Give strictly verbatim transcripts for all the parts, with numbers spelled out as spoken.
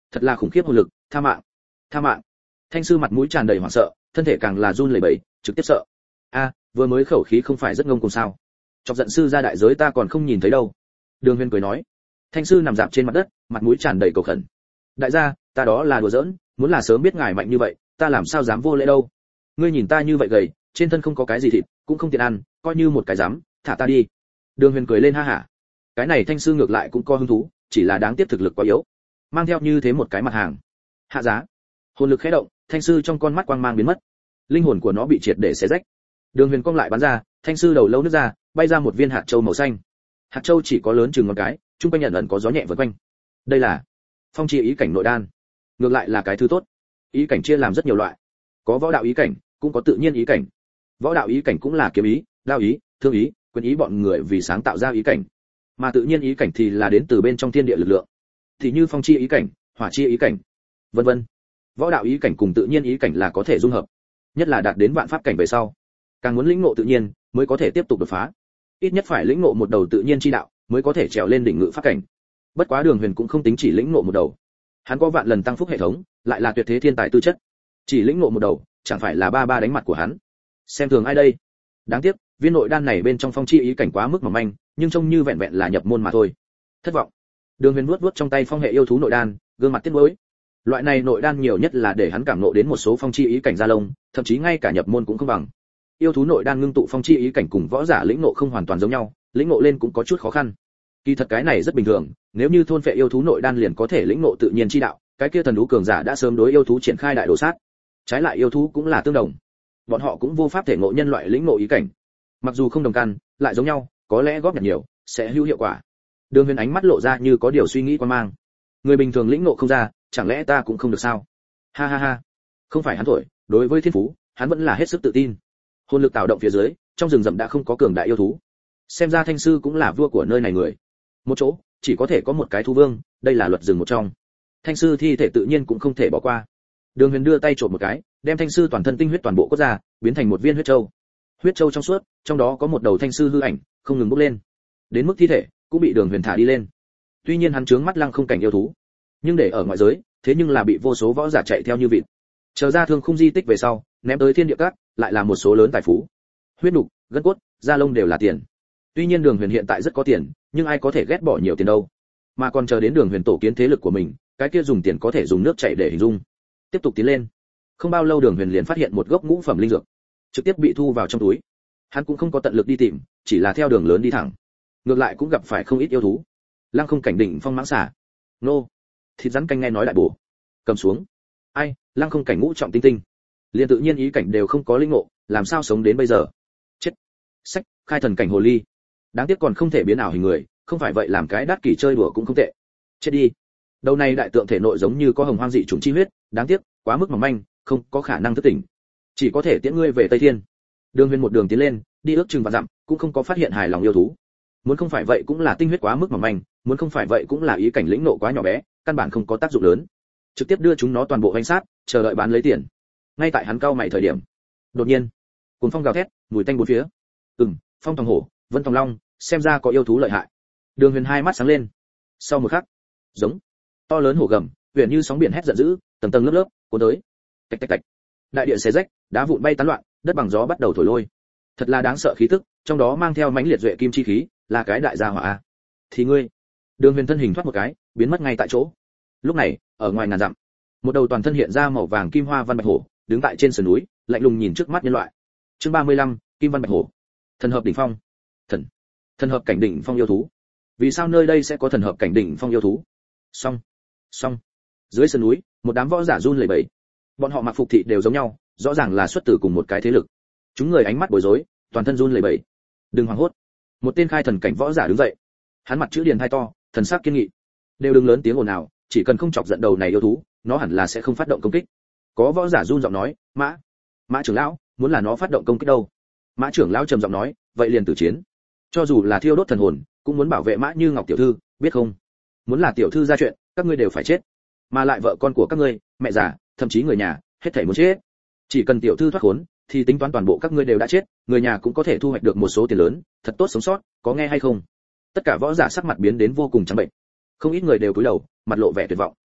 Thật là khủng khiếp hồn lực, tha mạng, tha mạng. Thanh sư mặt mũi tràn đầy hoảng sợ, thân thể càng là run lẩy bẩy, trực tiếp sợ. A, vừa mới khẩu khí không phải rất ngông cuồng sao? Chọc giận sư ra đại giới ta còn không nhìn thấy đâu. Đường Huyền cười nói. Thanh sư nằm dạp trên mặt đất, mặt mũi tràn đầy cầu khẩn. Đại gia, ta đó là đùa giỡn, muốn là sớm biết ngài mạnh như vậy, ta làm sao dám vô lễ đâu. Ngươi nhìn ta như vậy gầy, trên thân không có cái gì thịt, cũng không tiện ăn, coi như một cái dám, thả ta đi. Đường Huyền cười lên ha hả. Cái này Thanh sư ngược lại cũng có hứng thú, chỉ là đáng tiếc thực lực quá yếu. Mang theo như thế một cái mặt hàng. Hạ giá. Hồn lực khẽ động, Thanh sư trong con mắt quang mang biến mất. Linh hồn của nó bị triệt để xé rách. Đường Huyền cong lại bắn ra, Thanh sư đầu lâu nứt ra, bay ra một viên hạt châu màu xanh. Hạt châu chỉ có lớn chừng ngón cái, trung quanh nhận ẩn có gió nhẹ vần quanh. Đây là phong chi ý cảnh nội đan. Ngược lại là cái thứ tốt. Ý cảnh chia làm rất nhiều loại, có võ đạo ý cảnh, cũng có tự nhiên ý cảnh. Võ đạo ý cảnh cũng là kiếm ý, đao ý, thương ý, quyền ý bọn người vì sáng tạo ra ý cảnh, mà tự nhiên ý cảnh thì là đến từ bên trong thiên địa lực lượng, thì như phong chi ý cảnh, hỏa chi ý cảnh, vân vân. Võ đạo ý cảnh cùng tự nhiên ý cảnh là có thể dung hợp, nhất là đạt đến vạn pháp cảnh về sau, càng muốn lĩnh ngộ tự nhiên mới có thể tiếp tục đột phá, ít nhất phải lĩnh ngộ một đầu tự nhiên chi đạo mới có thể trèo lên đỉnh ngự pháp cảnh. Bất quá Đường Huyền cũng không tính chỉ lĩnh ngộ một đầu, hắn có vạn lần tăng phúc hệ thống, lại là tuyệt thế thiên tài tư chất, chỉ lĩnh ngộ một đầu chẳng phải là ba ba đánh mặt của hắn. Xem thường ai đây? Đáng tiếc viên nội đan này bên trong phong chi ý cảnh quá mức mỏng manh, nhưng trông như vẹn vẹn là nhập môn mà thôi. Thất vọng. Đường Huyền nuốt nuốt trong tay phong hệ yêu thú nội đan, gương mặt tiếc nuối. Loại này nội đan nhiều nhất là để hắn cảm ngộ đến một số phong chi ý cảnh gia lông, thậm chí ngay cả nhập môn cũng không bằng. Yêu thú nội đan ngưng tụ phong chi ý cảnh cùng võ giả lĩnh ngộ không hoàn toàn giống nhau, lĩnh ngộ lên cũng có chút khó khăn. Kỳ thật cái này rất bình thường, nếu như thôn phệ yêu thú nội đan liền có thể lĩnh ngộ tự nhiên chi đạo, cái kia thần thú cường giả đã sớm đối yêu thú triển khai đại đồ sát. Trái lại yêu thú cũng là tương đồng, bọn họ cũng vô pháp thể ngộ nhân loại lĩnh ngộ ý cảnh. Mặc dù không đồng căn, lại giống nhau, có lẽ góp nhặt nhiều sẽ hữu hiệu quả. Đường Huyền ánh mắt lộ ra như có điều suy nghĩ quan mang. Người bình thường lĩnh ngộ không ra, chẳng lẽ ta cũng không được sao? Ha ha ha. Không phải hắn thổi, đối với thiên phú, hắn vẫn là hết sức tự tin. Hồn lực tạo động phía dưới, trong rừng rậm đã không có cường đại yêu thú. Xem ra Thanh sư cũng là vua của nơi này người. Một chỗ, chỉ có thể có một cái thú vương, đây là luật rừng một trong. Thanh sư thi thể tự nhiên cũng không thể bỏ qua. Đường Huyền đưa tay trộm một cái, đem Thanh sư toàn thân tinh huyết toàn bộ cốt ra, biến thành một viên huyết châu. Huyết châu trong suốt, trong đó có một đầu Thanh sư hư ảnh, không ngừng bốc lên. Đến mức thi thể cũng bị Đường Huyền thả đi lên. Tuy nhiên hắn trướng mắt lăng không cảnh yêu thú, nhưng để ở ngoại giới, thế nhưng là bị vô số võ giả chạy theo như vịt. Chờ ra thương khung di tích về sau, ném tới thiên địa các, lại là một số lớn tài phú. Huyết nục, gân cốt, da lông đều là tiền. Tuy nhiên Đường Huyền hiện tại rất có tiền, nhưng ai có thể ghét bỏ nhiều tiền đâu. Mà còn chờ đến Đường Huyền tổ kiến thế lực của mình, cái kia dùng tiền có thể dùng nước chảy để hình dung. Tiếp tục tiến lên. Không bao lâu Đường Huyền liền phát hiện một gốc ngũ phẩm linh dược, trực tiếp bị thu vào trong túi. Hắn cũng không có tận lực đi tìm, chỉ là theo đường lớn đi thẳng. Ngược lại cũng gặp phải không ít yêu thú. Lăng không cảnh đỉnh phong mãng xà. Nô. Thịt rắn canh nghe nói đại bổ. Cầm xuống. Ai, lăng không cảnh ngũ trọng tinh tinh. Liên tự nhiên ý cảnh đều không có linh ngộ, làm sao sống đến bây giờ? Chết. Sách, khai thần cảnh hồ ly. Đáng tiếc còn không thể biến ảo hình người, không phải vậy làm cái đắt kỷ chơi đùa cũng không tệ. Chết đi. Đầu này đại tượng thể nội giống như có hồng hoang dị chủng chi huyết, đáng tiếc, quá mức mỏng manh, không có khả năng thức tỉnh. Chỉ có thể tiễn ngươi về Tây Thiên. Đường Huyền một đường tiến lên, đi ước chừng vạn dặm, cũng không có phát hiện hài lòng yêu thú. Muốn không phải vậy cũng là tinh huyết quá mức mỏng manh, muốn không phải vậy cũng là ý cảnh lĩnh nộ quá nhỏ bé, căn bản không có tác dụng lớn. Trực tiếp đưa chúng nó toàn bộ vây sát, chờ đợi bán lấy tiền. Ngay tại hắn cao mày thời điểm, đột nhiên, cuồng phong gào thét, mùi tanh bốn phía. Ừm, phong tòng hổ, vân tòng long, xem ra có yêu thú lợi hại. Đường Huyền hai mắt sáng lên. Sau một khắc, giống to lớn hổ gầm, huyền như sóng biển hét giận dữ, tầng tầng lớp lớp, cuốn tới. Tạch tạch tạch. Đại địa xé rách, đá vụn bay tán loạn, đất bằng gió bắt đầu thổi lôi. Thật là đáng sợ khí tức, trong đó mang theo mãnh liệt duệ kim chi khí, là cái đại gia hỏa a. Thì ngươi, Đường Huyền thân hình thoát một cái, biến mất ngay tại chỗ. Lúc này, ở ngoài ngàn dặm, một đầu toàn thân hiện ra màu vàng kim hoa văn bạch hổ, đứng tại trên sườn núi, lạnh lùng nhìn trước mắt nhân loại. Chương ba mươi lăm, Kim văn bạch hổ. Thần hợp đỉnh phong. Thần. Thần hợp cảnh đỉnh phong yêu thú. Vì sao nơi đây sẽ có thần hợp cảnh đỉnh phong yêu thú? Song. Song. Dưới sườn núi, một đám võ giả run lẩy bẩy. Bọn họ mặc phục thị đều giống nhau, rõ ràng là xuất từ cùng một cái thế lực. Chúng người ánh mắt bối rối, toàn thân run lẩy bẩy. Đừng hoảng hốt. Một tên khai thần cảnh võ giả đứng dậy. Hắn mặt chữ điền hai to, thần sắc kiên nghị. Đều đừng lớn tiếng ồn ào, chỉ cần không chọc giận đầu này yêu thú, nó hẳn là sẽ không phát động công kích. Có võ giả run giọng nói, "Mã, Mã trưởng lão, muốn là nó phát động công kích đâu?" Mã trưởng lão trầm giọng nói, "Vậy liền tử chiến. Cho dù là thiêu đốt thần hồn, cũng muốn bảo vệ Mã Như Ngọc tiểu thư, biết không? Muốn là tiểu thư ra chuyện, các ngươi đều phải chết. Mà lại vợ con của các ngươi, mẹ già, thậm chí người nhà, hết thảy muốn chết. Chỉ cần tiểu thư thoát khốn, thì tính toán toàn bộ các ngươi đều đã chết, người nhà cũng có thể thu hoạch được một số tiền lớn, thật tốt sống sót, có nghe hay không?" Tất cả võ giả sắc mặt biến đến vô cùng trắng bệnh. Không ít người đều cúi đầu, mặt lộ vẻ tuyệt vọng.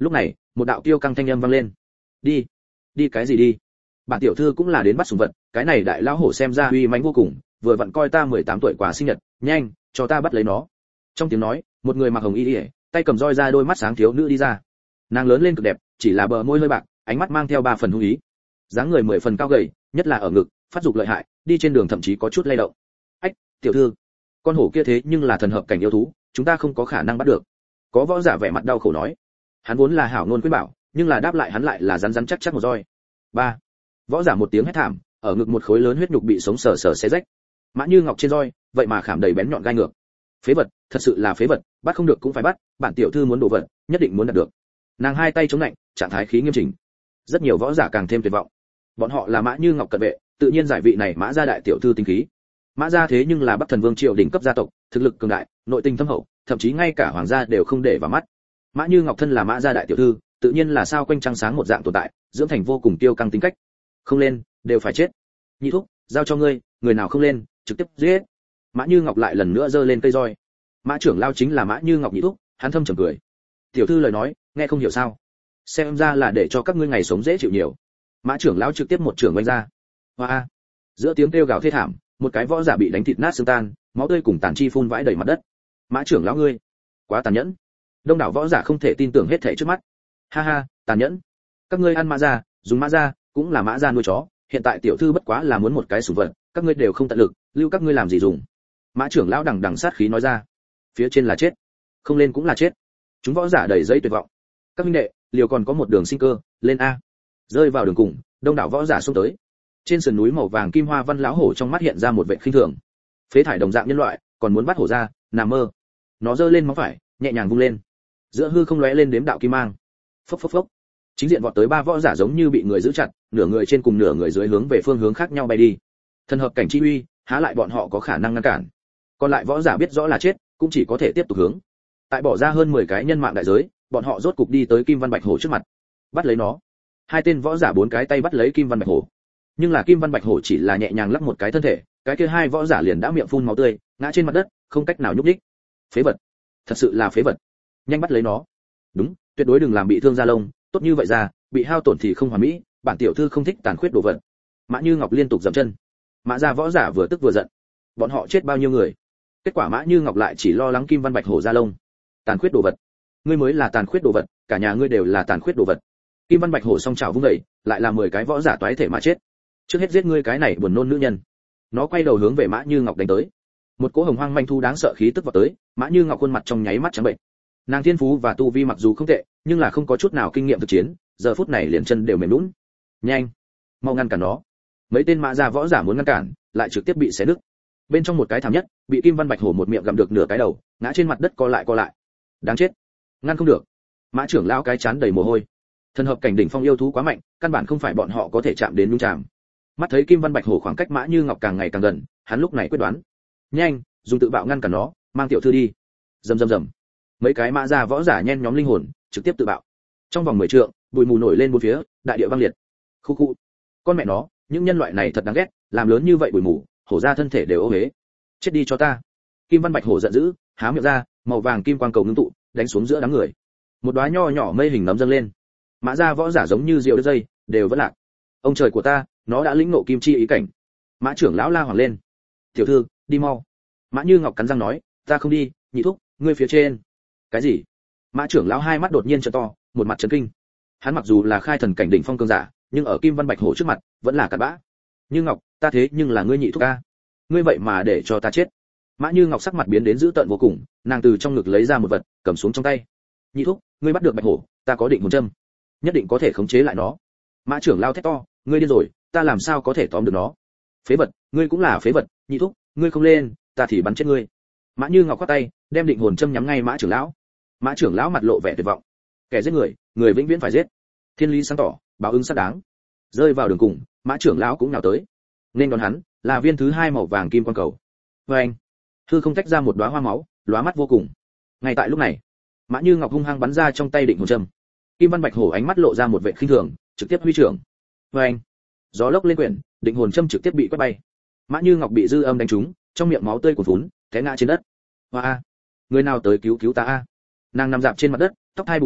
Lúc này một đạo tiêu căng thanh âm vang lên. Đi, đi cái gì đi? Bản tiểu thư cũng là đến bắt sủng vật, cái này đại lão hổ xem ra uy mãnh vô cùng, vừa vặn coi ta mười tám tuổi quà sinh nhật, nhanh, cho ta bắt lấy nó. Trong tiếng nói, một người mặc hồng y, tay cầm roi ra, đôi mắt sáng thiếu nữ đi ra. Nàng lớn lên cực đẹp, chỉ là bờ môi hơi bạc, ánh mắt mang theo ba phần hung ý. Dáng người mười phần cao gầy, nhất là ở ngực, phát dục lợi hại, đi trên đường thậm chí có chút lay động. Ách, tiểu thư, con hổ kia thế nhưng là thần hợp cảnh yêu thú, chúng ta không có khả năng bắt được. Có võ giả vẻ mặt đau khổ nói. Hắn vốn là hảo ngôn khuyên bảo, nhưng là đáp lại hắn lại là rắn rắn chắc chắc một roi. Ba. Võ giả một tiếng hét thảm, ở ngực một khối lớn huyết nhục bị sống sờ sờ xé rách. Mã Như Ngọc trên roi, vậy mà khảm đầy bén nhọn gai ngược. Phế vật, thật sự là phế vật, bắt không được cũng phải bắt, bản tiểu thư muốn đồ vật, nhất định muốn đạt được. Nàng hai tay chống lạnh, trạng thái khí nghiêm chỉnh. Rất nhiều võ giả càng thêm tuyệt vọng. Bọn họ là Mã Như Ngọc cận vệ, tự nhiên giải vị này Mã gia đại tiểu thư tinh khí. Mã gia thế nhưng là Bắc Thần Vương triều đỉnh cấp gia tộc, thực lực cường đại, nội tình thâm hậu, thậm chí ngay cả hoàng gia đều không để vào mắt. Mã Như Ngọc thân là Mã gia đại tiểu thư, tự nhiên là sao quanh trăng sáng một dạng tồn tại, dưỡng thành vô cùng tiêu căng tính cách. Không lên, đều phải chết. Nhị thúc, giao cho ngươi, người nào không lên, trực tiếp giết. Mã Như Ngọc lại lần nữa giơ lên cây roi. Mã trưởng lao chính là Mã Như Ngọc nhị thúc, hắn thâm trầm cười. Tiểu thư lời nói, nghe không hiểu sao? Xem ra là để cho các ngươi ngày sống dễ chịu nhiều. Mã trưởng lão trực tiếp một trưởng vung ra. Hoa! Giữa tiếng kêu gào thê thảm, một cái võ giả bị đánh thịt nát xương tan, máu tươi cùng tàn chi phun vãi đầy mặt đất. Mã trưởng lão ngươi, quá tàn nhẫn. Đông đảo võ giả không thể tin tưởng hết thảy trước mắt. Ha ha, tàn nhẫn. Các ngươi ăn Mã gia, dùng Mã gia, cũng là Mã gia nuôi chó, hiện tại tiểu thư bất quá là muốn một cái sủng vật, các ngươi đều không tận lực, lưu các ngươi làm gì dùng? Mã trưởng lão đằng đằng sát khí nói ra. Phía trên là chết, không lên cũng là chết. Chúng võ giả đầy dây tuyệt vọng. Các minh đệ, liều còn có một đường sinh cơ, lên a. Rơi vào đường cùng, đông đảo võ giả xông tới. Trên sườn núi màu vàng kim hoa văn lão hổ trong mắt hiện ra một vẻ khinh thường. Phế thải đồng dạng nhân loại, còn muốn bắt hổ ra, nằm mơ. Nó giơ lên móng phải, nhẹ nhàng vung lên. Giữa hư không lóe lên đếm đạo kim mang. Phốc phốc phốc. Chính diện vọt tới ba võ giả giống như bị người giữ chặt, nửa người trên cùng nửa người dưới hướng về phương hướng khác nhau bay đi. Thân hợp cảnh chi uy, há lại bọn họ có khả năng ngăn cản. Còn lại võ giả biết rõ là chết, cũng chỉ có thể tiếp tục hướng. Tại bỏ ra hơn mười cái nhân mạng đại giới, bọn họ rốt cục đi tới Kim Văn Bạch Hổ trước mặt. Bắt lấy nó. Hai tên võ giả bốn cái tay bắt lấy Kim Văn Bạch Hổ. Nhưng là Kim Văn Bạch Hổ chỉ là nhẹ nhàng lắc một cái thân thể, cái kia hai võ giả liền đã miệng phun máu tươi, ngã trên mặt đất, không cách nào nhúc nhích. Phế vật, thật sự là phế vật. Nhanh bắt lấy nó. Đúng, tuyệt đối đừng làm bị thương da lông, tốt như vậy ra, bị hao tổn thì không hoàn mỹ, bản tiểu thư không thích tàn khuyết đồ vật. Mã Như Ngọc liên tục dậm chân. Mã gia võ giả vừa tức vừa giận. Bọn họ chết bao nhiêu người? Kết quả Mã Như Ngọc lại chỉ lo lắng Kim Văn Bạch Hổ da lông. Tàn khuyết đồ vật. Ngươi mới là tàn khuyết đồ vật, cả nhà ngươi đều là tàn khuyết đồ vật. Kim Văn Bạch Hổ song chảo vung dậy, lại là mười cái võ giả toái thể mà chết. Trước hết giết ngươi cái này buồn nôn nữ nhân. Nó quay đầu hướng về Mã Như Ngọc đánh tới. Một cỗ hồng hoang manh thu đáng sợ khí tức vọt tới, Mã Như Ngọc khuôn mặt trong nháy mắt trắng bệnh. Nàng thiên phú và tu vi mặc dù không tệ, nhưng là không có chút nào kinh nghiệm thực chiến, giờ phút này liền chân đều mềm nhũn. Nhanh, mau ngăn cản nó. Mấy tên Mã gia võ giả muốn ngăn cản, lại trực tiếp bị xé nứt. Bên trong một cái thảm nhất, bị Kim Văn Bạch Hổ một miệng gặm được nửa cái đầu, ngã trên mặt đất co lại co lại. Đáng chết, ngăn không được. Mã trưởng lão cái chán đầy mồ hôi. Thần hợp cảnh đỉnh phong yêu thú quá mạnh, căn bản không phải bọn họ có thể chạm đến nhung chạm. Mắt thấy Kim Văn Bạch Hổ khoảng cách Mã Như Ngọc càng ngày càng gần, hắn lúc này quyết đoán, nhanh, dùng tự bạo ngăn cản nó, mang tiểu thư đi. Rầm rầm rầm. Mấy cái Mã gia võ giả nhen nhóm linh hồn, trực tiếp tự bạo. Trong vòng mười trượng, bụi mù nổi lên bốn phía, đại địa vang liệt. Khu khu. Con mẹ nó, những nhân loại này thật đáng ghét, làm lớn như vậy bụi mù, hổ ra thân thể đều ô uế. Chết đi cho ta. Kim Văn Bạch Hổ giận dữ, há miệng ra, màu vàng kim quang cầu ngưng tụ, đánh xuống giữa đám người. Một đóa nho nhỏ mây hình nấm dâng lên. Mã gia võ giả giống như diều đứt dây, đều vẫn lạc. Ông trời của ta, nó đã lĩnh ngộ kim chi ý cảnh. Mã trưởng lão la hoàng lên. Tiểu thư, đi mau. Mã Như Ngọc cắn răng nói, ta không đi, nhị thúc, ngươi phía trên. Cái gì? Mã trưởng lão hai mắt đột nhiên trợn to, một mặt chấn kinh. Hắn mặc dù là khai thần cảnh đỉnh phong cường giả, nhưng ở Kim Văn Bạch Hổ trước mặt, vẫn là cặn bã. Như Ngọc, ta thế nhưng là ngươi nhị thúc a. Ngươi vậy mà để cho ta chết. Mã Như Ngọc sắc mặt biến đến dữ tợn vô cùng, nàng từ trong ngực lấy ra một vật, cầm xuống trong tay. Nhị thúc, ngươi bắt được Bạch Hổ, ta có định hồn châm, nhất định có thể khống chế lại nó. Mã trưởng lao thét to, ngươi điên rồi, ta làm sao có thể tóm được nó? Phế vật, ngươi cũng là phế vật, nhị thúc, ngươi không lên, ta thì bắn chết ngươi. Mã Như Ngọc quát tay, đem định hồn châm nhắm ngay Mã trưởng lão. Mã trưởng lão mặt lộ vẻ tuyệt vọng. Kẻ giết người, người vĩnh viễn phải giết. Thiên lý sáng tỏ, báo ứng xác đáng. Rơi vào đường cùng, Mã trưởng lão cũng nhào tới. Nên đón hắn là viên thứ hai màu vàng kim quang cầu. Và anh, hư không tách ra một đóa hoa máu, lóa mắt vô cùng. Ngay tại lúc này, Mã Như Ngọc hung hăng bắn ra trong tay định hồn châm. Kim Văn Bạch Hổ ánh mắt lộ ra một vẻ khinh thường, trực tiếp huy trưởng. Và anh, gió lốc lên quyển, định hồn châm trực tiếp bị quét bay. Mã Như Ngọc bị dư âm đánh trúng, trong miệng máu tươi cuồn phún, té ngã trên đất. Hoa a, người nào tới cứu cứu ta a? Nàng nằm dạp trên mặt đất, tóc hai bù xù,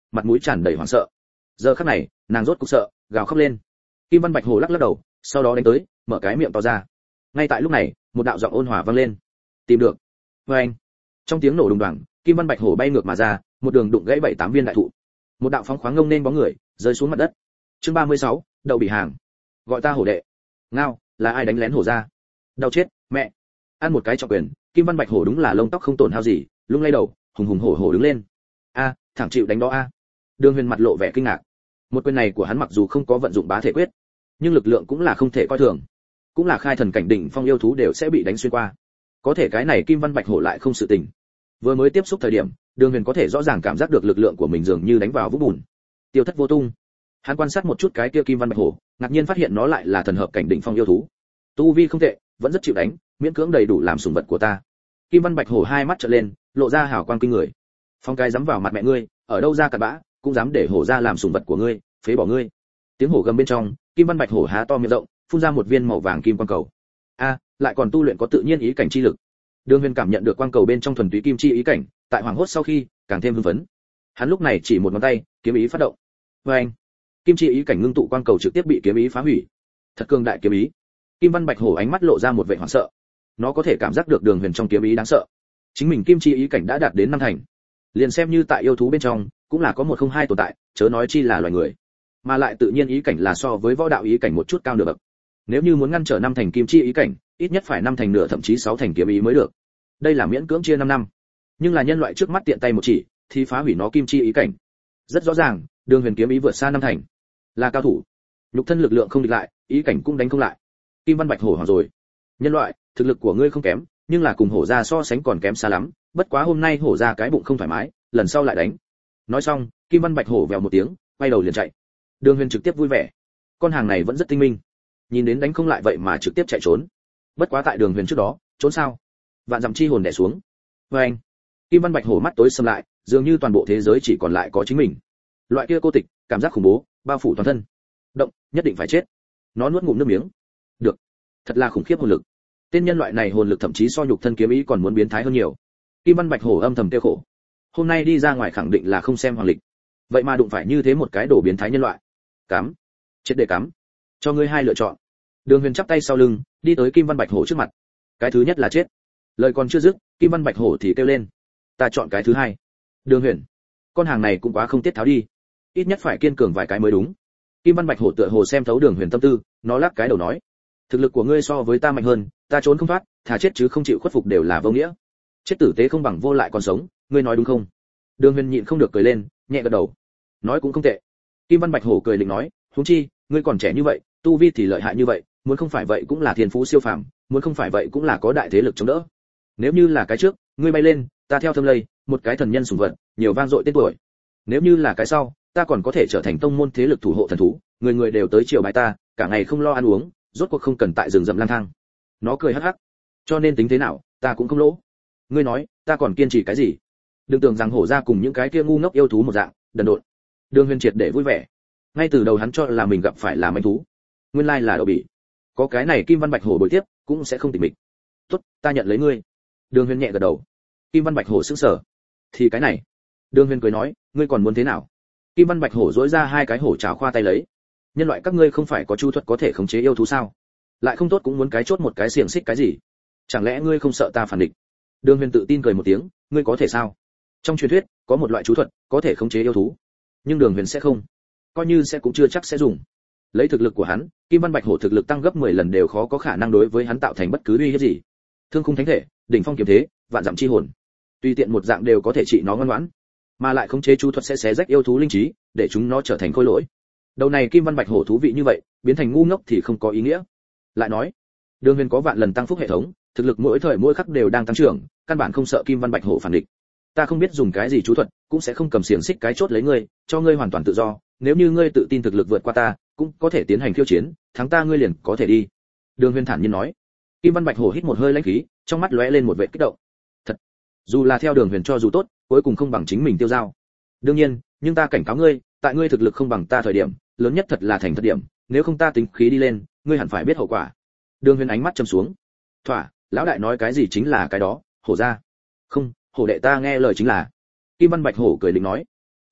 mặt mũi tràn đầy hoảng sợ. Giờ khắc này, nàng rốt cục sợ, gào khóc lên. Kim Văn Bạch Hổ lắc lắc đầu, sau đó đánh tới, mở cái miệng to ra. Ngay tại lúc này, một đạo giọng ôn hòa vang lên. Tìm được. Oeng. Trong tiếng nổ đùng đoàng, Kim Văn Bạch Hổ bay ngược mà ra, một đường đụng gãy bảy tám viên đại thụ. Một đạo phóng khoáng ngông nên bóng người, rơi xuống mặt đất. Chương ba mươi sáu, đậu bị hàng. Gọi ta hổ đệ. Ngao, là ai đánh lén hổ ra? Đau chết, mẹ. Ăn một cái trọng quyền, Kim Văn Bạch Hổ đúng là lông tóc không tổn hao gì, lung lay đầu, hùng hùng hổ hổ đứng lên. A, thẳng chịu đánh đó a. Đường Huyền mặt lộ vẻ kinh ngạc. Một quyền này của hắn mặc dù không có vận dụng bá thể quyết, nhưng lực lượng cũng là không thể coi thường. Cũng là khai thần cảnh đỉnh phong yêu thú đều sẽ bị đánh xuyên qua. Có thể cái này Kim Văn Bạch Hổ lại không sự tình. Vừa mới tiếp xúc thời điểm, Đường Huyền có thể rõ ràng cảm giác được lực lượng của mình dường như đánh vào vũng bùn, tiêu thất vô tung. Hắn quan sát một chút cái kia Kim Văn Bạch Hổ, ngạc nhiên phát hiện nó lại là thần hợp cảnh đỉnh phong yêu thú. Tu vi không tệ, vẫn rất chịu đánh, miễn cưỡng đầy đủ làm sủng vật của ta. Kim Văn Bạch Hổ hai mắt trợn lên, lộ ra hào quang kinh người. Phong cái dám vào mặt mẹ ngươi, ở đâu ra cặn bã, cũng dám để hổ ra làm sủng vật của ngươi, phế bỏ ngươi. Tiếng hổ gầm bên trong, Kim Văn Bạch Hổ há to miệng rộng, phun ra một viên màu vàng kim quang cầu. A, lại còn tu luyện có tự nhiên ý cảnh chi lực. Đường Huyền cảm nhận được quang cầu bên trong thuần túy kim chi ý cảnh, tại hoàng hốt sau khi, càng thêm hưng phấn. Hắn lúc này chỉ một ngón tay, kiếm ý phát động. Oeng! Kim chi ý cảnh ngưng tụ quang cầu trực tiếp bị kiếm ý phá hủy. Thật cường đại kiếm ý. Kim Văn Bạch Hổ ánh mắt lộ ra một vẻ hoảng sợ. Nó có thể cảm giác được Đường Huyền trong kiếm ý đáng sợ. Chính mình kim chi ý cảnh đã đạt đến năm thành. Liền xem như tại yêu thú bên trong, cũng là có một không hai tồn tại, chớ nói chi là loài người. Mà lại tự nhiên ý cảnh là so với võ đạo ý cảnh một chút cao nửa bậc. Nếu như muốn ngăn trở năm thành kim chi ý cảnh, ít nhất phải năm thành nửa thậm chí sáu thành kiếm ý mới được. Đây là miễn cưỡng chia năm năm. Nhưng là nhân loại trước mắt tiện tay một chỉ, thì phá hủy nó kim chi ý cảnh. Rất rõ ràng, Đường Huyền kiếm ý vượt xa năm thành. Là cao thủ. Nhục thân lực lượng không địch lại, ý cảnh cũng đánh không lại. Kim Văn Bạch Hổ hoảng rồi. Nhân loại, thực lực của ngươi không kém, nhưng là cùng hổ gia so sánh còn kém xa lắm, bất quá hôm nay hổ gia cái bụng không thoải mái, lần sau lại đánh. Nói xong, Kim Văn Bạch Hổ vèo một tiếng, quay đầu liền chạy. Đường Huyền trực tiếp vui vẻ. Con hàng này vẫn rất tinh minh. Nhìn đến đánh không lại vậy mà trực tiếp chạy trốn. Bất quá tại Đường Huyền trước đó, trốn sao? Vạn dặm chi hồn đè xuống. Oeng! Kim Văn Bạch Hổ mắt tối sầm lại, dường như toàn bộ thế giới chỉ còn lại có chính mình. Loại kia cô tịch, cảm giác khủng bố, bao phủ toàn thân. Động, nhất định phải chết. Nó nuốt ngụm nước miếng. Được, thật là khủng khiếp hồn lực. Tên nhân loại này hồn lực thậm chí so nhục thân kiếm ý còn muốn biến thái hơn nhiều. Kim Văn Bạch Hổ âm thầm tiêu khổ. Hôm nay đi ra ngoài khẳng định là không xem hoàng lịch. Vậy mà đụng phải như thế một cái đồ biến thái nhân loại. Cắm, chết để cắm. Cho ngươi hai lựa chọn. Đường Huyền chắp tay sau lưng, đi tới Kim Văn Bạch Hổ trước mặt. Cái thứ nhất là chết. Lời còn chưa dứt, Kim Văn Bạch Hổ thì kêu lên. Ta chọn cái thứ hai. Đường Huyền, con hàng này cũng quá không tiết tháo đi. Ít nhất phải kiên cường vài cái mới đúng. Kim Văn Bạch Hổ tựa hồ xem thấu Đường Huyền tâm tư, nó lắc cái đầu nói: thực lực của ngươi so với ta mạnh hơn, ta trốn không thoát, thà chết chứ không chịu khuất phục đều là vô nghĩa. Chết tử tế không bằng vô lại còn sống, ngươi nói đúng không? Đường Huyền nhịn không được cười lên, nhẹ gật đầu. Nói cũng không tệ. Kim Văn Bạch Hổ cười định nói: huống chi, ngươi còn trẻ như vậy, tu vi thì lợi hại như vậy, muốn không phải vậy cũng là thiên phú siêu phàm, muốn không phải vậy cũng là có đại thế lực chống đỡ. Nếu như là cái trước, ngươi bay lên, ta theo thâm lây, một cái thần nhân sủng vật, nhiều vang dội tên tuổi. Nếu như là cái sau, ta còn có thể trở thành tông môn thế lực thủ hộ thần thú, người người đều tới triều bái ta, cả ngày không lo ăn uống, rốt cuộc không cần tại rừng rậm lang thang. Nó cười hắc hắc. Cho nên tính thế nào, ta cũng không lỗ. Ngươi nói, ta còn kiên trì cái gì? Đừng tưởng rằng hổ ra cùng những cái kia ngu ngốc yêu thú một dạng, đần độn. Đường Huyền triệt để vui vẻ. Ngay từ đầu hắn cho là mình gặp phải là manh thú, nguyên lai là đậu bỉ. Có cái này Kim Văn Bạch Hổ bồi tiếp, cũng sẽ không tịch mịch. Tốt, ta nhận lấy ngươi. Đường Huyền nhẹ gật đầu. Kim Văn Bạch Hổ sững sờ. Thì cái này. Đường Huyền cười nói, ngươi còn muốn thế nào? Kim Văn Bạch Hổ duỗi ra hai cái hổ trảo khoa tay lấy. Nhân loại các ngươi không phải có chu thuật có thể khống chế yêu thú sao? Lại không tốt cũng muốn cái chốt một cái xiềng xích cái gì? Chẳng lẽ ngươi không sợ ta phản địch? Đường Huyền tự tin cười một tiếng, ngươi có thể sao? Trong truyền thuyết, có một loại chú thuật có thể khống chế yêu thú, nhưng Đường Huyền sẽ không, coi như sẽ cũng chưa chắc sẽ dùng. Lấy thực lực của hắn, Kim Văn Bạch Hổ thực lực tăng gấp mười lần đều khó có khả năng đối với hắn tạo thành bất cứ uy hiếp gì. Thương khung thánh thể, đỉnh phong kiếm thế, vạn dặm chi hồn, tùy tiện một dạng đều có thể trị nó ngoan ngoãn, mà lại khống chế chú thuật sẽ xé rách yêu thú linh trí, để chúng nó trở thành khôi lỗi. Đầu này Kim Văn Bạch Hổ thú vị như vậy, biến thành ngu ngốc thì không có ý nghĩa. Lại nói, Đường Huyền có vạn lần tăng phúc hệ thống, thực lực mỗi thời mỗi khắc đều đang tăng trưởng, căn bản không sợ Kim Văn Bạch Hổ phản địch. Ta không biết dùng cái gì chú thuật, cũng sẽ không cầm xiềng xích cái chốt lấy ngươi, cho ngươi hoàn toàn tự do, nếu như ngươi tự tin thực lực vượt qua ta, cũng có thể tiến hành khiêu chiến, thắng ta ngươi liền có thể đi. Đường Huyền thản nhiên nói. Kim Văn Bạch Hổ hít một hơi lãnh khí, trong mắt lóe lên một vẻ kích động. Thật, dù là theo Đường Huyền cho dù tốt, cuối cùng không bằng chính mình tiêu dao. Đương nhiên, nhưng ta cảnh cáo ngươi, tại ngươi thực lực không bằng ta thời điểm, lớn nhất thật là thành thật điểm, nếu không ta tính khí đi lên, ngươi hẳn phải biết hậu quả. Đường Huyền ánh mắt trầm xuống. Thỏa, lão đại nói cái gì chính là cái đó, hổ ra. Không, hổ đệ ta nghe lời chính là. Kim Văn Bạch Hổ cười định nói. Ừm,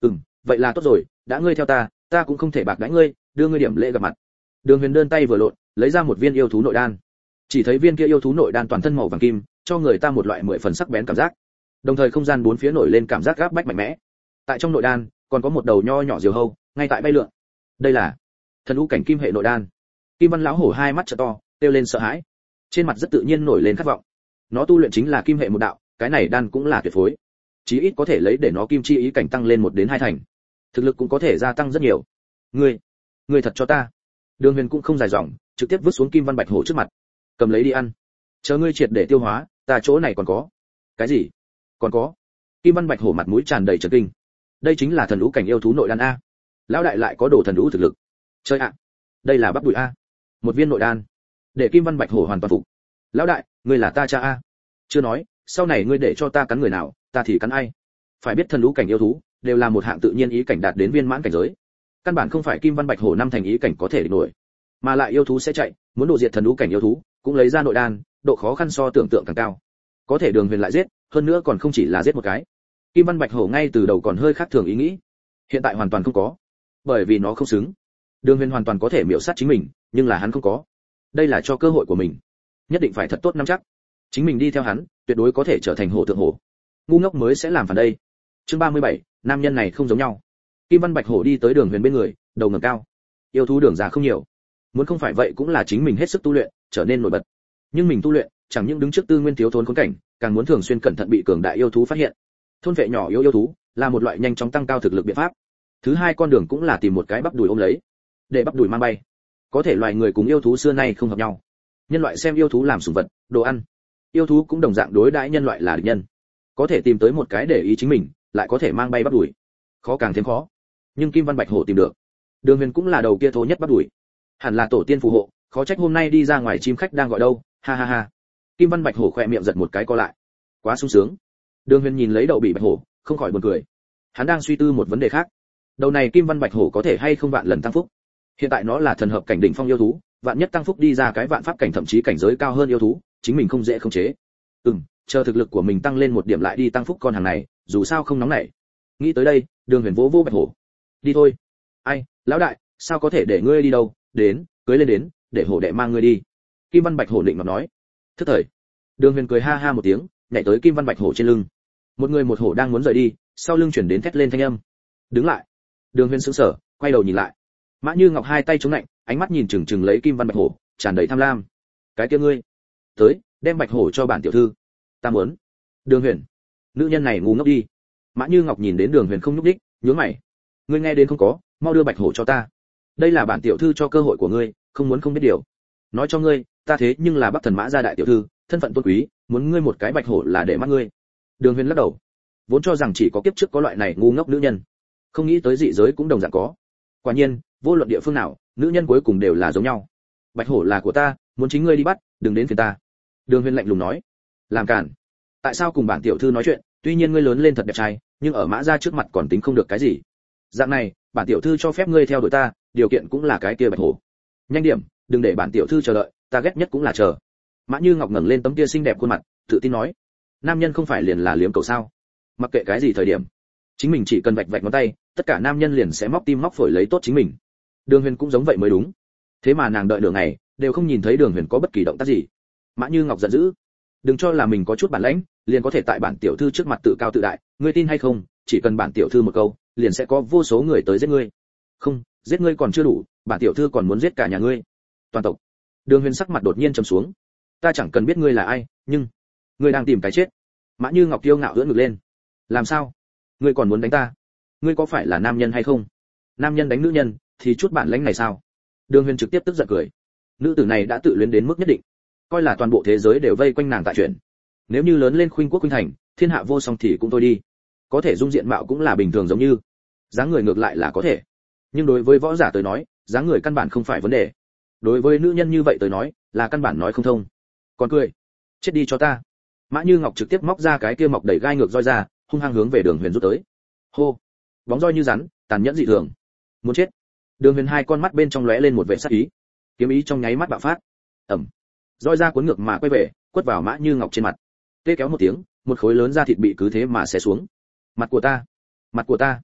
vậy là tốt rồi, đã ngươi theo ta, ta cũng không thể bạc đãi ngươi, đưa ngươi điểm lễ gặp mặt. Đường Huyền đơn tay vừa lộn, lấy ra một viên yêu thú nội đan. Chỉ thấy viên kia yêu thú nội đan toàn thân màu vàng kim, cho người ta một loại mười phần sắc bén cảm giác. Đồng thời không gian bốn phía nổi lên cảm giác gáp bách mạnh mẽ. Tại trong nội đan, còn có một đầu nho nhỏ diều hâu, ngay tại bay lượn. Đây là thần u cảnh kim hệ nội đan. Kim Văn lão hổ hai mắt trợ to, kêu lên sợ hãi. Trên mặt rất tự nhiên nổi lên khát vọng. Nó tu luyện chính là kim hệ một đạo, cái này đan cũng là tuyệt phối. Chí ít có thể lấy để nó kim chi ý cảnh tăng lên một đến hai thành. Thực lực cũng có thể gia tăng rất nhiều. Ngươi, ngươi thật cho ta. Đường Huyền cũng không dài dòng, trực tiếp vứt xuống Kim Văn Bạch hổ trước mặt. Cầm lấy đi ăn. Chờ ngươi triệt để tiêu hóa, ta chỗ này còn có. Cái gì? Còn có? Kim Văn Bạch hổ mặt mũi tràn đầy chấn kinh. Đây chính là thần lũ cảnh yêu thú nội đan a. Lão đại lại có đồ thần lũ thực lực. Chơi ạ. Đây là bắp đùi a. Một viên nội đan. Để Kim Văn Bạch hổ hoàn toàn phục. Lão đại, ngươi là ta cha a. Chưa nói, sau này ngươi để cho ta cắn người nào, ta thì cắn ai. Phải biết thần lũ cảnh yêu thú đều là một hạng tự nhiên ý cảnh đạt đến viên mãn cảnh giới. Căn bản không phải Kim Văn Bạch hổ năm thành ý cảnh có thể địch nổi. Mà lại yêu thú sẽ chạy, muốn độ diệt thần lũ cảnh yêu thú, cũng lấy ra nội đan, độ khó khăn so tưởng tượng càng cao. Có thể Đường Huyền lại giết, hơn nữa còn không chỉ là giết một cái. Kim Văn Bạch hổ ngay từ đầu còn hơi khác thường ý nghĩ, hiện tại hoàn toàn không có, bởi vì nó không xứng. Đường Huyền hoàn toàn có thể miểu sát chính mình, nhưng là hắn không có. Đây là cho cơ hội của mình, nhất định phải thật tốt nắm chắc. Chính mình đi theo hắn, tuyệt đối có thể trở thành hổ thượng hổ. Ngu ngốc mới sẽ làm phản đây. Chương ba mươi bảy, nam nhân này không giống nhau. Kim Văn Bạch hổ đi tới Đường Huyền bên người, đầu ngẩng cao. Yêu thú đường già không nhiều, muốn không phải vậy cũng là chính mình hết sức tu luyện, trở nên nổi bật. Nhưng mình tu luyện, chẳng những đứng trước tư nguyên thiếu thốn khốn cảnh, càng muốn thường xuyên cẩn thận bị cường đại yêu thú phát hiện. Thôn vệ nhỏ yếu yêu thú là một loại nhanh chóng tăng cao thực lực biện pháp. Thứ hai con đường cũng là tìm một cái bắp đùi ôm lấy, để bắp đùi mang bay. Có thể loài người cùng yêu thú xưa nay không hợp nhau. Nhân loại xem yêu thú làm sủng vật, đồ ăn. Yêu thú cũng đồng dạng đối đãi nhân loại là địch nhân. Có thể tìm tới một cái để ý chính mình, lại có thể mang bay bắp đùi. Khó càng thêm khó. Nhưng Kim Văn Bạch hổ tìm được. Đường Huyền cũng là đầu kia thô nhất bắp đùi. Hẳn là tổ tiên phù hộ, khó trách hôm nay đi ra ngoài chim khách đang gọi đâu, ha ha ha. Kim Văn Bạch hổ khẽ miệng giật một cái co lại. Quá sung sướng. Đường Huyền nhìn lấy đậu bị Bạch hổ, không khỏi buồn cười. Hắn đang suy tư một vấn đề khác. Đầu này Kim Văn Bạch hổ có thể hay không vạn lần tăng phúc? Hiện tại nó là thần hợp cảnh đỉnh phong yêu thú, vạn nhất tăng phúc đi ra cái vạn pháp cảnh thậm chí cảnh giới cao hơn yêu thú, chính mình không dễ khống chế. Ừm, chờ thực lực của mình tăng lên một điểm lại đi tăng phúc con hàng này, dù sao không nóng nảy. Nghĩ tới đây, Đường Huyền vỗ vỗ Bạch hổ. Đi thôi. Ai, lão đại, sao có thể để ngươi đi đâu? Đến, cưới lên đến, để hổ đệ mang ngươi đi. Kim Văn Bạch hổ định mà nói. Thức thời. Đường Huyền cười ha ha một tiếng, nhảy tới Kim Văn Bạch hổ trên lưng. Một người một hổ đang muốn rời đi, sau lưng chuyển đến thét lên thanh âm. Đứng lại. Đường Huyền sững sờ, quay đầu nhìn lại. Mã Như Ngọc hai tay chống lạnh, ánh mắt nhìn chừng chừng lấy Kim Văn Bạch hổ, tràn đầy tham lam. Cái kia ngươi, tới, đem Bạch hổ cho bản tiểu thư. Ta muốn. Đường Huyền, nữ nhân này ngu ngốc đi. Mã Như Ngọc nhìn đến Đường Huyền không nhúc nhích, nhướng mày. Ngươi nghe đến không có, mau đưa Bạch hổ cho ta. Đây là bản tiểu thư cho cơ hội của ngươi, không muốn không biết điều. Nói cho ngươi, ta thế nhưng là Bắc Thần Mã gia đại tiểu thư, thân phận tôn quý, muốn ngươi một cái Bạch hổ là để mắt ngươi. Đường Huyền lắc đầu, vốn cho rằng chỉ có kiếp trước có loại này ngu ngốc nữ nhân, không nghĩ tới dị giới cũng đồng dạng có. Quả nhiên, vô luận địa phương nào, nữ nhân cuối cùng đều là giống nhau. Bạch hổ là của ta, muốn chính ngươi đi bắt, đừng đến phiền ta. Đường Huyền lạnh lùng nói. Làm cản. Tại sao cùng bản tiểu thư nói chuyện, tuy nhiên ngươi lớn lên thật đẹp trai, nhưng ở Mã gia trước mặt còn tính không được cái gì. Dạng này, bản tiểu thư cho phép ngươi theo đuổi ta, điều kiện cũng là cái kia Bạch hổ. Nhanh điểm, đừng để bản tiểu thư chờ đợi, ta ghét nhất cũng là chờ. Mã Như Ngọc ngẩng lên tấm kia xinh đẹp khuôn mặt, tự tin nói. Nam nhân không phải liền là liếm cầu sao? Mặc kệ cái gì thời điểm, chính mình chỉ cần vạch vạch ngón tay, tất cả nam nhân liền sẽ móc tim móc phổi lấy tốt chính mình. Đường Huyền cũng giống vậy mới đúng. Thế mà nàng đợi nửa ngày, đều không nhìn thấy Đường Huyền có bất kỳ động tác gì. Mã Như Ngọc giận dữ. Đừng cho là mình có chút bản lãnh, liền có thể tại bản tiểu thư trước mặt tự cao tự đại, ngươi tin hay không, chỉ cần bản tiểu thư một câu, liền sẽ có vô số người tới giết ngươi. Không, giết ngươi còn chưa đủ, bản tiểu thư còn muốn giết cả nhà ngươi. Toàn tộc. Đường Huyền sắc mặt đột nhiên trầm xuống. Ta chẳng cần biết ngươi là ai, nhưng ngươi đang tìm cái chết. Mã Như Ngọc kiêu ngạo ưỡn ngực lên. Làm sao? Ngươi còn muốn đánh ta? Ngươi có phải là nam nhân hay không? Nam nhân đánh nữ nhân, thì chút bản lãnh này sao? Đường Huyền trực tiếp tức giận cười. Nữ tử này đã tự luyến đến mức nhất định, coi là toàn bộ thế giới đều vây quanh nàng tại chuyện. Nếu như lớn lên khuynh quốc khuynh thành, thiên hạ vô song thì cũng thôi đi. Có thể dung diện mạo cũng là bình thường giống như. Dáng người ngược lại là có thể. Nhưng đối với võ giả tới nói, dáng người căn bản không phải vấn đề. Đối với nữ nhân như vậy tới nói, là căn bản nói không thông. Còn cười, chết đi cho ta. Mã Như Ngọc trực tiếp móc ra cái kia mọc đầy gai ngược roi ra, hung hăng hướng về Đường Huyền rút tới. Hô, bóng roi như rắn, tàn nhẫn dị thường. Muốn chết. Đường Huyền hai con mắt bên trong lóe lên một vẻ sát ý, kiếm ý trong nháy mắt bạo phát. Ầm, roi ra cuốn ngược mà quay về, quất vào Mã Như Ngọc trên mặt. Tê kéo một tiếng, một khối lớn da thịt bị cứ thế mà xé xuống. Mặt của ta, mặt của ta.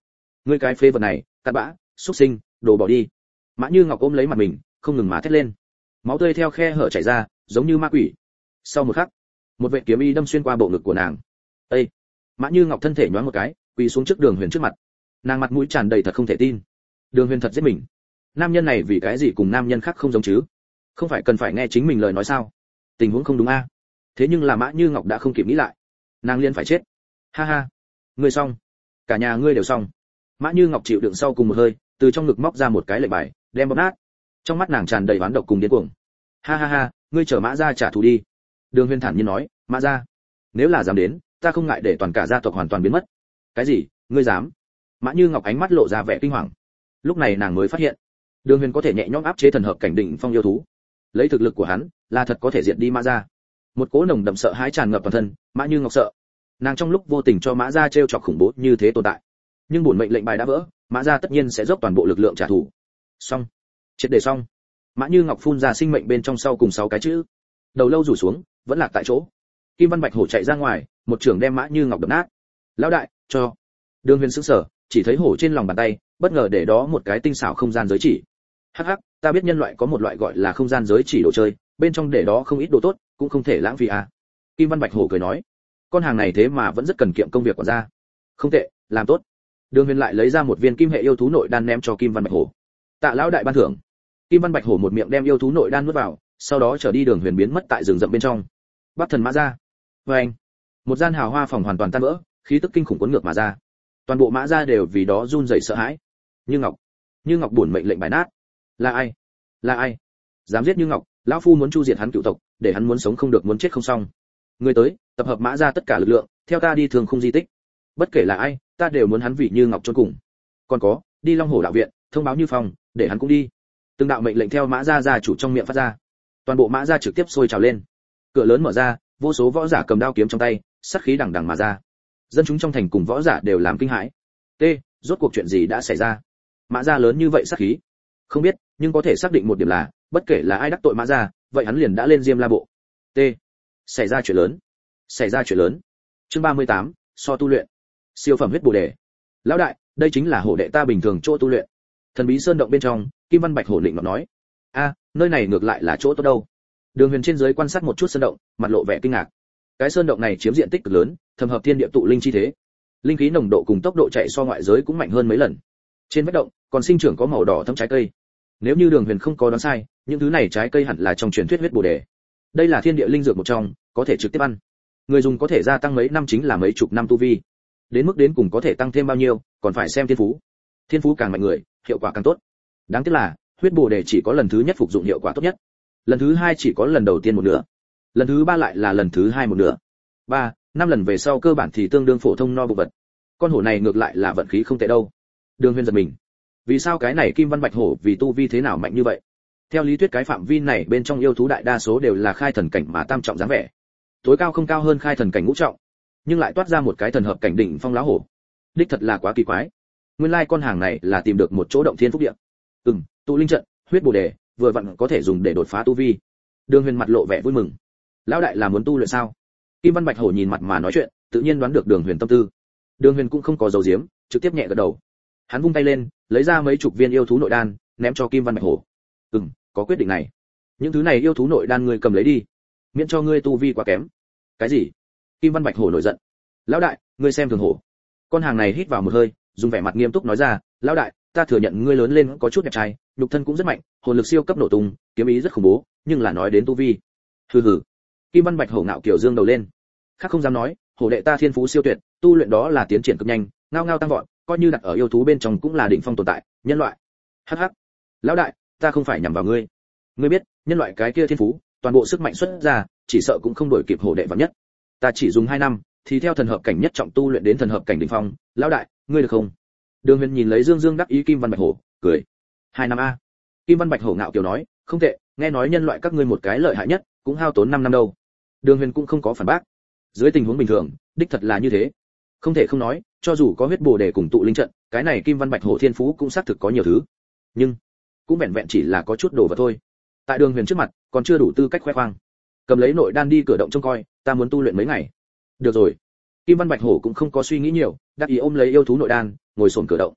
ngươi cái phế vật này, cặn bã, xúc sinh, đồ bỏ đi. Mã Như Ngọc ôm lấy mặt mình, không ngừng mà thét lên. Máu tươi theo khe hở chảy ra, giống như ma quỷ. Sau một khắc, một vệt kiếm y đâm xuyên qua bộ ngực của nàng. Ê! Mã Như Ngọc thân thể nhoáng một cái, quỳ xuống trước Đường Huyền trước mặt. Nàng mặt mũi tràn đầy thật không thể tin. Đường Huyền thật giết mình. Nam nhân này vì cái gì cùng nam nhân khác không giống chứ? Không phải cần phải nghe chính mình lời nói sao? Tình huống không đúng a. Thế nhưng là Mã Như Ngọc đã không kịp nghĩ lại. Nàng liên phải chết. Ha ha, ngươi xong. Cả nhà ngươi đều xong. Mã Như Ngọc chịu đựng sau cùng một hơi, từ trong ngực móc ra một cái lệnh bài, đem bóp nát. Trong mắt nàng tràn đầy oán độc cùng điên cuồng. Ha ha ha, ngươi chờ Mã gia trả thù đi. Đường Huyền thản nhiên nói, Mã gia, nếu là dám đến, ta không ngại để toàn cả gia tộc hoàn toàn biến mất. Cái gì? Ngươi dám? Mã Như Ngọc ánh mắt lộ ra vẻ kinh hoàng. Lúc này nàng mới phát hiện, Đường Huyền có thể nhẹ nhõm áp chế thần hợp cảnh đỉnh phong yêu thú. Lấy thực lực của hắn, là thật có thể diệt đi Mã gia. Một cỗ nồng đậm sợ hãi tràn ngập toàn thân, Mã Như Ngọc sợ. Nàng trong lúc vô tình cho Mã gia trêu chọc khủng bố như thế tồn tại. Nhưng bổn mệnh lệnh bài đã vỡ, Mã gia tất nhiên sẽ dốc toàn bộ lực lượng trả thù. Xong, triệt để xong. Mã Như Ngọc phun ra sinh mệnh bên trong sau cùng sáu cái chữ. Đầu lâu rủ xuống, vẫn lạc tại chỗ. Kim Văn Bạch Hổ chạy ra ngoài, một trường đem Mã Như Ngọc đập nát. Lão đại, cho. Đường Huyền sững sờ, chỉ thấy hổ trên lòng bàn tay, bất ngờ để đó một cái tinh xảo không gian giới chỉ. Hắc hắc, ta biết nhân loại có một loại gọi là không gian giới chỉ đồ chơi, bên trong để đó không ít đồ tốt, cũng không thể lãng phí à. Kim Văn Bạch Hổ cười nói, con hàng này thế mà vẫn rất cần kiệm công việc của ra. Không tệ, làm tốt. Đường Huyền lại lấy ra một viên kim hệ yêu thú nội đan ném cho Kim Văn Bạch Hổ. Tạ lão đại ban thưởng. Kim Văn Bạch Hổ một miệng đem yêu thú nội đan nuốt vào, sau đó trở đi Đường Huyền biến mất tại rừng rậm bên trong. Bắc Thần Mã gia. Và anh, một gian hào hoa phòng hoàn toàn tan vỡ, khí tức kinh khủng cuốn ngược mà ra. Toàn bộ Mã gia đều vì đó run rẩy sợ hãi. Như Ngọc, Như Ngọc buồn mệnh lệnh bài nát. Là ai? Là ai? Dám giết Như Ngọc, lão phu muốn chu diệt hắn cựu tộc, để hắn muốn sống không được muốn chết không xong. Người tới, tập hợp Mã gia tất cả lực lượng, theo ta đi thường không di tích. Bất kể là ai, ta đều muốn hắn vị Như Ngọc chôn cùng. Còn có, đi Long Hổ đạo viện, thông báo Như Phong, để hắn cũng đi. Từng đạo mệnh lệnh theo Mã gia gia chủ trong miệng phát ra. Toàn bộ Mã gia trực tiếp sôi trào lên. Cửa lớn mở ra, vô số võ giả cầm đao kiếm trong tay, sát khí đằng đằng mà ra. Dân chúng trong thành cùng võ giả đều làm kinh hãi. T, rốt cuộc chuyện gì đã xảy ra? Mã gia lớn như vậy sát khí? Không biết, nhưng có thể xác định một điểm là, bất kể là ai đắc tội Mã gia, vậy hắn liền đã lên Diêm La bộ. T, xảy ra chuyện lớn. Xảy ra chuyện lớn. Chương ba mươi tám, so tu luyện. Siêu phẩm huyết bổ đề. Lão đại, đây chính là hổ đệ ta bình thường chỗ tu luyện. Thần bí sơn động bên trong, Kim Văn Bạch Hổ định mà nói, a, nơi này ngược lại là chỗ tốt đâu. Đường Huyền trên dưới quan sát một chút sơn động, mặt lộ vẻ kinh ngạc. Cái sơn động này chiếm diện tích cực lớn, thâm hợp thiên địa tụ linh chi thế. Linh khí nồng độ cùng tốc độ chạy so ngoại giới cũng mạnh hơn mấy lần. Trên vách động còn sinh trưởng có màu đỏ thẫm trái cây. Nếu như Đường Huyền không có đoán sai, những thứ này trái cây hẳn là trong truyền thuyết huyết bổ đề. Đây là thiên địa linh dược một trong, có thể trực tiếp ăn. Người dùng có thể gia tăng mấy năm chính là mấy chục năm tu vi. Đến mức đến cùng có thể tăng thêm bao nhiêu, còn phải xem thiên phú. Thiên phú càng mạnh người, hiệu quả càng tốt. Đáng tiếc là, huyết bổ đề chỉ có lần thứ nhất phục dụng hiệu quả tốt nhất. Lần thứ hai chỉ có lần đầu tiên một nửa. Lần thứ ba lại là lần thứ hai một nửa. Ba, năm lần về sau cơ bản thì tương đương phổ thông no bụng vật. Con hổ này ngược lại là vận khí không tệ đâu. Đường Huyền giật mình. Vì sao cái này Kim Văn Bạch Hổ vì tu vi thế nào mạnh như vậy? Theo lý thuyết cái phạm vi này bên trong yêu thú đại đa số đều là khai thần cảnh mà tam trọng dáng vẻ. Tối cao không cao hơn khai thần cảnh ngũ trọng, nhưng lại toát ra một cái thần hợp cảnh đỉnh phong lão hổ. Đích thật là quá kỳ quái. Nguyên lai con hàng này là tìm được một chỗ động thiên phúc địa. Ừm, tụ linh trận, huyết bổ đề, vừa vặn có thể dùng để đột phá tu vi. Đường Huyền mặt lộ vẻ vui mừng. Lão đại là muốn tu luyện sao? Kim Văn Bạch Hổ nhìn mặt mà nói chuyện, tự nhiên đoán được Đường Huyền tâm tư. Đường Huyền cũng không có giấu giếm, trực tiếp nhẹ gật đầu. Hắn vung tay lên, lấy ra mấy chục viên yêu thú nội đan, ném cho Kim Văn Bạch Hổ. Ừm, có quyết định này. Những thứ này yêu thú nội đan ngươi cầm lấy đi, miễn cho ngươi tu vi quá kém. Cái gì? Kim Văn Bạch Hổ nổi giận. Lão đại, ngươi xem thường hổ. Con hàng này hít vào một hơi, dùng vẻ mặt nghiêm túc nói ra, lão đại, ta thừa nhận ngươi lớn lên có chút đẹp trai, nhục thân cũng rất mạnh, hồn lực siêu cấp nổ tung, kiếm ý rất khủng bố, nhưng là nói đến tu vi. Hừ hừ. Kim Văn Bạch Hổ ngạo kiều dương đầu lên. Khác không dám nói, hổ đệ ta thiên phú siêu tuyệt, tu luyện đó là tiến triển cực nhanh, ngao ngao tăng vọt, coi như đặt ở yêu thú bên trong cũng là đỉnh phong tồn tại, nhân loại. Hắc hắc. Lão đại, ta không phải nhằm vào ngươi. Ngươi biết, nhân loại cái kia thiên phú, toàn bộ sức mạnh xuất ra, chỉ sợ cũng không đổi kịp hổ đệ vạn nhất. Ta chỉ dùng hai năm, thì theo thần hợp cảnh nhất trọng tu luyện đến thần hợp cảnh đỉnh phong, lão đại, ngươi được không? Đường Huyền nhìn lấy Dương Dương đắc ý Kim Văn Bạch Hổ, cười. Hai năm a. Kim Văn Bạch Hổ ngạo kiều nói, không tệ, nghe nói nhân loại các ngươi một cái lợi hại nhất, cũng hao tốn năm năm đâu. Đường Huyền cũng không có phản bác. Dưới tình huống bình thường, đích thật là như thế. Không thể không nói, cho dù có huyết bổ đề cùng tụ linh trận, cái này Kim Văn Bạch Hổ thiên phú cũng xác thực có nhiều thứ. Nhưng, cũng vẹn vẹn chỉ là có chút đồ vật thôi. Tại Đường Huyền trước mặt, còn chưa đủ tư cách khoe khoang. Cầm lấy nội đan đi cửa động trông coi, ta muốn tu luyện mấy ngày. Được rồi. Kim Văn Bạch Hổ cũng không có suy nghĩ nhiều, đắc ý ôm lấy yêu thú nội đan, ngồi xổm cửa động.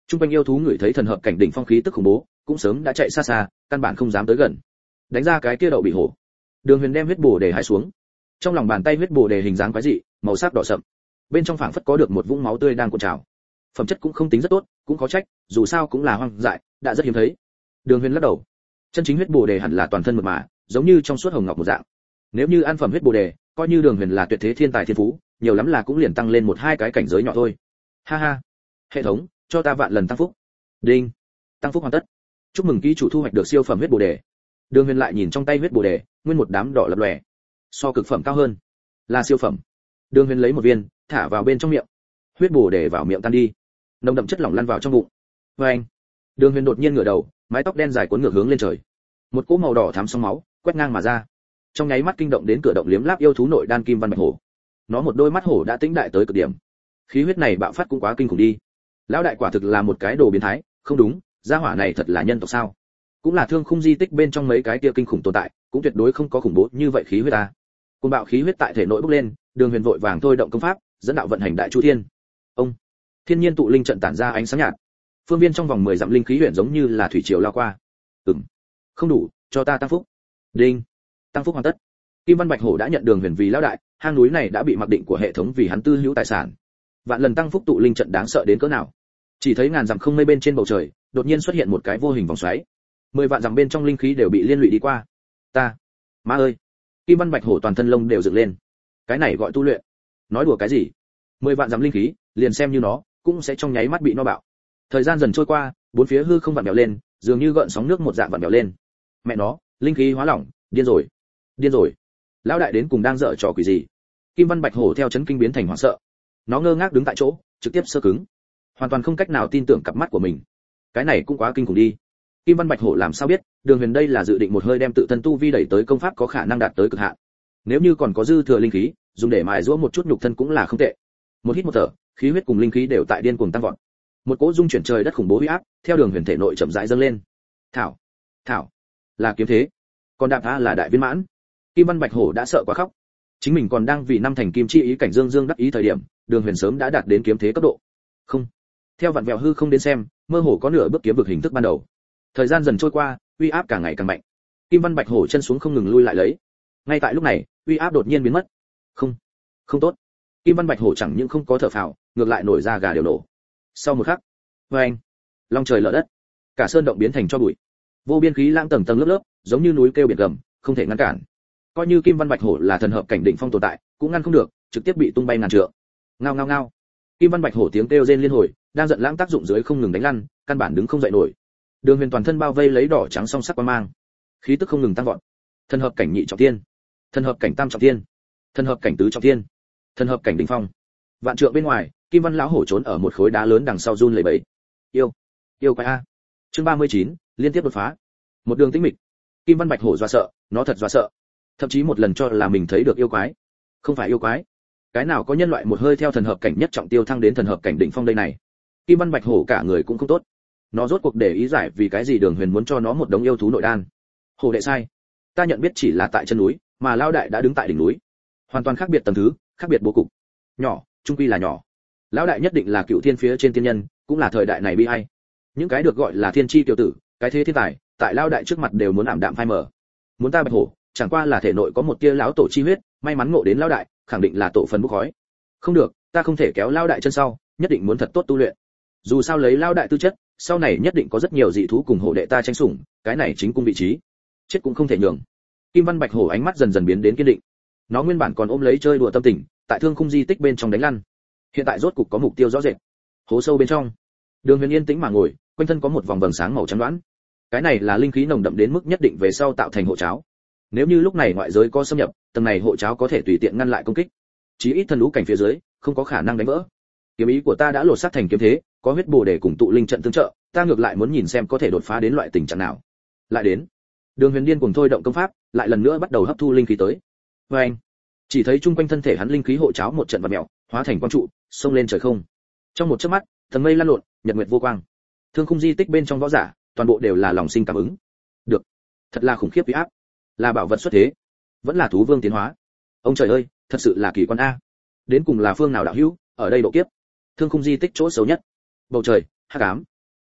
Trung quanh yêu thú ngửi thấy thần hợp cảnh đỉnh phong khí tức khủng bố, cũng sớm đã chạy xa xa, căn bản không dám tới gần. Đánh ra cái kia đậu bị hổ. Đường Huyền đem huyết bồ đề hai xuống. Trong lòng bàn tay huyết bồ đề hình dáng quái dị, màu sắc đỏ sậm. Bên trong phảng phất có được một vũng máu tươi đang cuộn trào. Phẩm chất cũng không tính rất tốt, cũng có trách, dù sao cũng là hoang dại, đã rất hiếm thấy. Đường Huyền lắc đầu. Chân chính huyết bồ đề hẳn là toàn thân mượt mà, giống như trong suốt hồng ngọc một dạng. Nếu như ăn phẩm huyết bồ đề, coi như Đường Huyền là tuyệt thế thiên tài thiên phú, nhiều lắm là cũng liền tăng lên một hai cái cảnh giới nhỏ thôi. Ha ha. Hệ thống, cho ta vạn lần tăng phúc. Đinh. Tăng phúc hoàn tất. Chúc mừng ký chủ thu hoạch được siêu phẩm huyết bồ đề. Đường Huyền lại nhìn trong tay huyết bồ đề, nguyên một đám đỏ lập lòe. So cực phẩm cao hơn, là siêu phẩm. Đường Huyền lấy một viên, thả vào bên trong miệng. Huyết bồ đề vào miệng tan đi, nồng đậm chất lỏng lăn vào trong bụng. Oeng. Đường Huyền đột nhiên ngửa đầu, mái tóc đen dài cuốn ngược hướng lên trời. Một cỗ màu đỏ thắm sóng máu quét ngang mà ra. Trong nháy mắt kinh động đến cửa động liếm láp yêu thú nội đan kim văn bạch hổ. Nó một đôi mắt hổ đã tĩnh đại tới cực điểm. Khí huyết này bạo phát cũng quá kinh khủng đi. Lão đại quả thực là một cái đồ biến thái, không đúng, gia hỏa này thật là nhân tộc sao? Cũng là thương khung di tích bên trong mấy cái kia kinh khủng tồn tại, cũng tuyệt đối không có khủng bố như vậy khí huyết ta. Cơn bạo khí huyết tại thể nội bốc lên, Đường Huyền vội vàng thôi động công pháp, dẫn đạo vận hành đại chu thiên. Ông, thiên nhiên tụ linh trận tản ra ánh sáng nhạt. Phương viên trong vòng mười dặm linh khí huyền giống như là thủy triều lao qua. Ừm, không đủ, cho ta tăng phúc. Đinh, tăng phúc hoàn tất. Kim Văn Bạch Hổ đã nhận Đường Huyền vì lão đại, hang núi này đã bị mặc định của hệ thống vì hắn tư hữu tài sản. Vạn lần tăng phúc tụ linh trận đáng sợ đến cỡ nào? Chỉ thấy ngàn dặm không mây bên trên bầu trời, đột nhiên xuất hiện một cái vô hình vòng xoáy. Mười vạn dặm bên trong linh khí đều bị liên lụy đi qua. Ta, má ơi! Kim Văn Bạch Hổ toàn thân lông đều dựng lên. Cái này gọi tu luyện? Nói đùa cái gì? Mười vạn dặm linh khí, liền xem như nó, cũng sẽ trong nháy mắt bị no bạo. Thời gian dần trôi qua, bốn phía hư không vặn vẹo lên, dường như gợn sóng nước một dạng vặn vẹo lên. Mẹ nó, linh khí hóa lỏng, điên rồi, điên rồi! Lão đại đến cùng đang dở trò quỷ gì? Kim Văn Bạch Hổ theo chấn kinh biến thành hoảng sợ. Nó ngơ ngác đứng tại chỗ, trực tiếp sơ cứng, hoàn toàn không cách nào tin tưởng cặp mắt của mình. Cái này cũng quá kinh khủng đi. Kim Văn Bạch Hổ làm sao biết, Đường Huyền đây là dự định một hơi đem tự thân tu vi đẩy tới công pháp có khả năng đạt tới cực hạn. Nếu như còn có dư thừa linh khí, dùng để mài giũa một chút nhục thân cũng là không tệ. Một hít một thở, khí huyết cùng linh khí đều tại điên cuồng tăng vọt. Một cỗ dung chuyển trời đất khủng bố uy áp, theo Đường Huyền thể nội chậm rãi dâng lên. Thảo, thảo, là kiếm thế. Còn đạp a là đại viên mãn. Kim Văn Bạch Hổ đã sợ quá khóc. Chính mình còn đang vì năm thành kim chi ý cảnh dương dương đắc ý thời điểm, Đường Huyền sớm đã đạt đến kiếm thế cấp độ. Không, theo vặn vẹo hư không đến xem, mơ hồ có nửa bước kiếm vực hình thức ban đầu. Thời gian dần trôi qua, uy áp càng ngày càng mạnh. Kim Văn Bạch Hổ chân xuống không ngừng lui lại lấy. Ngay tại lúc này, uy áp đột nhiên biến mất. Không, không tốt. Kim Văn Bạch Hổ chẳng những không có thở phào, ngược lại nổi ra gà đều nổ. Sau một khắc, oeng, long trời lở đất, cả sơn động biến thành tro bụi. Vô biên khí lãng tầng tầng lớp lớp, giống như núi kêu biển gầm, không thể ngăn cản. Coi như Kim Văn Bạch Hổ là thần hợp cảnh đỉnh phong tồn tại, cũng ngăn không được, trực tiếp bị tung bay ngàn trượng. Ngao ngao ngao. Kim Văn Bạch Hổ tiếng kêu rên liên hồi, đang giận lãng tác dụng dưới không ngừng đánh lăn, căn bản đứng không dậy nổi. Đường Huyền toàn thân bao vây lấy đỏ trắng song sắc quang mang, khí tức không ngừng tăng vọt. Thần hợp cảnh nhị trọng thiên, thần hợp cảnh tam trọng thiên, thần hợp cảnh tứ trọng thiên, thần hợp cảnh đỉnh phong. Vạn trượng bên ngoài, Kim Văn lão hổ trốn ở một khối đá lớn đằng sau run lẩy bẩy. Yêu, yêu quái a. Chương ba mươi chín, liên tiếp đột phá. Một đường tĩnh mịch. Kim Văn Bạch Hổ dọa sợ, nó thật dọa sợ. Thậm chí một lần cho là mình thấy được yêu quái. Không phải yêu quái. Cái nào có nhân loại một hơi theo thần hợp cảnh nhất trọng tiêu thăng đến thần hợp cảnh đỉnh phong đây này. Kim Văn Bạch Hổ cả người cũng không tốt. Nó rốt cuộc để ý giải vì cái gì Đường Huyền muốn cho nó một đống yêu thú nội đan. Hổ đệ sai. Ta nhận biết chỉ là tại chân núi, mà Lao đại đã đứng tại đỉnh núi. Hoàn toàn khác biệt tầng thứ, khác biệt bố cục. Nhỏ, trung quy là nhỏ. Lão đại nhất định là cựu thiên phía trên tiên nhân, cũng là thời đại này bi ai. Những cái được gọi là thiên chi tiểu tử, cái thế thiên tài, tại Lao đại trước mặt đều muốn ảm đạm phai mờ. Muốn ta Bạch Hổ, chẳng qua là thể nội có một tia lão tổ chi huyết, may mắn ngộ đến Lao đại, khẳng định là tổ phần bốc khói. Không được, ta không thể kéo Lao đại chân sau, nhất định muốn thật tốt tu luyện. Dù sao lấy Lao đại tư chất, sau này nhất định có rất nhiều dị thú cùng hổ đệ ta tranh sủng, cái này chính cung vị trí, chết cũng không thể nhường. Kim Văn Bạch Hổ ánh mắt dần dần biến đến kiên định. Nó nguyên bản còn ôm lấy chơi đùa tâm tình, tại thương khung di tích bên trong đánh lăn, hiện tại rốt cục có mục tiêu rõ rệt. Hố sâu bên trong, Đường Huyền yên tĩnh mà ngồi, quanh thân có một vòng vầng sáng màu trắng đoán. Cái này là linh khí nồng đậm đến mức nhất định về sau tạo thành hộ cháo. Nếu như lúc này ngoại giới có xâm nhập, tầng này hộ cháo có thể tùy tiện ngăn lại công kích. Chí ít thân lũ cảnh phía dưới, không có khả năng đánh vỡ. Kiếm ý của ta đã lột xác thành kiếm thế, có huyết bổ để cùng tụ linh trận tương trợ, ta ngược lại muốn nhìn xem có thể đột phá đến loại tình trạng nào. Lại đến, Đường Huyền điên cuồng thôi động công pháp, lại lần nữa bắt đầu hấp thu linh khí tới. Và anh, chỉ thấy chung quanh thân thể hắn linh khí hộ cháo một trận vặn mèo, hóa thành quang trụ, xông lên trời không. Trong một chớp mắt, tầng mây lan lộn, nhật nguyệt vô quang. Thương khung di tích bên trong võ giả, toàn bộ đều là lòng sinh cảm ứng. Được, thật là khủng khiếp uy áp, là bảo vật xuất thế, vẫn là thú vương tiến hóa. Ông trời ơi, thật sự là kỳ quan a. Đến cùng là phương nào đạo hữu, ở đây độ kiếp. Thương khung di tích chỗ xấu nhất. Bầu trời, hắc ám,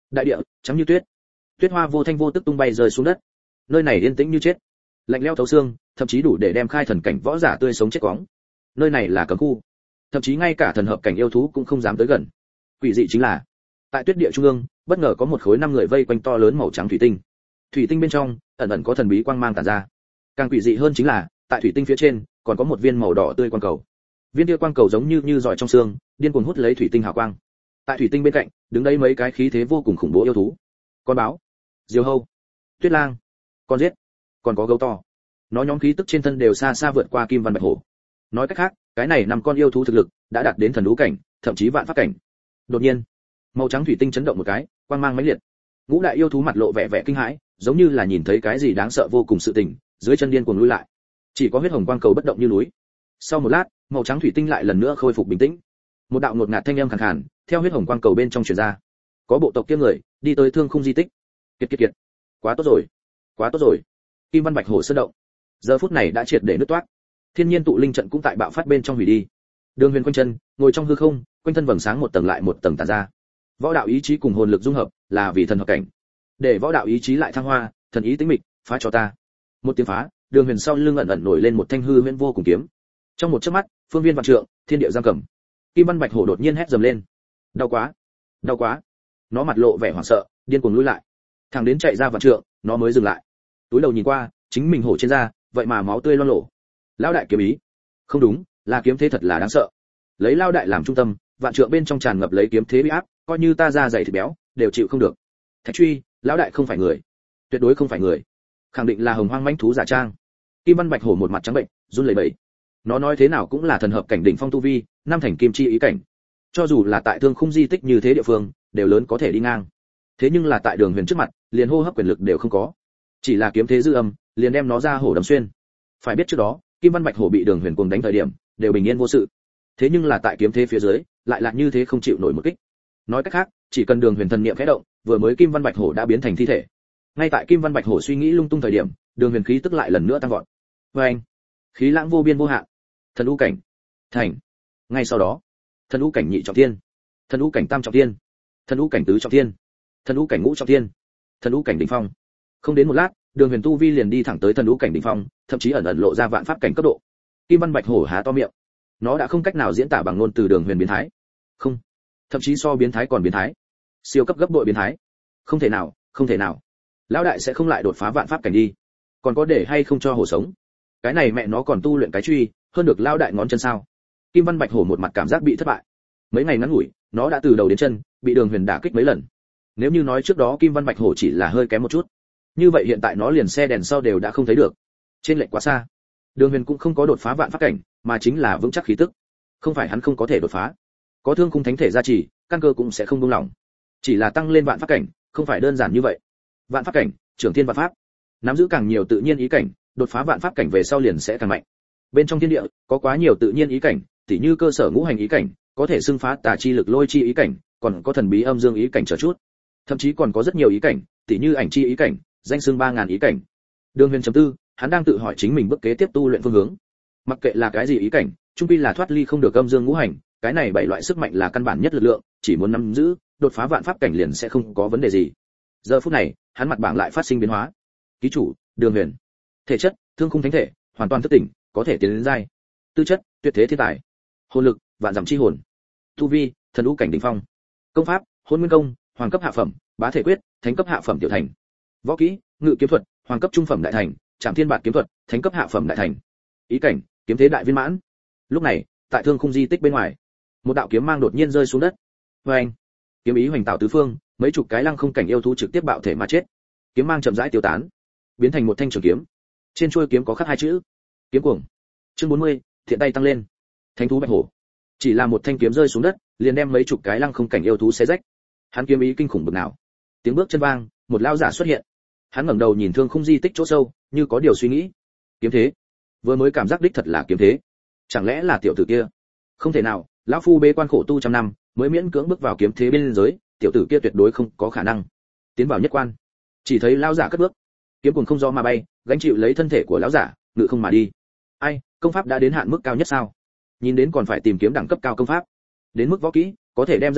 Đại địa trắng như tuyết, tuyết hoa vô thanh vô tức tung bay rơi xuống đất. Nơi này yên tĩnh như chết, lạnh lẽo thấu xương, thậm chí đủ để đem khai thần cảnh võ giả tươi sống chết quóng. Nơi này là cấm khu, thậm chí ngay cả thần hợp cảnh yêu thú cũng không dám tới gần. Quỷ dị chính là, tại tuyết địa trung ương, bất ngờ có một khối năm người vây quanh to lớn màu trắng thủy tinh. Thủy tinh bên trong ẩn ẩn có thần bí quang mang tản ra. Càng quỷ dị hơn chính là, tại thủy tinh phía trên còn có một viên màu đỏ tươi quang cầu. Viên kia quang cầu giống như như giỏi trong xương, điên cuồng hút lấy thủy tinh hào quang. Tại thủy tinh bên cạnh, đứng đây mấy cái khí thế vô cùng khủng bố yêu thú. Con báo, diều hâu, tuyết lang, con giết, còn có gấu to. Nó nhóm khí tức trên thân đều xa xa vượt qua kim văn bạch hổ. Nói cách khác, cái này năm con yêu thú thực lực đã đạt đến thần đũ cảnh, thậm chí vạn pháp cảnh. Đột nhiên, màu trắng thủy tinh chấn động một cái, quang mang mãnh liệt. Ngũ đại yêu thú mặt lộ vẻ vẻ kinh hãi, giống như là nhìn thấy cái gì đáng sợ vô cùng sự tình, dưới chân điên cuồng lùi lại. Chỉ có huyết hồng quang cầu bất động như núi. Sau một lát, màu trắng thủy tinh lại lần nữa khôi phục bình tĩnh. Một đạo ngột ngạt thanh âm khàn khàn theo huyết hồng quang cầu bên trong truyền ra. Có bộ tộc kia người đi tới thương khung di tích. Kiệt kiệt kiệt, quá tốt rồi, quá tốt rồi. Kim văn bạch hổ sơn động, giờ phút này đã triệt để nứt toát. Thiên nhiên tụ linh trận cũng tại bạo phát bên trong hủy đi. Đường Huyền quanh chân, ngồi trong hư không, quanh thân vầng sáng một tầng lại một tầng tản ra. Võ đạo ý chí cùng hồn lực dung hợp, là vì thần hợp cảnh. Để võ đạo ý chí lại thăng hoa, thần ý tĩnh mịch, phá cho ta. Một tiếng phá, Đường Huyền sau lưng ẩn ẩn nổi lên một thanh hư huyễn vô cùng kiếm. Trong một chớp mắt, phương viên vạn trượng, thiên địa giam cầm. Kim văn bạch hổ đột nhiên hét dầm lên. Đau quá, đau quá. Nó mặt lộ vẻ hoảng sợ, điên cuồng lùi lại. Thằng đến chạy ra vạn trượng, nó mới dừng lại. Túi đầu nhìn qua, chính mình hổ trên da, vậy mà máu tươi loang lổ. Lão đại kiếm ý. Không đúng, là kiếm thế thật là đáng sợ. Lấy Lão đại làm trung tâm, vạn trượng bên trong tràn ngập lấy kiếm thế uy áp, coi như ta da dày thịt béo, đều chịu không được. Thạch truy, lão đại không phải người, tuyệt đối không phải người, khẳng định là hồng hoang mãnh thú giả trang. Kim văn bạch hổ một mặt trắng bệnh, run lẩy bẩy. Nó nói thế nào cũng là thần hợp cảnh đỉnh phong tu vi, năm thành kim chi ý cảnh. Cho dù là tại thương khung di tích như thế địa phương, đều lớn có thể đi ngang. Thế nhưng là tại Đường Huyền trước mặt, liền hô hấp quyền lực đều không có. Chỉ là kiếm thế dư âm, liền đem nó ra hổ đâm xuyên. Phải biết trước đó, Kim văn bạch hổ bị Đường Huyền cuồng đánh thời điểm, đều bình yên vô sự. Thế nhưng là tại kiếm thế phía dưới, lại là như thế không chịu nổi một kích. Nói cách khác, chỉ cần Đường Huyền thần niệm khẽ động, vừa mới Kim văn bạch hổ đã biến thành thi thể. Ngay tại Kim văn bạch hổ suy nghĩ lung tung thời điểm, Đường Huyền khí tức lại lần nữa tăng vọt. Oeng, khí lãng vô biên vô hạn. Thần u cảnh, thành. Ngay sau đó, thần u cảnh nhị trọng thiên, thần u cảnh tam trọng thiên, thần u cảnh tứ trọng thiên, thần u cảnh ngũ trọng thiên, thần u cảnh đỉnh phong. Không đến một lát, Đường Huyền tu vi liền đi thẳng tới thần u cảnh đỉnh phong, thậm chí ẩn ẩn lộ ra vạn pháp cảnh cấp độ. Kim văn bạch hổ há to miệng, nó đã không cách nào diễn tả bằng ngôn từ Đường Huyền biến thái. Không, thậm chí so biến thái còn biến thái, siêu cấp gấp bội biến thái. Không thể nào, không thể nào. Lão đại sẽ không lại đột phá vạn pháp cảnh đi? Còn có để hay không cho hổ sống? Cái này mẹ nó còn tu luyện cái truy, hơn được lão đại ngón chân sao? Kim văn bạch hổ một mặt cảm giác bị thất bại. Mấy ngày ngắn ngủi, nó đã từ đầu đến chân bị Đường Huyền đả kích mấy lần. Nếu như nói trước đó Kim văn bạch hổ chỉ là hơi kém một chút, như vậy hiện tại nó liền xe đèn sau đều đã không thấy được. Trên lệch quá xa. Đường Huyền cũng không có đột phá vạn pháp cảnh, mà chính là vững chắc khí tức. Không phải hắn không có thể đột phá, có thương khung thánh thể gia trì, căn cơ cũng sẽ không buông lỏng. Chỉ là tăng lên vạn pháp cảnh, không phải đơn giản như vậy. Vạn pháp cảnh, trưởng thiên vạn pháp, nắm giữ càng nhiều tự nhiên ý cảnh, đột phá vạn pháp cảnh về sau liền sẽ càng mạnh. Bên trong thiên địa có quá nhiều tự nhiên ý cảnh, tỉ như cơ sở ngũ hành ý cảnh, có thể xưng phá tà chi lực lôi chi ý cảnh, còn có thần bí âm dương ý cảnh trở chút. Thậm chí còn có rất nhiều ý cảnh, tỉ như ảnh chi ý cảnh, danh xưng ba ngàn ý cảnh. Đường Huyền chấm tư, hắn đang tự hỏi chính mình bước kế tiếp tu luyện phương hướng. Mặc kệ là cái gì ý cảnh, chung quy là thoát ly không được âm dương ngũ hành, cái này bảy loại sức mạnh là căn bản nhất lực lượng, chỉ muốn nắm giữ, đột phá vạn pháp cảnh liền sẽ không có vấn đề gì. Giờ phút này, hắn mặt bảng lại phát sinh biến hóa. Ký chủ, Đường Huyền. Thể chất, thương khung thánh thể, hoàn toàn thức tỉnh, có thể tiến đến giai. Tư chất, tuyệt thế thiên tài. Hồn lực, vạn dặm chi hồn. Tu vi, thần u cảnh đỉnh phong. Công pháp, hôn nguyên công, hoàng cấp hạ phẩm, bá thể quyết, thánh cấp hạ phẩm tiểu thành. Võ kỹ, ngự kiếm thuật, hoàng cấp trung phẩm đại thành, trảm thiên bạt kiếm thuật, thánh cấp hạ phẩm đại thành. Ý cảnh, kiếm thế đại viên mãn. Lúc này, tại thương khung di tích bên ngoài, một đạo kiếm mang đột nhiên rơi xuống đất. Oeng, kiếm ý hoành tạo tứ phương, mấy chục cái lăng không cảnh yêu thú trực tiếp bạo thể mà chết. Kiếm mang chậm rãi tiêu tán, biến thành một thanh trường kiếm. Trên chuôi kiếm có khắc hai chữ: Kiếm cuồng. Chương bốn mươi, thiện tay tăng lên. Thánh thú bạch hổ. Chỉ là một thanh kiếm rơi xuống đất, liền đem mấy chục cái lăng không cảnh yêu thú xé rách. Hắn kiếm ý kinh khủng bực nào. Tiếng bước chân vang, một lão giả xuất hiện. Hắn ngẩng đầu nhìn thương khung di tích chỗ sâu, như có điều suy nghĩ. Kiếm thế, vừa mới cảm giác đích thật là kiếm thế. Chẳng lẽ là tiểu tử kia? Không thể nào, lão phu bế quan khổ tu trăm năm, mới miễn cưỡng bước vào kiếm thế bên giới, tiểu tử kia tuyệt đối không có khả năng tiến vào nhất quan. Chỉ thấy lão giả cất bước, kiếm cuồng không gió mà bay, gánh chịu lấy thân thể của lão giả, ngự không mà đi. Ai, công pháp đã đến hạn mức cao nhất sao? Nhìn đến còn phải tìm kiếm đẳng cấp cao công pháp. Đến mức võ kỹ, có thể đem ra được,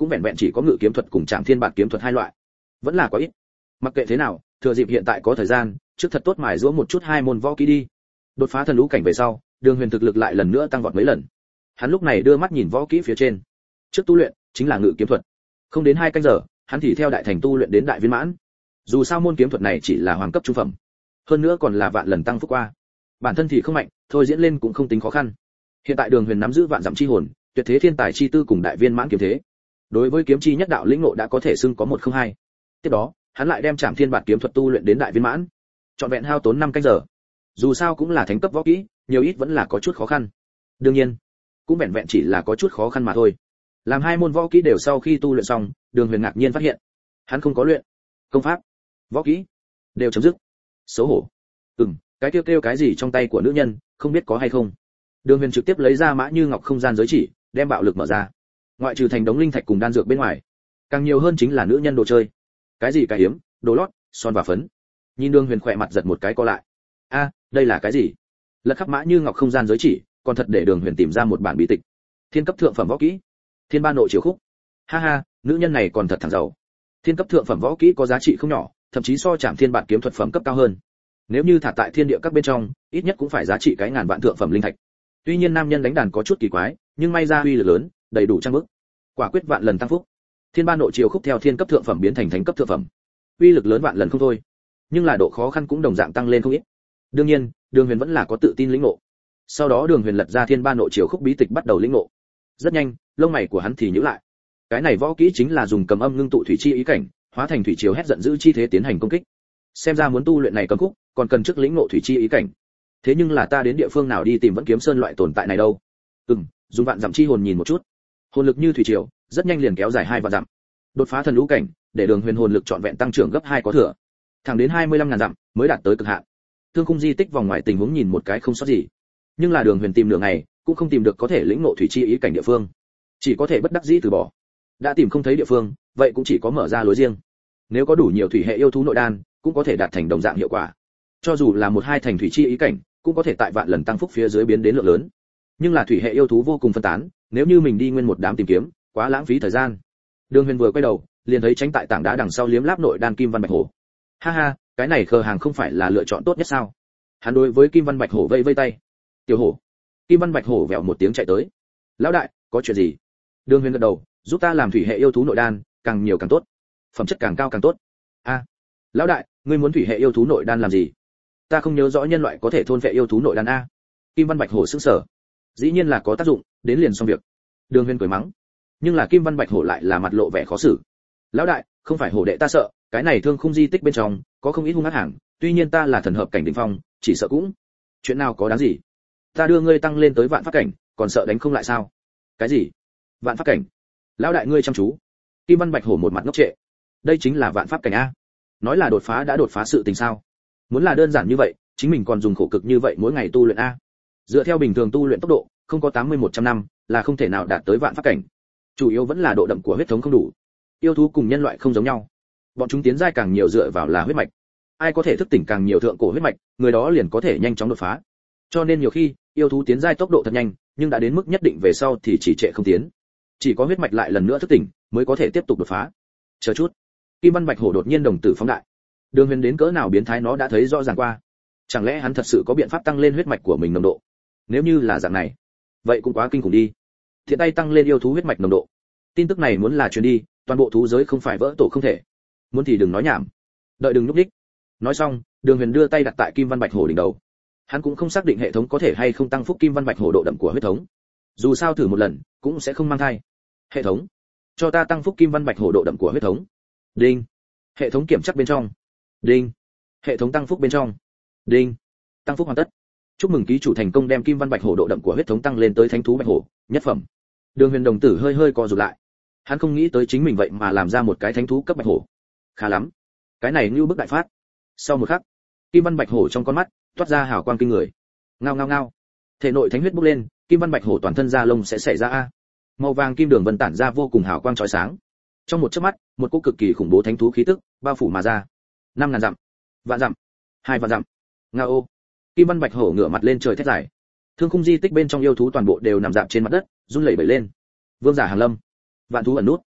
cũng vẹn vẹn chỉ có ngự kiếm thuật cùng Trảm Thiên Bạt kiếm thuật hai loại, vẫn là quá ít. Mặc kệ thế nào, thừa dịp hiện tại có thời gian, trước thật tốt mài giũa một chút hai môn võ kỹ đi. Đột phá thần lũ cảnh về sau, Đường Huyền thực lực lại lần nữa tăng vọt mấy lần. Hắn lúc này đưa mắt nhìn võ kỹ phía trên. Trước tu luyện chính là ngự kiếm thuật. Không đến hai canh giờ, hắn thì theo đại thành tu luyện đến đại viên mãn. Dù sao môn kiếm thuật này chỉ là hoàng cấp trung phẩm, hơn nữa còn là vạn lần tăng phúc qua. Bản thân thì không mạnh, thôi diễn lên cũng không tính khó khăn. Hiện tại Đường Huyền nắm giữ vạn dặm chi hồn, tuyệt thế thiên tài chi tư cùng đại viên mãn kiếm thế. Đối với kiếm chi nhất đạo lĩnh ngộ đã có thể xưng có một không hai. Tiếp đó, hắn lại đem Trảm Thiên Bạt kiếm thuật tu luyện đến đại viên mãn. Trọn vẹn hao tốn năm canh giờ. Dù sao cũng là thánh cấp võ kỹ, nhiều ít vẫn là có chút khó khăn. Đương nhiên, cũng vẹn vẹn chỉ là có chút khó khăn mà thôi. Làm hai môn võ kỹ đều sau khi tu luyện xong, Đường Huyền ngạc nhiên phát hiện, hắn không có luyện công pháp, võ kỹ đều chấm dứt. Xấu hổ. Ừm, cái kêu kêu cái gì trong tay của nữ nhân, không biết có hay không. Đường Huyền trực tiếp lấy ra Mã Như Ngọc không gian giới chỉ, đem bạo lực mở ra. Ngoại trừ thành đống linh thạch cùng đan dược bên ngoài, càng nhiều hơn chính là nữ nhân đồ chơi. Cái gì cái hiếm, đồ lót, son và phấn. Nhìn Đường Huyền khỏe mặt giật một cái co lại. A, đây là cái gì? Lật khắp Mã Như Ngọc không gian giới chỉ, còn thật để Đường Huyền tìm ra một bản bí tịch. Thiên cấp thượng phẩm võ kỹ, Thiên Ba Nội Chiếu Khúc. Ha ha, nữ nhân này còn thật thẳng giàu. Thiên cấp thượng phẩm võ kỹ có giá trị không nhỏ, thậm chí so Trảm Thiên Bạt kiếm thuật phẩm cấp cao hơn. Nếu như thả tại thiên địa các bên trong, ít nhất cũng phải giá trị cái ngàn vạn thượng phẩm linh thạch. Tuy nhiên nam nhân đánh đàn có chút kỳ quái, nhưng may ra uy lực lớn, đầy đủ trang bức. Quả quyết vạn lần tăng phúc. Thiên Ba Nội Chiếu Khúc theo thiên cấp thượng phẩm biến thành thánh cấp thượng phẩm. Uy lực lớn vạn lần không thôi, nhưng là độ khó khăn cũng đồng dạng tăng lên không ít. Đương nhiên, Đường Huyền vẫn là có tự tin lĩnh ngộ. Sau đó Đường Huyền lật ra Thiên Ba Nội Chiếu Khúc bí tịch bắt đầu lĩnh ngộ. Rất nhanh, lông mày của hắn thì nhíu lại. Cái này võ kỹ chính là dùng cầm âm ngưng tụ thủy chi ý cảnh, hóa thành thủy chiều hét giận dữ chi thế tiến hành công kích. Xem ra muốn tu luyện này cấm khúc, còn cần trước lĩnh ngộ thủy chi ý cảnh. Thế nhưng là ta đến địa phương nào đi tìm Vẫn Kiếm Sơn loại tồn tại này đâu? Ừm, dùng vạn dặm chi hồn nhìn một chút. Hồn lực như thủy triều, rất nhanh liền kéo dài hai vạn dặm. Đột phá thần lũ cảnh, để Đường Huyền hồn lực trọn vẹn tăng trưởng gấp hai có thừa. Thẳng đến hai mươi lăm ngàn dặm mới đạt tới cực hạn. Thương khung di tích vòng ngoài tình huống nhìn một cái không sót gì. Nhưng là Đường Huyền tìm nửa ngày, cũng không tìm được có thể lĩnh ngộ thủy chi ý cảnh địa phương. Chỉ có thể bất đắc dĩ từ bỏ. Đã tìm không thấy địa phương, vậy cũng chỉ có mở ra lối riêng. Nếu có đủ nhiều thủy hệ yêu thú nội đan, cũng có thể đạt thành đồng dạng hiệu quả. Cho dù là một hai thành thủy chi ý cảnh, cũng có thể tại vạn lần tăng phúc phía dưới biến đến lượng lớn. Nhưng là thủy hệ yêu thú vô cùng phân tán, nếu như mình đi nguyên một đám tìm kiếm, quá lãng phí thời gian. Đường Huyền vừa quay đầu, liền thấy tránh tại tảng đá đằng sau liếm láp nội đan Kim Văn Bạch Hổ. Ha ha, cái này khờ hàng không phải là lựa chọn tốt nhất sao? Hắn đối với Kim Văn Bạch Hổ vây vây tay. Tiểu hổ. Kim Văn Bạch Hổ vèo một tiếng chạy tới. Lão đại, có chuyện gì? Đường Huyền gật đầu, giúp ta làm thủy hệ yêu thú nội đan, càng nhiều càng tốt, phẩm chất càng cao càng tốt. A, lão đại, ngươi muốn thủy hệ yêu thú nội đan làm gì? Ta không nhớ rõ nhân loại có thể thôn vệ yêu thú nội đan a. Kim Văn Bạch Hổ sững sờ. Dĩ nhiên là có tác dụng, đến liền xong việc. Đường Huyền cười mắng. Nhưng là Kim Văn Bạch Hổ lại là mặt lộ vẻ khó xử. Lão đại, không phải hổ đệ ta sợ, cái này thương khung di tích bên trong có không ít hung ác hàng, tuy nhiên ta là thần hợp cảnh đỉnh phong, chỉ sợ cũng chuyện nào có đáng gì. Ta đưa ngươi tăng lên tới vạn pháp cảnh, còn sợ đánh không lại sao? Cái gì? Vạn pháp cảnh? Lão đại ngươi chăm chú. Kim Văn Bạch Hổ một mặt ngốc trệ. Đây chính là vạn pháp cảnh a. Nói là đột phá đã đột phá sự tình sao? Muốn là đơn giản như vậy, chính mình còn dùng khổ cực như vậy mỗi ngày tu luyện a. Dựa theo bình thường tu luyện tốc độ, không có tám mươi một trăm năm, là không thể nào đạt tới vạn pháp cảnh. Chủ yếu vẫn là độ đậm của huyết thống không đủ. Yêu thú cùng nhân loại không giống nhau. Bọn chúng tiến giai càng nhiều dựa vào là huyết mạch. Ai có thể thức tỉnh càng nhiều thượng cổ huyết mạch, người đó liền có thể nhanh chóng đột phá. Cho nên nhiều khi, yêu thú tiến giai tốc độ thật nhanh, nhưng đã đến mức nhất định về sau thì chỉ trệ không tiến. Chỉ có huyết mạch lại lần nữa thức tỉnh, mới có thể tiếp tục đột phá. Chờ chút. Kim Văn Bạch Hổ đột nhiên đồng tử phóng đại. Đường Huyền đến cỡ nào biến thái nó đã thấy rõ ràng qua. Chẳng lẽ hắn thật sự có biện pháp tăng lên huyết mạch của mình nồng độ? Nếu như là dạng này, vậy cũng quá kinh khủng đi. Thiện tay tăng lên yêu thú huyết mạch nồng độ. Tin tức này muốn là truyền đi, toàn bộ thú giới không phải vỡ tổ không thể. Muốn thì đừng nói nhảm. Đợi đừng lúc đích. Nói xong, Đường Huyền đưa tay đặt tại Kim Văn Bạch Hổ đỉnh đầu. Hắn cũng không xác định hệ thống có thể hay không tăng phúc Kim Văn Bạch Hổ độ đậm của huyết thống. Dù sao thử một lần, cũng sẽ không mang thai. Hệ thống, cho ta tăng phúc Kim Văn Bạch Hổ độ đậm của huyết thống. Đinh. Hệ thống kiểm tra bên trong. Đinh. Hệ thống tăng phúc bên trong. Đinh. Tăng phúc hoàn tất. Chúc mừng ký chủ thành công đem Kim Văn Bạch Hổ độ đậm của huyết thống tăng lên tới Thánh thú Bạch Hổ, nhất phẩm. Đường Huyền đồng tử hơi hơi co rụt lại. Hắn không nghĩ tới chính mình vậy mà làm ra một cái thánh thú cấp Bạch Hổ. Khá lắm. Cái này như bức đại phát. Sau một khắc, Kim Văn Bạch Hổ trong con mắt toát ra hào quang kinh người. Ngao ngao ngao. Thể nội thánh huyết bốc lên, Kim Văn Bạch Hổ toàn thân da lông sẽ xảy ra a. Màu vàng kim đường vân tản ra vô cùng hào quang chói sáng. Trong một chớp mắt, một cỗ cực kỳ khủng bố thánh thú khí tức bao phủ mà ra. Năm ngàn dặm, vạn dặm, hai vạn dặm. Ngao. Kim Văn Bạch Hổ ngửa mặt lên trời thét dài. Thương khung di tích bên trong yêu thú toàn bộ đều nằm dạp trên mặt đất, run lẩy bẩy lên. Vương giả Hàn Lâm, vạn thú ẩn nút.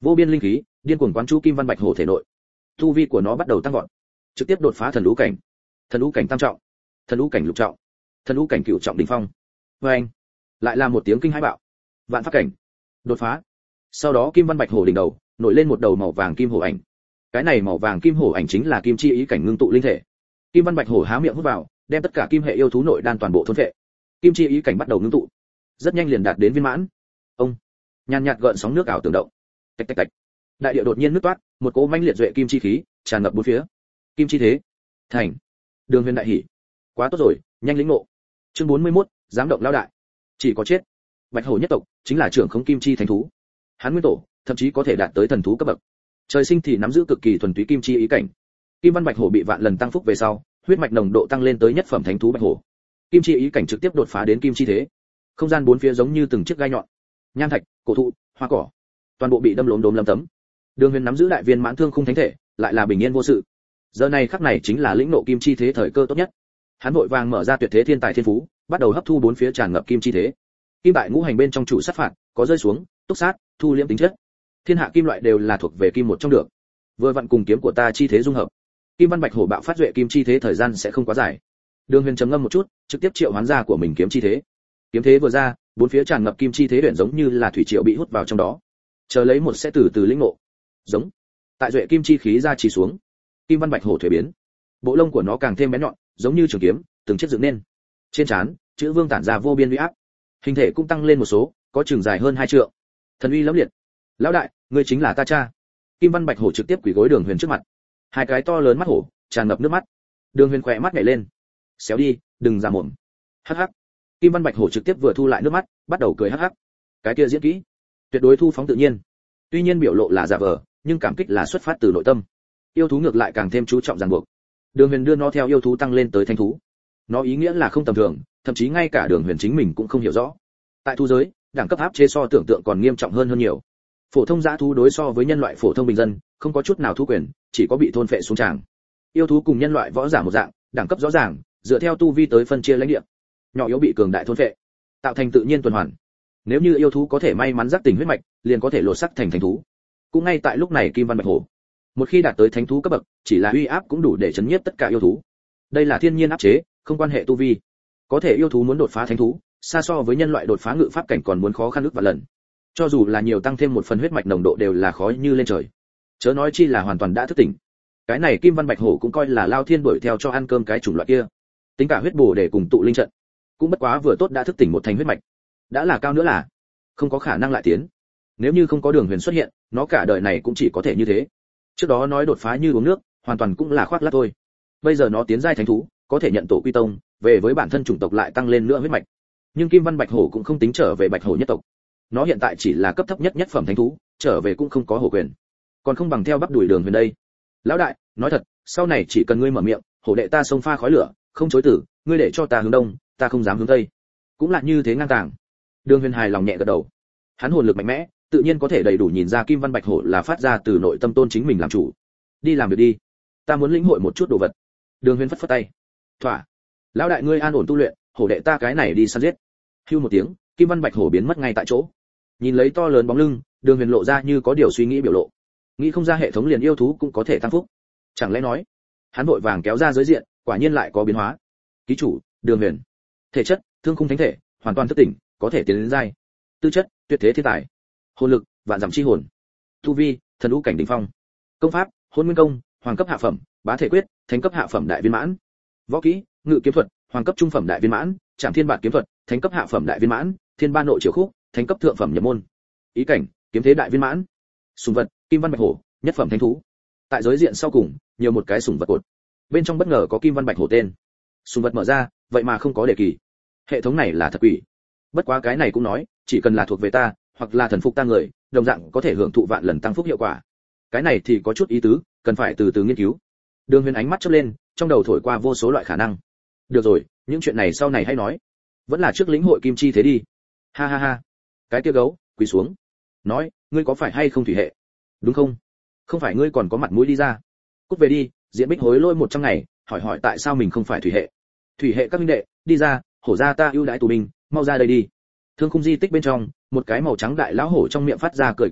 Vô biên linh khí điên cuồng quán chú kim văn bạch hổ thể nội, tu vi của nó bắt đầu tăng vọt, trực tiếp đột phá thần lũ cảnh. Thần lũ cảnh tam trọng, thần lũ cảnh lục trọng, thần lũ cảnh cửu trọng đỉnh phong. Với anh, lại là một tiếng kinh hãi bạo. Vạn pháp cảnh đột phá. Sau đó kim văn bạch hổ đỉnh đầu nổi lên một đầu màu vàng kim hổ ảnh. Cái này màu vàng kim hổ ảnh chính là kim chi ý cảnh ngưng tụ linh thể. Kim văn bạch hổ há miệng hút vào, đem tất cả kim hệ yêu thú nội đan toàn bộ thôn phệ. Kim chi ý cảnh bắt đầu ngưng tụ, rất nhanh liền đạt đến viên mãn. Ông, nhàn nhạt gợn sóng nước ảo tưởng động. Tạch tạch tạch. Đại địa đột nhiên nứt toát, một cỗ mãnh liệt duệ kim chi khí tràn ngập bốn phía. Kim chi thế, thành. Đường Huyền đại hỉ. Quá tốt rồi, nhanh lĩnh ngộ. Chương bốn mươi mốt, dám động lão đại. Chỉ có chết. Bạch hổ nhất tộc chính là trưởng khống kim chi thánh thú. Hắn nguyên tổ thậm chí có thể đạt tới thần thú cấp bậc. Trời sinh thì nắm giữ cực kỳ thuần túy kim chi ý cảnh. Kim văn bạch hổ bị vạn lần tăng phúc về sau, huyết mạch nồng độ tăng lên tới nhất phẩm thánh thú bạch hổ. Kim chi ý cảnh trực tiếp đột phá đến kim chi thế. Không gian bốn phía giống như từng chiếc gai nhọn. Nham thạch, cổ thụ, hoa cỏ, toàn bộ bị đâm lốm đốm lấm tấm. Đường Huyền nắm giữ đại viên mãn thương khung thánh thể, lại là bình yên vô sự. Giờ này khắc này chính là lĩnh nộ kim chi thế thời cơ tốt nhất. Hắn vội vàng mở ra tuyệt thế thiên tài thiên phú, bắt đầu hấp thu bốn phía tràn ngập kim chi thế. Kim tại ngũ hành bên trong chủ sát phạt, có rơi xuống, túc sát, thu liễm tính chất. Thiên hạ kim loại đều là thuộc về kim một trong được. Vừa vặn cùng kiếm của ta chi thế dung hợp. Kim văn bạch hổ bạo phát duệ kim chi thế thời gian sẽ không quá dài. Đường Huyền trầm ngâm một chút, trực tiếp triệu hoán ra của mình kiếm chi thế. Kiếm thế vừa ra, bốn phía tràn ngập kim chi thế huyền giống như là thủy triều bị hút vào trong đó. Chờ lấy một sẽ từ từ lĩnh ngộ. Giống. Tại duệ kim chi khí ra chỉ xuống, kim văn bạch hổ thuế biến. Bộ lông của nó càng thêm bén nhọn, giống như trường kiếm, từng chiếc dựng nên. Trên trán, chữ vương tản ra vô biên uy áp. Hình thể cũng tăng lên một số, có trường dài hơn hai trượng. Thần uy lẫm liệt. Lão đại, ngươi chính là ta cha. Kim văn bạch hổ trực tiếp quỳ gối Đường Huyền trước mặt. Hai cái to lớn mắt hổ tràn ngập nước mắt. Đường Huyền khỏe mắt nhảy lên. Xéo đi, đừng giả mồm. Hắc hắc. Kim văn bạch hổ trực tiếp vừa thu lại nước mắt, bắt đầu cười hắc hắc. Cái kia diễn kỹ, tuyệt đối thu phóng tự nhiên. Tuy nhiên biểu lộ là giả vờ, nhưng cảm kích là xuất phát từ nội tâm. Yêu thú ngược lại càng thêm chú trọng ràng buộc. Đường Huyền đưa nó theo yêu thú tăng lên tới thánh thú. Nó ý nghĩa là không tầm thường, thậm chí ngay cả Đường Huyền chính mình cũng không hiểu rõ. Tại thú giới, đẳng cấp áp chế so tưởng tượng còn nghiêm trọng hơn hơn nhiều. Phổ thông dã thú đối so với nhân loại phổ thông bình dân, không có chút nào thú quyền, chỉ có bị thôn phệ xuống tràng. Yêu thú cùng nhân loại võ giả một dạng, đẳng cấp rõ ràng, dựa theo tu vi tới phân chia lãnh địa. Nhỏ yếu bị cường đại thôn phệ, tạo thành tự nhiên tuần hoàn. Nếu như yêu thú có thể may mắn giác tỉnh huyết mạch, liền có thể lột xác thành thánh thú. Cũng ngay tại lúc này kim văn bạch hổ, một khi đạt tới thánh thú cấp bậc, chỉ là uy áp cũng đủ để chấn nhiếp tất cả yêu thú. Đây là thiên nhiên áp chế, không quan hệ tu vi. Có thể yêu thú muốn đột phá thánh thú, xa so với nhân loại đột phá ngự pháp cảnh còn muốn khó khăn ức vạn lần. Cho dù là nhiều tăng thêm một phần huyết mạch nồng độ đều là khó như lên trời. Chớ nói chi là hoàn toàn đã thức tỉnh. Cái này kim văn bạch hổ cũng coi là lao thiên đuổi theo cho ăn cơm cái chủng loại kia. Tính cả huyết bổ để cùng tụ linh trận, cũng bất quá vừa tốt đã thức tỉnh một thành huyết mạch. Đã là cao nữa là không có khả năng lại tiến. Nếu như không có Đường Huyền xuất hiện, nó cả đời này cũng chỉ có thể như thế. Trước đó nói đột phá như uống nước, hoàn toàn cũng là khoác lác thôi. Bây giờ nó tiến giai thánh thú, có thể nhận tổ quy tông, về với bản thân chủng tộc lại tăng lên nữa huyết mạch. Nhưng kim văn bạch hổ cũng không tính trở về bạch hổ nhất tộc. Nó hiện tại chỉ là cấp thấp nhất nhất phẩm thánh thú, trở về cũng không có hổ quyền. Còn không bằng theo bắp đuổi Đường Huyền đây. Lão đại, nói thật, sau này chỉ cần ngươi mở miệng, hổ đệ ta xông pha khói lửa, không chối từ, ngươi để cho ta hướng đông, ta không dám hướng tây. Cũng là như thế ngang tàng. Đường Huyền hài lòng nhẹ gật đầu. Hắn hồn lực mạnh mẽ, tự nhiên có thể đầy đủ nhìn ra kim văn bạch hổ là phát ra từ nội tâm tôn chính mình làm chủ. Đi làm việc đi, ta muốn lĩnh hội một chút đồ vật. Đường Huyền phất phất tay. Thỏa. Lão đại ngươi an ổn tu luyện, hổ đệ ta cái này đi săn giết. Hưu một tiếng, kim văn bạch hổ biến mất ngay tại chỗ. Nhìn lấy to lớn bóng lưng, Đường Huyền lộ ra như có điều suy nghĩ biểu lộ. Nghĩ không ra hệ thống liền yêu thú cũng có thể tăng phúc. Chẳng lẽ nói, hắn vội vàng kéo ra giới diện, quả nhiên lại có biến hóa. Ký chủ, Đường Huyền. Thể chất, thương khung thánh thể, hoàn toàn thức tỉnh, có thể tiến đến giai. Tư chất, tuyệt thế thiên tài. Hồn lực, vạn dặm chi hồn. Tu vi, thần lũ cảnh đỉnh phong. Công pháp, hôn nguyên công, hoàng cấp hạ phẩm, bá thể quyết, thánh cấp hạ phẩm đại viên mãn. Võ kỹ, ngự kiếm thuật, hoàng cấp trung phẩm đại viên mãn, trảm thiên bản kiếm thuật, thánh cấp hạ phẩm đại viên mãn, thiên ba nội triều khúc, thánh cấp thượng phẩm nhập môn. Ý cảnh, kiếm thế đại viên mãn. Sùng vật, kim văn bạch hổ, nhất phẩm thánh thú. Tại giới diện sau cùng, nhiều một cái sùng vật cột. Bên trong bất ngờ có kim văn bạch hổ tên. Sùng vật mở ra, vậy mà không có đề kỳ. Hệ thống này là thật quỷ. Bất quá cái này cũng nói, chỉ cần là thuộc về ta, hoặc là thần phục ta người, đồng dạng có thể hưởng thụ vạn lần tăng phúc hiệu quả. Cái này thì có chút ý tứ, cần phải từ từ nghiên cứu. Đường Huyền ánh mắt chớp lên, trong đầu thổi qua vô số loại khả năng. Được rồi, những chuyện này sau này hãy nói. Vẫn là trước lĩnh hội kim chi thế đi. Ha ha ha. Cái kia gấu, quỳ xuống. Nói, ngươi có phải hay không thủy hệ? Đúng không? Không phải ngươi còn có mặt mũi đi ra. Cút về đi, Diễn Bích hối lôi một trăm ngày, hỏi hỏi tại sao mình không phải thủy hệ. Thủy hệ các huynh đệ, đi ra, hổ gia ta ưu đãi tù binh, mau ra đây đi. Thương khung di tích bên trong, một cái màu trắng đại lão hổ trong miệng phát ra cười quái dị,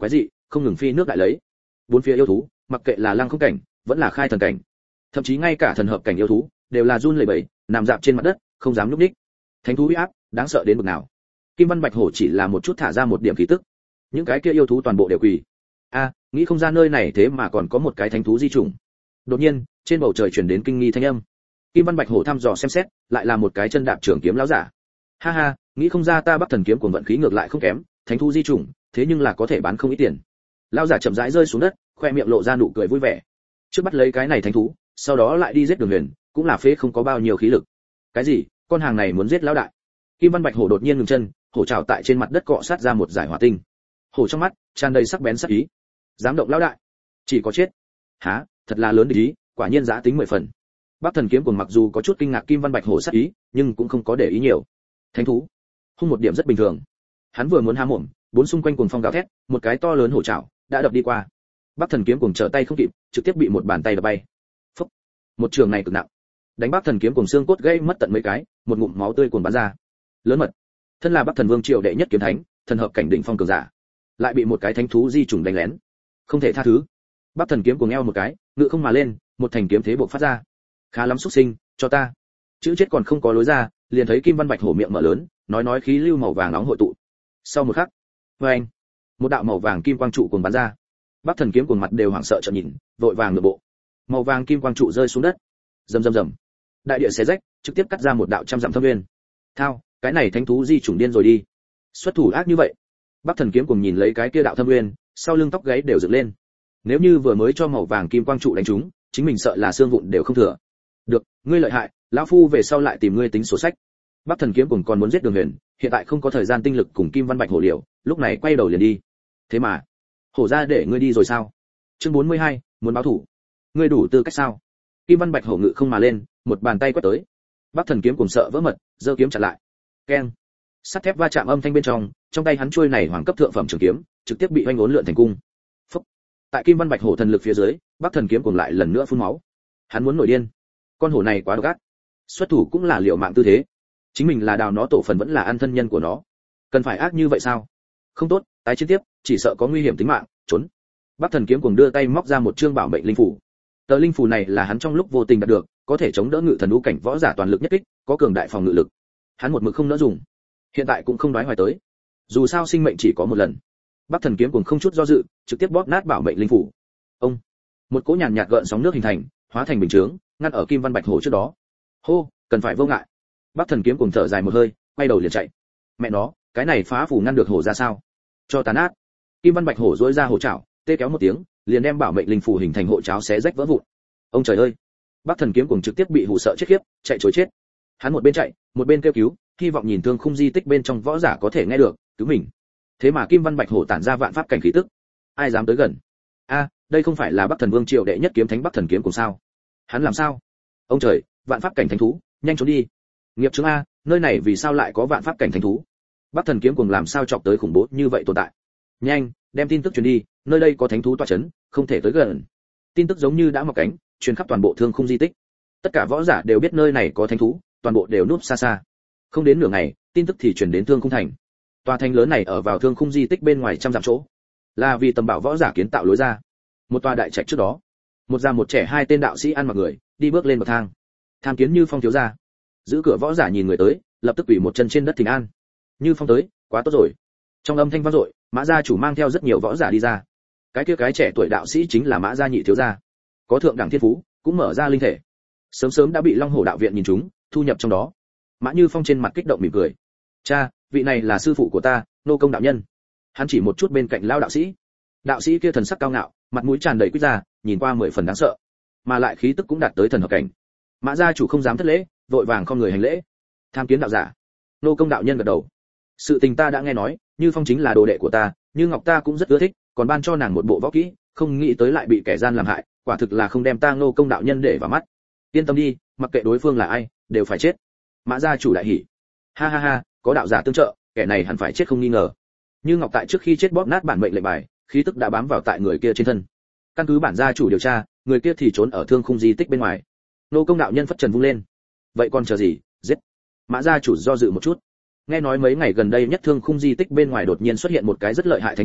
không ngừng phi nước đại lấy. Bốn phía yêu thú, mặc kệ là lăng không cảnh, vẫn là khai thần cảnh, thậm chí ngay cả thần hợp cảnh yêu thú, đều là run lẩy bẩy, nằm dạp trên mặt đất, không dám nhúc nhích. Thánh thú uy áp, đáng sợ đến mức nào. Kim Văn Bạch Hổ chỉ là một chút thả ra một điểm khí tức, những cái kia yêu thú toàn bộ đều quỳ. A, nghĩ không ra nơi này thế mà còn có một cái thánh thú di chủng. Đột nhiên, trên bầu trời truyền đến kinh nghi thanh âm. Kim Văn Bạch Hổ thăm dò xem xét, lại là một cái chân đạp trường kiếm lão giả. Ha ha, nghĩ không ra ta Bắc Thần kiếm cuồng vận khí ngược lại không kém, thánh thú di chủng, thế nhưng là có thể bán không ít tiền. Lão giả chậm rãi rơi xuống đất, khoe miệng lộ ra nụ cười vui vẻ. Trước bắt lấy cái này thánh thú, sau đó lại đi giết Đường Huyền, cũng là phế không có bao nhiêu khí lực. Cái gì? Con hàng này muốn giết lão đại? Kim Văn Bạch Hổ đột nhiên ngừng chân, hổ trảo tại trên mặt đất cọ sát ra một giải hỏa tinh. Hổ trong mắt tràn đầy sắc bén sắc ý. Dám động lão đại, chỉ có chết. Hả? Thật là lớn địch ý, quả nhiên giá tính mười phần. Bắc Thần kiếm cuồng mặc dù có chút kinh ngạc Kim Văn Bạch Hổ sắc ý, nhưng cũng không có để ý nhiều. Thánh thú, hung một điểm rất bình thường. Hắn vừa muốn há mồm, bốn xung quanh cuồng phong gào thét, một cái to lớn hổ trảo đã đập đi qua. Bắc Thần kiếm cuồng trở tay không kịp, trực tiếp bị một bàn tay đập bay. Phốc. Một trường này cực nặng, đánh Bắc Thần kiếm cuồng xương cốt gãy mất tận mấy cái, một ngụm máu tươi cuồn bắn ra. Lớn mật. Thân là Bắc Thần Vương triều đệ nhất kiếm thánh, thần hợp cảnh đỉnh phong cường giả, lại bị một cái thánh thú di chủng đánh lén. Không thể tha thứ. Bắc Thần kiếm cuồng eo một cái, ngự không mà lên, một thành kiếm thế bộc phát ra. Khá lắm xúc sinh, cho ta. Chữ chết còn không có lối ra, liền thấy Kim Văn Bạch Hổ miệng mở lớn, nói nói khí lưu màu vàng nóng hội tụ. Sau một khắc, oeng, một đạo màu vàng kim quang trụ cuồng bắn ra. Bắc Thần kiếm cuồng mặt đều hoảng sợ trợn nhìn, vội vàng ngửa bộ. Màu vàng kim quang trụ rơi xuống đất. Rầm rầm rầm. Đại địa xé rách, trực tiếp cắt ra một đạo trăm dặm thâm nguyên. Thao, cái này thánh thú di chủng điên rồi đi. Xuất thủ ác như vậy. Bắc Thần kiếm cuồng nhìn lấy cái kia đạo thâm nguyên, sau lưng tóc gáy đều dựng lên. Nếu như vừa mới cho màu vàng kim quang trụ đánh trúng, chính mình sợ là xương vụn đều không thừa. Được, ngươi lợi hại, lão phu về sau lại tìm ngươi tính sổ sách. Bắc Thần kiếm cuồng còn muốn giết Đường Huyền, hiện tại không có thời gian tinh lực cùng Kim Văn Bạch Hổ liều, lúc này quay đầu liền đi. Thế mà, hổ ra để ngươi đi rồi sao? Chương bốn mươi hai, muốn báo thủ. Ngươi đủ tư cách sao? Kim Văn Bạch Hổ ngự không mà lên, một bàn tay quét tới. Bắc Thần kiếm cuồng sợ vỡ mật, giơ kiếm chặn lại. Keng. Sắt thép va chạm âm thanh bên trong, trong tay hắn chuôi này hoàng cấp thượng phẩm trường kiếm, trực tiếp bị oanh uốn lượn thành cung. Phốc. Tại Kim Văn Bạch Hổ thần lực phía dưới, Bắc Thần kiếm cuồng lại lần nữa phun máu. Hắn muốn nổi điên. Con hổ này quá độc ác. Xuất thủ cũng là liều mạng tư thế. Chính mình là đào nó tổ phần vẫn là ăn thân nhân của nó. Cần phải ác như vậy sao? Không tốt, tái chiến tiếp, chỉ sợ có nguy hiểm tính mạng, trốn. Bắc Thần kiếm cuồng đưa tay móc ra một chương bảo mệnh linh phủ. Tờ linh phủ này là hắn trong lúc vô tình đạt được, có thể chống đỡ ngự thần u cảnh võ giả toàn lực nhất kích, có cường đại phòng ngự lực. Hắn một mực không nỡ dùng, hiện tại cũng không đoái hoài tới. Dù sao sinh mệnh chỉ có một lần. Bắc Thần kiếm cuồng không chút do dự, trực tiếp bóp nát bảo mệnh linh phủ. Ông, một cỗ nhàn nhạt gợn sóng nước hình thành, hóa thành bình chướng, ngăn ở Kim Văn Bạch Hổ trước đó. Hô, cần phải vô ngại. Bắc Thần kiếm cuồng thở dài một hơi, quay đầu liền chạy. Mẹ nó, cái này phá phủ ngăn được hổ ra sao? Cho tàn nát. Kim Văn Bạch Hổ duỗi ra hổ chảo, tê kéo một tiếng, liền đem bảo mệnh linh phủ hình thành hộ cháo xé rách vỡ vụn. Ông trời ơi! Bắc Thần kiếm cuồng trực tiếp bị hù sợ chết khiếp, chạy trối chết. Hắn một bên chạy, một bên kêu cứu, hy vọng nhìn thương khung di tích bên trong võ giả có thể nghe được, cứu mình. Thế mà Kim Văn Bạch Hổ tản ra vạn pháp cảnh khí tức, ai dám tới gần? A, đây không phải là Bắc Thần Vương triều đệ nhất kiếm thánh Bắc Thần kiếm cùng sao? Hắn làm sao? Ông trời, vạn pháp cảnh thánh thú, nhanh trốn đi! Nghiệp chứng a, nơi này vì sao lại có vạn pháp cảnh thánh thú? Bắc Thần kiếm cùng làm sao chọc tới khủng bố như vậy tồn tại? Nhanh, đem tin tức truyền đi, nơi đây có thánh thú tọa chấn, không thể tới gần. Tin tức giống như đã mọc cánh, truyền khắp toàn bộ thương khung di tích. Tất cả võ giả đều biết nơi này có thánh thú, toàn bộ đều núp xa xa. Không đến nửa ngày, tin tức thì truyền đến thương khung thành. Tòa thành lớn này ở vào thương khung di tích bên ngoài trăm dặm chỗ, là vì tầm bảo võ giả kiến tạo lối ra. Một tòa đại trạch trước đó, một già một trẻ hai tên đạo sĩ ăn mặc người, đi bước lên bậc thang. Tham kiến Như Phong thiếu gia. Giữ cửa võ giả nhìn người tới, lập tức quỳ một chân trên đất thỉnh an. Như Phong tới, quá tốt rồi. Trong âm thanh vang dội, Mã gia chủ mang theo rất nhiều võ giả đi ra. Cái kia cái trẻ tuổi đạo sĩ chính là Mã gia nhị thiếu gia, có thượng đẳng thiên phú, cũng mở ra linh thể. Sớm sớm đã bị Long Hổ đạo viện nhìn trúng, thu nhập trong đó. Mã Như Phong trên mặt kích động mỉm cười. Cha, vị này là sư phụ của ta, Nô Công đạo nhân. Hắn chỉ một chút bên cạnh lao đạo sĩ. Đạo sĩ kia thần sắc cao ngạo, mặt mũi tràn đầy quyết ra, nhìn qua mười phần đáng sợ, mà lại khí tức cũng đạt tới thần hợp cảnh. Mã gia chủ không dám thất lễ, vội vàng không người hành lễ. Tham kiến đạo giả. Nô Công đạo nhân gật đầu. Sự tình ta đã nghe nói, Như Phong chính là đồ đệ của ta, Như Ngọc ta cũng rất ưa thích, còn ban cho nàng một bộ võ kỹ, không nghĩ tới lại bị kẻ gian làm hại, quả thực là không đem ta Nô Công đạo nhân để vào mắt. Yên tâm đi, mặc kệ đối phương là ai, đều phải chết. Mã gia chủ đại hỉ. Ha ha ha, có đạo giả tương trợ, kẻ này hẳn phải chết không nghi ngờ. Như Ngọc tại trước khi chết bóp nát bản mệnh lệnh bài, khí tức đã bám vào tại người kia trên thân. Căn cứ bản gia chủ điều tra, người kia thì trốn ở thương khung di tích bên ngoài. Nô Công đạo nhân phất trần vung lên. Vậy còn chờ gì, giết. Mã gia chủ do dự một chút. Nghe nói mấy ngày gần đây nhất thương khung di tích bên ngoài đột nhiên xuất hiện một cái rất lợi hại thánh thú,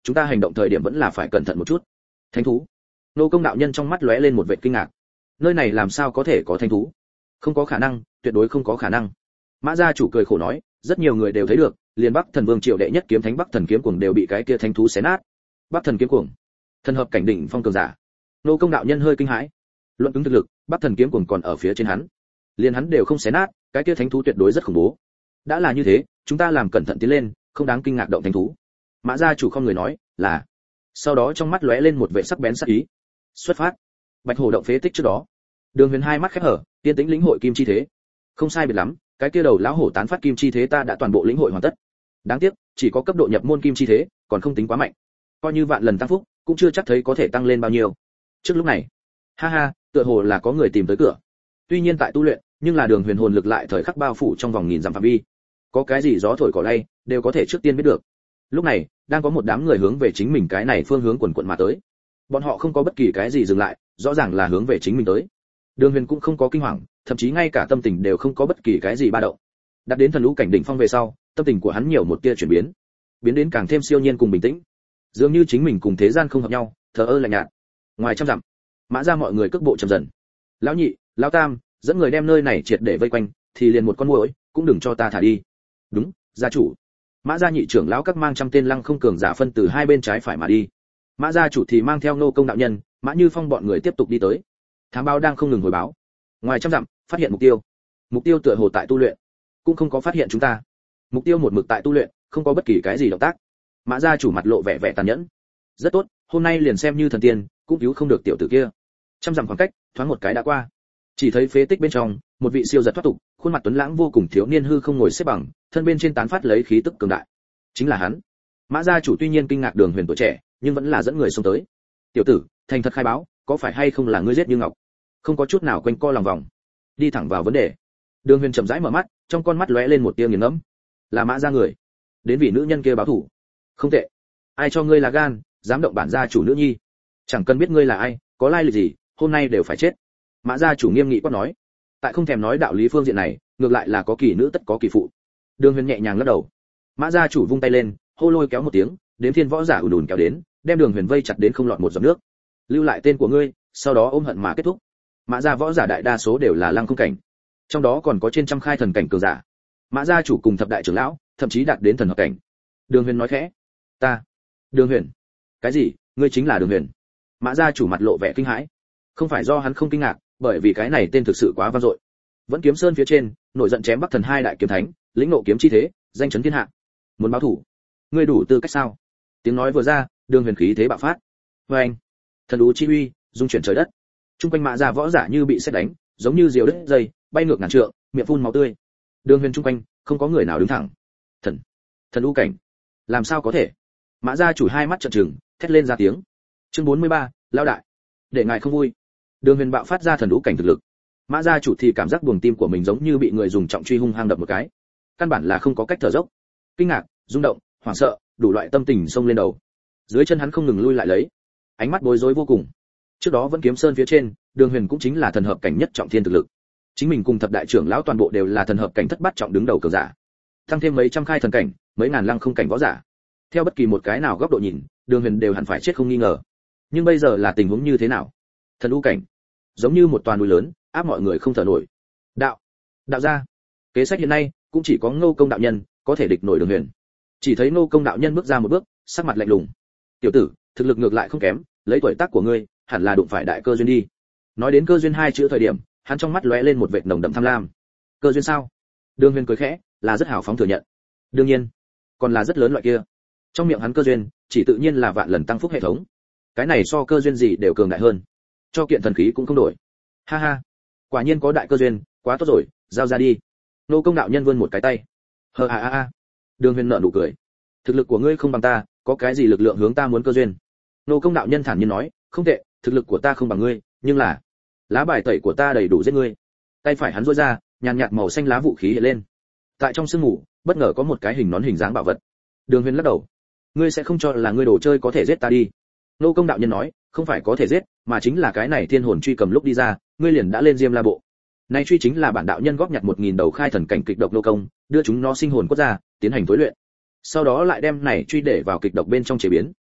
chúng ta hành động thời điểm vẫn là phải cẩn thận một chút. Thánh thú? Nô Công đạo nhân trong mắt lóe lên một vệt kinh ngạc. Nơi này làm sao có thể có thánh thú? Không có khả năng, tuyệt đối không có khả năng. Mã gia chủ cười khổ nói, rất nhiều người đều thấy được, liền Bắc Thần Vương Triệu đệ nhất kiếm thánh Bắc Thần kiếm cuồng đều bị cái kia thánh thú xé nát. Bắc Thần kiếm cuồng, thân hợp cảnh đỉnh phong cường giả. Nô Công đạo nhân hơi kinh hãi. Luận cứng thực lực, Bắc Thần kiếm cuồng còn ở phía trên hắn. Liền hắn đều không xé nát, cái kia thánh thú tuyệt đối rất khủng bố. Đã là như thế, chúng ta làm cẩn thận tiến lên, không đáng kinh ngạc động thánh thú. Mã gia chủ không người nói, là. Sau đó trong mắt lóe lên một vẻ sắc bén sắc ý. Xuất phát. Bạch Hổ động phế tích trước đó. Đường Huyền hai mắt khép hở, tiên tĩnh lĩnh hội kim chi thế. Không sai biệt lắm, cái kia đầu lão hổ tán phát kim chi thế ta đã toàn bộ lĩnh hội hoàn tất. Đáng tiếc, chỉ có cấp độ nhập môn kim chi thế, còn không tính quá mạnh. Coi như vạn lần tăng phúc, cũng chưa chắc thấy có thể tăng lên bao nhiêu. Trước lúc này, ha ha, tựa hồ là có người tìm tới cửa. Tuy nhiên tại tu luyện, nhưng là Đường Huyền hồn lực lại thời khắc bao phủ trong vòng nghìn dặm phạm vi. Có cái gì gió thổi cỏ lay, đều có thể trước tiên biết được. Lúc này, đang có một đám người hướng về chính mình cái này phương hướng quần quần mà tới. Bọn họ không có bất kỳ cái gì dừng lại, rõ ràng là hướng về chính mình tới. Đường Huyền cũng không có kinh hoàng, thậm chí ngay cả tâm tình đều không có bất kỳ cái gì ba động. Đạt đến thần lũ cảnh đỉnh phong về sau, tâm tình của hắn nhiều một tia chuyển biến, biến đến càng thêm siêu nhiên cùng bình tĩnh. Dường như chính mình cùng thế gian không hợp nhau, thờ ơ lạnh nhạt. Ngoài trăm dặm, Mã ra mọi người cước bộ chậm dần. Lão nhị, lão tam, dẫn người đem nơi này triệt để vây quanh, thì liền một con muỗi cũng đừng cho ta thả đi. Đúng, gia chủ. Mã gia nhị trưởng lão các mang trăm tên lăng không cường giả phân từ hai bên trái phải mà đi. Mã gia chủ thì mang theo Nô Công đạo nhân, Mã Như Phong bọn người tiếp tục đi tới. Thám báo đang không ngừng hồi báo. Ngoài trăm dặm, phát hiện mục tiêu. Mục tiêu tựa hồ tại tu luyện, cũng không có phát hiện chúng ta. Mục tiêu một mực tại tu luyện, không có bất kỳ cái gì động tác. Mã gia chủ mặt lộ vẻ vẻ tàn nhẫn. Rất tốt, hôm nay liền xem như thần tiên, cũng cứu không được tiểu tử kia. Trăm dặm khoảng cách, thoáng một cái đã qua. Chỉ thấy phế tích bên trong, một vị siêu giật thoát tục, khuôn mặt tuấn lãng vô cùng thiếu niên hư không ngồi xếp bằng, thân bên trên tán phát lấy khí tức cường đại. Chính là hắn. Mã gia chủ tuy nhiên kinh ngạc Đường Huyền tuổi trẻ, nhưng vẫn là dẫn người xông tới. Tiểu tử, thành thật khai báo, có phải hay không là ngươi giết Như Ngọc? Không có chút nào quanh co lòng vòng, đi thẳng vào vấn đề. Đường Huyền chậm rãi mở mắt, trong con mắt lóe lên một tia nghiền ngẫm. Là Mã gia người, đến vì nữ nhân kia báo thù. Không tệ. Ai cho ngươi là gan, dám động bản gia chủ nữ nhi? Chẳng cần biết ngươi là ai, có lai lịch gì, hôm nay đều phải chết. Mã gia chủ nghiêm nghị quát nói. Tại không thèm nói đạo lý phương diện này, ngược lại là có kỳ nữ tất có kỳ phụ. Đường Huyền nhẹ nhàng lắc đầu. Mã gia chủ vung tay lên, hô lôi kéo một tiếng, đếm thiên võ giả ùn ùn kéo đến, đem Đường Huyền vây chặt đến không lọt một giọt nước. Lưu lại tên của ngươi, sau đó ôm hận mà kết thúc. Mã gia võ giả đại đa số đều là lăng không cảnh, trong đó còn có trên trăm khai thần cảnh cường giả. Mã gia chủ cùng thập đại trưởng lão, thậm chí đạt đến thần hợp cảnh. Đường Huyền nói khẽ. Ta, Đường Huyền? Cái gì? Ngươi chính là Đường Huyền? Mã gia chủ mặt lộ vẻ kinh hãi. Không phải do hắn không kinh ngạc, bởi vì cái này tên thực sự quá vang dội. Vẫn Kiếm Sơn phía trên, nổi giận chém Bắc Thần hai đại kiếm thánh, lĩnh ngộ kiếm chi thế, danh chấn thiên hạ. Muốn báo thủ, ngươi đủ tư cách sao? Tiếng nói vừa ra, Đường Huyền khí thế bạo phát. Và anh, thần đú chi uy, dung chuyển trời đất. Trung quanh Mã gia võ giả như bị sét đánh, giống như diều đứt dây, bay ngược ngàn trượng, miệng phun máu tươi. Đường Huyền trung quanh, không có người nào đứng thẳng. Thần, thần u cảnh, làm sao có thể? Mã gia chủ hai mắt trợn trừng, thét lên ra tiếng. Chương bốn mươi ba, lão đại, để ngài không vui. Đường Huyền bạo phát ra thần u cảnh thực lực. Mã gia chủ thì cảm giác buồng tim của mình giống như bị người dùng trọng truy hung hăng đập một cái. Căn bản là không có cách thở dốc. Kinh ngạc, rung động, hoảng sợ, đủ loại tâm tình xông lên đầu. Dưới chân hắn không ngừng lui lại lấy, ánh mắt bối rối vô cùng. Trước đó Vẫn Kiếm Sơn phía trên, Đường Huyền cũng chính là thần hợp cảnh nhất trọng thiên thực lực. Chính mình cùng thập đại trưởng lão toàn bộ đều là thần hợp cảnh thất bát trọng đứng đầu cường giả. Tăng thêm mấy trăm khai thần cảnh, mấy ngàn lăng không cảnh võ giả. Theo bất kỳ một cái nào góc độ nhìn, Đường Huyền đều hẳn phải chết không nghi ngờ. Nhưng bây giờ là tình huống như thế nào? Thần u cảnh, giống như một toàn núi lớn, áp mọi người không thở nổi. Đạo, đạo gia, kế sách hiện nay cũng chỉ có Ngô Công đạo nhân có thể địch nổi Đường Huyền. Chỉ thấy Ngô Công đạo nhân bước ra một bước, sắc mặt lạnh lùng. Tiểu tử, thực lực ngược lại không kém, lấy tuổi tác của ngươi, hẳn là đụng phải đại cơ duyên đi. Nói đến cơ duyên hai chữ thời điểm, hắn trong mắt lóe lên một vệt nồng đậm tham lam. Cơ duyên sao? Đường Huyền cười khẽ, là rất hào phóng thừa nhận. Đương nhiên, còn là rất lớn loại kia. Trong miệng hắn cơ duyên, chỉ tự nhiên là vạn lần tăng phúc hệ thống. Cái này so cơ duyên gì đều cường đại hơn. Cho kiện thần khí cũng không đổi. Ha ha, quả nhiên có đại cơ duyên, quá tốt rồi, giao ra đi. Nô Công đạo nhân vươn một cái tay. Hờ a a a. Đường Huyền nở nụ cười. Thực lực của ngươi không bằng ta, có cái gì lực lượng hướng ta muốn cơ duyên? Nô Công đạo nhân thản nhiên nói, không tệ, thực lực của ta không bằng ngươi, nhưng là lá bài tẩy của ta đầy đủ giết ngươi. Tay phải hắn duỗi ra, nhàn nhạt màu xanh lá vũ khí hiện lên. Tại trong sương mù, bất ngờ có một cái hình nón hình dáng bảo vật. Đường Huyền lắc đầu. Ngươi sẽ không cho là ngươi đồ chơi có thể giết ta đi. Nô Công đạo nhân nói, không phải có thể giết, mà chính là cái này thiên hồn truy cầm lúc đi ra, ngươi liền đã lên Diêm La bộ. Này truy chính là bản đạo nhân góp nhặt một nghìn đầu khai thần cảnh kịch độc nô công, đưa chúng nó sinh hồn cốt ra, tiến hành tối luyện. Sau đó lại đem này truy để vào kịch độc bên trong chế biến.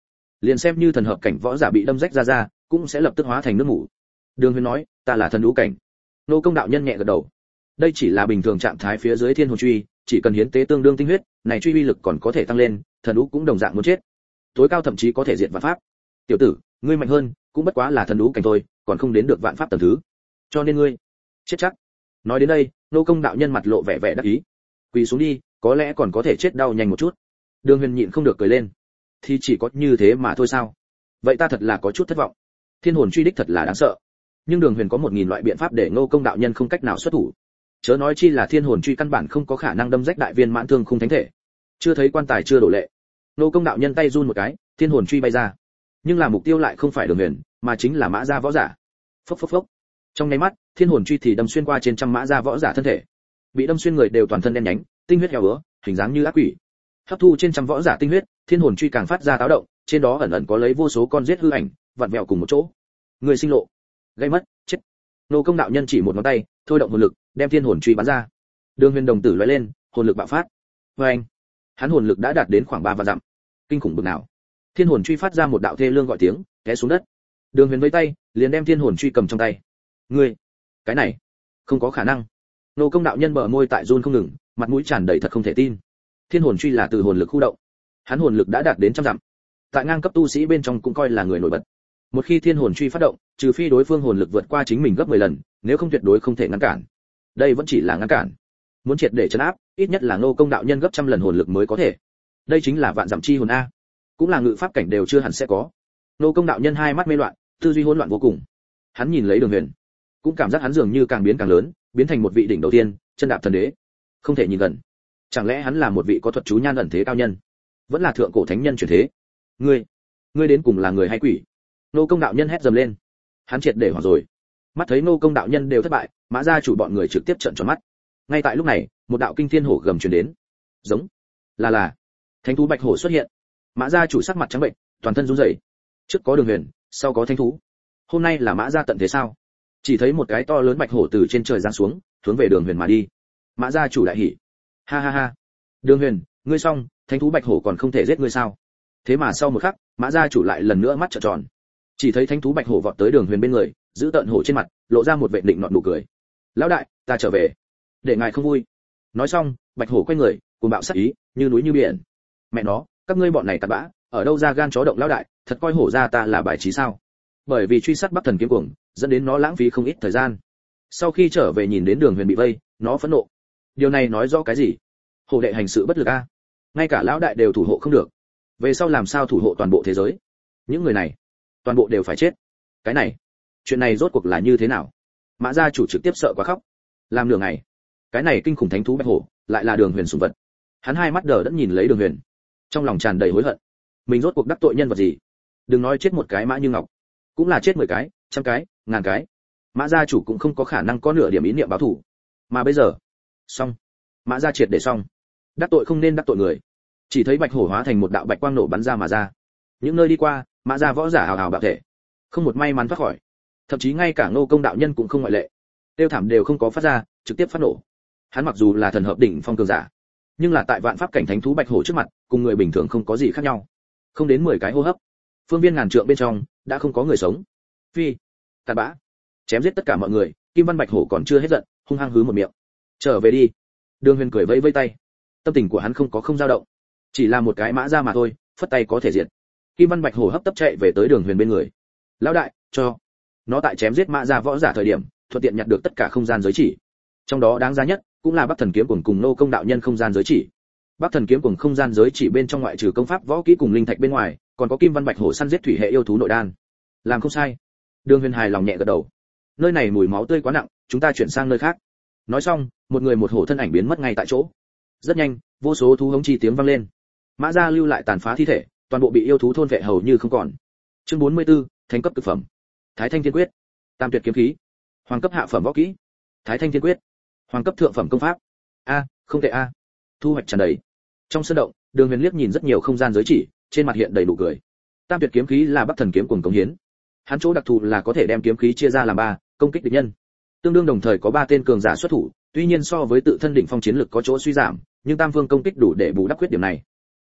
liền xem như thần hợp cảnh võ giả bị đâm rách ra ra cũng sẽ lập tức hóa thành nước ngủ. Đường Huyền nói, ta là thần đũ cảnh. Nô Công đạo nhân nhẹ gật đầu. Đây chỉ là bình thường trạng thái phía dưới thiên hồn truy, chỉ cần hiến tế tương đương tinh huyết, này truy uy lực còn có thể tăng lên, thần đũ cũng đồng dạng muốn chết. Tối cao thậm chí có thể diệt vạn pháp. Tiểu tử, ngươi mạnh hơn, cũng bất quá là thần đũ cảnh thôi, còn không đến được vạn pháp tầng thứ. Cho nên ngươi chết chắc. Nói đến đây, Nô Công đạo nhân mặt lộ vẻ vẻ đắc ý. Quỳ xuống đi, có lẽ còn có thể chết đau nhanh một chút. Đường Huyền nhịn không được cười lên. Thì chỉ có như thế mà thôi sao? Vậy ta thật là có chút thất vọng. Thiên hồn truy đích thật là đáng sợ. Nhưng Đường Huyền có một nghìn loại biện pháp để Ngô Công đạo nhân không cách nào xuất thủ. Chớ nói chi là thiên hồn truy căn bản không có khả năng đâm rách đại viên mãn thương khung thánh thể. Chưa thấy quan tài chưa đổ lệ. Ngô Công đạo nhân tay run một cái, thiên hồn truy bay ra. Nhưng là mục tiêu lại không phải Đường Huyền, mà chính là Mã Gia võ giả. Phốc phốc phốc. Trong nháy mắt, thiên hồn truy thì đâm xuyên qua trên trăm Mã Gia võ giả thân thể. Bị đâm xuyên người đều toàn thân đen nhánh, tinh huyết heo ứa, hình dáng như ác quỷ. Hấp thu trên trăm võ giả tinh huyết, thiên hồn truy càng phát ra táo động, trên đó ẩn ẩn có lấy vô số con giết hư ảnh, vặn vẹo cùng một chỗ. Người sinh lộ, gây mất, chết. Nô Công đạo nhân chỉ một ngón tay, thôi động hồn lực, đem thiên hồn truy bắn ra. Đường Huyền đồng tử lóe lên, hồn lực bạo phát. Với anh, hắn hồn lực đã đạt đến khoảng ba vạn dặm. Kinh khủng bực nào. Thiên hồn truy phát ra một đạo thê lương gọi tiếng, té xuống đất. Đường Huyền vẫy tay, liền đem thiên hồn truy cầm trong tay. Ngươi, cái này, không có khả năng. Nô Công đạo nhân bờ môi tại run không ngừng, mặt mũi tràn đầy thật không thể tin. Thiên hồn truy là từ hồn lực khu động, hắn hồn lực đã đạt đến trăm dặm, tại ngang cấp tu sĩ bên trong cũng coi là người nổi bật. Một khi thiên hồn truy phát động, trừ phi đối phương hồn lực vượt qua chính mình gấp mười lần, nếu không tuyệt đối không thể ngăn cản. Đây vẫn chỉ là ngăn cản, muốn triệt để trấn áp, ít nhất là Ngô Công đạo nhân gấp trăm lần hồn lực mới có thể. Đây chính là vạn dặm chi hồn a, cũng là ngự pháp cảnh đều chưa hẳn sẽ có. Ngô Công đạo nhân hai mắt mê loạn, tư duy hỗn loạn vô cùng. Hắn nhìn lấy Đường Huyền, cũng cảm giác hắn dường như càng biến càng lớn, biến thành một vị đỉnh đầu tiên, chân đạp thần đế. Không thể nhìn gần. Chẳng lẽ hắn là một vị có thuật chú nhan ẩn thế cao nhân, vẫn là thượng cổ thánh nhân chuyển thế? Ngươi, ngươi đến cùng là người hay quỷ? Nô Công đạo nhân hét dầm lên. Hắn triệt để hoảng rồi. Mắt thấy Nô Công đạo nhân đều thất bại, Mã Gia chủ bọn người trực tiếp trợn tròn mắt. Ngay tại lúc này, một đạo kinh thiên hổ gầm truyền đến. Giống, là là, thánh thú bạch hổ xuất hiện. Mã Gia chủ sắc mặt trắng bệnh, toàn thân run rẩy. Trước có Đường Huyền, sau có thánh thú. Hôm nay là Mã Gia tận thế sao? Chỉ thấy một cái to lớn bạch hổ từ trên trời giáng xuống, hướng về Đường Huyền mà đi. Mã Gia chủ đại hỉ. Ha ha ha. Đường Huyền, ngươi xong, thánh thú bạch hổ còn không thể giết ngươi sao? Thế mà sau một khắc, Mã Gia chủ lại lần nữa mắt trợn tròn. Chỉ thấy thánh thú bạch hổ vọt tới Đường Huyền bên người, giữ tợn hổ trên mặt, lộ ra một vẻ định nọt nụ cười. Lão đại, ta trở về, để ngài không vui. Nói xong, bạch hổ quay người, cuồng bạo sát ý, như núi như biển. Mẹ nó, các ngươi bọn này tạt bã, ở đâu ra gan chó động lão đại, thật coi hổ ra ta là bài trí sao? Bởi vì truy sát Bắc Thần kiếm cuồng, dẫn đến nó lãng phí không ít thời gian. Sau khi trở về nhìn đến Đường Huyền bị vây, nó phẫn nộ. Điều này nói rõ cái gì? Hổ đệ hành sự bất lực a, ngay cả lão đại đều thủ hộ không được, về sau làm sao thủ hộ toàn bộ thế giới? Những người này, toàn bộ đều phải chết. Cái này, chuyện này rốt cuộc là như thế nào? Mã Gia chủ trực tiếp sợ quá khóc. Làm nửa ngày, cái này kinh khủng thánh thú bạch hổ, lại là Đường Huyền sủng vật. Hắn hai mắt đờ đẫn nhìn lấy Đường Huyền, trong lòng tràn đầy hối hận. Mình rốt cuộc đắc tội nhân vật gì? Đừng nói chết một cái Mã Như Ngọc, cũng là chết mười cái, trăm cái, ngàn cái. Mã Gia chủ cũng không có khả năng có nửa điểm ý niệm báo thù. Mà bây giờ, xong. Mã Gia triệt để xong. Đắc tội không nên đắc tội người. Chỉ thấy bạch hổ hóa thành một đạo bạch quang nổ bắn ra mà ra. Những nơi đi qua, Mã Gia võ giả hào hào bạo thể, không một may mắn thoát khỏi. Thậm chí ngay cả Ngô Công đạo nhân cũng không ngoại lệ. Tiêu thảm đều không có phát ra, trực tiếp phát nổ. Hắn mặc dù là thần hợp đỉnh phong cường giả, nhưng là tại vạn pháp cảnh thánh thú bạch hổ trước mặt, cùng người bình thường không có gì khác nhau. Không đến mười cái hô hấp, phương viên ngàn trượng bên trong đã không có người sống. Phi, tàn bã, chém giết tất cả mọi người. Kim Văn bạch hổ còn chưa hết giận, hung hăng hứ một miệng. Trở về đi. Đường Huyền cười vẫy vẫy tay. Tâm tình của hắn không có không dao động, chỉ là một cái Mã Gia mà thôi, phất tay có thể diệt. Kim Văn bạch hổ hấp tấp chạy về tới Đường Huyền bên người. Lão đại, cho. Nó tại chém giết Mã Gia võ giả thời điểm, thuận tiện nhặt được tất cả không gian giới chỉ. Trong đó đáng giá nhất cũng là Bắc Thần kiếm cuồng cùng Nô Công đạo nhân không gian giới chỉ. Bắc Thần kiếm cuồng không gian giới chỉ bên trong ngoại trừ công pháp võ kỹ cùng linh thạch bên ngoài, còn có Kim Văn bạch hổ săn giết thủy hệ yêu thú nội đan. Làm không sai. Đường Huyền hài lòng nhẹ gật đầu. Nơi này mùi máu tươi quá nặng, chúng ta chuyển sang nơi khác. Nói xong, một người một hổ thân ảnh biến mất ngay tại chỗ. Rất nhanh, vô số thú hống chi tiếng vang lên. Mã Gia lưu lại tàn phá thi thể, toàn bộ bị yêu thú thôn vệ hầu như không còn. Chương bốn mươi tư, thánh cấp cực phẩm. Thái Thanh Thiên Quyết, Tam Tuyệt kiếm khí, hoàng cấp hạ phẩm võ kỹ. Thái Thanh Thiên Quyết, hoàng cấp thượng phẩm công pháp. A, không tệ a. Thu hoạch tràn đầy. Trong sân động, Đường Huyền liếc nhìn rất nhiều không gian giới chỉ, trên mặt hiện đầy nụ cười. Tam Tuyệt kiếm khí là Bắc Thần kiếm cuồng cống hiến. Hắn chỗ đặc thù là có thể đem kiếm khí chia ra làm ba, công kích địch nhân. Tương đương đồng thời có ba tên cường giả xuất thủ, tuy nhiên so với tự thân đỉnh phong chiến lực có chỗ suy giảm, nhưng tam phương công kích đủ để bù đắp khuyết điểm này.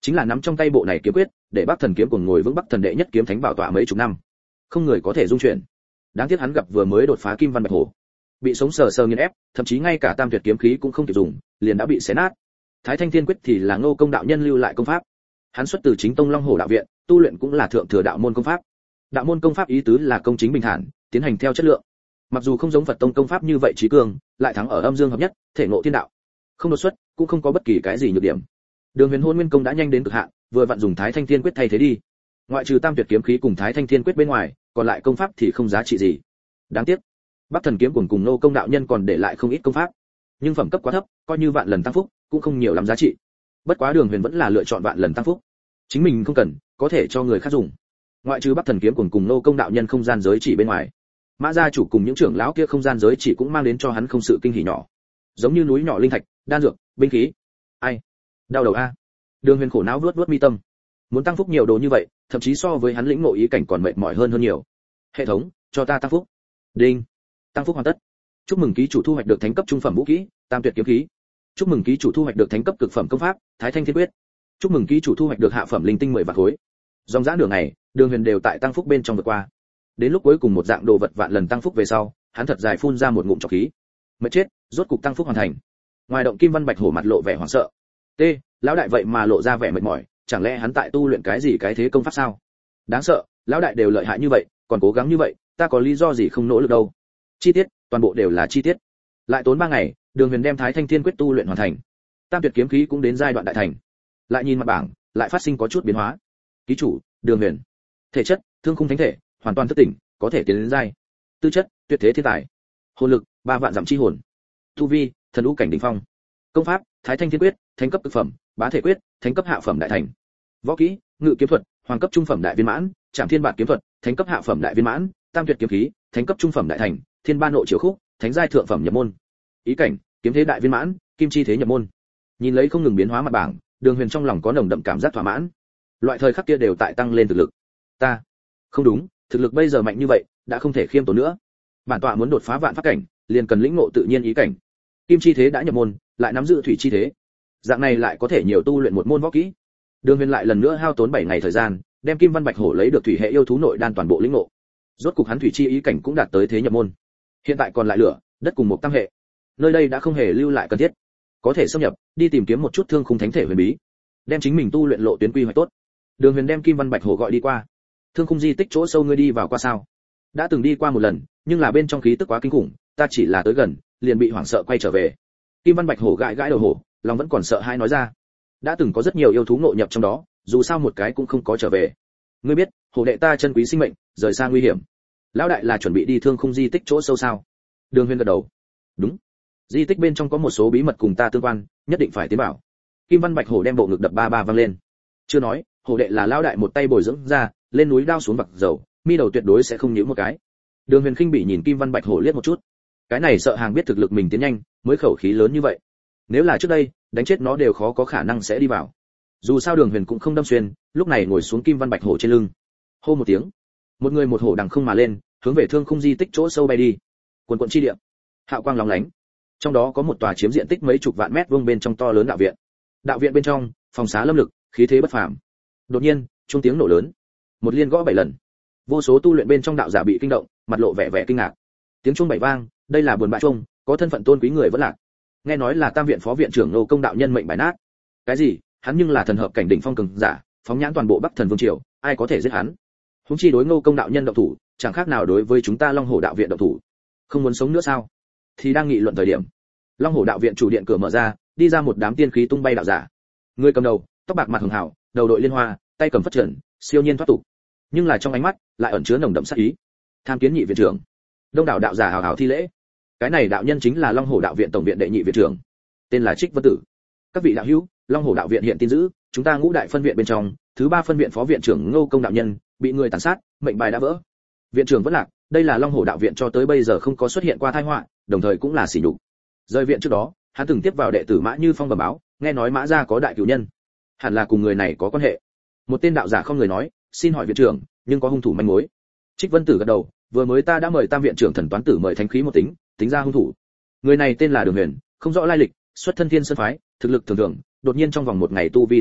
chính là nắm trong tay bộ này kiếm quyết, để Bắc Thần kiếm cuồng ngồi vững Bắc Thần đệ nhất kiếm thánh bảo tọa mấy chục năm, không người có thể dung chuyển. Đáng tiếc hắn gặp vừa mới đột phá Kim Văn Bạch Hổ, bị sống sờ sờ nghiền ép, thậm chí ngay cả Tam Tuyệt kiếm khí cũng không kịp dùng, liền đã bị xé nát. Thái Thanh Thiên quyết thì là Ngô Công đạo nhân lưu lại công pháp. Hắn xuất từ chính tông Long Hổ đạo viện, tu luyện cũng là thượng thừa đạo môn công pháp. Đạo môn công pháp ý tứ là công chính bình thản, tiến hành theo chất lượng. Mặc dù không giống Phật tông công pháp như vậy trí cường, lại thắng ở âm dương hợp nhất, thể ngộ thiên đạo. Không đột xuất, cũng không có bất kỳ cái gì nhược điểm. Đường Huyền Hôn Nguyên công đã nhanh đến cực hạn, vừa vặn dùng Thái Thanh Thiên quyết thay thế đi. Ngoại trừ Tam Tuyệt kiếm khí cùng Thái Thanh Thiên quyết bên ngoài, còn lại công pháp thì không giá trị gì. Đáng tiếc, Bắc Thần kiếm cùng cùng Ngô Công đạo nhân còn để lại không ít công pháp, nhưng phẩm cấp quá thấp, coi như vạn lần tăng phúc, cũng không nhiều lắm giá trị. Bất quá Đường Huyền vẫn là lựa chọn vạn lần tăng phúc. Chính mình không cần, có thể cho người khác dùng. Ngoại trừ Bắc Thần kiếm cùng cùng Ngô Công đạo nhân không gian giới chỉ bên ngoài, Mã gia chủ cùng những trưởng lão kia không gian giới chỉ cũng mang đến cho hắn không sự kinh hỉ nhỏ, giống như núi nhỏ linh thạch, đan dược, binh khí. Ai? Đau đầu a. Đường Huyền khổ não vuốt vuốt mi tâm. Muốn tăng phúc nhiều đồ như vậy, thậm chí so với hắn lĩnh ngộ ý cảnh còn mệt mỏi hơn hơn nhiều. Hệ thống, cho ta tăng phúc. Đinh. Tăng phúc hoàn tất. Chúc mừng ký chủ thu hoạch được thánh cấp trung phẩm vũ khí, Tam Tuyệt kiếm khí. Chúc mừng ký chủ thu hoạch được thánh cấp cực phẩm công pháp, Thái Thanh Thiên quyết. Chúc mừng ký chủ thu hoạch được hạ phẩm linh tinh mười vạn khối. Dòng dã đường này, Đường Huyền đều tại tăng phúc bên trong vượt qua. Đến lúc cuối cùng một dạng đồ vật vạn lần tăng phúc về sau, hắn thật dài phun ra một ngụm trọc khí. Mệt chết, rốt cục tăng phúc hoàn thành. Ngoài động Kim Văn Bạch Hổ mặt lộ vẻ hoảng sợ. T, lão đại vậy mà lộ ra vẻ mệt mỏi, chẳng lẽ hắn tại tu luyện cái gì cái thế công pháp sao? Đáng sợ, lão đại đều lợi hại như vậy, còn cố gắng như vậy, ta có lý do gì không nỗ lực đâu? Chi tiết, toàn bộ đều là chi tiết. Lại tốn ba ngày, Đường Huyền đem Thái Thanh Thiên quyết tu luyện hoàn thành. Tam Tuyệt kiếm khí cũng đến giai đoạn đại thành. Lại nhìn mặt bảng, lại phát sinh có chút biến hóa. Ký chủ, Đường Huyền. Thể chất, thương khung thánh thể, hoàn toàn thức tỉnh, có thể tiến đến giai. Tư chất, tuyệt thế thiên tài. Hồn lực, ba vạn dặm chi hồn. Tu vi, thần vũ cảnh đỉnh phong. Công pháp, Thái Thanh Thiên quyết, thánh cấp cực phẩm, Bá thể quyết, thánh cấp hạ phẩm đại thành. Võ kỹ, ngự kiếm thuật, hoàng cấp trung phẩm đại viên mãn, trảm thiên bản kiếm thuật, thánh cấp hạ phẩm đại viên mãn, Tam Tuyệt kiếm khí, thánh cấp trung phẩm đại thành, thiên ba nội chiếu khúc, thánh giai thượng phẩm nhập môn. Ý cảnh, kiếm thế đại viên mãn, kim chi thế nhập môn. Nhìn lấy không ngừng biến hóa mặt bảng, Đường Huyền trong lòng có nồng đậm cảm giác thỏa mãn. Loại thời khắc kia đều tại tăng lên thực lực. Ta, không đúng, thực lực bây giờ mạnh như vậy, đã không thể khiêm tốn nữa. Bản tọa muốn đột phá vạn pháp cảnh, liền cần lĩnh ngộ tự nhiên ý cảnh. Kim chi thế đã nhập môn, lại nắm giữ thủy chi thế. Dạng này lại có thể nhiều tu luyện một môn võ kỹ. Đường Huyền lại lần nữa hao tốn bảy ngày thời gian, đem Kim Văn Bạch Hổ lấy được thủy hệ yêu thú nội đan toàn bộ lĩnh ngộ. Rốt cục hắn thủy chi ý cảnh cũng đạt tới thế nhập môn. Hiện tại còn lại lửa, đất cùng một tăng hệ. Nơi đây đã không hề lưu lại cần thiết, có thể xâm nhập, đi tìm kiếm một chút thương khung thánh thể huyền bí, đem chính mình tu luyện lộ tuyến quy hoạch tốt. Đường Huyền đem Kim Văn Bạch Hổ gọi đi qua. Thương khung di tích chỗ sâu ngươi đi vào qua sao? Đã từng đi qua một lần, nhưng là bên trong khí tức quá kinh khủng, ta chỉ là tới gần, liền bị hoảng sợ quay trở về. Kim Văn Bạch Hổ gãi gãi đầu hổ, lòng vẫn còn sợ hãi nói ra. Đã từng có rất nhiều yêu thú ngộ nhập trong đó, dù sao một cái cũng không có trở về. Ngươi biết, hổ đệ ta chân quý sinh mệnh, rời xa nguy hiểm. Lão đại là chuẩn bị đi thương khung di tích chỗ sâu sao? Đường Huyền gật đầu. Đúng. Di tích bên trong có một số bí mật cùng ta tương quan, nhất định phải tiến vào. Kim Văn Bạch Hổ đem bộ ngực đập ba ba vang lên. Chưa nói, hổ đệ là lão đại một tay bồi dưỡng ra, lên núi đao xuống bạc dầu, mi đầu tuyệt đối sẽ không nhíu một cái. Đường Huyền khinh bỉ nhìn Kim Văn Bạch Hổ liếc một chút. Cái này sợ hàng biết thực lực mình tiến nhanh, mới khẩu khí lớn như vậy. Nếu là trước đây, đánh chết nó đều khó có khả năng sẽ đi vào. Dù sao Đường Huyền cũng không đâm xuyên, lúc này ngồi xuống Kim Văn Bạch Hổ trên lưng. Hô một tiếng, một người một hổ đằng không mà lên, hướng về thương khung di tích chỗ sâu bay đi. Quần quần chi địa, hạo quang lóng lánh. Trong đó có một tòa chiếm diện tích mấy chục vạn mét vuông bên trong to lớn đạo viện. Đạo viện bên trong, phòng xá lâm lực, khí thế bất phàm. Đột nhiên, chuông tiếng nổ lớn. Một liên gõ bảy lần. Vô số tu luyện bên trong đạo giả bị kinh động, mặt lộ vẻ vẻ kinh ngạc. Tiếng chuông bảy vang, đây là buồn bã chuông, có thân phận tôn quý người vẫn lạc. Nghe nói là Tam viện phó viện trưởng Ngô Công đạo nhân mệnh bài nát. Cái gì? Hắn nhưng là thần hợp cảnh đỉnh phong cường giả, phóng nhãn toàn bộ Bắc Thần vương triều, ai có thể giết hắn? Huống chi đối Ngô Công đạo nhân động thủ, chẳng khác nào đối với chúng ta Long Hổ đạo viện động thủ. Không muốn sống nữa sao? Thì đang nghị luận thời điểm, Long Hổ đạo viện chủ điện cửa mở ra, đi ra một đám tiên khí tung bay đạo giả. Người cầm đầu, tóc bạc mặt hường hảo, đầu đội liên hoa, tay cầm phất trần, siêu nhiên thoát tục. Nhưng là trong ánh mắt lại ẩn chứa nồng đậm sát ý. Tham kiến nhị viện trưởng. Đông đảo đạo giả hào hào thi lễ. Cái này đạo nhân chính là Long Hổ đạo viện tổng viện đệ nhị viện trưởng, tên là Trích Vân Tử. Các vị đạo hữu, Long Hổ đạo viện hiện tin giữ, chúng ta ngũ đại phân viện bên trong, thứ ba phân viện phó viện trưởng Ngô Công đạo nhân bị người tàn sát, mệnh bài đã vỡ. Viện trưởng vẫn lạc, đây là Long Hổ đạo viện cho tới bây giờ không có xuất hiện qua tai họa, đồng thời cũng là sỉ nhục. Rời viện trước đó, hắn từng tiếp vào đệ tử Mã Như Phong bẩm báo, nghe nói Mã gia có đại cửu nhân, hẳn là cùng người này có quan hệ. Một tên đạo giả không người nói, xin hỏi viện trưởng, nhưng có hung thủ manh mối? Trích Vân Tử gật đầu, vừa mới ta đã mời Tam viện trưởng Thần Toán Tử mời thánh khí một tính, tính ra hung thủ. Người này tên là Đường Huyền, không rõ lai lịch, xuất thân Thiên Sơn phái, thực lực thường thường, đột nhiên trong vòng một ngày tu vi tăng vọt,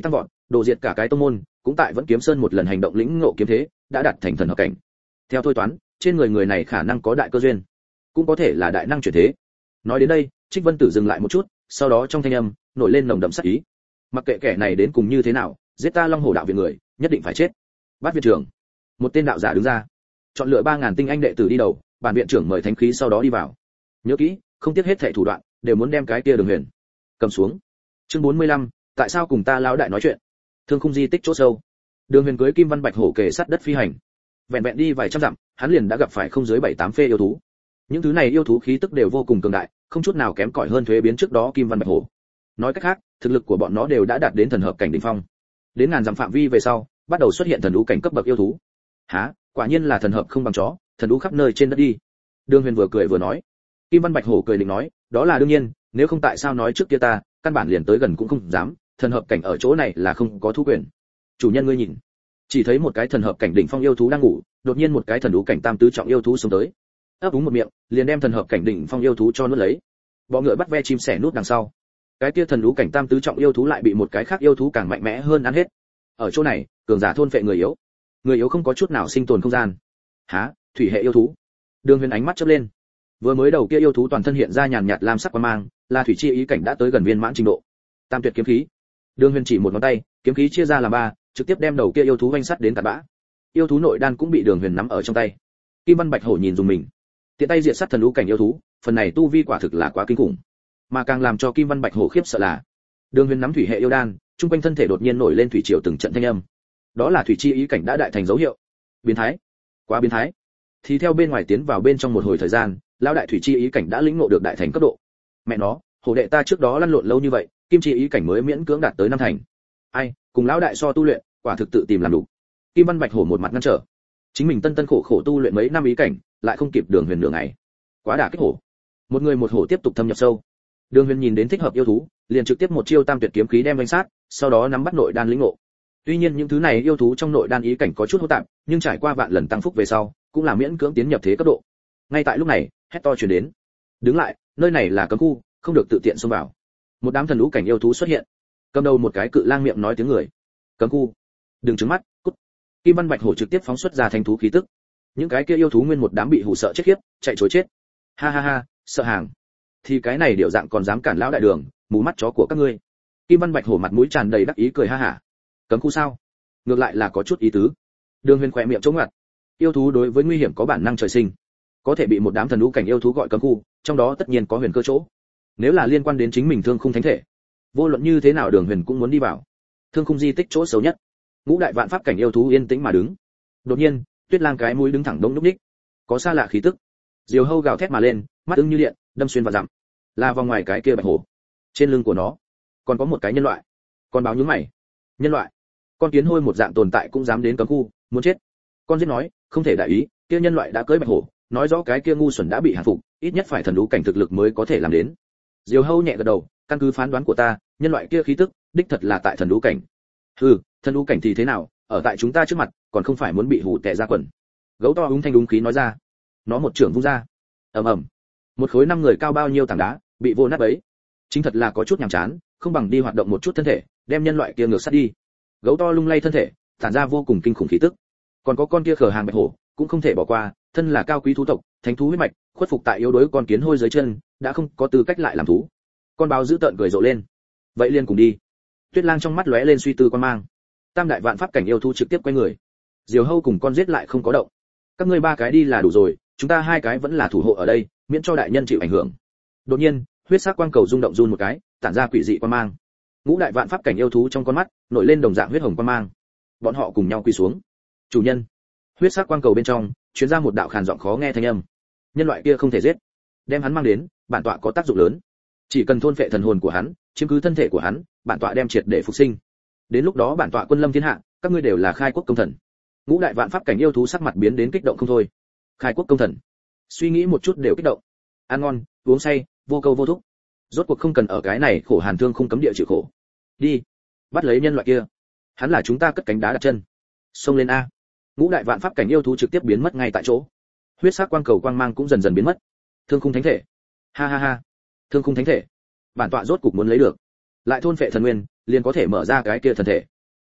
Đồ diệt cả cái tông môn, cũng tại Vẫn Kiếm Sơn một lần hành động lĩnh ngộ kiếm thế, đã đạt thành thần hợp cảnh. Theo tôi toán, trên người người này khả năng có đại cơ duyên, cũng có thể là đại năng chuyển thế. Nói đến đây, Trích Vân Tử dừng lại một chút, sau đó trong thanh âm nổi lên nồng đậm sát ý. Mặc kệ kẻ này đến cùng như thế nào, giết ta Long Hổ đạo viện người, nhất định phải chết. Bát viện trưởng, một tên đạo giả đứng ra, chọn lựa ba ngàn tinh anh đệ tử đi đầu, bản viện trưởng mời thánh khí sau đó đi vào. Nhớ kỹ, không tiếc hết thảy thủ đoạn, đều muốn đem cái kia Đường Huyền cầm xuống. Chương bốn mươi lăm, tại sao cùng ta lão đại nói chuyện? Thương khung di tích chỗ sâu. Đường Huyền cưới Kim Văn Bạch Hổ kề sát đất phi hành. Vẹn vẹn đi vài trăm dặm, hắn liền đã gặp phải không dưới bảy tám phê yêu thú. Những thứ này yêu thú khí tức đều vô cùng cường đại, không chút nào kém cỏi hơn thuế biến trước đó Kim Văn Bạch Hổ. Nói cách khác, thực lực của bọn nó đều đã đạt đến thần hợp cảnh đỉnh phong. Đến ngàn dặm phạm vi về sau, bắt đầu xuất hiện thần thú cảnh cấp bậc yêu thú. Hả, quả nhiên là thần hợp không bằng chó, thần thú khắp nơi trên đất đi. Đường Huyền vừa cười vừa nói. Kim Văn Bạch Hổ cười định nói, đó là đương nhiên, nếu không tại sao nói trước kia ta, căn bản liền tới gần cũng không dám, thần hợp cảnh ở chỗ này là không có thú quyền. Chủ nhân ngươi nhìn, chỉ thấy một cái thần hợp cảnh đỉnh phong yêu thú đang ngủ, đột nhiên một cái thần thú cảnh tam tứ trọng yêu thú xông tới, ấp úng một miệng, liền đem thần hợp cảnh đỉnh phong yêu thú cho nuốt lấy. Bọ ngựa bắt ve chim sẻ nút đằng sau, cái kia thần thú cảnh tam tứ trọng yêu thú lại bị một cái khác yêu thú càng mạnh mẽ hơn ăn hết. Ở chỗ này, cường giả thôn phệ người yếu, người yếu không có chút nào sinh tồn không gian. Hả, thủy hệ yêu thú? Đường Huyền ánh mắt chớp lên. Vừa mới đầu kia yêu thú toàn thân hiện ra nhàn nhạt lam sắc quang mang, là thủy chi ý cảnh đã tới gần viên mãn trình độ. Tam tuyệt kiếm khí. Đường Huyền chỉ một ngón tay, kiếm khí chia ra làm ba, trực tiếp đem đầu kia yêu thú vanh sắt đến tạt bã. Yêu thú nội đan cũng bị Đường Huyền nắm ở trong tay. Kim Văn Bạch Hổ nhìn dùng mình, tiện tay diệt sát thần thú cảnh yêu thú, phần này tu vi quả thực là quá kinh khủng. Mà càng làm cho Kim Văn Bạch Hổ khiếp sợ là, Đường Huyền nắm thủy hệ yêu đan, trung quanh thân thể đột nhiên nổi lên thủy triều từng trận thanh âm. Đó là thủy chi ý cảnh đã đại thành dấu hiệu. Biến thái, quá biến thái. Thì theo bên ngoài tiến vào bên trong một hồi thời gian, lão đại thủy chi ý cảnh đã lĩnh ngộ được đại thành cấp độ. Mẹ nó, hổ đệ ta trước đó lăn lộn lâu như vậy, kim chi ý cảnh mới miễn cưỡng đạt tới năm thành. Ai, cùng lão đại so tu luyện, quả thực tự tìm làm đủ. Kim Văn Bạch Hổ một mặt ngăn trở. Chính mình tân tân khổ khổ tu luyện mấy năm ý cảnh, lại không kịp Đường Huyền nửa ngày. Quá đả kích hổ. Một người một hổ tiếp tục thâm nhập sâu. Đường Huyền nhìn đến thích hợp yêu thú, liền trực tiếp một chiêu tam tuyệt kiếm khí đem vây sát, sau đó nắm bắt nội đan lĩnh ngộ. Tuy nhiên những thứ này yêu thú trong nội đan ý cảnh có chút hỗn tạp, nhưng trải qua vạn lần tăng phúc về sau, cũng là miễn cưỡng tiến nhập thế cấp độ. Ngay tại lúc này, hét to truyền đến. Đứng lại, nơi này là cấm khu, không được tự tiện xông vào. Một đám thần lũ cảnh yêu thú xuất hiện. Cầm đầu một cái cự lang miệng nói tiếng người. Cấm khu, đừng trừng mắt, cút. Kim Văn Bạch Hổ trực tiếp phóng xuất ra thanh thú khí tức. Những cái kia yêu thú nguyên một đám bị hù sợ chết khiếp, chạy trối chết. Ha ha ha, sợ hàng. Thì cái này điệu dạng còn dám cản lão đại đường, mù mắt chó của các ngươi. Kim Văn Bạch Hổ mặt mũi tràn đầy đắc ý cười ha hả. Cấm khu sao? Ngược lại là có chút ý tứ. Đường Huyền khỏe miệng chống ngặt. Yêu thú đối với nguy hiểm có bản năng trời sinh, có thể bị một đám thần lũ cảnh yêu thú gọi cấm khu, trong đó tất nhiên có huyền cơ chỗ. Nếu là liên quan đến chính mình Thương Khung Thánh Thể, vô luận như thế nào Đường Huyền cũng muốn đi vào. Thương Khung di tích chỗ xấu nhất, ngũ đại vạn pháp cảnh yêu thú yên tĩnh mà đứng. Đột nhiên, Tuyết Lang cái mũi đứng thẳng đống lúc ních, có xa lạ khí tức. Diều hâu gào thét mà lên, mắt ưng như điện, đâm xuyên vào dặm. Là vòng ngoài cái kia bạch hổ. Trên lưng của nó, còn có một cái nhân loại. Con báo nhướng mày. Nhân loại? Con kiến hôi một dạng tồn tại cũng dám đến cấm khu, muốn chết. Con giết nói, không thể đại ý, kia nhân loại đã cưỡi bạch hổ, nói rõ cái kia ngu xuẩn đã bị hạ phục, ít nhất phải thần lũ cảnh thực lực mới có thể làm đến. Diều hâu nhẹ gật đầu, căn cứ phán đoán của ta, nhân loại kia khí tức, đích thật là tại thần lũ cảnh. Hừ, thần lũ cảnh thì thế nào, ở tại chúng ta trước mặt, còn không phải muốn bị hù tè ra quần. Gấu to úng thanh đúng khí nói ra. Nó một trưởng vung ra. Ầm ầm. Một khối năm người cao bao nhiêu tảng đá, bị vô nát bấy. Chính thật là có chút nhàm chán, không bằng đi hoạt động một chút thân thể, đem nhân loại kia ngược sát đi. Gấu to lung lay thân thể, tản ra vô cùng kinh khủng khí tức. Còn có con kia khở hàng bạch hổ, cũng không thể bỏ qua, thân là cao quý thú tộc, thánh thú huyết mạch, khuất phục tại yếu đuối con kiến hôi dưới chân, đã không có tư cách lại làm thú. Con báo giữ tợn cười rộ lên. Vậy liền cùng đi. Tuyết Lang trong mắt lóe lên suy tư quan mang. Tam đại vạn pháp cảnh yêu thú trực tiếp quay người. Diều hâu cùng con giết lại không có động. Các ngươi ba cái đi là đủ rồi, chúng ta hai cái vẫn là thủ hộ ở đây, miễn cho đại nhân chịu ảnh hưởng. Đột nhiên, huyết sắc quang cầu rung động run một cái, tản ra quỷ dị quan mang. Ngũ đại vạn pháp cảnh yêu thú trong con mắt nổi lên đồng dạng huyết hồng quan mang. Bọn họ cùng nhau quỳ xuống. Chủ nhân. Huyết sắc quang cầu bên trong truyền ra một đạo khàn giọng khó nghe thanh âm. Nhân loại kia không thể giết, đem hắn mang đến, bản tọa có tác dụng lớn. Chỉ cần thôn phệ thần hồn của hắn, chiếm cứ thân thể của hắn, bản tọa đem triệt để phục sinh. Đến lúc đó bản tọa quân lâm thiên hạ, các ngươi đều là khai quốc công thần. Ngũ đại vạn pháp cảnh yêu thú sắc mặt biến đến kích động không thôi. Khai quốc công thần, suy nghĩ một chút đều kích động. Ăn ngon, uống say, vô câu vô thúc. Rốt cuộc không cần ở cái này khổ hàn thương không cấm địa chịu khổ. Đi, bắt lấy nhân loại kia. Hắn là chúng ta cất cánh đá đặt chân. Xông lên a. Ngũ đại vạn pháp cảnh yêu thú trực tiếp biến mất ngay tại chỗ. Huyết sắc quang cầu quang mang cũng dần dần biến mất. Thương khung thánh thể. Ha ha ha. Thương khung thánh thể. Bản tọa rốt cục muốn lấy được. Lại thôn phệ thần nguyên, liền có thể mở ra cái kia thần thể.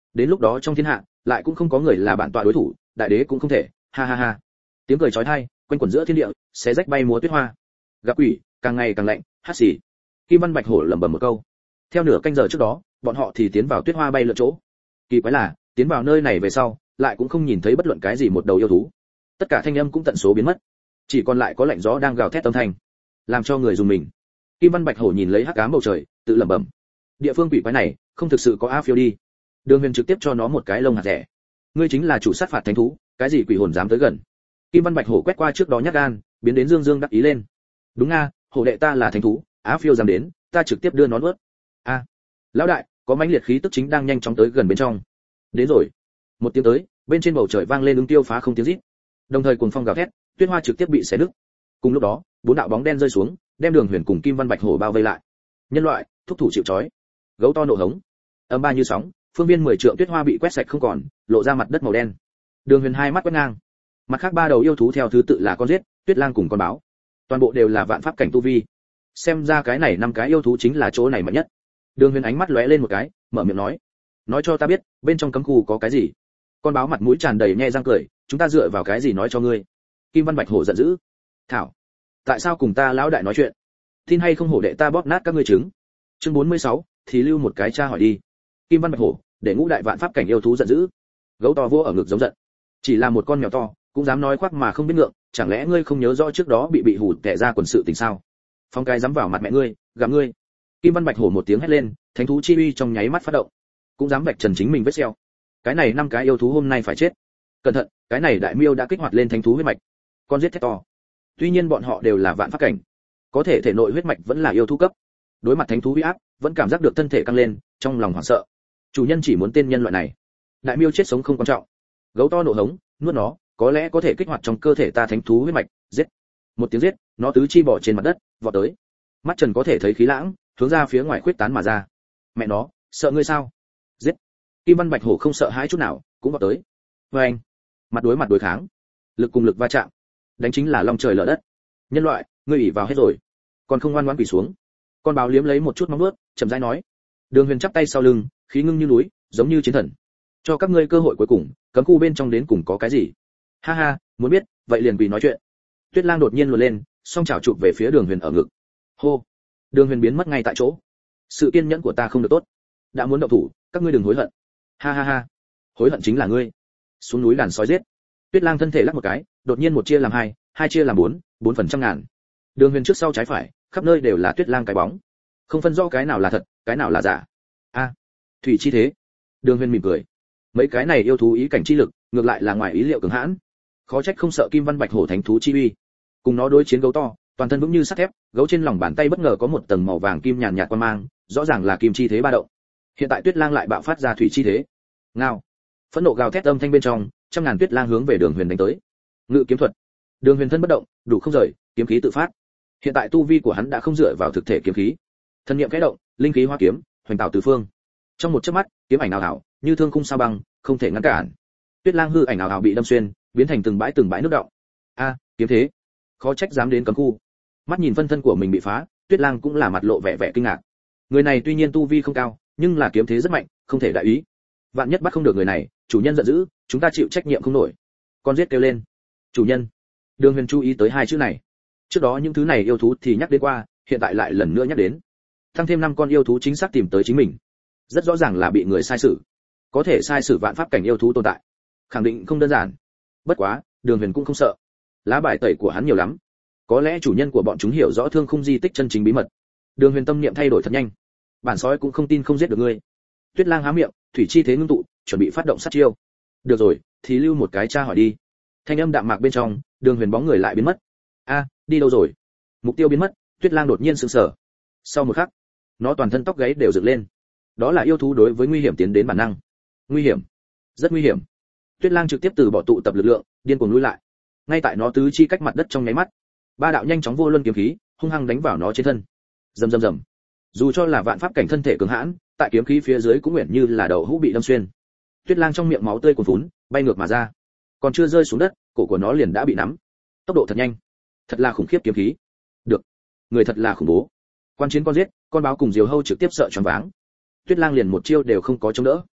đến lúc đó trong thiên hạ lại cũng không có người là bản tọa đối thủ, đại đế cũng không thể, ha ha ha. Tiếng cười chói tai quanh quẩn giữa thiên địa, xé rách bay múa tuyết hoa. Gặp quỷ, càng ngày càng lạnh, hắt xì. Kim Văn Bạch Hổ lẩm bẩm một câu. Theo nửa canh giờ trước đó, bọn họ thì tiến vào tuyết hoa bay lượn chỗ. Kỳ quái là, tiến vào nơi này về sau, lại cũng không nhìn thấy bất luận cái gì một đầu yêu thú. Tất cả thanh âm cũng tận số biến mất, chỉ còn lại có lạnh gió đang gào thét âm thanh, làm cho người dùng mình. Kim Văn Bạch Hổ nhìn lấy hắc ám bầu trời, tự lẩm bẩm. Địa phương quỷ quái này, không thực sự có A Phiêu đi. Đường Huyền trực tiếp cho nó một cái lông hạt rẻ. Ngươi chính là chủ sát phạt thánh thú, cái gì quỷ hồn dám tới gần? Kim Văn Bạch Hổ quét qua trước đó nhát gan, biến đến dương dương đắc ý lên. Đúng nga, hổ đệ ta là thánh thú, Á Phiêu dám đến, ta trực tiếp đưa nó nuốt. A, lão đại, có mãnh liệt khí tức chính đang nhanh chóng tới gần bên trong. Đến rồi. Một tiếng tới, bên trên bầu trời vang lên ứng tiêu phá không tiếng rít. Đồng thời cuồng phong gào thét, tuyết hoa trực tiếp bị xé nứt. Cùng lúc đó, bốn đạo bóng đen rơi xuống, đem Đường Huyền cùng Kim Văn Bạch Hổ bao vây lại. Nhân loại, thúc thủ chịu trói. Gấu to nộ hống. Âm ba như sóng, phương viên mười trượng tuyết hoa bị quét sạch không còn, lộ ra mặt đất màu đen. Đường Huyền hai mắt quét ngang. Mặt khác ba đầu yêu thú theo thứ tự là con giết, tuyết lang cùng con báo. Toàn bộ đều là vạn pháp cảnh tu vi. Xem ra cái này năm cái yêu thú chính là chỗ này mạnh nhất. Đường Huyền ánh mắt lóe lên một cái, mở miệng nói: "Nói cho ta biết, bên trong cấm khu có cái gì?" Con báo mặt mũi tràn đầy nhe răng cười: "Chúng ta dựa vào cái gì nói cho ngươi?" Kim Văn Bạch Hổ giận dữ: "Thảo, tại sao cùng ta lão đại nói chuyện? Tin hay không hổ đệ ta bóp nát các ngươi trứng." Chương bốn mươi sáu, thì lưu một cái tra hỏi đi. Kim Văn Bạch Hổ, để ngũ đại vạn pháp cảnh yêu thú giận dữ. Gấu to vỗ ở ngực giống giận. Chỉ là một con mèo to, cũng dám nói khoác mà không biết ngượng, chẳng lẽ ngươi không nhớ rõ trước đó bị bị hủ tẻ ra quần sự tình sao? Phong cái dám vào mặt mẹ ngươi, gặm ngươi. Kim Văn Bạch Hổ một tiếng hét lên, thánh thú chi uy trong nháy mắt phát động, cũng dám vạch trần chính mình vết sẹo. Cái này năm cái yêu thú hôm nay phải chết. Cẩn thận, cái này đại miêu đã kích hoạt lên thánh thú huyết mạch. Con giết thét to. Tuy nhiên bọn họ đều là vạn pháp cảnh, có thể thể nội huyết mạch vẫn là yêu thú cấp. Đối mặt thánh thú uy áp, vẫn cảm giác được thân thể căng lên, trong lòng hoảng sợ. Chủ nhân chỉ muốn tên nhân loại này. Đại miêu chết sống không quan trọng. Gấu to nộ hống, nuốt nó, có lẽ có thể kích hoạt trong cơ thể ta thánh thú huyết mạch, giết. Một tiếng giết, nó tứ chi bỏ trên mặt đất, vọt tới. Mắt Trần có thể thấy khí lãng, hướng ra phía ngoài khuyết tán mà ra. Mẹ nó, sợ ngươi sao? Giết. Kim Văn Bạch Hổ không sợ hãi chút nào, cũng vọt tới. Với anh, mặt đối mặt đối kháng, lực cùng lực va chạm, đánh chính là long trời lở đất. Nhân loại, ngươi ỷ vào hết rồi, còn không ngoan ngoãn quỳ xuống. Con báo liếm lấy một chút móng vuốt, chậm rãi nói. Đường Huyền chắp tay sau lưng, khí ngưng như núi, giống như chiến thần. Cho các ngươi cơ hội cuối cùng, cấm khu bên trong đến cùng có cái gì? Ha ha, muốn biết, vậy liền quỳ nói chuyện. Tuyết Lang đột nhiên luồn lên, song chảo chụp về phía Đường Huyền ở ngực. Hô. Đường Huyền biến mất ngay tại chỗ. Sự kiên nhẫn của ta không được tốt, đã muốn động thủ, các ngươi đừng hối hận. Ha ha ha. Hối hận chính là ngươi. Xuống núi đàn sói giết. Tuyết Lang thân thể lắc một cái, đột nhiên một chia làm hai, hai chia làm bốn, bốn phần trăm ngàn. Đường Huyền trước sau trái phải, khắp nơi đều là Tuyết Lang cái bóng, không phân rõ cái nào là thật, cái nào là giả. A, thủy chi thế. Đường Huyền mỉm cười. Mấy cái này yêu thú ý cảnh chi lực, ngược lại là ngoài ý liệu cường hãn. Khó trách không sợ Kim Văn Bạch Hổ thánh thú chi uy. Cùng nó đối chiến gấu to, toàn thân vững như sắt thép, gấu trên lòng bàn tay bất ngờ có một tầng màu vàng kim nhàn nhạt quang mang, rõ ràng là kim chi thế ba động. Hiện tại Tuyết Lang lại bạo phát ra thủy chi thế. Ngao. Phẫn nộ gào thét âm thanh bên trong, trăm ngàn Tuyết Lang hướng về Đường Huyền đánh tới. Ngự kiếm thuật. Đường Huyền thân bất động, đủ không rời, kiếm khí tự phát. Hiện tại tu vi của hắn đã không dựa vào thực thể kiếm khí. Thân niệm khẽ động, linh khí hóa kiếm, hoành tạo tứ phương. Trong một chớp mắt, kiếm ảnh ảo ảo, như thương khung sao băng, không thể ngăn cản. Tuyết Lang hư ảnh ảo ảo bị đâm xuyên, biến thành từng bãi từng bãi nước động. A, kiếm thế. Khó trách dám đến cấm khu. Mắt nhìn phân thân của mình bị phá, Tuyết Lang cũng là mặt lộ vẻ vẻ kinh ngạc. Người này tuy nhiên tu vi không cao, nhưng là kiếm thế rất mạnh, không thể đại ý. Vạn nhất bắt không được người này, chủ nhân giận dữ, chúng ta chịu trách nhiệm không nổi. Con giết kêu lên. Chủ nhân. Đường Huyền chú ý tới hai chữ này. Trước đó những thứ này yêu thú thì nhắc đến qua, hiện tại lại lần nữa nhắc đến. Thăng thêm năm con yêu thú chính xác tìm tới chính mình. Rất rõ ràng là bị người sai sử. Có thể sai sử vạn pháp cảnh yêu thú tồn tại, khẳng định không đơn giản. Bất quá, Đường Huyền cũng không sợ. Lá bài tẩy của hắn nhiều lắm. Có lẽ chủ nhân của bọn chúng hiểu rõ thương khung di tích chân chính bí mật. Đường Huyền tâm niệm thay đổi thật nhanh. Bản sói cũng không tin không giết được ngươi. Tuyết Lang há miệng, thủy chi thế ngưng tụ, chuẩn bị phát động sát chiêu. Được rồi, thì lưu một cái tra hỏi đi. Thanh âm đạm mạc bên trong, Đường Huyền bóng người lại biến mất. A, đi đâu rồi? Mục tiêu biến mất, Tuyết Lang đột nhiên sững sờ. Sau một khắc, nó toàn thân tóc gáy đều dựng lên. Đó là yêu thú đối với nguy hiểm tiến đến bản năng. Nguy hiểm, rất nguy hiểm. Tuyết Lang trực tiếp từ bỏ tụ tập lực lượng, điên cuồng lùi lại. Ngay tại nó tứ chi cách mặt đất trong nháy mắt, ba đạo nhanh chóng vô luân kiếm khí hung hăng đánh vào nó trên thân. Rầm rầm rầm. Dù cho là vạn pháp cảnh thân thể cường hãn, tại kiếm khí phía dưới cũng nguyện như là đầu hũ bị đâm xuyên. Tuyết Lang trong miệng máu tươi cuồn phún, bay ngược mà ra. Còn chưa rơi xuống đất, cổ của nó liền đã bị nắm. Tốc độ thật nhanh, thật là khủng khiếp kiếm khí. Được, người thật là khủng bố. Quan chiến con giết, con báo cùng diều hâu trực tiếp sợ choáng váng. Tuyết Lang liền một chiêu đều không có chống đỡ.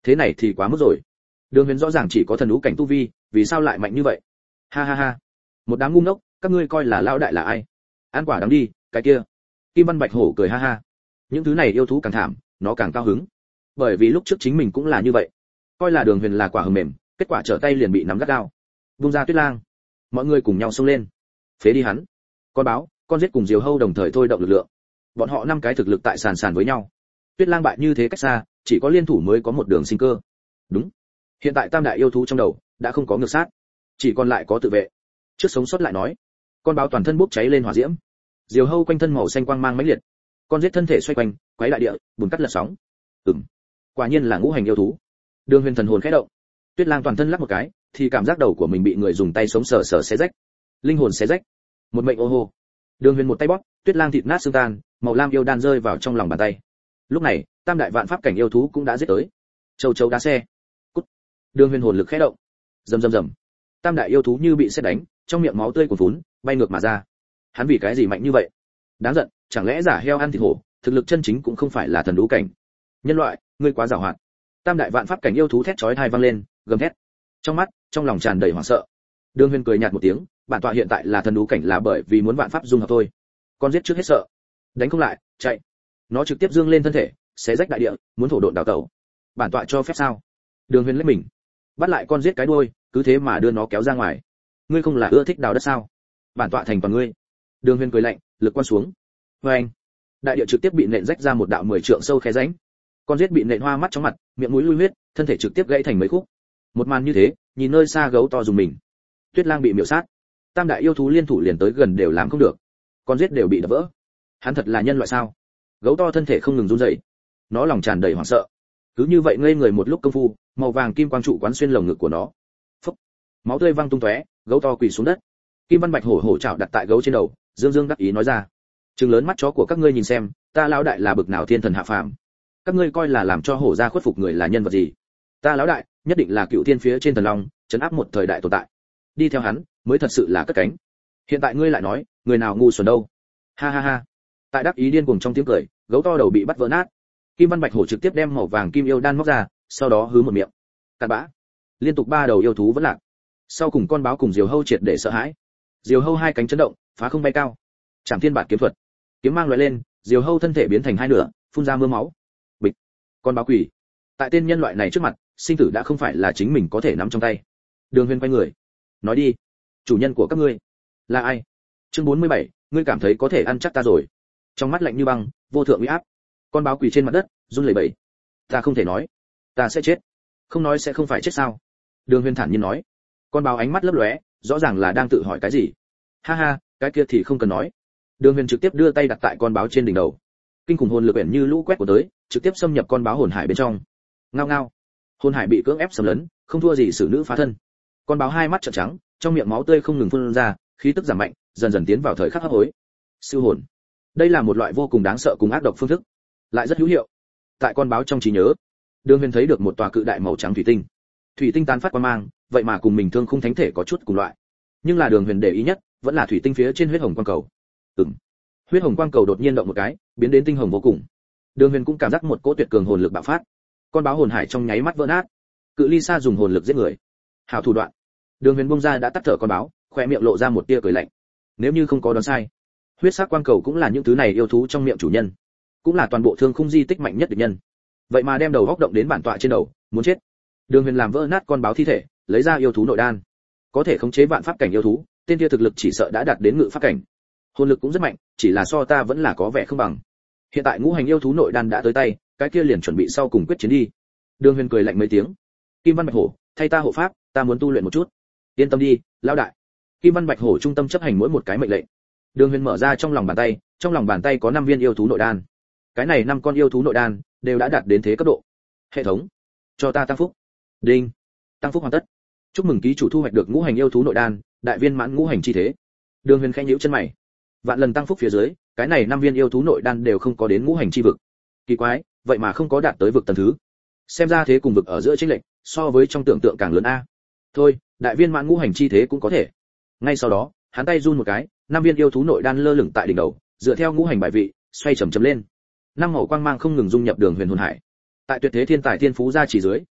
thế này thì quá mức rồi. Đường Huyền rõ ràng chỉ có thần đũ cảnh tu vi, vì sao lại mạnh như vậy? Ha ha ha, một đám ngu ngốc, các ngươi coi là lão đại là ai? Ăn quả đắng đi, cái kia. Kim Văn Bạch Hổ cười ha ha. Những thứ này yêu thú càng thảm, nó càng cao hứng. Bởi vì lúc trước chính mình cũng là như vậy, coi là Đường Huyền là quả hờ mềm, kết quả trở tay liền bị nắm gắt gao. Vung ra Tuyết Lang, mọi người cùng nhau xông lên, phế đi hắn. Con báo, con giết cùng Diều Hâu đồng thời thôi động lực lượng. Bọn họ năm cái thực lực tại sàn sàn với nhau. Tuyết Lang bại như thế cách xa, chỉ có liên thủ mới có một đường sinh cơ. Đúng. Hiện tại tam đại yêu thú trong đầu đã không có ngược sát, chỉ còn lại có tự vệ. Trước sống sót lại nói. Con báo toàn thân bốc cháy lên hỏa diễm. Diều Hâu quanh thân màu xanh quang mang mãnh liệt. Con giết thân thể xoay quanh, quấy đại địa, bùn cắt lật sóng. Ừm. Quả nhiên là ngũ hành yêu thú. Đường Huyền thần hồn khẽ động. Tuyết Lang toàn thân lắc một cái, thì cảm giác đầu của mình bị người dùng tay sống sờ sờ xé rách. Linh hồn xé rách. Một mệnh ô hô. Đường Huyền một tay bóp, Tuyết Lang thịt nát xương tan, màu lam yêu đan rơi vào trong lòng bàn tay. Lúc này, tam đại vạn pháp cảnh yêu thú cũng đã giết tới. Châu chấu đá xe. Cút. Đường Huyền hồn lực khẽ động. Rầm rầm rầm. Tam đại yêu thú như bị sét đánh, trong miệng máu tươi cuồn phún, bay ngược mà ra. Hắn vì cái gì mạnh như vậy? Đáng giận, chẳng lẽ giả heo ăn thịt hổ, thực lực chân chính cũng không phải là thần đũ cảnh. Nhân loại, ngươi quá giàu hoạt. Tam đại vạn pháp cảnh yêu thú thét chói tai vang lên, gầm thét. Trong mắt, trong lòng tràn đầy hoảng sợ. Đường Huyền cười nhạt một tiếng, bản tọa hiện tại là thần đũ cảnh là bởi vì muốn vạn pháp dung hợp thôi. Con giết trước hết sợ, đánh không lại, chạy. Nó trực tiếp dương lên thân thể, xé rách đại địa, muốn thổ độn đào tẩu. Bản tọa cho phép sao? Đường Huyền lấy mình, bắt lại con giết cái đuôi, cứ thế mà đưa nó kéo ra ngoài. Ngươi không là ưa thích đào đất sao? Bản tọa thành toàn ngươi. Đường Huyền cười lạnh, lực quan xuống. Và anh, đại địa trực tiếp bị nện rách ra một đạo mười trượng sâu khe rãnh. Con giết bị nện hoa mắt chóng mặt, miệng mũi lui huyết, thân thể trực tiếp gãy thành mấy khúc. Một màn như thế, nhìn nơi xa gấu to dùng mình. Tuyết Lang bị miểu sát. Tam đại yêu thú liên thủ liền tới gần đều làm không được. Con giết đều bị đập vỡ. Hắn thật là nhân loại sao? Gấu to thân thể không ngừng run rẩy. Nó lòng tràn đầy hoảng sợ. Cứ như vậy ngây người một lúc công phu, màu vàng kim quang trụ quán xuyên lồng ngực của nó. Phốc. Máu tươi văng tung tóe, gấu to quỳ xuống đất. Kim Văn Bạch hổ hổ chảo đặt tại gấu trên đầu, dương dương đắc ý nói ra: "Trừng lớn mắt chó của các ngươi nhìn xem, ta lão đại là bực nào thiên thần hạ phàm. Các ngươi coi là làm cho hổ gia khuất phục người là nhân vật gì? Ta lão đại, nhất định là cựu thiên phía trên thần long, trấn áp một thời đại tồn tại. Đi theo hắn, mới thật sự là cất cánh. Hiện tại ngươi lại nói, người nào ngu xuẩn đâu?" Ha ha ha. Tại đắc ý điên cuồng trong tiếng cười, gấu to đầu bị bắt vỡ nát. Kim Văn Bạch hổ trực tiếp đem màu vàng kim yêu đan móc ra, sau đó hứ một miệng. Cặn bã. Liên tục ba đầu yêu thú vẫn lạc. Sau cùng con báo cùng Diều Hâu triệt để sợ hãi. Diều Hâu hai cánh chấn động, phá không bay cao. Trảm thiên bạt kiếm thuật. Kiếm mang lóe lên, Diều Hâu thân thể biến thành hai nửa, phun ra mưa máu. Bịch. Con báo quỷ. Tại tên nhân loại này trước mặt, sinh tử đã không phải là chính mình có thể nắm trong tay. Đường Huyền quay người. Nói đi, chủ nhân của các ngươi là ai? Chương bốn mươi bảy, ngươi cảm thấy có thể ăn chắc ta rồi. Trong mắt lạnh như băng, vô thượng uy áp. Con báo quỳ trên mặt đất, run lẩy bẩy. Ta không thể nói, ta sẽ chết. Không nói sẽ không phải chết sao? Đường Huyền thản nhiên nói. Con báo ánh mắt lấp lóe, rõ ràng là đang tự hỏi cái gì. Ha ha, cái kia thì không cần nói. Đường Huyền trực tiếp đưa tay đặt tại con báo trên đỉnh đầu. Kinh khủng hồn lực quyển như lũ quét của tới, trực tiếp xâm nhập con báo hồn hải bên trong. Ngao ngao. Hồn hải bị cưỡng ép xâm lấn, không thua gì xử nữ phá thân. Con báo hai mắt trợn trắng, trong miệng máu tươi không ngừng phun ra, khí tức giảm mạnh, dần dần tiến vào thời khắc hấp hối. Siêu hồn. Đây là một loại vô cùng đáng sợ cùng ác độc phương thức, lại rất hữu hiệu. Tại con báo trong trí nhớ, Đường Huyền thấy được một tòa cự đại màu trắng thủy tinh. Thủy tinh tán phát quang mang, vậy mà cùng mình thương khung thánh thể có chút cùng loại. Nhưng là Đường Huyền để ý nhất, vẫn là thủy tinh phía trên huyết hồng quang cầu. Ừm. Huyết hồng quang cầu đột nhiên động một cái, biến đến tinh hồng vô cùng. Đường Huyền cũng cảm giác một cỗ tuyệt cường hồn lực bạo phát. Con báo hồn hải trong nháy mắt vỡ nát. Cự ly xa dùng hồn lực giết người. Hảo thủ đoạn. Đường Huyền buông ra đã tắt thở con báo, khóe miệng lộ ra một tia cười lạnh. Nếu như không có đoán sai, huyết sắc quang cầu cũng là những thứ này yêu thú trong miệng chủ nhân, cũng là toàn bộ thương khung di tích mạnh nhất địch nhân. Vậy mà đem đầu góc động đến bản tọa trên đầu, muốn chết. Đường Huyền làm vỡ nát con báo thi thể, lấy ra yêu thú nội đan. Có thể khống chế vạn pháp cảnh yêu thú, tên kia thực lực chỉ sợ đã đạt đến ngự pháp cảnh. Hồn lực cũng rất mạnh, chỉ là so ta vẫn là có vẻ không bằng. Hiện tại ngũ hành yêu thú nội đan đã tới tay, cái kia liền chuẩn bị sau cùng quyết chiến đi. Đường Huyền cười lạnh mấy tiếng. Kim Văn Bạch hổ, thay ta hộ pháp, ta muốn tu luyện một chút. Yên tâm đi, lão đại. Kim Văn Bạch hổ trung tâm chấp hành mỗi một cái mệnh lệnh. Đường Huyền mở ra trong lòng bàn tay, trong lòng bàn tay có năm viên yêu thú nội đan. Cái này năm con yêu thú nội đan đều đã đạt đến thế cấp độ. Hệ thống, cho ta tăng phúc. Đinh, tăng phúc hoàn tất. Chúc mừng ký chủ thu hoạch được ngũ hành yêu thú nội đan, đại viên mãn ngũ hành chi thế. Đường Huyền khẽ nhíu chân mày. Vạn lần tăng phúc phía dưới, cái này năm viên yêu thú nội đan đều không có đến ngũ hành chi vực. Kỳ quái, vậy mà không có đạt tới vực tầng thứ. Xem ra thế cùng vực ở giữa chênh lệch, so với trong tưởng tượng càng lớn a. Thôi, đại viên mãn ngũ hành chi thế cũng có thể. Ngay sau đó, hắn tay run một cái, năm viên yêu thú nội đan lơ lửng tại đỉnh đầu, dựa theo ngũ hành bài vị, xoay chậm chậm lên. Năm màu quang mang không ngừng dung nhập Đường Huyền hồn hải. Tại tuyệt thế thiên tài thiên phú gia chỉ dưới,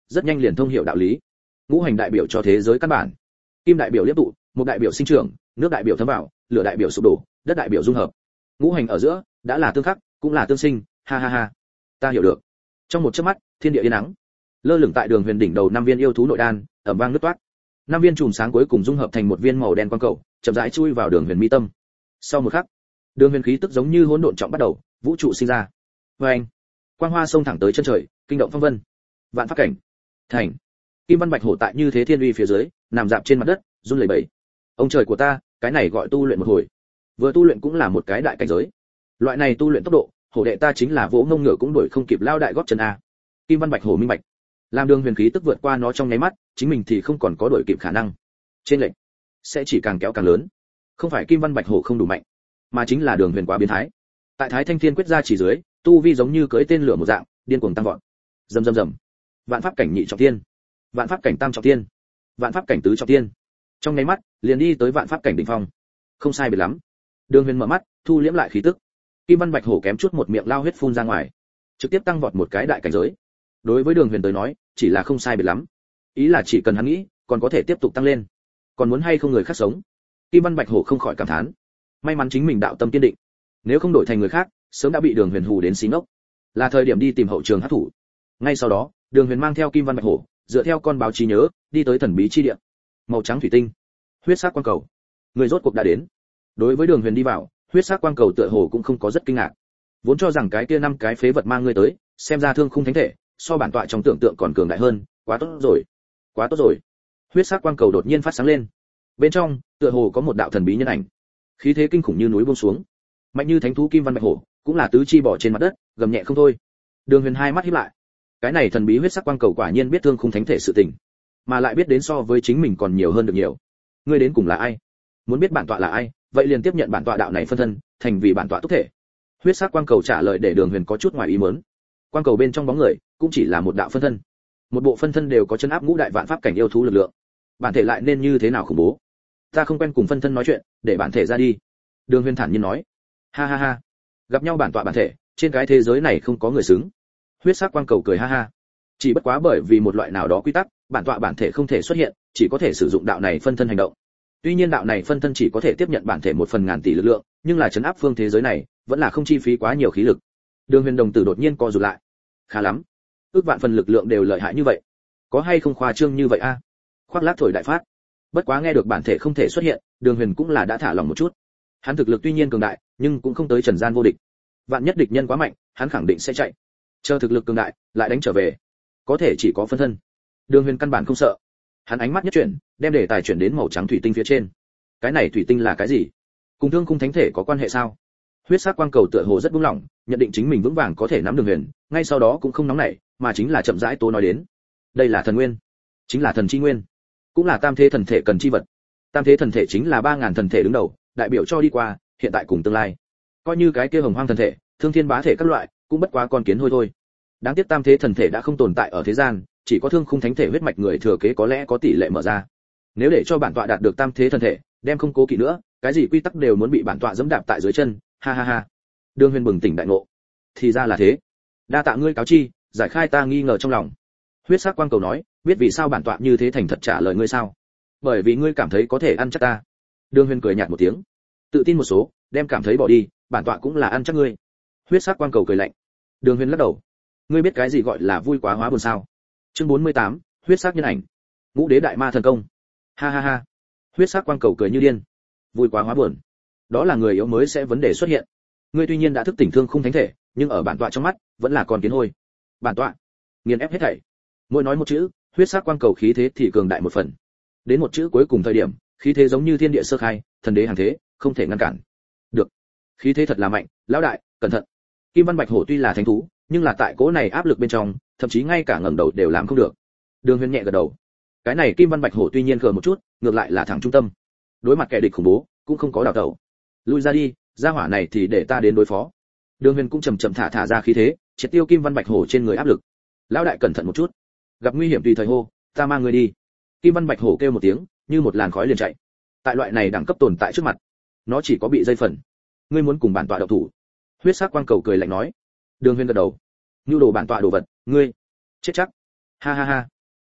rất nhanh liền thông hiểu đạo lý. Ngũ hành đại biểu cho thế giới căn bản. Kim đại biểu liếp tụ, mộc đại biểu sinh trưởng, nước đại biểu thấm vào, lửa đại biểu sụp đổ, đất đại biểu dung hợp. Ngũ hành ở giữa đã là tương khắc, cũng là tương sinh, ha ha ha. Ta hiểu được. Trong một chớp mắt, thiên địa yên ắng. Lơ lửng tại Đường Huyền đỉnh đầu năm viên yêu thú nội đan, ầm vang nứt toát. Năm viên chùm sáng cuối cùng dung hợp thành một viên màu đen quang cầu, chậm rãi chui vào Đường Huyền mi tâm. Sau một khắc, Đường Huyền khí tức giống như hỗn độn trọng bắt đầu, vũ trụ sinh ra. Oeng! Quang hoa xông thẳng tới chân trời, kinh động phong vân. Vạn pháp cảnh. Thành. Kim Văn Bạch Hổ tại như thế thiên uy phía dưới, nằm dạp trên mặt đất, run lẩy bẩy. Ông trời của ta, cái này gọi tu luyện một hồi. Vừa tu luyện cũng là một cái đại cảnh giới. Loại này tu luyện tốc độ, hổ đệ ta chính là vỗ ngông ngựa cũng đuổi không kịp lao đại gót chân a. Kim Văn Bạch Hổ minh bạch. Làm Đường Huyền khí tức vượt qua nó trong nháy mắt, chính mình thì không còn có đuổi kịp khả năng. Trên lệnh sẽ chỉ càng kéo càng lớn. Không phải Kim Văn Bạch Hổ không đủ mạnh, mà chính là Đường Huyền quá biến thái. Tại Thái Thanh Thiên quyết ra chỉ dưới, tu vi giống như cưỡi tên lửa một dạng, điên cuồng tăng vọt. Rầm rầm rầm. Vạn pháp cảnh nhị trọng thiên, vạn pháp cảnh tam trọng thiên, vạn pháp cảnh tứ trọng thiên. Trong nháy mắt, liền đi tới vạn pháp cảnh đỉnh phong. Không sai biệt lắm. Đường Huyền mở mắt, thu liễm lại khí tức. Kim Văn Bạch Hổ kém chút một miệng lao huyết phun ra ngoài, trực tiếp tăng vọt một cái đại cảnh giới. Đối với Đường Huyền tới nói, chỉ là không sai biệt lắm. Ý là chỉ cần hắn nghĩ, còn có thể tiếp tục tăng lên. Còn muốn hay không người khác sống? Kim Văn Bạch Hổ không khỏi cảm thán. May mắn chính mình đạo tâm kiên định, nếu không đổi thành người khác, sớm đã bị Đường Huyền hù đến xí ngốc. Là thời điểm đi tìm hậu trường hắc thủ. Ngay sau đó, Đường Huyền mang theo Kim Văn Bạch Hổ, dựa theo con báo trí nhớ, đi tới thần bí chi địa. Màu trắng thủy tinh, huyết sắc quang cầu. Người rốt cuộc đã đến. Đối với Đường Huyền đi vào, huyết sắc quang cầu tựa hồ cũng không có rất kinh ngạc. Vốn cho rằng cái kia năm cái phế vật mang ngươi tới, xem ra thương khung thánh thể, so bản tọa trong tưởng tượng còn cường đại hơn, quá tốt rồi. Quá tốt rồi. Huyết sắc quang cầu đột nhiên phát sáng lên. Bên trong, tựa hồ có một đạo thần bí nhân ảnh. Khí thế kinh khủng như núi buông xuống. Mạnh như thánh thú Kim Văn Bạch Hổ, cũng là tứ chi bỏ trên mặt đất, gầm nhẹ không thôi. Đường Huyền hai mắt híp lại. Cái này thần bí huyết sắc quang cầu quả nhiên biết thương khung thánh thể sự tình, mà lại biết đến so với chính mình còn nhiều hơn được nhiều. Ngươi đến cùng là ai? Muốn biết bản tọa là ai, vậy liền tiếp nhận bản tọa đạo này phân thân, thành vì bản tọa túc thể. Huyết sắc quang cầu trả lời để Đường Huyền có chút ngoài ý muốn. Quang cầu bên trong bóng người, cũng chỉ là một đạo phân thân. Một bộ phân thân đều có chân áp ngũ đại vạn pháp cảnh yêu thú lực lượng. Bản thể lại nên như thế nào khủng bố? Ta không quen cùng phân thân nói chuyện, để bản thể ra đi. Đường Huyền thản nhiên nói. Ha ha ha. Gặp nhau bản tọa bản thể, trên cái thế giới này không có người xứng. Huyết sắc quang cầu cười ha ha. Chỉ bất quá bởi vì một loại nào đó quy tắc, bản tọa bản thể không thể xuất hiện, chỉ có thể sử dụng đạo này phân thân hành động. Tuy nhiên đạo này phân thân chỉ có thể tiếp nhận bản thể một phần ngàn tỷ lực lượng, nhưng là chấn áp phương thế giới này, vẫn là không chi phí quá nhiều khí lực. Đường Huyền đồng tử đột nhiên co rụt lại. Khá lắm, ước vạn phần lực lượng đều lợi hại như vậy, có hay không khoa trương như vậy a? À? Khoác lác thổi đại phát. Bất quá nghe được bản thể không thể xuất hiện, Đường Huyền cũng là đã thả lòng một chút. Hắn thực lực tuy nhiên cường đại, nhưng cũng không tới trần gian vô địch. Vạn nhất địch nhân quá mạnh, hắn khẳng định sẽ chạy. Chờ thực lực cường đại, lại đánh trở về. Có thể chỉ có phân thân. Đường Huyền căn bản không sợ. Hắn ánh mắt nhất chuyển, đem đề tài chuyển đến màu trắng thủy tinh phía trên. Cái này thủy tinh là cái gì? Cùng thương khung thánh thể có quan hệ sao? Huyết sắc quang cầu tựa hồ rất buông lỏng, nhận định chính mình vững vàng có thể nắm Đường Huyền, ngay sau đó cũng không nóng nảy, mà chính là chậm rãi tố nói đến. Đây là thần nguyên, chính là thần chi nguyên, cũng là tam thế thần thể cần chi vật. Tam thế thần thể chính là ba ngàn thần thể đứng đầu, đại biểu cho đi qua, hiện tại cùng tương lai. Coi như cái kia hồng hoang thần thể, thương thiên bá thể các loại, cũng bất quá con kiến hôi thôi. Đáng tiếc tam thế thần thể đã không tồn tại ở thế gian, chỉ có thương khung thánh thể huyết mạch người thừa kế có lẽ có tỷ lệ mở ra. Nếu để cho bản tọa đạt được tam thế thần thể, đem không cố kỵ nữa, cái gì quy tắc đều muốn bị bản tọa giẫm đạp tại dưới chân, ha ha ha. Đường Huyền bừng tỉnh đại ngộ. Thì ra là thế. Đa tạ ngươi cáo chi, giải khai ta nghi ngờ trong lòng. Huyết sắc quang cầu nói, biết vì sao bản tọa như thế thành thật trả lời ngươi sao? Bởi vì ngươi cảm thấy có thể ăn chắc ta. Đường Huyền cười nhạt một tiếng. Tự tin một số, đem cảm thấy bỏ đi, bản tọa cũng là ăn chắc ngươi. Huyết sắc quang cầu cười lạnh. Đường Huyền lắc đầu. Ngươi biết cái gì gọi là vui quá hóa buồn sao? Chương bốn mươi tám, huyết sắc nhân ảnh. Ngũ đế đại ma thần công. Ha ha ha. Huyết sắc quang cầu cười như điên. Vui quá hóa buồn. Đó là người yếu mới sẽ vấn đề xuất hiện. Ngươi tuy nhiên đã thức tỉnh thương khung thánh thể, nhưng ở bản tọa trong mắt, vẫn là con kiến hôi. Bản tọa nghiền ép hết thảy. Mỗi nói một chữ, huyết sắc quang cầu khí thế thì cường đại một phần. Đến một chữ cuối cùng thời điểm, khí thế giống như thiên địa sơ khai, thần đế hàng thế, không thể ngăn cản. Được. Khí thế thật là mạnh, lão đại, cẩn thận. Kim Văn Bạch Hổ tuy là thánh thú, nhưng là tại cỗ này áp lực bên trong, thậm chí ngay cả ngẩng đầu đều làm không được. Đường Huyền nhẹ gật đầu. Cái này Kim Văn Bạch Hổ tuy nhiên cờ một chút, ngược lại là thẳng trung tâm. Đối mặt kẻ địch khủng bố, cũng không có đảo tẩu. Lui ra đi, gia hỏa này thì để ta đến đối phó. Đường Huyền cũng chậm chậm thả thả ra khí thế, triệt tiêu Kim Văn Bạch Hổ trên người áp lực. Lão đại cẩn thận một chút, gặp nguy hiểm tùy thời hô, ta mang người đi. Kim Văn Bạch Hổ kêu một tiếng, như một làn khói liền chạy. Tại loại này đẳng cấp tồn tại trước mặt, nó chỉ có bị dây phần. Ngươi muốn cùng bản tọa động thủ? Huyết sắc quang cầu cười lạnh nói. Đường Huyền gật đầu. Nưu đồ bản tọa đồ vật, ngươi chết chắc. Ha ha ha,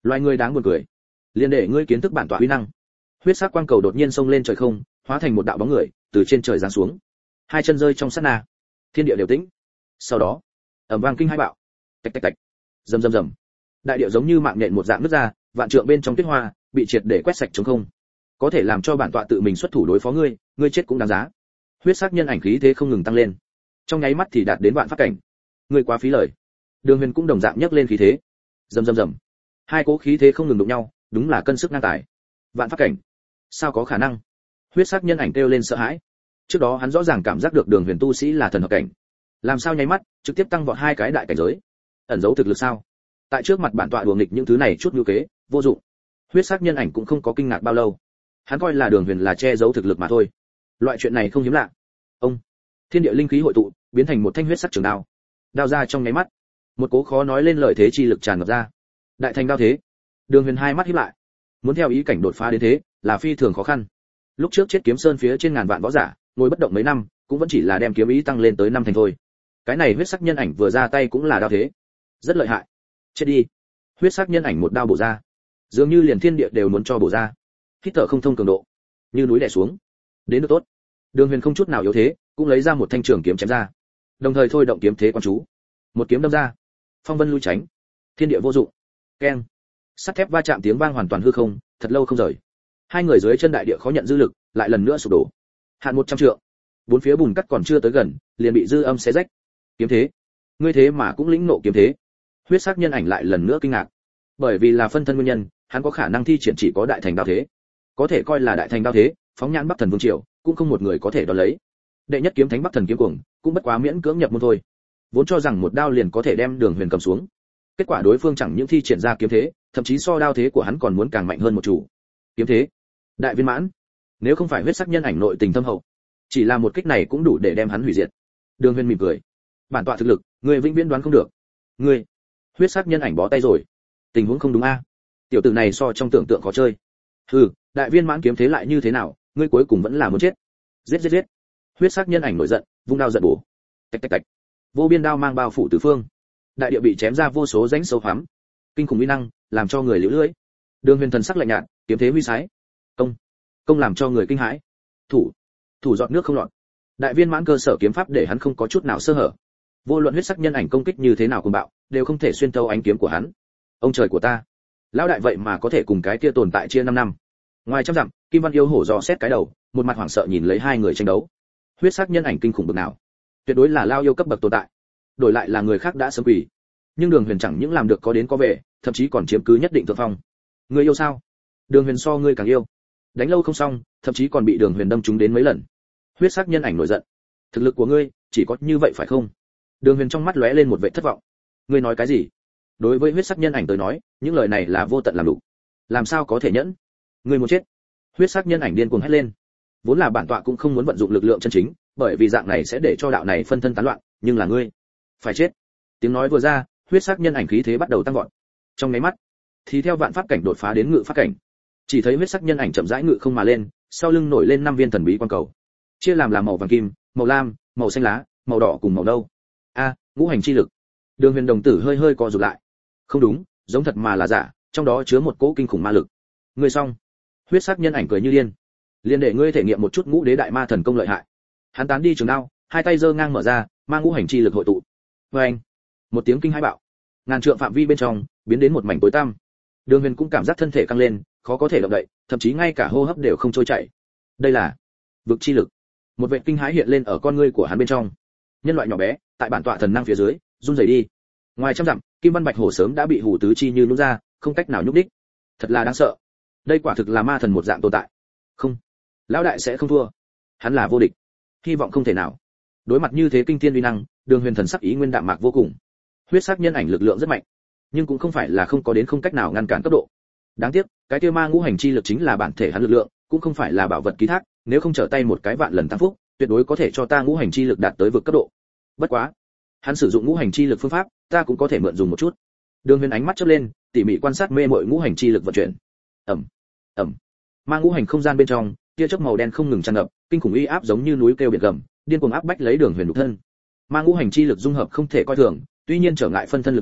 Loài người đáng buồn cười. Liên để ngươi kiến thức bản tọa uy năng. Huyết sắc quang cầu đột nhiên xông lên trời không, hóa thành một đạo bóng người, từ trên trời giáng xuống. Hai chân rơi trong sát na, thiên địa đều tĩnh. Sau đó, ầm vang kinh hai bạo. Tạch tạch tạch. Rầm rầm rầm. Đại địa giống như mạng nhện một dạng nứt ra, vạn trượng bên trong tuyết hoa bị triệt để quét sạch trống không. Có thể làm cho bản tọa tự mình xuất thủ đối phó ngươi, ngươi chết cũng đáng giá. Huyết sắc nhân ảnh khí thế không ngừng tăng lên, trong nháy mắt thì đạt đến vạn pháp cảnh. Ngươi quá phí lời. Đường Huyền cũng đồng dạng nhấc lên khí thế. Rầm rầm rầm. Hai cố khí thế không ngừng đụng nhau, đúng là cân sức ngang tài. Vạn pháp cảnh, sao có khả năng? Huyết sắc nhân ảnh kêu lên sợ hãi. Trước đó hắn rõ ràng cảm giác được Đường Huyền tu sĩ là thần hợp cảnh, làm sao nháy mắt trực tiếp tăng vọt hai cái đại cảnh giới? Ẩn giấu thực lực sao? Tại trước mặt bản tọa đùa nghịch những thứ này chút nhu kế, vô dụng. Huyết sắc nhân ảnh cũng không có kinh ngạc bao lâu. Hắn coi là Đường Huyền là che giấu thực lực mà thôi. Loại chuyện này không hiếm lạ. Ông, thiên địa linh khí hội tụ, biến thành một thanh huyết sắc trường đao. Đao ra trong nháy mắt, một cố khó nói lên lời thế chi lực tràn ngập ra. Đại thành đao thế. Đường Huyền hai mắt híp lại. Muốn theo ý cảnh đột phá đến thế, là phi thường khó khăn. Lúc trước chết kiếm sơn phía trên ngàn vạn võ giả, ngồi bất động mấy năm, cũng vẫn chỉ là đem kiếm ý tăng lên tới năm thành thôi. Cái này huyết sắc nhân ảnh vừa ra tay cũng là đao thế, rất lợi hại. Chết đi. Huyết sắc nhân ảnh một đao bổ ra, dường như liền thiên địa đều muốn cho bổ ra. Hít thở không thông cường độ, như núi đè xuống. Đến được tốt. Đường Huyền không chút nào yếu thế, cũng lấy ra một thanh trường kiếm chém ra, đồng thời thôi động kiếm thế quan chú, một kiếm đâm ra, phong vân lui tránh, thiên địa vô dụng. Keng. Sắt thép va chạm tiếng vang hoàn toàn hư không, thật lâu không rời. Hai người dưới chân đại địa khó nhận dư lực, lại lần nữa sụp đổ. Hạn một trăm trượng. Bốn phía bùn cắt còn chưa tới gần, liền bị dư âm xé rách. Kiếm thế, ngươi thế mà cũng lĩnh nộ kiếm thế. Huyết sắc nhân ảnh lại lần nữa kinh ngạc. Bởi vì là phân thân nguyên nhân, hắn có khả năng thi triển chỉ có đại thành đao thế. Có thể coi là đại thành đao thế, phóng nhãn Bắc Thần Vương triều, cũng không một người có thể đón lấy. Đệ nhất kiếm thánh Bắc Thần kiếm cuồng, cũng bất quá miễn cưỡng nhập môn thôi. Vốn cho rằng một đao liền có thể đem Đường Huyền cầm xuống. Kết quả đối phương chẳng những thi triển ra kiếm thế, thậm chí so đao thế của hắn còn muốn càng mạnh hơn một chủ. Kiếm thế, đại viên mãn. Nếu không phải huyết sắc nhân ảnh nội tình thâm hậu, chỉ là một kích này cũng đủ để đem hắn hủy diệt. Đường Huyền mỉm cười. Bản tọa thực lực, người vĩnh viễn đoán không được. Ngươi, huyết sắc nhân ảnh bó tay rồi. Tình huống không đúng a. Tiểu tử này so trong tưởng tượng khó chơi. Hừ, đại viên mãn kiếm thế lại như thế nào, ngươi cuối cùng vẫn là muốn chết. Giết giết giết. Huyết sắc nhân ảnh nổi giận, vung đao giận bổ. Tạch tạch tạch. Vô biên đao mang bao phủ tứ phương. Đại địa bị chém ra vô số rãnh sâu hoắm. Kinh khủng uy năng, làm cho người liễu lưỡi. Đường Huyền thần sắc lạnh nhạt, kiếm thế huy sái. Công, công làm cho người kinh hãi. Thủ, thủ giọt nước không lọt. Đại viên mãn cơ sở kiếm pháp để hắn không có chút nào sơ hở. Vô luận huyết sắc nhân ảnh công kích như thế nào cuồng bạo, đều không thể xuyên thấu ánh kiếm của hắn. Ông trời của ta, lão đại vậy mà có thể cùng cái kia tồn tại chia năm năm. Ngoài trăm dặm, Kim Văn yêu hổ dò xét cái đầu, một mặt hoảng sợ nhìn lấy hai người tranh đấu. Huyết sắc nhân ảnh kinh khủng bực nào, tuyệt đối là lao yêu cấp bậc tồn tại. Đổi lại là người khác đã sớm quỳ. Nhưng Đường Huyền chẳng những làm được có đến có về, thậm chí còn chiếm cứ nhất định thượng phong. Ngươi yêu sao? Đường Huyền so ngươi càng yêu. Đánh lâu không xong, thậm chí còn bị Đường Huyền đâm trúng đến mấy lần. Huyết sắc nhân ảnh nổi giận. Thực lực của ngươi chỉ có như vậy phải không? Đường Huyền trong mắt lóe lên một vẻ thất vọng. Ngươi nói cái gì? Đối với huyết sắc nhân ảnh tới nói, những lời này là vô tận làm đủ. Làm sao có thể nhẫn? Ngươi muốn chết? Huyết sắc nhân ảnh điên cuồng hét lên. Vốn là bản tọa cũng không muốn vận dụng lực lượng chân chính, bởi vì dạng này sẽ để cho đạo này phân thân tán loạn, nhưng là ngươi phải chết. Tiếng nói vừa ra, huyết sắc nhân ảnh khí thế bắt đầu tăng vọt. Trong nháy mắt, thì theo vạn pháp cảnh đột phá đến ngự pháp cảnh. Chỉ thấy huyết sắc nhân ảnh chậm rãi ngự không mà lên, sau lưng nổi lên năm viên thần bí quang cầu, chia làm là màu vàng kim, màu lam, màu xanh lá, màu đỏ cùng màu nâu. A, ngũ hành chi lực. Đường Huyền đồng tử hơi hơi co rụt lại. Không đúng, giống thật mà là giả, trong đó chứa một cỗ kinh khủng ma lực. Ngươi xong. Huyết sắc nhân ảnh cười như điên. Liên để ngươi thể nghiệm một chút ngũ đế đại ma thần công lợi hại. Hắn tán đi trường đao, hai tay giơ ngang mở ra, mang ngũ hành chi lực hội tụ. Và anh, một tiếng kinh hãi bạo, ngàn trượng phạm vi bên trong biến đến một mảnh tối tăm. Đường Huyền cũng cảm giác thân thể căng lên, khó có thể động đậy, thậm chí ngay cả hô hấp đều không trôi chảy. Đây là vực chi lực. Một vệt kinh hãi hiện lên ở con ngươi của hắn bên trong. Nhân loại nhỏ bé, tại bản tọa thần năng phía dưới, run rẩy đi. Ngoài trăm dặm, Kim Văn Bạch Hổ sớm đã bị hủ tứ chi như nhũn ra, không cách nào nhúc đích. Thật là đáng sợ. Đây quả thực là ma thần một dạng tồn tại. Không, lão đại sẽ không thua. Hắn là vô địch. Hy vọng không thể nào. Đối mặt như thế kinh thiên uy năng, Đường Huyền thần sắc ý nguyên đạm mạc vô cùng. Huyết sắc nhân ảnh lực lượng rất mạnh, nhưng cũng không phải là không có đến không cách nào ngăn cản cấp độ. Đáng tiếc, cái kia ma ngũ hành chi lực chính là bản thể hắn lực lượng, cũng không phải là bảo vật ký thác, nếu không trở tay một cái vạn lần tăng phúc, tuyệt đối có thể cho ta ngũ hành chi lực đạt tới vực cấp độ. Bất quá, hắn sử dụng ngũ hành chi lực phương pháp, ta cũng có thể mượn dùng một chút. Đường Huyền ánh mắt chớp lên, tỉ mỉ quan sát mê mội ngũ hành chi lực vận chuyển. Ầm, ầm. Ma ngũ hành không gian bên trong, tia chớp màu đen không ngừng tràn ngập, kinh khủng uy áp giống như núi kêu biển gầm, điên cuồng áp bách lấy Đường Huyền nhục thân. Ma ngũ hành chi lực dung hợp không thể coi thường, tuy nhiên trở ngại phân thân lực lượng,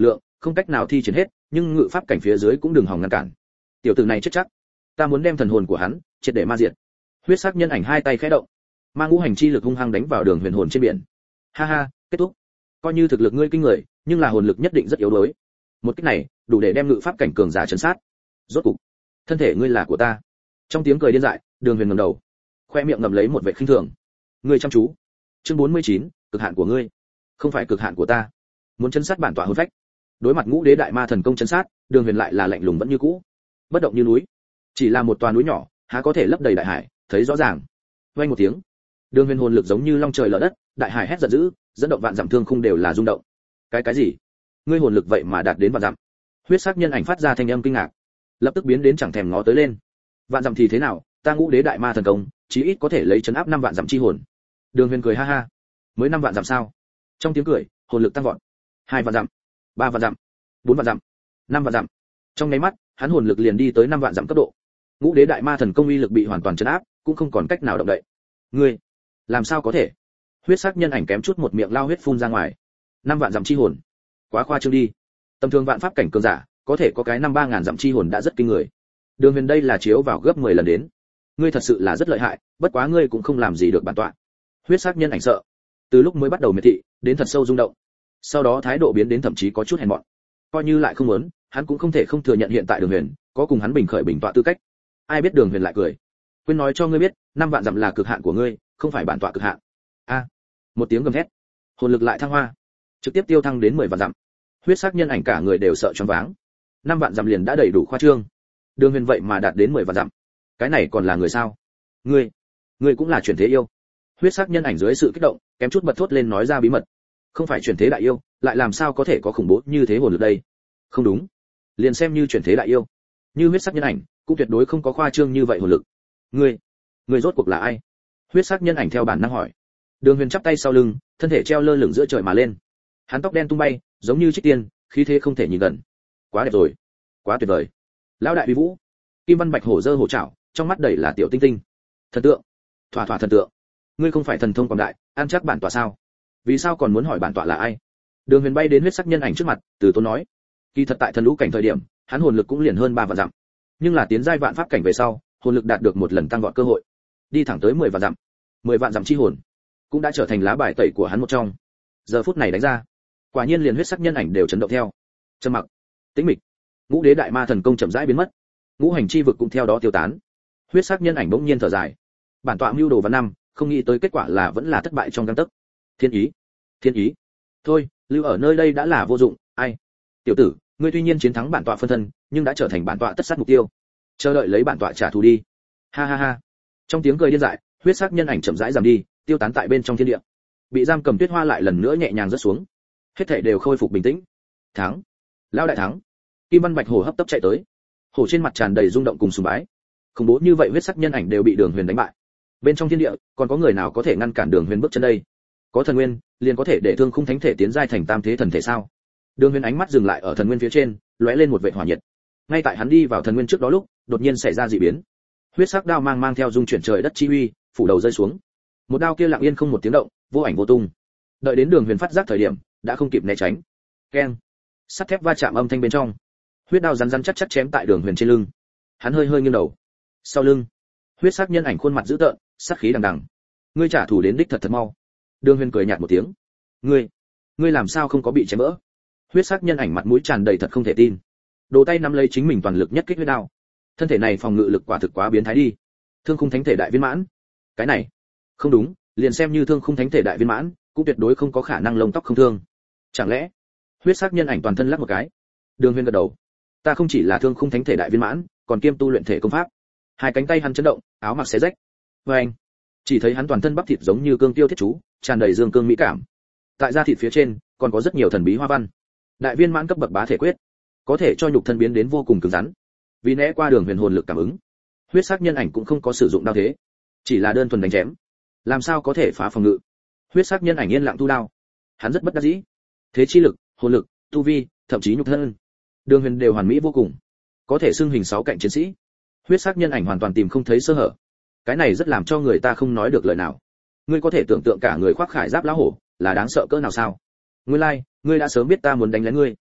không cách nào thi triển hết, nhưng ngự pháp cảnh phía dưới cũng đừng hòng ngăn cản. Tiểu tử này chết chắc, ta muốn đem thần hồn của hắn triệt để ma diệt. Huyết sắc nhân ảnh hai tay khẽ động, mang ngũ hành chi lực hung hăng đánh vào Đường Huyền hồn trên biển. Ha ha, kết thúc. Coi như thực lực ngươi kinh người, nhưng là hồn lực nhất định rất yếu đuối. Một kích này, đủ để đem ngự pháp cảnh cường giả trấn sát. Rốt cục, thân thể ngươi là của ta. Trong tiếng cười điên dại, Đường Huyền ngẩng đầu, khoe miệng ngậm lấy một vẻ khinh thường. Ngươi chăm chú. Chương bốn mươi chín, cực hạn của ngươi, không phải cực hạn của ta. Muốn trấn sát bản tọa hồn phách. Đối mặt ngũ đế đại ma thần công trấn sát, Đường Huyền lại là lạnh lùng vẫn như cũ, bất động như núi. Chỉ là một tòa núi nhỏ, há có thể lấp đầy đại hải, thấy rõ ràng. Vang một tiếng, Đường Huyền hồn lực giống như long trời lở đất, đại hải hét giận dữ, dẫn động vạn dặm thương khung đều là rung động. Cái cái gì? Ngươi hồn lực vậy mà đạt đến vạn dặm? Huyết sắc nhân ảnh phát ra thanh âm kinh ngạc, lập tức biến đến chẳng thèm ngó tới lên. Vạn dặm thì thế nào, ta ngũ đế đại ma thần công, chí ít có thể lấy chấn áp năm vạn dặm chi hồn. Đường Huyền cười ha ha, mới năm vạn dặm sao? Trong tiếng cười, hồn lực tăng vọt. Hai vạn dặm, ba vạn dặm, bốn vạn dặm, năm vạn dặm. Trong nháy mắt, hắn hồn lực liền đi tới năm vạn dặm cấp độ. Ngũ đế đại ma thần công uy lực bị hoàn toàn chấn áp, cũng không còn cách nào động đậy. Ngươi, làm sao có thể? Huyết sắc nhân ảnh kém chút một miệng lao huyết phun ra ngoài. Năm vạn dặm chi hồn, quá khoa trương đi. Tầm thường vạn pháp cảnh cường giả, có thể có cái năm ba ngàn dặm chi hồn đã rất kinh người. Đường Huyền đây là chiếu vào gấp mười lần đến. Ngươi thật sự là rất lợi hại, bất quá ngươi cũng không làm gì được bản tọa. Huyết sắc nhân ảnh sợ, từ lúc mới bắt đầu miệt thị, đến thật sâu rung động. Sau đó thái độ biến đến thậm chí có chút hèn mọn. Coi như lại không muốn, hắn cũng không thể không thừa nhận hiện tại Đường Huyền có cùng hắn bình khởi bình tọa tư cách. Ai biết Đường Huyền lại cười, quên nói cho ngươi biết, năm vạn dặm là cực hạn của ngươi, không phải bản tọa cực hạn. A! Một tiếng gầm thét, hồn lực lại thăng hoa, trực tiếp tiêu thăng đến mười vạn dặm. Huyết sắc nhân ảnh cả người đều sợ choáng váng. Năm vạn dặm liền đã đầy đủ khoa trương. Đường Huyền vậy mà đạt đến mười vạn dặm. Cái này còn là người sao? Ngươi, ngươi cũng là chuyển thế yêu. Huyết sắc nhân ảnh dưới sự kích động, kém chút bật thốt lên nói ra bí mật. Không phải chuyển thế đại yêu, lại làm sao có thể có khủng bố như thế hồn lực đây? Không đúng, liền xem như chuyển thế đại yêu, như huyết sắc nhân ảnh, cũng tuyệt đối không có khoa trương như vậy hồn lực. Ngươi, ngươi rốt cuộc là ai? Huyết sắc nhân ảnh theo bản năng hỏi. Đường Huyền chắp tay sau lưng, thân thể treo lơ lửng giữa trời mà lên. Hắn tóc đen tung bay, giống như trích tiên, khí thế không thể nhìn gần. Quá đẹp rồi, quá tuyệt vời. Lão đại uy vũ. Kim Văn Bạch hổ giơ hổ trảo, trong mắt đầy là tiểu tinh tinh. Thần tượng, thỏa thỏa thần tượng. Ngươi không phải thần thông quảng đại, ăn chắc bản tọa sao? Vì sao còn muốn hỏi bản tọa là ai? Đường Huyền bay đến huyết sắc nhân ảnh trước mặt, từ tốn nói. Kỳ thật tại thần lũ cảnh thời điểm, hắn hồn lực cũng liền hơn ba vạn dặm. Nhưng là tiến giai vạn pháp cảnh về sau, hồn lực đạt được một lần tăng vọt cơ hội, đi thẳng tới mười vạn dặm. mười vạn dặm chi hồn, cũng đã trở thành lá bài tẩy của hắn một trong. Giờ phút này đánh ra, quả nhiên liền huyết sắc nhân ảnh đều chấn động theo. Trầm mặc, tĩnh mịch. Ngũ đế đại ma thần công chậm rãi biến mất, ngũ hành chi vực cũng theo đó tiêu tán. Huyết sắc nhân ảnh bỗng nhiên thở dài. Bản tọa mưu đồ vào năm, không nghĩ tới kết quả là vẫn là thất bại trong gang tấc. Thiên ý, thiên ý. Thôi, lưu ở nơi đây đã là vô dụng. Ai? Tiểu tử, ngươi tuy nhiên chiến thắng bản tọa phân thân, nhưng đã trở thành bản tọa tất sát mục tiêu. Chờ đợi lấy bản tọa trả thù đi. Ha ha ha. Trong tiếng cười điên dại, huyết sắc nhân ảnh chậm rãi giảm đi, tiêu tán tại bên trong thiên địa. Bị giam cầm Tuyết Hoa lại lần nữa nhẹ nhàng rớt xuống. Hết thảy đều khôi phục bình tĩnh. Thắng, lão đại thắng. Kim Văn Bạch hổ hấp tấp chạy tới. Hổ trên mặt tràn đầy rung động cùng sùng bái. Khủng bố như vậy huyết sắc nhân ảnh đều bị Đường Huyền đánh bại. Bên trong thiên địa, còn có người nào có thể ngăn cản Đường Huyền bước chân đây? Có thần nguyên, liền có thể để Thương Khung Thánh thể tiến giai thành tam thế thần thể sao? Đường Huyền ánh mắt dừng lại ở thần nguyên phía trên, lóe lên một vệt hỏa nhiệt. Ngay tại hắn đi vào thần nguyên trước đó lúc, đột nhiên xảy ra dị biến. Huyết sắc đao mang mang theo dung chuyển trời đất chi uy, phủ đầu rơi xuống. Một đao kia lặng yên không một tiếng động, vô ảnh vô tung. Đợi đến Đường Huyền phát giác thời điểm, đã không kịp né tránh. Keng! Sắt thép va chạm âm thanh bên trong. Huyết đao rắn rắn chắc chắc chém tại Đường Huyền trên lưng. Hắn hơi hơi nghiêng đầu. Sau lưng, huyết sắc nhân ảnh khuôn mặt dữ tợn, sát khí đằng đằng. Ngươi trả thù đến đích thật thật mau. Đường Huyền cười nhạt một tiếng. Ngươi, ngươi làm sao không có bị chém vỡ? Huyết sắc nhân ảnh mặt mũi tràn đầy thật không thể tin. Đồ tay nắm lấy chính mình toàn lực nhất kích huyết đao. Thân thể này phòng ngự lực quả thực quá biến thái đi. Thương Khung Thánh thể đại viên mãn. Cái này, không đúng, liền xem như Thương Khung Thánh thể đại viên mãn, cũng tuyệt đối không có khả năng lông tóc không thương. Chẳng lẽ? Huyết sắc nhân ảnh toàn thân lắc một cái. Đường Huyền gật đầu. Ta không chỉ là Thương Khung Thánh thể đại viên mãn, còn kiêm tu luyện thể công pháp. Hai cánh tay hắn chấn động, áo mặc xé rách. Và anh, chỉ thấy hắn toàn thân bắp thịt giống như cương tiêu thiết chú, tràn đầy dương cương mỹ cảm. Tại da thịt phía trên, còn có rất nhiều thần bí hoa văn. Đại viên mãn cấp bậc bá thể quyết, có thể cho nhục thân biến đến vô cùng cứng rắn. Vì né qua Đường Huyền hồn lực cảm ứng, huyết sắc nhân ảnh cũng không có sử dụng đao thế, chỉ là đơn thuần đánh chém. Làm sao có thể phá phòng ngự? Huyết sắc nhân ảnh yên lặng tu đao. Hắn rất bất đắc dĩ. Thế chi lực, hồn lực, tu vi, thậm chí nhục thân, Đường Huyền đều hoàn mỹ vô cùng, có thể xưng hình sáu cạnh chiến sĩ. Huyết sắc nhân ảnh hoàn toàn tìm không thấy sơ hở. Cái này rất làm cho người ta không nói được lời nào. Ngươi có thể tưởng tượng cả người khoác khải giáp lão hổ là đáng sợ cỡ nào sao? Ngươi lai, like, ngươi đã sớm biết ta muốn đánh lén ngươi.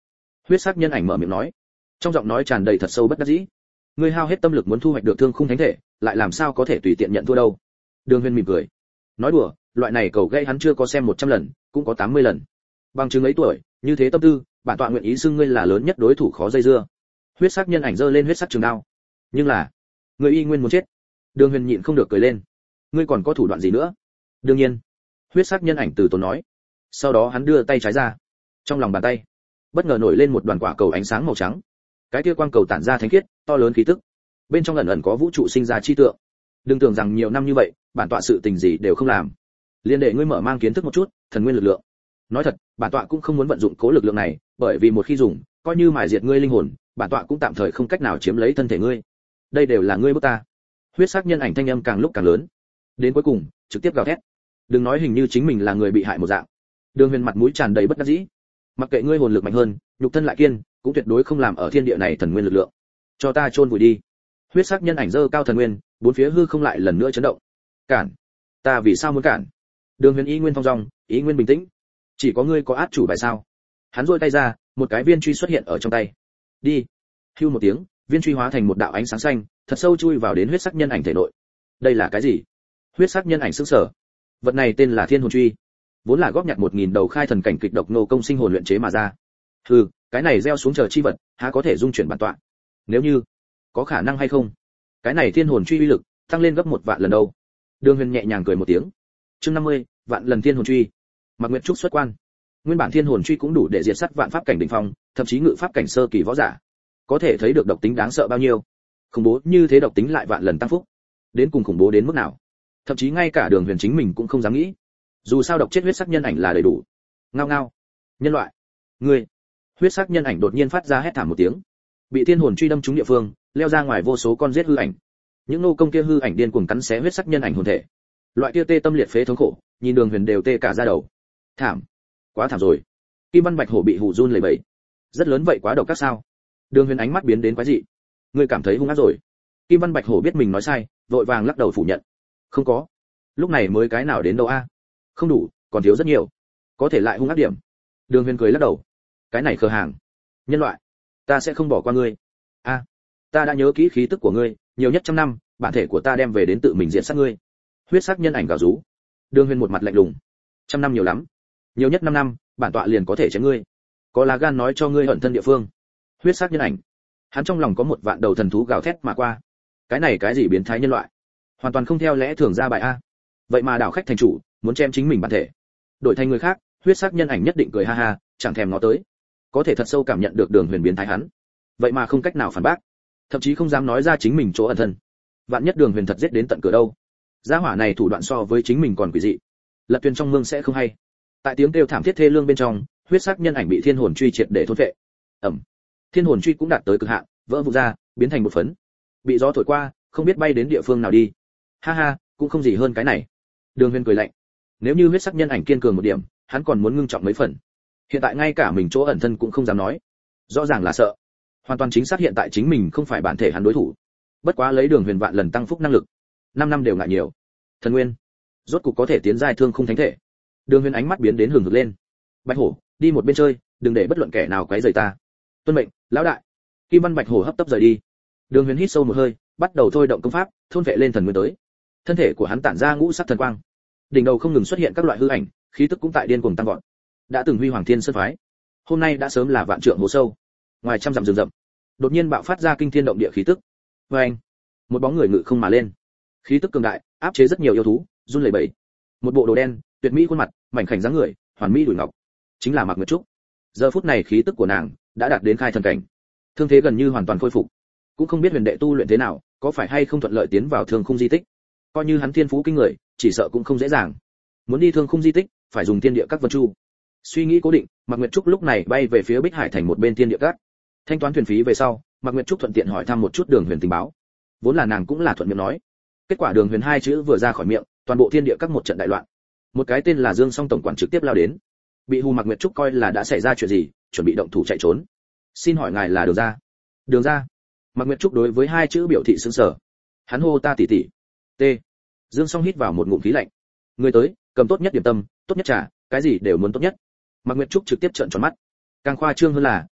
Huyết sắc nhân ảnh mở miệng nói, trong giọng nói tràn đầy thật sâu bất đắc dĩ. Ngươi hao hết tâm lực muốn thu hoạch được thương khung thánh thể, lại làm sao có thể tùy tiện nhận thua đâu? Đường Huyền mỉm cười, nói đùa, loại này cầu gây hắn chưa có xem một trăm lần, cũng có tám mươi lần. Bằng chứng ấy tuổi, như thế tâm tư, bản tọa nguyện ý xưng ngươi là lớn nhất đối thủ khó dây dưa. Huyết sắc nhân ảnh giơ lên huyết sắc trường đao. Nhưng là, ngươi y nguyên muốn chết. Đường Huyền nhịn không được cười lên. Ngươi còn có thủ đoạn gì nữa? Đương nhiên. Huyết sắc nhân ảnh từ tốn nói. Sau đó hắn đưa tay trái ra. Trong lòng bàn tay, bất ngờ nổi lên một đoàn quả cầu ánh sáng màu trắng. Cái kia quang cầu tản ra thánh khiết, to lớn khí tức. Bên trong ẩn ẩn có vũ trụ sinh ra chi tượng. Đừng tưởng rằng nhiều năm như vậy, bản tọa sự tình gì đều không làm. Liên đệ ngươi mở mang kiến thức một chút, thần nguyên lực lượng. Nói thật, bản tọa cũng không muốn vận dụng cố lực lượng này, bởi vì một khi dùng, coi như mài diệt ngươi linh hồn, bản tọa cũng tạm thời không cách nào chiếm lấy thân thể ngươi. Đây đều là ngươi bức ta. Huyết sắc nhân ảnh thanh âm càng lúc càng lớn, đến cuối cùng trực tiếp gào thét. Đừng nói hình như chính mình là người bị hại một dạng. Đường Huyền mặt mũi tràn đầy bất đắc dĩ. Mặc kệ ngươi hồn lực mạnh hơn, nhục thân lại kiên, cũng tuyệt đối không làm ở thiên địa này thần nguyên lực lượng. Cho ta chôn vùi đi. Huyết sắc nhân ảnh giơ cao thần nguyên, bốn phía hư không lại lần nữa chấn động. Cản? Ta vì sao muốn cản? Đường Huyền ý nguyên phong dong, ý nguyên bình tĩnh. Chỉ có ngươi có át chủ bài sao? Hắn duỗi tay ra, một cái viên truy xuất hiện ở trong tay. Đi. Hưu một tiếng, viên truy hóa thành một đạo ánh sáng xanh, thật sâu chui vào đến huyết sắc nhân ảnh thể nội. Đây là cái gì? Huyết sắc nhân ảnh sững sờ. Vật này tên là Thiên Hồn Truy, vốn là góp nhặt một nghìn đầu khai thần cảnh kịch độc nô công sinh hồn luyện chế mà ra. Hừ, cái này gieo xuống chờ chi vật, há có thể dung chuyển bản tọa? Nếu như, có khả năng hay không? Cái này Thiên Hồn Truy uy lực tăng lên gấp một vạn lần đâu. Đường Huyền nhẹ nhàng cười một tiếng. Chương năm mươi, vạn lần Thiên Hồn Truy. Mạc Nguyệt Trúc xuất quan. Nguyên bản Thiên Hồn Truy cũng đủ để diệt sát vạn pháp cảnh đỉnh phong, thậm chí ngự pháp cảnh sơ kỳ võ giả. Có thể thấy được độc tính đáng sợ bao nhiêu. Khủng bố như thế độc tính lại vạn lần tăng phúc. Đến cùng khủng bố đến mức nào? Thậm chí ngay cả Đường Huyền chính mình cũng không dám nghĩ. Dù sao độc chết huyết sắc nhân ảnh là đầy đủ. Ngao ngao. Nhân loại. Ngươi. Huyết sắc nhân ảnh đột nhiên phát ra hét thảm một tiếng. Bị Thiên Hồn Truy đâm trúng địa phương, leo ra ngoài vô số con giết hư ảnh. Những nô công kia hư ảnh điên cuồng cắn xé huyết sắc nhân ảnh hồn thể. Loại kia tê tâm liệt phế thống khổ, nhìn Đường Huyền đều tê cả da đầu. Thảm. Quá thảm rồi. Kim Văn Bạch Hổ bị hù run lẩy bẩy. Rất lớn vậy quá độc các sao? Đường Huyền ánh mắt biến đến quái dị. Ngươi cảm thấy hung ác rồi? Kim Văn Bạch Hổ biết mình nói sai, vội vàng lắc đầu phủ nhận. Không có. Lúc này mới cái nào đến đâu a? Không đủ, còn thiếu rất nhiều. Có thể lại hung ác điểm. Đường Huyền cười lắc đầu. Cái này khờ hàng. Nhân loại, ta sẽ không bỏ qua ngươi. A, ta đã nhớ kỹ khí tức của ngươi, nhiều nhất trăm năm, bản thể của ta đem về đến tự mình diện sát ngươi. Huyết sắc nhân ảnh gào rú. Đường Huyền một mặt lạnh lùng. Trăm năm nhiều lắm, nhiều nhất năm năm, bản tọa liền có thể chém ngươi. Có lá gan nói cho ngươi ẩn thân địa phương. Huyết sắc nhân ảnh. Hắn trong lòng có một vạn đầu thần thú gào thét mà qua. Cái này cái gì biến thái nhân loại? Hoàn toàn không theo lẽ thường ra bài a. Vậy mà đảo khách thành chủ, muốn chém chính mình bản thể. Đổi thành người khác, huyết sắc nhân ảnh nhất định cười ha ha, chẳng thèm ngó tới. Có thể thật sâu cảm nhận được Đường Huyền biến thái hắn. Vậy mà không cách nào phản bác, thậm chí không dám nói ra chính mình chỗ ẩn thân. Vạn nhất Đường Huyền thật giết đến tận cửa đâu? Gia hỏa này thủ đoạn so với chính mình còn quỷ dị. Lật thuyền trong mương sẽ không hay. Tại tiếng kêu thảm thiết thê lương bên trong, huyết sắc nhân ảnh bị Thiên Hồn Truy triệt để thôn phệ. Ầm. Thiên Hồn Truy cũng đạt tới cực hạn, vỡ vụn ra, biến thành một phấn. Bị gió thổi qua, không biết bay đến địa phương nào đi. Ha ha, cũng không gì hơn cái này. Đường Huyền cười lạnh. Nếu như huyết sắc nhân ảnh kiên cường một điểm, hắn còn muốn ngưng trọng mấy phần. Hiện tại ngay cả mình chỗ ẩn thân cũng không dám nói. Rõ ràng là sợ. Hoàn toàn chính xác hiện tại chính mình không phải bản thể hắn đối thủ. Bất quá lấy Đường Huyền vạn lần tăng phúc năng lực, năm năm đều ngại nhiều. Thần nguyên, rốt cục có thể tiến giai thương khung thánh thể. Đường Huyền ánh mắt biến đến hừng hực lên. Bạch Hổ, đi một bên chơi, đừng để bất luận kẻ nào quấy rầy ta. Tuân mệnh, lão đại. Kim Văn Bạch Hổ hấp tấp rời đi. Đường Huyền hít sâu một hơi, bắt đầu thôi động công pháp, thôn vệ lên thần nguyên tới. Thân thể của hắn tản ra ngũ sắc thần quang. Đỉnh đầu không ngừng xuất hiện các loại hư ảnh, khí tức cũng tại điên cuồng tăng vọt. Đã từng huy hoàng thiên sơn phái, hôm nay đã sớm là vạn trượng hồ sâu. Ngoài trăm dặm rừng rậm, đột nhiên bạo phát ra kinh thiên động địa khí tức. Oeng! Một bóng người ngự không mà lên. Khí tức cường đại, áp chế rất nhiều yêu thú, run lẩy bẩy. Một bộ đồ đen, tuyệt mỹ khuôn mặt, mảnh khảnh dáng người, hoàn mỹ đùi ngọc, chính là Mạc Nguyệt Trúc. Giờ phút này khí tức của nàng đã đạt đến khai thần cảnh, thương thế gần như hoàn toàn khôi phục. Cũng không biết huyền đệ tu luyện thế nào, có phải hay không thuận lợi tiến vào thương khung di tích. Coi như hắn thiên phú kinh người, chỉ sợ cũng không dễ dàng. Muốn đi thương khung di tích, phải dùng thiên địa các vân chu. Suy nghĩ cố định, Mạc Nguyệt Trúc lúc này bay về phía Bích Hải thành một bên thiên địa các. Thanh toán thuyền phí về sau, Mạc Nguyệt Trúc thuận tiện hỏi thăm một chút Đường Huyền tình báo. Vốn là nàng cũng là thuận miệng nói. Kết quả Đường Huyền hai chữ vừa ra khỏi miệng, toàn bộ thiên địa các một trận đại loạn. Một cái tên là Dương Song tổng quản trực tiếp lao đến. Bị hù Mạc Nguyệt Trúc coi là đã xảy ra chuyện gì, chuẩn bị động thủ chạy trốn. Xin hỏi ngài là Đường gia? Đường gia? Mạc Nguyệt Trúc đối với hai chữ biểu thị sững sờ. Hắn hô ta tỷ tỷ. T. Dương Song hít vào một ngụm khí lạnh. Người tới, cầm tốt nhất điểm tâm, tốt nhất trà, cái gì đều muốn tốt nhất. Mạc Nguyệt Trúc trực tiếp trợn tròn mắt. Càng khoa trương hơn là,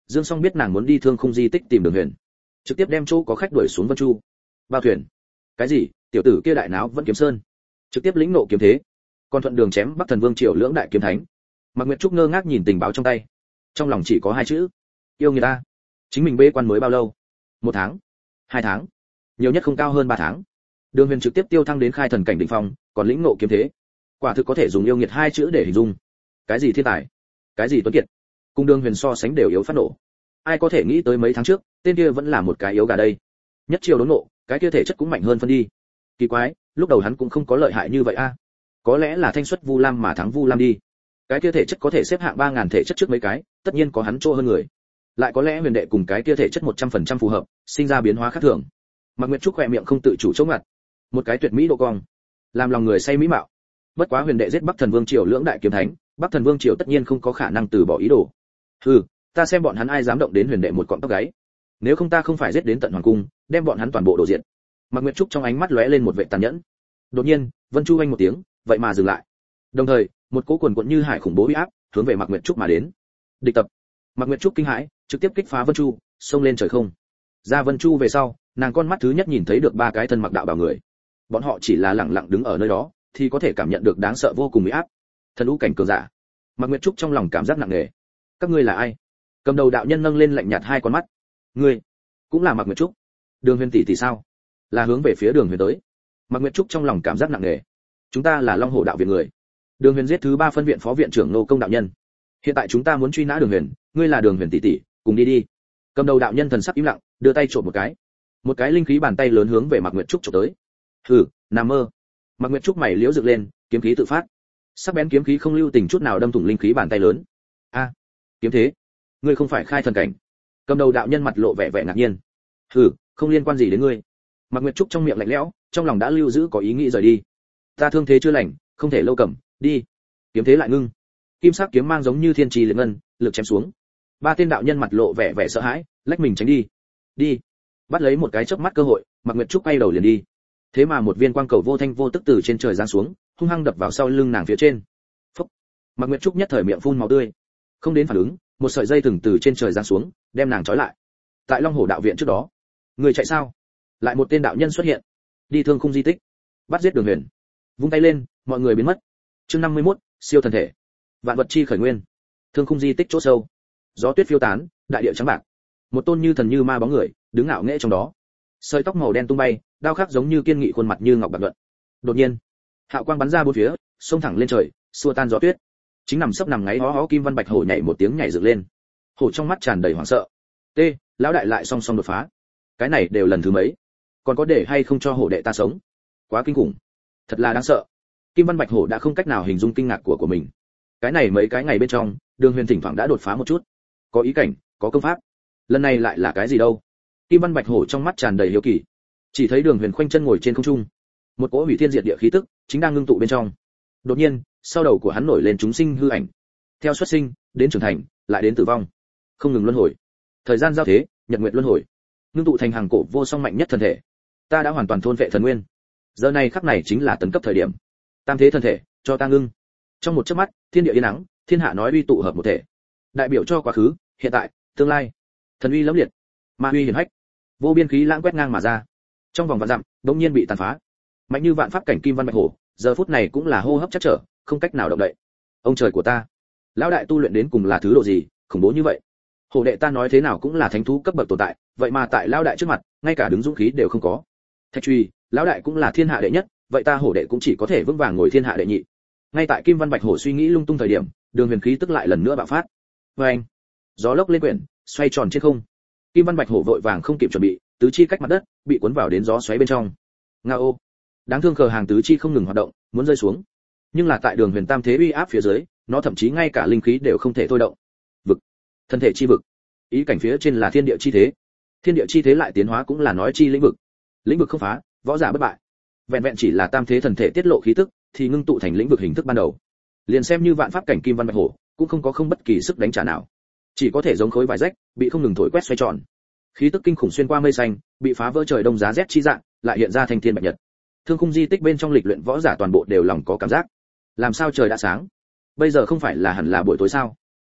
Dương Song biết nàng muốn đi Thương Khung di tích tìm Đường Huyền, trực tiếp đem chỗ có khách đuổi xuống Vân Chu. Bao thuyền. Cái gì? Tiểu tử kia đại náo vẫn kiếm sơn, trực tiếp lĩnh nộ kiếm thế, còn thuận đường chém Bắc Thần Vương Triều lưỡng đại kiếm thánh. Mạc Nguyệt Trúc ngơ ngác nhìn tình báo trong tay, trong lòng chỉ có hai chữ: yêu người ta. Chính mình bế quan mới bao lâu? Một tháng, hai tháng, nhiều nhất không cao hơn ba tháng. Đường Huyền trực tiếp tiêu thăng đến khai thần cảnh đỉnh phong, còn lĩnh ngộ kiếm thế, quả thực có thể dùng yêu nghiệt hai chữ để hình dung. Cái gì thiên tài, cái gì tuấn kiệt, cùng Đường Huyền so sánh đều yếu phát nổ. Ai có thể nghĩ tới mấy tháng trước, tên kia vẫn là một cái yếu gà đây. Nhất chiêu đốn ngộ, cái kia thể chất cũng mạnh hơn phân đi. Kỳ quái, lúc đầu hắn cũng không có lợi hại như vậy a. Có lẽ là thanh xuất Vu Lam mà thắng Vu Lam đi. Cái kia thể chất có thể xếp hạng ba ngàn thể chất trước mấy cái, tất nhiên có hắn chỗ hơn người. Lại có lẽ Huyền đệ cùng cái kia thể chất một trăm phần trăm phù hợp, sinh ra biến hóa khác thường. Mạc Nguyệt Trúc khỏe miệng không tự chủ chống ngặt. Một cái tuyệt mỹ độ cong, làm lòng người say mỹ mạo. Bất quá Huyền đệ giết Bắc Thần Vương Triều lưỡng đại kiếm thánh, Bắc Thần Vương Triều tất nhiên không có khả năng từ bỏ ý đồ. Hừ, ta xem bọn hắn ai dám động đến Huyền đệ một cọng tóc gáy. Nếu không ta không phải giết đến tận hoàng cung, đem bọn hắn toàn bộ đổ diện. Mạc Nguyệt Trúc trong ánh mắt lóe lên một vẻ tàn nhẫn. Đột nhiên, Vân Chu vang một tiếng, vậy mà dừng lại. Đồng thời, một cỗ quần quật như hải khủng bố uy áp hướng về Mạc Nguyệt Trúc mà đến. Địch tập. Mạc Nguyệt Trúc kinh hãi, trực tiếp kích phá Vân Chu, xông lên trời không. Ra Vân Chu về sau, nàng con mắt thứ nhất nhìn thấy được ba cái thân mặc đạo bào người. Bọn họ chỉ là lặng lặng đứng ở nơi đó, thì có thể cảm nhận được đáng sợ vô cùng uy áp. Thần lũ cảnh cường giả. Mạc Nguyệt Trúc trong lòng cảm giác nặng nề. Các ngươi là ai? Cầm đầu đạo nhân nâng lên lạnh nhạt hai con mắt. Ngươi cũng là Mạc Nguyệt Trúc? Đường Huyền tỷ tỷ sao? Là hướng về phía Đường Huyền tới. Mạc Nguyệt Trúc trong lòng cảm giác nặng nề. Chúng ta là Long Hổ đạo viện người. Đường Huyền giết thứ ba phân viện phó viện trưởng Nô Công đạo nhân. Hiện tại chúng ta muốn truy nã Đường Huyền, ngươi là Đường Huyền tỷ tỷ, cùng đi đi. Cầm đầu đạo nhân thần sắc im lặng, đưa tay trộm một cái. Một cái linh khí bàn tay lớn hướng về Mạc Nguyệt Trúc chụp tới. Hừ, nằm mơ. Mạc Nguyệt Trúc mày liễu dựng lên, kiếm khí tự phát. Sắc bén kiếm khí không lưu tình chút nào đâm thủng linh khí bàn tay lớn. A, kiếm thế, ngươi không phải khai thần cảnh? Cầm đầu đạo nhân mặt lộ vẻ vẻ ngạc nhiên. Hừ, không liên quan gì đến ngươi. Mạc Nguyệt Trúc trong miệng lạnh lẽo, trong lòng đã lưu giữ có ý nghĩ rời đi. Ta thương thế chưa lành, không thể lâu cầm, đi. Kiếm thế lại ngưng. Kim sắc kiếm mang giống như thiên trì liệt ngân, lực chém xuống. Ba tên đạo nhân mặt lộ vẻ vẻ sợ hãi, lách mình tránh đi. Đi. Bắt lấy một cái chớp mắt cơ hội, Mạc Nguyệt Trúc quay đầu liền đi. Thế mà một viên quang cầu vô thanh vô tức từ trên trời giáng xuống, hung hăng đập vào sau lưng nàng phía trên. Phốc. Mạc Nguyệt Trúc nhất thời miệng phun máu tươi. Không đến phản ứng, một sợi dây thừng từ trên trời giáng xuống, đem nàng trói lại. Tại Long Hổ đạo viện trước đó, người chạy sao? Lại một tên đạo nhân xuất hiện. Đi Thương Khung di tích, bắt giết Đường Huyền. Vung tay lên, mọi người biến mất. Chương năm mươi mốt, siêu thần thể. Vạn vật chi khởi nguyên. Thương Khung di tích chỗ sâu. Gió tuyết phiêu tán, đại địa trắng bạc. Một tôn như thần như ma bóng người, đứng ngạo nghễ trong đó. Sợi tóc màu đen tung bay, đao khắc giống như kiên nghị khuôn mặt như ngọc bạc luận. Đột nhiên, hạo quang bắn ra bốn phía, xông thẳng lên trời, xua tan gió tuyết. Chính nằm sấp nằm ngáy hó hó Kim Văn Bạch Hổ nhảy một tiếng nhảy dựng lên. Hổ trong mắt tràn đầy hoảng sợ. T, lão đại lại song song đột phá. Cái này đều lần thứ mấy, còn có để hay không cho hổ đệ ta sống? Quá kinh khủng, thật là đáng sợ. Kim Văn Bạch Hổ đã không cách nào hình dung kinh ngạc của của mình. Cái này mấy cái ngày bên trong, Đường Huyền thỉnh thoảng đã đột phá một chút, có ý cảnh, có công pháp. Lần này lại là cái gì đâu? Kim Văn Bạch Hổ trong mắt tràn đầy hiếu kỳ. Chỉ thấy Đường Huyền khoanh chân ngồi trên không trung, một cỗ hủy thiên diệt địa khí tức chính đang ngưng tụ bên trong. Đột nhiên, sau đầu của hắn nổi lên chúng sinh hư ảnh, theo xuất sinh đến trưởng thành, lại đến tử vong, không ngừng luân hồi. Thời gian giao thế, nhật nguyệt luân hồi, ngưng tụ thành hàng cổ vô song mạnh nhất thân thể. Ta đã hoàn toàn thôn vệ thần nguyên, giờ này khắc này chính là tấn cấp thời điểm. Tam thế thân thể, cho ta ngưng. Trong một chớp mắt, thiên địa yên ắng, thiên hạ nói uy tụ hợp một thể, đại biểu cho quá khứ, hiện tại, tương lai. Thần uy lẫm liệt, ma uy hiển hách, vô biên khí lãng quét ngang mà ra. Trong vòng vạn dặm, đột nhiên bị tàn phá. Mạnh như vạn pháp cảnh Kim Văn Bạch Hổ, giờ phút này cũng là hô hấp chắc trở, không cách nào động đậy. Ông trời của ta, lão đại tu luyện đến cùng là thứ độ gì, khủng bố như vậy? Hổ đệ ta nói thế nào cũng là thánh thú cấp bậc tồn tại, vậy mà tại lão đại trước mặt, ngay cả đứng dũng khí đều không có. Thạch truy, lão đại cũng là thiên hạ đệ nhất, vậy ta hổ đệ cũng chỉ có thể vững vàng ngồi thiên hạ đệ nhị. Ngay tại Kim Văn Bạch Hổ suy nghĩ lung tung thời điểm, Đường Huyền khí tức lại lần nữa bạo phát. Oeng! Gió lốc lên quyển, xoay tròn trên không. Kim Văn Bạch Hổ vội vàng không kịp chuẩn bị, tứ chi cách mặt đất, bị cuốn vào đến gió xoáy bên trong. Ngao! Đáng thương cờ hàng tứ chi không ngừng hoạt động, muốn rơi xuống. Nhưng là tại Đường Huyền tam thế uy áp phía dưới, nó thậm chí ngay cả linh khí đều không thể thôi động. Vực, thân thể chi vực. Ý cảnh phía trên là thiên địa chi thế. Thiên địa chi thế lại tiến hóa cũng là nói chi lĩnh vực. Lĩnh vực không phá, võ giả bất bại. Vẹn vẹn chỉ là tam thế thần thể tiết lộ khí tức, thì ngưng tụ thành lĩnh vực hình thức ban đầu. Liền xem như vạn pháp cảnh Kim Văn Bạch Hổ, cũng không có không bất kỳ sức đánh trả nào. Chỉ có thể giống khối vải rách, bị không ngừng thổi quét xoay tròn. Khí tức kinh khủng xuyên qua mây xanh, bị phá vỡ trời đông giá rét chi dạng, lại hiện ra thành thiên bạch nhật. Thương Khung di tích bên trong lịch luyện võ giả toàn bộ đều lòng có cảm giác. Làm sao trời đã sáng? Bây giờ không phải là hẳn là buổi tối sao? A,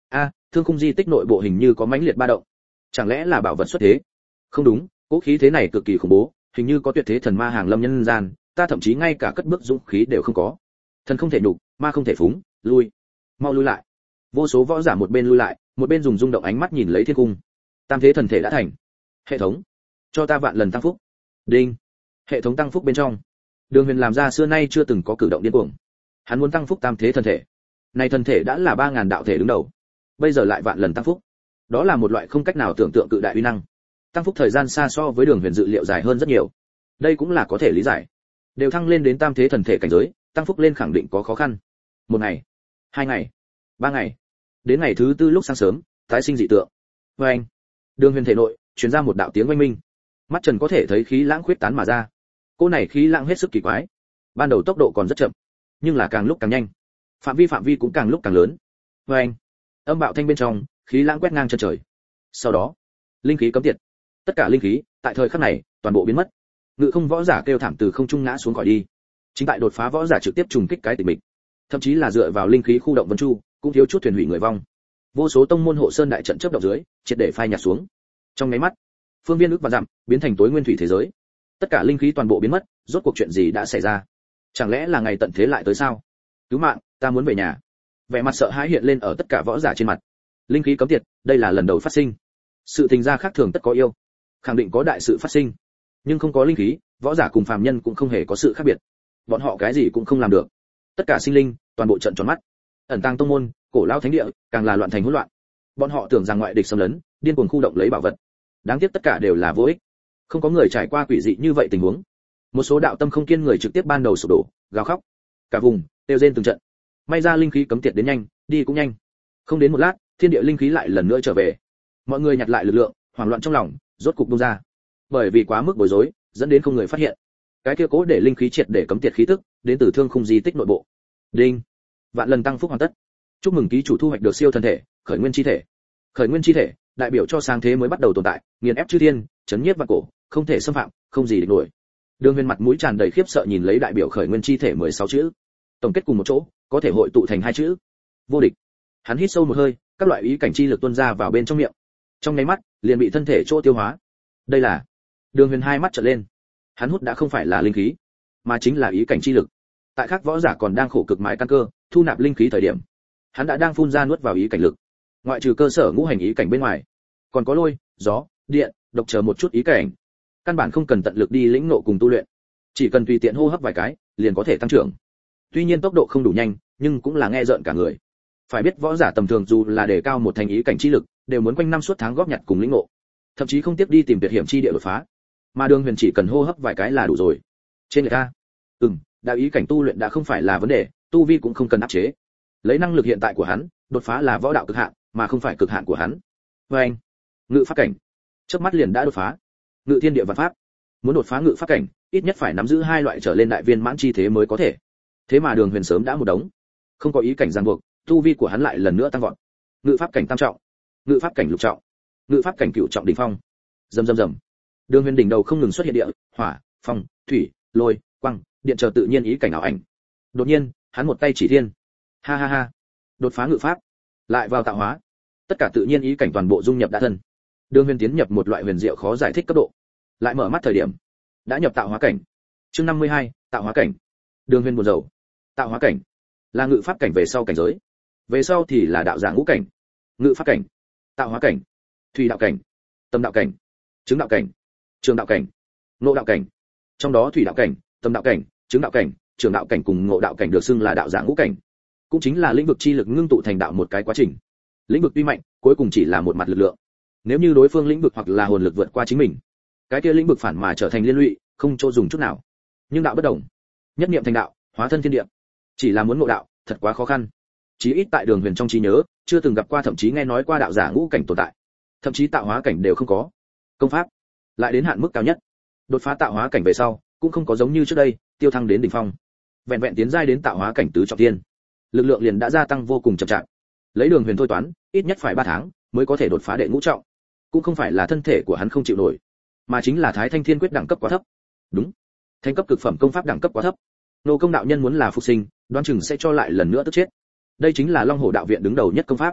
thương khung di tích nội bộ hình như có mãnh liệt ba động. Chẳng lẽ là bảo vật xuất thế? Không đúng, cỗ khí thế này cực kỳ khủng bố, hình như có tuyệt thế thần ma hàng lâm nhân gian, ta thậm chí ngay cả cất bước dũng khí đều không có. Thần không thể nhục, ma không thể phúng, lui, mau lui lại. Vô số võ giả một bên lui lại, một bên dùng rung động ánh mắt nhìn lấy thiên cung. Tam thế thần thể đã thành. Hệ thống, cho ta vạn lần tăng phúc. Đinh. Hệ thống tăng phúc bên trong. Đường Huyền làm ra xưa nay chưa từng có cử động điên cuồng. Hắn muốn tăng phúc tam thế thần thể. Này thần thể đã là ba ngàn đạo thể đứng đầu, bây giờ lại vạn lần tăng phúc. Đó là một loại không cách nào tưởng tượng cự đại uy năng. Tăng phúc thời gian xa so với Đường Huyền dự liệu dài hơn rất nhiều. Đây cũng là có thể lý giải. Đều thăng lên đến tam thế thần thể cảnh giới, tăng phúc lên khẳng định có khó khăn. Một ngày, hai ngày, ba ngày, đến ngày thứ tư lúc sáng sớm, tái sinh dị tượng. Và anh, Đường Huyền thể nội truyền ra một đạo tiếng oanh minh. Mắt Trần có thể thấy khí lãng khuyết tán mà ra. Cô này khí lãng hết sức kỳ quái. Ban đầu tốc độ còn rất chậm, nhưng là càng lúc càng nhanh. Phạm vi phạm vi cũng càng lúc càng lớn. Và anh, âm bạo thanh bên trong, khí lãng quét ngang chân trời. Sau đó, linh khí cấm tiệt. Tất cả linh khí tại thời khắc này toàn bộ biến mất. Ngự không võ giả kêu thảm từ không trung ngã xuống khỏi đi. Chính tại đột phá võ giả trực tiếp trùng kích cái tịch mịch. Thậm chí là dựa vào linh khí khu động vân chu, cũng thiếu chút thuyền hủy người vong. Vô số tông môn hộ sơn đại trận chớp động dưới, triệt để phai nhạt xuống. Trong mấy mắt, phương viên ước và dặm biến thành tối nguyên thủy thế giới. Tất cả linh khí toàn bộ biến mất, rốt cuộc chuyện gì đã xảy ra? Chẳng lẽ là ngày tận thế lại tới sao? Cứu mạng, ta muốn về nhà. Vẻ mặt sợ hãi hiện lên ở tất cả võ giả trên mặt. Linh khí cấm tiệt, đây là lần đầu phát sinh. Sự tình gia khác thường tất có yêu, khẳng định có đại sự phát sinh. Nhưng không có linh khí, võ giả cùng phàm nhân cũng không hề có sự khác biệt. Bọn họ cái gì cũng không làm được. Tất cả sinh linh, toàn bộ trận tròn mắt. Ẩn tàng tông môn, cổ lao thánh địa, càng là loạn thành hỗn loạn. Bọn họ tưởng rằng ngoại địch xâm lấn, điên cuồng khu động lấy bảo vật. Đáng tiếc tất cả đều là vô ích. Không có người trải qua quỷ dị như vậy tình huống. Một số đạo tâm không kiên người trực tiếp ban đầu sụp đổ, gào khóc. Cả vùng tiêu rên từng trận. May ra linh khí cấm tiệt đến nhanh, đi cũng nhanh. Không đến một lát, thiên địa linh khí lại lần nữa trở về. Mọi người nhặt lại lực lượng, hoảng loạn trong lòng, rốt cục buông ra. Bởi vì quá mức bối rối, dẫn đến không người phát hiện. Cái kia cố để linh khí triệt để cấm tiệt khí tức, đến từ thương khung di tích nội bộ. Đinh. Vạn lần tăng phúc hoàn tất. Chúc mừng ký chủ thu hoạch được siêu thân thể, khởi nguyên chi thể. Khởi nguyên chi thể, đại biểu cho sáng thế mới bắt đầu tồn tại, nghiền ép chư thiên, chấn nhiếp vạn cổ, không thể xâm phạm, không gì địch nổi. Đường Huyền mặt mũi tràn đầy khiếp sợ nhìn lấy đại biểu khởi nguyên chi thể mười sáu chữ. Tổng kết cùng một chỗ, có thể hội tụ thành hai chữ: vô địch. Hắn hít sâu một hơi, các loại ý cảnh chi lực tuôn ra vào bên trong miệng. Trong nháy mắt, liền bị thân thể chỗ tiêu hóa. Đây là... Đường Huyền hai mắt trợn lên. Hắn hút đã không phải là linh khí, mà chính là ý cảnh chi lực. Tại khác võ giả còn đang khổ cực mài căn cơ, thu nạp linh khí thời điểm, hắn đã đang phun ra nuốt vào ý cảnh lực. Ngoại trừ cơ sở ngũ hành ý cảnh bên ngoài, còn có lôi, gió, điện, độc chờ một chút ý cảnh. Căn bản không cần tận lực đi lĩnh ngộ cùng tu luyện, chỉ cần tùy tiện hô hấp vài cái, liền có thể tăng trưởng. Tuy nhiên tốc độ không đủ nhanh, nhưng cũng là nghe rợn cả người. Phải biết võ giả tầm thường dù là đề cao một thành ý cảnh chi lực, đều muốn quanh năm suốt tháng góp nhặt cùng lĩnh ngộ, thậm chí không tiếp đi tìm tuyệt hiểm chi địa đột phá. Mà Đường Huyền chỉ cần hô hấp vài cái là đủ rồi. Trên người ta, ừm, đạo ý cảnh tu luyện đã không phải là vấn đề, tu vi cũng không cần áp chế. Lấy năng lực hiện tại của hắn, đột phá là võ đạo cực hạn, mà không phải cực hạn của hắn. Với anh, ngự pháp cảnh, chớp mắt liền đã đột phá. Ngự thiên địa vạn pháp, muốn đột phá ngự pháp cảnh, ít nhất phải nắm giữ hai loại trở lên đại viên mãn chi thế mới có thể. Thế mà Đường Huyền sớm đã một đống, không có ý cảnh ràng buộc, tu vi của hắn lại lần nữa tăng vọt. Ngự pháp cảnh tam trọng, ngự pháp cảnh lục trọng, ngự pháp cảnh cửu trọng đỉnh phong. Rầm rầm rầm. Đường Huyền đỉnh đầu không ngừng xuất hiện địa, hỏa, phong, thủy, lôi, quang, điện chờ tự nhiên ý cảnh ảo ảnh. Đột nhiên, hắn một tay chỉ thiên. Ha ha ha. Đột phá ngự pháp, lại vào tạo hóa. Tất cả tự nhiên ý cảnh toàn bộ dung nhập đã thân. Đường Huyền tiến nhập một loại huyền diệu khó giải thích cấp độ. Lại mở mắt thời điểm, đã nhập tạo hóa cảnh. Chương năm mươi hai, tạo hóa cảnh. Đường Huyền buồn rầu. Tạo hóa cảnh là ngự pháp cảnh về sau cảnh giới. Về sau thì là đạo giả ngũ cảnh. Ngự pháp cảnh, tạo hóa cảnh, thủy đạo cảnh, tâm đạo cảnh, chứng đạo cảnh, trường đạo cảnh, ngộ đạo cảnh. Trong đó thủy đạo cảnh, tâm đạo cảnh, chứng đạo cảnh, trường đạo cảnh cùng ngộ đạo cảnh được xưng là đạo giả ngũ cảnh. Cũng chính là lĩnh vực chi lực ngưng tụ thành đạo một cái quá trình. Lĩnh vực tuy mạnh, cuối cùng chỉ là một mặt lực lượng. Nếu như đối phương lĩnh vực hoặc là hồn lực vượt qua chính mình, cái kia lĩnh vực phản mà trở thành liên lụy, không chỗ dùng chút nào. Nhưng đạo bất đồng, nhất niệm thành đạo, hóa thân thiên địa. Chỉ là muốn ngộ đạo, thật quá khó khăn. Chí ít tại Đường Huyền trong trí nhớ, chưa từng gặp qua thậm chí nghe nói qua đạo giả ngũ cảnh tồn tại. Thậm chí tạo hóa cảnh đều không có. Công pháp lại đến hạn mức cao nhất. Đột phá tạo hóa cảnh về sau, cũng không có giống như trước đây, tiêu thăng đến đỉnh phong. Vẹn vẹn tiến giai đến tạo hóa cảnh tứ trọng thiên, lực lượng liền đã gia tăng vô cùng chậm chạp. Lấy Đường Huyền thôi toán, ít nhất phải ba tháng mới có thể đột phá đệ ngũ trọng. Cũng không phải là thân thể của hắn không chịu nổi, mà chính là Thái Thanh Thiên Quyết đẳng cấp quá thấp. Đúng, thanh cấp cực phẩm công pháp đẳng cấp quá thấp. Nô Công đạo nhân muốn là phục sinh, đoán chừng sẽ cho lại lần nữa tức chết. Đây chính là Long Hổ đạo viện đứng đầu nhất công pháp.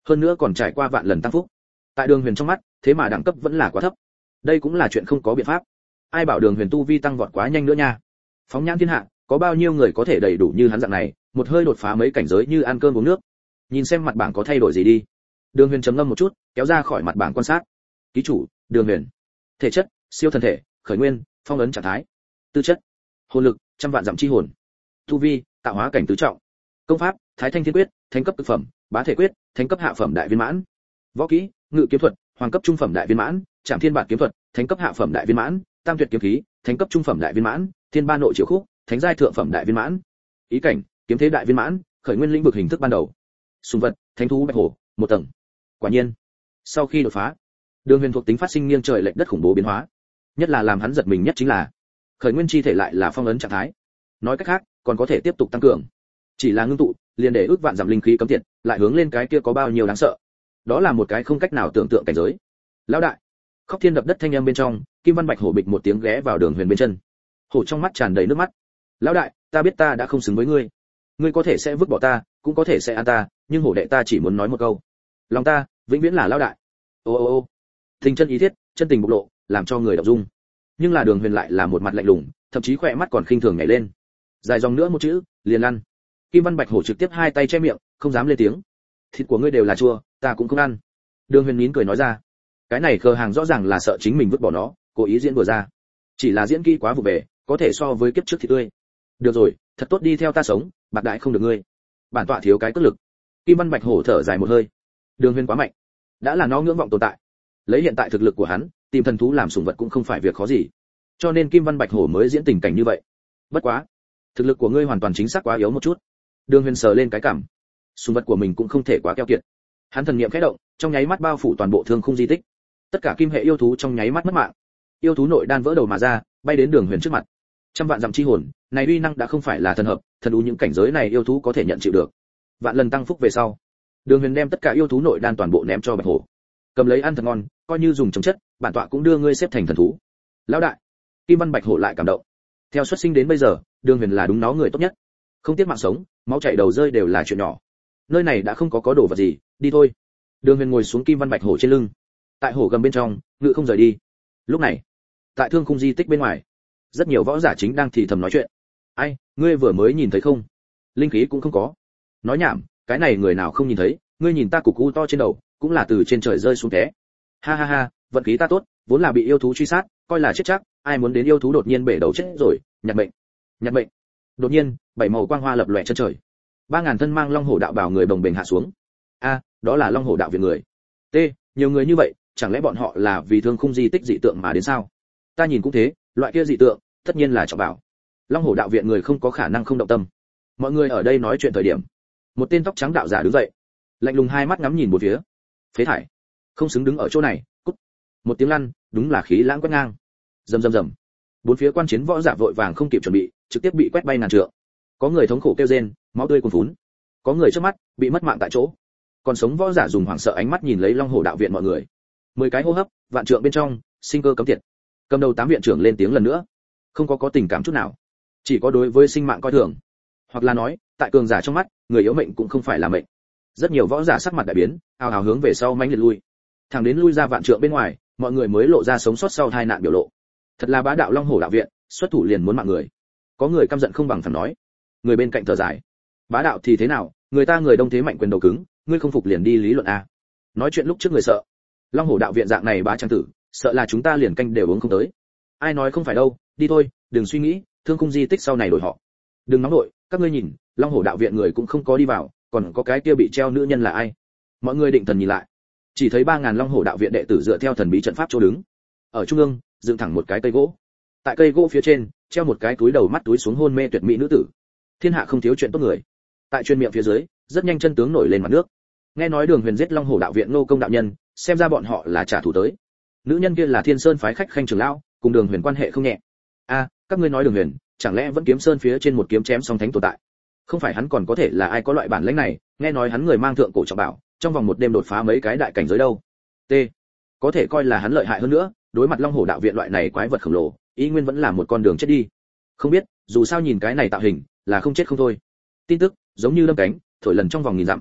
hơn nữa còn trải qua vạn lần tăng phúc. Tại Đường Huyền trong mắt, thế mà đẳng cấp vẫn là quá thấp. Đây cũng là chuyện không có biện pháp. Ai bảo Đường Huyền tu vi tăng vọt quá nhanh nữa nha. Phóng nhãn thiên hạ, có bao nhiêu người có thể đầy đủ như hắn dạng này, một hơi đột phá mấy cảnh giới như ăn cơm uống nước. Nhìn xem mặt bảng có thay đổi gì đi. Đường Huyền trầm ngâm một chút, kéo ra khỏi mặt bảng quan sát. Ký chủ, Đường Huyền. Thể chất, siêu thần thể, khởi nguyên, phong ấn trạng thái. Tư chất, hồn lực, trăm vạn dặm chi hồn. Tu vi, tạo hóa cảnh tứ trọng. Công pháp, Thái Thanh Thiên Quyết, thánh cấp cực phẩm, Bá Thể Quyết, thánh cấp hạ phẩm đại viên mãn. Võ kỹ, Ngự kiếm thuật, hoàng cấp trung phẩm đại viên mãn, Trảm Thiên Bản kiếm thuật, thánh cấp hạ phẩm đại viên mãn, Tam Tuyệt kiếm khí, thánh cấp trung phẩm đại viên mãn, Thiên Ba Nội Chiếu Khúc, thánh giai thượng phẩm đại viên mãn. Ý cảnh, kiếm thế đại viên mãn, khởi nguyên lĩnh vực hình thức ban đầu. Sùng vật, thánh thú bạch hổ, một tầng. Quả nhiên, sau khi đột phá, Đường Huyền thuộc tính phát sinh nghiêng trời lệch đất khủng bố biến hóa. Nhất là làm hắn giật mình nhất chính là, khởi nguyên chi thể lại là phong ấn trạng thái. Nói cách khác, còn có thể tiếp tục tăng cường. Chỉ là ngưng tụ, liền để ước vạn giảm linh khí cấm tiệt, lại hướng lên cái kia có bao nhiêu đáng sợ. Đó là một cái không cách nào tưởng tượng cảnh giới. Lão đại, khóc thiên đập đất thanh âm bên trong, Kim Văn Bạch hổ bịch một tiếng ghé vào Đường Huyền bên chân. Hổ trong mắt tràn đầy nước mắt. Lão đại, ta biết ta đã không xứng với ngươi. Ngươi có thể sẽ vứt bỏ ta, cũng có thể sẽ ăn ta, nhưng hổ đệ ta chỉ muốn nói một câu. Lòng ta, vĩnh viễn là lão đại. Ô ô ô. Tình chân ý thiết, chân tình bộc lộ, làm cho người động dung. Nhưng là Đường Huyền lại là một mặt lạnh lùng, thậm chí khỏe mắt còn khinh thường nhảy lên. Dài dòng nữa một chữ, liền lăn. Kim Văn Bạch hổ trực tiếp hai tay che miệng, không dám lên tiếng. Thịt của ngươi đều là chua, ta cũng không ăn. Đường Huyền nín cười nói ra. Cái này khờ hàng rõ ràng là sợ chính mình vứt bỏ nó, cố ý diễn vừa ra. Chỉ là diễn kỹ quá vụ về, có thể so với kiếp trước thì tươi. Được rồi, thật tốt đi theo ta sống, bạc đại không được ngươi. Bản tọa thiếu cái cất lực. Kim Văn Bạch hổ thở dài một hơi. Đường Huyền quá mạnh, đã là nó ngưỡng vọng tồn tại. Lấy hiện tại thực lực của hắn, tìm thần thú làm sủng vật cũng không phải việc khó gì. Cho nên Kim Văn Bạch hổ mới diễn tình cảnh như vậy. Bất quá, thực lực của ngươi hoàn toàn chính xác quá yếu một chút. Đường Huyền sờ lên cái cằm. Sủng vật của mình cũng không thể quá keo kiệt. Hắn thần niệm khẽ động, trong nháy mắt bao phủ toàn bộ thương khung di tích. Tất cả kim hệ yêu thú trong nháy mắt mất mạng. Yêu thú nội đan vỡ đầu mà ra, bay đến Đường Huyền trước mặt. Trăm vạn dặm chi hồn, này uy năng đã không phải là thần hợp, thần u những cảnh giới này yêu thú có thể nhận chịu được. Vạn lần tăng phúc về sau, Đường Huyền đem tất cả yêu thú nội đan toàn bộ ném cho Bạch hổ. Cầm lấy ăn thật ngon, coi như dùng chống chất, bản tọa cũng đưa ngươi xếp thành thần thú. Lão đại, Kim Văn Bạch hổ lại cảm động. Theo xuất sinh đến bây giờ, Đường Huyền là đúng nó người tốt nhất. Không tiếc mạng sống, máu chảy đầu rơi đều là chuyện nhỏ. Nơi này đã không có có đồ vật gì, đi thôi. Đường Huyền ngồi xuống Kim Văn Bạch hổ trên lưng. Tại hổ gầm bên trong, ngự không rời đi. Lúc này, tại thương khung di tích bên ngoài, rất nhiều võ giả chính đang thì thầm nói chuyện. Ai, ngươi vừa mới nhìn thấy không? Linh khí cũng không có. Nói nhảm, cái này người nào không nhìn thấy, ngươi nhìn ta cục u to trên đầu, cũng là từ trên trời rơi xuống té. Ha ha ha, vận khí ta tốt, vốn là bị yêu thú truy sát, coi là chết chắc, ai muốn đến yêu thú đột nhiên bể đầu chết rồi, nhặt mệnh. Nhặt mệnh. Đột nhiên, bảy màu quang hoa lập lòe chân trời. Ba ngàn thân mang long hổ đạo bào người bồng bềnh hạ xuống. A, đó là long hổ đạo viện người. T, nhiều người như vậy, chẳng lẽ bọn họ là vì thương khung di tích dị tượng mà đến sao? Ta nhìn cũng thế, loại kia dị tượng, tất nhiên là trọng bảo. Long hổ đạo viện người không có khả năng không động tâm. Mọi người ở đây nói chuyện thời điểm, một tên tóc trắng đạo giả đứng dậy, lạnh lùng hai mắt ngắm nhìn một phía. Phế thải, không xứng đứng ở chỗ này, cút. Một tiếng lăn, đúng là khí lãng quét ngang. Rầm rầm rầm. Bốn phía quan chiến võ giả vội vàng không kịp chuẩn bị, trực tiếp bị quét bay ngàn trượng. Có người thống khổ kêu rên, máu tươi cuồn phún. Có người trước mắt bị mất mạng tại chỗ. Còn sống võ giả dùng hoảng sợ ánh mắt nhìn lấy Long hổ đạo viện mọi người. Mười cái hô hấp, vạn trượng bên trong, sinh cơ cấm tiệt. Cầm đầu tám viện trưởng lên tiếng lần nữa. Không có có tình cảm chút nào, chỉ có đối với sinh mạng coi thường. Hoặc là nói, tại cường giả trong mắt, người yếu mệnh cũng không phải là mệnh. Rất nhiều võ giả sắc mặt đại biến, ào ào hướng về sau mãnh liệt lui. Thẳng đến lui ra vạn trượng bên ngoài, mọi người mới lộ ra sống sót sau tai nạn biểu lộ. Thật là bá đạo Long hổ đạo viện, xuất thủ liền muốn mạng người. Có người căm giận không bằng phản nói. Người bên cạnh thở dài. Bá đạo thì thế nào, người ta người đông thế mạnh quyền đầu cứng, ngươi không phục liền đi lý luận a. Nói chuyện lúc trước người sợ. Long hổ đạo viện dạng này bá trang tử, sợ là chúng ta liền canh đều uống không tới. Ai nói không phải đâu, đi thôi, đừng suy nghĩ, thương khung di tích sau này đổi họ. Đừng nóng nội, các ngươi nhìn, Long hổ đạo viện người cũng không có đi vào, còn có cái kia bị treo nữ nhân là ai? Mọi người định thần nhìn lại, chỉ thấy ba ngàn Long hổ đạo viện đệ tử dựa theo thần bí trận pháp chỗ đứng. Ở trung ương, dựng thẳng một cái cây gỗ. Tại cây gỗ phía trên, treo một cái túi đầu mắt túi xuống hôn mê tuyệt mỹ nữ tử. Thiên hạ không thiếu chuyện tốt người. Tại chuyên miệng phía dưới, rất nhanh chân tướng nổi lên mặt nước. Nghe nói Đường Huyền giết Long hổ đạo viện Ngô công đạo nhân, xem ra bọn họ là trả thù tới. Nữ nhân kia là Thiên Sơn phái khách khanh trưởng lão, cùng Đường Huyền quan hệ không nhẹ. A, các ngươi nói Đường Huyền, chẳng lẽ vẫn kiếm sơn phía trên một kiếm chém song thánh tồn tại? Không phải hắn còn có thể là ai có loại bản lĩnh này, nghe nói hắn người mang thượng cổ trọng bảo, trong vòng một đêm đột phá mấy cái đại cảnh giới đâu. T, có thể coi là hắn lợi hại hơn nữa, đối mặt Long hổ đạo viện loại này quái vật khổng lồ, ý nguyên vẫn là một con đường chết đi. Không biết, dù sao nhìn cái này tạo hình, là không chết không thôi. Tin tức, giống như lâm cánh, thổi lần trong vòng nghìn dặm.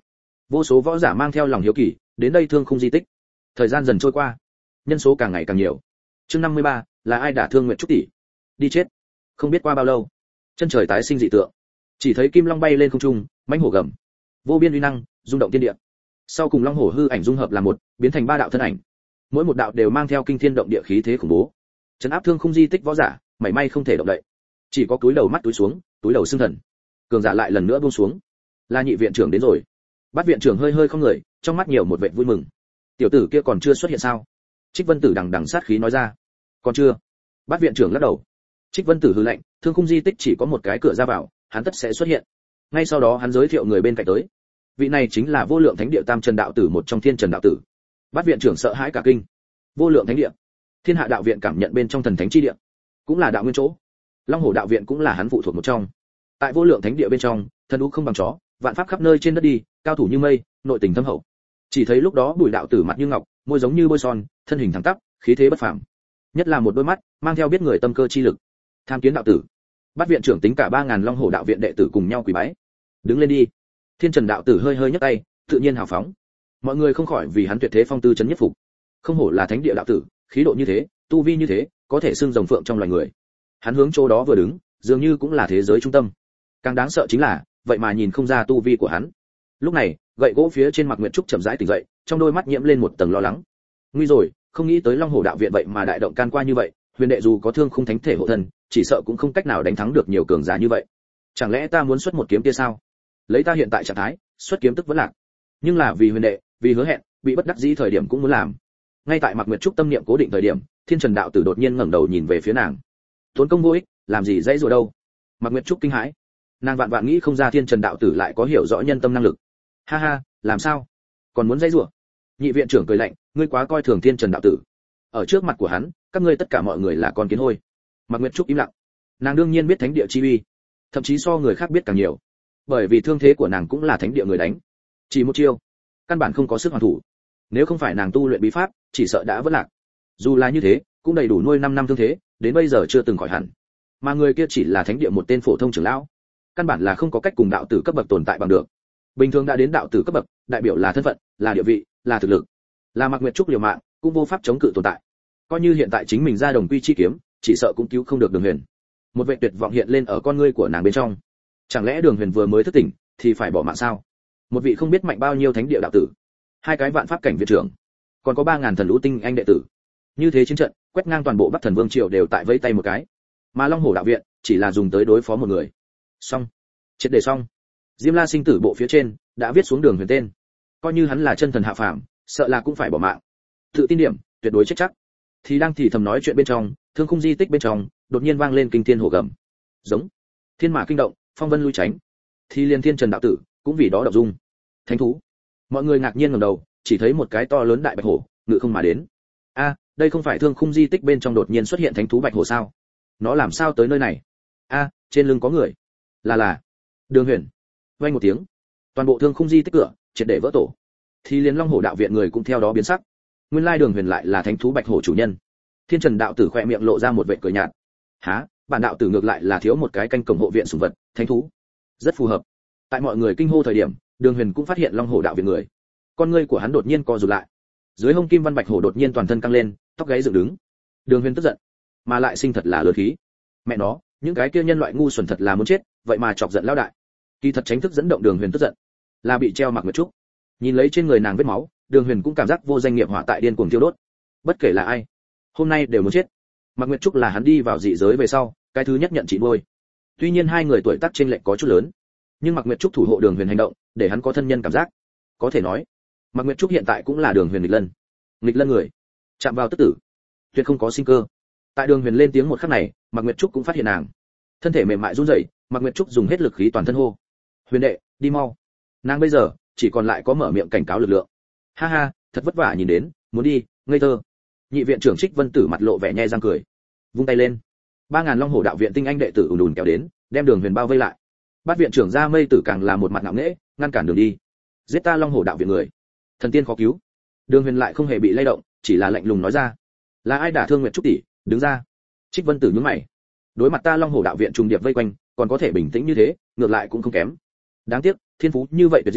Vô số võ giả mang theo lòng hiếu kỳ đến đây thương khung di tích. Thời gian dần trôi qua, nhân số càng ngày càng nhiều. Chương năm mươi ba, là ai đả thương Nguyệt Trúc tỷ? Đi chết. Không biết qua bao lâu, chân trời tái sinh dị tượng. Chỉ thấy kim long bay lên không trung, mãnh hổ gầm, vô biên uy năng, rung động thiên địa. Sau cùng long hổ hư ảnh dung hợp làm một, biến thành ba đạo thân ảnh. Mỗi một đạo đều mang theo kinh thiên động địa khí thế khủng bố. Trấn áp thương khung di tích võ giả, mảy may không thể động đậy. Chỉ có cúi đầu mắt túi xuống, túi đầu xương thần. Cường giả lại lần nữa buông xuống. Là nhị viện trưởng đến rồi. Bát viện trưởng hơi hơi không người, trong mắt nhiều một vẻ vui mừng. Tiểu tử kia còn chưa xuất hiện sao? Trích Vân Tử đằng đằng sát khí nói ra. Còn chưa. Bát viện trưởng lắc đầu. Trích Vân Tử hừ lạnh, thương khung di tích chỉ có một cái cửa ra vào, hắn tất sẽ xuất hiện. Ngay sau đó hắn giới thiệu người bên cạnh tới. Vị này chính là Vô Lượng Thánh Địa Tam Trần đạo tử, một trong Thiên Trần đạo tử. Bát viện trưởng sợ hãi cả kinh. Vô Lượng Thánh Địa, Thiên Hạ đạo viện cảm nhận bên trong thần thánh chi địa, cũng là đạo nguyên chỗ. Long Hổ đạo viện cũng là hắn phụ thuộc một trong. Tại Vô Lượng Thánh Địa bên trong, thần u không bằng chó, vạn pháp khắp nơi trên đất đi, cao thủ như mây, nội tình thâm hậu. Chỉ thấy lúc đó Bùi đạo tử mặt như ngọc, môi giống như bôi son, thân hình thẳng tắp, khí thế bất phàm. Nhất là một đôi mắt, mang theo biết người tâm cơ chi lực. Tham Kiến đạo tử. Bát viện trưởng tính cả ba ngàn Long Hổ đạo viện đệ tử cùng nhau quỳ bái. Đứng lên đi. Thiên Trần đạo tử hơi hơi nhấc tay, tự nhiên hào phóng. Mọi người không khỏi vì hắn tuyệt thế phong tư chấn nhất phục. Không hổ là thánh địa đạo tử, khí độ như thế, tu vi như thế, có thể xưng rồng phượng trong loài người. Hắn hướng chỗ đó vừa đứng, dường như cũng là thế giới trung tâm. Càng đáng sợ chính là, vậy mà nhìn không ra tu vi của hắn. Lúc này, gậy gỗ phía trên Mạc Nguyệt Trúc chậm rãi tỉnh dậy, trong đôi mắt nhiễm lên một tầng lo lắng. Nguy rồi, không nghĩ tới Long Hổ đạo viện vậy mà đại động can qua như vậy, huyền đệ dù có thương khung thánh thể hộ thân, chỉ sợ cũng không cách nào đánh thắng được nhiều cường giả như vậy. Chẳng lẽ ta muốn xuất một kiếm kia sao? Lấy ta hiện tại trạng thái, xuất kiếm tức vẫn lạc. Nhưng là vì huyền đệ, vì hứa hẹn, bị bất đắc dĩ thời điểm cũng muốn làm. Ngay tại Mạc Nguyệt Trúc tâm niệm cố định thời điểm, Thiên Trần đạo tử đột nhiên ngẩng đầu nhìn về phía nàng. Tốn công vô ích, làm gì dãy rủa đâu? Mạc Nguyệt Trúc kinh hãi. Nàng vạn vạn nghĩ không ra Thiên Trần đạo tử lại có hiểu rõ nhân tâm năng lực. Ha ha, làm sao? Còn muốn dãy rủa? Nhị viện trưởng cười lạnh, ngươi quá coi thường Thiên Trần đạo tử. Ở trước mặt của hắn, các ngươi tất cả mọi người là con kiến hôi. Mạc Nguyệt Trúc im lặng. Nàng đương nhiên biết thánh địa chi uy, thậm chí so người khác biết càng nhiều. Bởi vì thương thế của nàng cũng là thánh địa người đánh. Chỉ một chiêu, căn bản không có sức hoàn thủ. Nếu không phải nàng tu luyện bí pháp, chỉ sợ đã vỡ lạc. Dù là như thế, cũng đầy đủ nuôi năm năm thương thế, đến bây giờ chưa từng khỏi hẳn. Mà người kia chỉ là thánh địa một tên phổ thông trưởng lão, căn bản là không có cách cùng đạo tử cấp bậc tồn tại bằng được. Bình thường đã đến đạo tử cấp bậc, đại biểu là thân phận, là địa vị, là thực lực. Là Mạc Nguyệt Trúc liều mạng, cũng vô pháp chống cự tồn tại. Coi như hiện tại chính mình ra đồng quy chi kiếm, chỉ sợ cũng cứu không được Đường Huyền. Một vẻ tuyệt vọng hiện lên ở con ngươi của nàng bên trong. Chẳng lẽ Đường Huyền vừa mới thức tỉnh, thì phải bỏ mạng sao? Một vị không biết mạnh bao nhiêu thánh địa đạo tử, hai cái vạn pháp cảnh viện trưởng, còn có ba ngàn thần lũ tinh anh đệ tử. Như thế chiến trận, quét ngang toàn bộ Bắc Thần Vương triều đều tại vẫy tay một cái. Mà Long Hổ đạo viện chỉ là dùng tới đối phó một người. Xong, triệt để xong. Diêm La sinh tử bộ phía trên đã viết xuống Đường Huyền tên. Coi như hắn là chân thần hạ phàm, sợ là cũng phải bỏ mạng. Tự tin điểm, tuyệt đối chết chắc. Thì đang thì thầm nói chuyện bên trong, thương khung di tích bên trong, đột nhiên vang lên kinh thiên hổ gầm. Giống. Thiên mã kinh động, phong vân lui tránh. Thì liên Thiên Trần đạo tử cũng vì đó động dung. Thánh thú. Mọi người ngạc nhiên ngẩng đầu, chỉ thấy một cái to lớn đại bạch hổ ngự không mà đến. A, đây không phải thương khung di tích bên trong đột nhiên xuất hiện thánh thú bạch hổ sao? Nó làm sao tới nơi này? A, trên lưng có người. Là là Đường Huyền. Vang một tiếng, toàn bộ thương khung di tích cửa triệt để vỡ tổ. Thì liền Long Hổ đạo viện người cũng theo đó biến sắc. Nguyên lai Đường Huyền lại là thánh thú bạch hổ chủ nhân. Thiên Trần đạo tử khẽ miệng lộ ra một vệt cười nhạt. Hả? Bản đạo tử ngược lại là thiếu một cái canh cổng hộ viện sủng vật, thánh thú. Rất phù hợp. Tại mọi người kinh hô thời điểm, Đường Huyền cũng phát hiện Long Hổ đạo viện người. Con ngươi của hắn đột nhiên co rụt lại. Dưới hông kim văn bạch hổ đột nhiên toàn thân căng lên, tóc gáy dựng đứng. Đường Huyền tức giận, mà lại sinh thật là lớn khí. Mẹ nó, những cái kia nhân loại ngu xuẩn thật là muốn chết, vậy mà chọc giận lão đại. Kỳ thật tránh thức dẫn động Đường Huyền tức giận, là bị treo Mạc Nguyệt Trúc. Nhìn lấy trên người nàng vết máu, Đường Huyền cũng cảm giác vô danh nghiệp hỏa tại điên cuồng thiêu đốt. Bất kể là ai, hôm nay đều muốn chết. Mạc Nguyệt Trúc là hắn đi vào dị giới về sau, cái thứ nhất nhận chị nuôi. Tuy nhiên hai người tuổi tác chênh lệch có chút lớn, nhưng Mạc Nguyệt Trúc thủ hộ Đường Huyền hành động, để hắn có thân nhân cảm giác. Có thể nói, Mạc Nguyệt Trúc hiện tại cũng là Đường Huyền nghịch lân. Nghịch lân người, chạm vào tức tử, tuyệt không có sinh cơ. Tại Đường Huyền lên tiếng một khắc này, Mạc Nguyệt Trúc cũng phát hiện nàng. Thân thể mềm mại run rẩy, Mạc Nguyệt Trúc dùng hết lực khí toàn thân hô: "Huyền đệ, đi mau." Nàng bây giờ chỉ còn lại có mở miệng cảnh cáo lực lượng. Ha ha, thật vất vả nhìn đến, muốn đi, ngây thơ. Nhị viện trưởng Trích Vân Tử mặt lộ vẻ nhe răng cười, vung tay lên. ba ngàn Long Hổ đạo viện tinh anh đệ tử ùn ùn kéo đến, đem Đường Huyền bao vây lại. Bát viện trưởng Gia Mây Tử càng là một mặt ngạo nghễ, ngăn cản đường đi. Giết ta Long Hổ đạo viện người, thần tiên khó cứu. Đường Huyền lại không hề bị lay động, chỉ là lạnh lùng nói ra: "Là ai đả thương Nguyệt Trúc tỷ, đứng ra." Trích Vân Tử nhướng mày. Đối mặt ta Long Hổ đạo viện trùng điệp vây quanh, còn có thể bình tĩnh như thế, ngược lại cũng không kém. Đáng tiếc, thiên phú như vậy tuyệt diễm,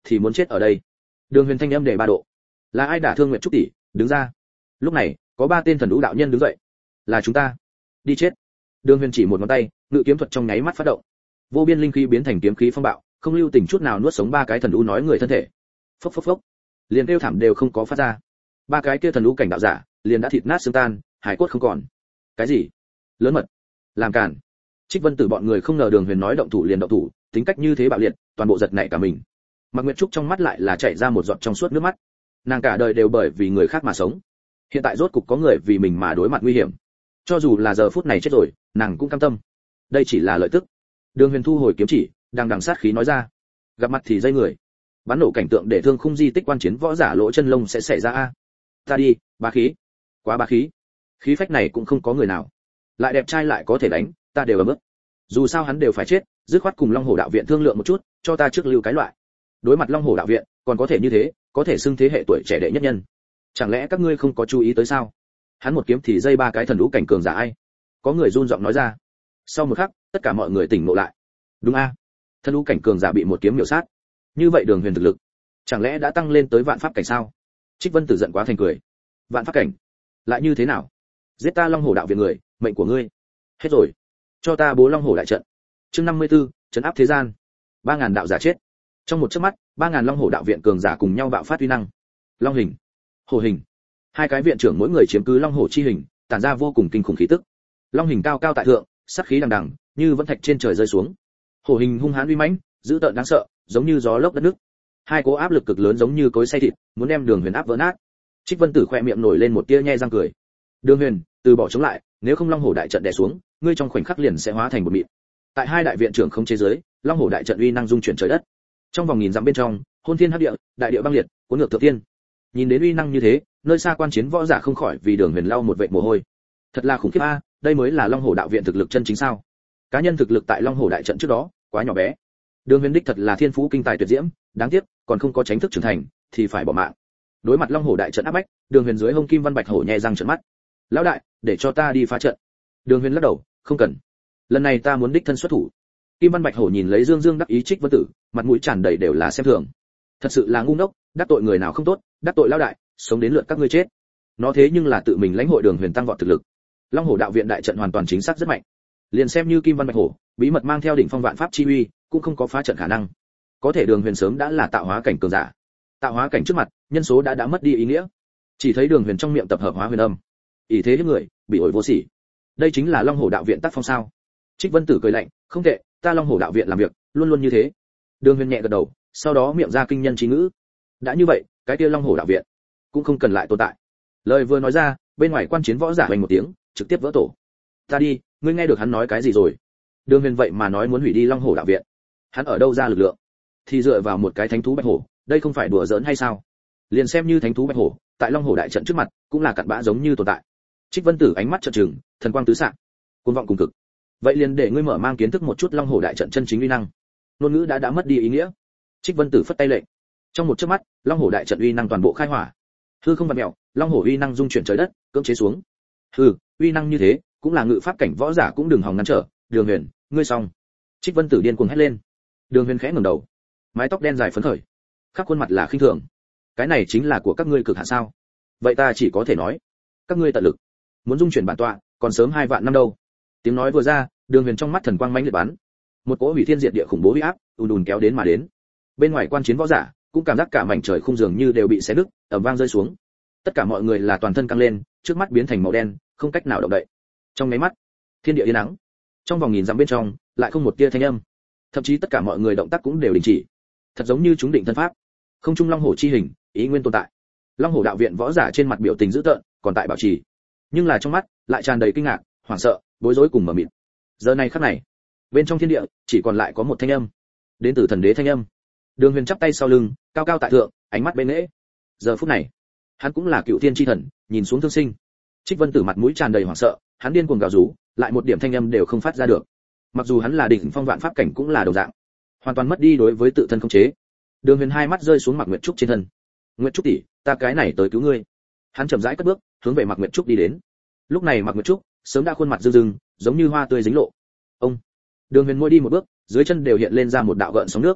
thì muốn chết ở đây. Đường Huyền thanh âm để ba độ. Là ai đả thương Nguyệt Trúc tỷ, đứng ra. Lúc này, có ba tên thần vũ đạo nhân đứng dậy. Là chúng ta. Đi chết. Đường Huyền chỉ một ngón tay, ngự kiếm thuật trong nháy mắt phát động. Vô biên linh khí biến thành kiếm khí phong bạo, không lưu tình chút nào nuốt sống ba cái thần vũ nói người thân thể. Phốc phốc phốc. Liền kêu thảm đều không có phát ra. Ba cái kia thần vũ cảnh đạo giả, liền đã thịt nát xương tan, hải cốt không còn. Cái gì? Lớn mật. Làm cản. Trích Vân Tử bọn người không ngờ Đường Huyền nói động thủ liền động thủ, tính cách như thế bạo liệt, toàn bộ giật nảy cả mình. Mạc Nguyệt Trúc trong mắt lại là chảy ra một giọt trong suốt nước mắt. Nàng cả đời đều bởi vì người khác mà sống, hiện tại rốt cục có người vì mình mà đối mặt nguy hiểm, cho dù là giờ phút này chết rồi, nàng cũng cam tâm. Đây chỉ là lợi tức. Đường Huyền thu hồi kiếm chỉ, đang đằng sát khí nói ra. Gặp mặt thì dây người. Bắn nổ cảnh tượng để thương khung di tích quan chiến võ giả lỗ chân lông sẽ xảy ra a. Ta đi, bá khí. Quá bá khí. Khí phách này cũng không có người nào. Lại đẹp trai lại có thể đánh, ta đều ấm ức. Dù sao hắn đều phải chết, dứt khoát cùng Long Hổ đạo viện thương lượng một chút, cho ta trước lưu cái loại. Đối mặt Long Hổ đạo viện, còn có thể như thế, có thể xưng thế hệ tuổi trẻ đệ nhất nhân. Chẳng lẽ các ngươi không có chú ý tới sao? Hắn một kiếm thì dây ba cái thần vũ cảnh cường giả ai? Có người run giọng nói ra. Sau một khắc, tất cả mọi người tỉnh ngộ lại. Đúng a, thần vũ cảnh cường giả bị một kiếm miểu sát. Như vậy Đường Huyền thực lực, chẳng lẽ đã tăng lên tới vạn pháp cảnh sao? Trích Vân Tử giận quá thành cười. Vạn pháp cảnh? Lại như thế nào? Giết ta Long Hổ đạo viện người, mệnh của ngươi. Hết rồi. Cho ta bố Long Hổ đại trận. Chương năm mươi tư, trấn áp thế gian. Ba ngàn đạo giả chết. Trong một chớp mắt, ba ngàn Long Hổ đạo viện cường giả cùng nhau bạo phát uy năng. Long hình, Hổ hình. Hai cái viện trưởng mỗi người chiếm cứ Long Hổ chi hình, tản ra vô cùng kinh khủng khí tức. Long hình cao cao tại thượng, sát khí đằng đằng, như vẫn thạch trên trời rơi xuống. Hổ hình hung hãn uy mãnh, dữ tợn đáng sợ, giống như gió lốc đất nước. Hai cỗ áp lực cực lớn giống như cối xay thịt, muốn đem Đường Huyền áp vỡ nát. Trích Vân Tử khẽ miệng nổi lên một tia nhe răng cười. Đường Huyền, từ bỏ chống lại, nếu không Long Hổ đại trận đè xuống, ngươi trong khoảnh khắc liền sẽ hóa thành một mịn. Tại hai đại viện trưởng không chế giới, Long Hổ đại trận uy năng dung chuyển trời đất. Trong vòng nghìn dặm bên trong, hôn thiên hấp địa, đại địa băng liệt, cuốn ngược thượng thiên. Nhìn đến uy năng như thế, nơi xa quan chiến võ giả không khỏi vì Đường Huyền lau một vệt mồ hôi. Thật là khủng khiếp a, đây mới là Long Hổ đạo viện thực lực chân chính sao? Cá nhân thực lực tại Long Hổ đại trận trước đó, quá nhỏ bé. Đường Huyền đích thật là thiên phú kinh tài tuyệt diễm, đáng tiếc, còn không có tránh thức trưởng thành, thì phải bỏ mạng. Đối mặt Long Hổ đại trận áp bách, Đường Huyền dưới hông Kim Văn Bạch Hổ nhẹ răng trợn mắt. Lão đại, để cho ta đi phá trận. Đường Huyền lắc đầu, không cần. Lần này ta muốn đích thân xuất thủ. Kim Văn Bạch Hổ nhìn lấy Dương Dương đắc ý Trích Vân Tử, mặt mũi tràn đầy đều là xem thường. Thật sự là ngu ngốc, đắc tội người nào không tốt, đắc tội lão đại, sống đến lượt các ngươi chết. Nó thế nhưng là tự mình lãnh hội Đường Huyền tăng vọt thực lực. Long Hổ đạo viện đại trận hoàn toàn chính xác rất mạnh. Liền xem như Kim Văn Bạch Hổ, bí mật mang theo đỉnh phong vạn pháp chi uy, cũng không có phá trận khả năng. Có thể Đường Huyền sớm đã là tạo hóa cảnh cường giả. Tạo hóa cảnh trước mặt, nhân số đã đã mất đi ý nghĩa. Chỉ thấy Đường Huyền trong miệng tập hợp hóa huyền âm. Ỷ thế hiếp người, bị ổi vô sỉ. Đây chính là Long Hổ đạo viện tác phong sao? Trích Vân Tử cười lạnh, không tệ, ta Long Hổ đạo viện làm việc luôn luôn như thế. Đường Huyền nhẹ gật đầu, sau đó miệng ra kinh nhân trí ngữ. Đã như vậy, cái kia Long Hổ đạo viện cũng không cần lại tồn tại. Lời vừa nói ra, bên ngoài quan chiến võ giả hoành một tiếng, trực tiếp vỡ tổ. Ta đi, ngươi nghe được hắn nói cái gì rồi? Đường Huyền vậy mà nói muốn hủy đi Long Hổ đạo viện. Hắn ở đâu ra lực lượng? Thì dựa vào một cái thánh thú bạch hổ, đây không phải đùa giỡn hay sao? Liền xem như thánh thú bạch hổ, tại Long Hổ đại trận trước mặt, cũng là cặn bã giống như tồn tại. Trích Vân Tử ánh mắt trợn trừng, thần quang tứ xạ, cuồng vọng cùng cực. Vậy liền để ngươi mở mang kiến thức một chút Long Hổ đại trận chân chính uy năng. Ngôn ngữ đã đã mất đi ý nghĩa. Trích Vân Tử phất tay lệnh. Trong một chớp mắt, Long Hổ đại trận uy năng toàn bộ khai hỏa. Hư không vặn mèo, Long Hổ uy năng dung chuyển trời đất, cưỡng chế xuống. Hừ, uy năng như thế, cũng là ngự pháp cảnh võ giả cũng đừng hòng ngăn trở. Đường Huyền, ngươi xong. Trích Vân Tử điên cuồng hét lên. Đường Huyền khẽ ngẩng đầu, mái tóc đen dài phấn khởi, khắp khuôn mặt là khinh thường. Cái này chính là của các ngươi cực hạn sao? Vậy ta chỉ có thể nói, các ngươi tận lực, muốn dung chuyển bản tọa, còn sớm hai vạn năm đâu. Tiếng nói vừa ra, Đường Huyền trong mắt thần quang mãnh liệt bắn, một cỗ hủy thiên diệt địa khủng bố uy áp ùn ùn kéo đến mà đến. Bên ngoài quan chiến võ giả cũng cảm giác cả mảnh trời khung dường như đều bị xé nứt, ầm vang rơi xuống. Tất cả mọi người là toàn thân căng lên, trước mắt biến thành màu đen, không cách nào động đậy. Trong mấy mắt, thiên địa yên ắng. Trong vòng nghìn dặm bên trong, lại không một tia thanh âm. Thậm chí tất cả mọi người động tác cũng đều đình chỉ. Thật giống như chúng định thân pháp. Không trung Long Hổ chi hình, ý nguyên tồn tại. Long Hổ đạo viện võ giả trên mặt biểu tình dữ tợn, còn tại bảo trì. Nhưng là trong mắt lại tràn đầy kinh ngạc, hoảng sợ, bối rối cùng mờ mịt. Giờ này khắc này, bên trong thiên địa chỉ còn lại có một thanh âm, đến từ thần đế thanh âm. Đường Huyền chắp tay sau lưng, cao cao tại thượng, ánh mắt bên lễ. Giờ phút này, hắn cũng là cựu thiên chi thần, nhìn xuống thương sinh. Trích Vân Tử mặt mũi tràn đầy hoảng sợ, hắn điên cuồng gào rú, lại một điểm thanh âm đều không phát ra được. Mặc dù hắn là đỉnh phong vạn pháp cảnh cũng là đồng dạng, hoàn toàn mất đi đối với tự thân khống chế. Đường Huyền hai mắt rơi xuống Mạc Nguyệt Trúc trên thân. Nguyệt Trúc tỷ, ta cái này tới cứu ngươi. Hắn chậm rãi cất bước, hướng về Mạc Nguyệt Trúc đi đến. Lúc này Mạc Nguyệt Trúc sớm đã khuôn mặt rưng rưng, giống như hoa tươi dính lộ. Ông. Đường Huyền môi đi một bước, dưới chân đều hiện lên ra một đạo gợn sóng nước.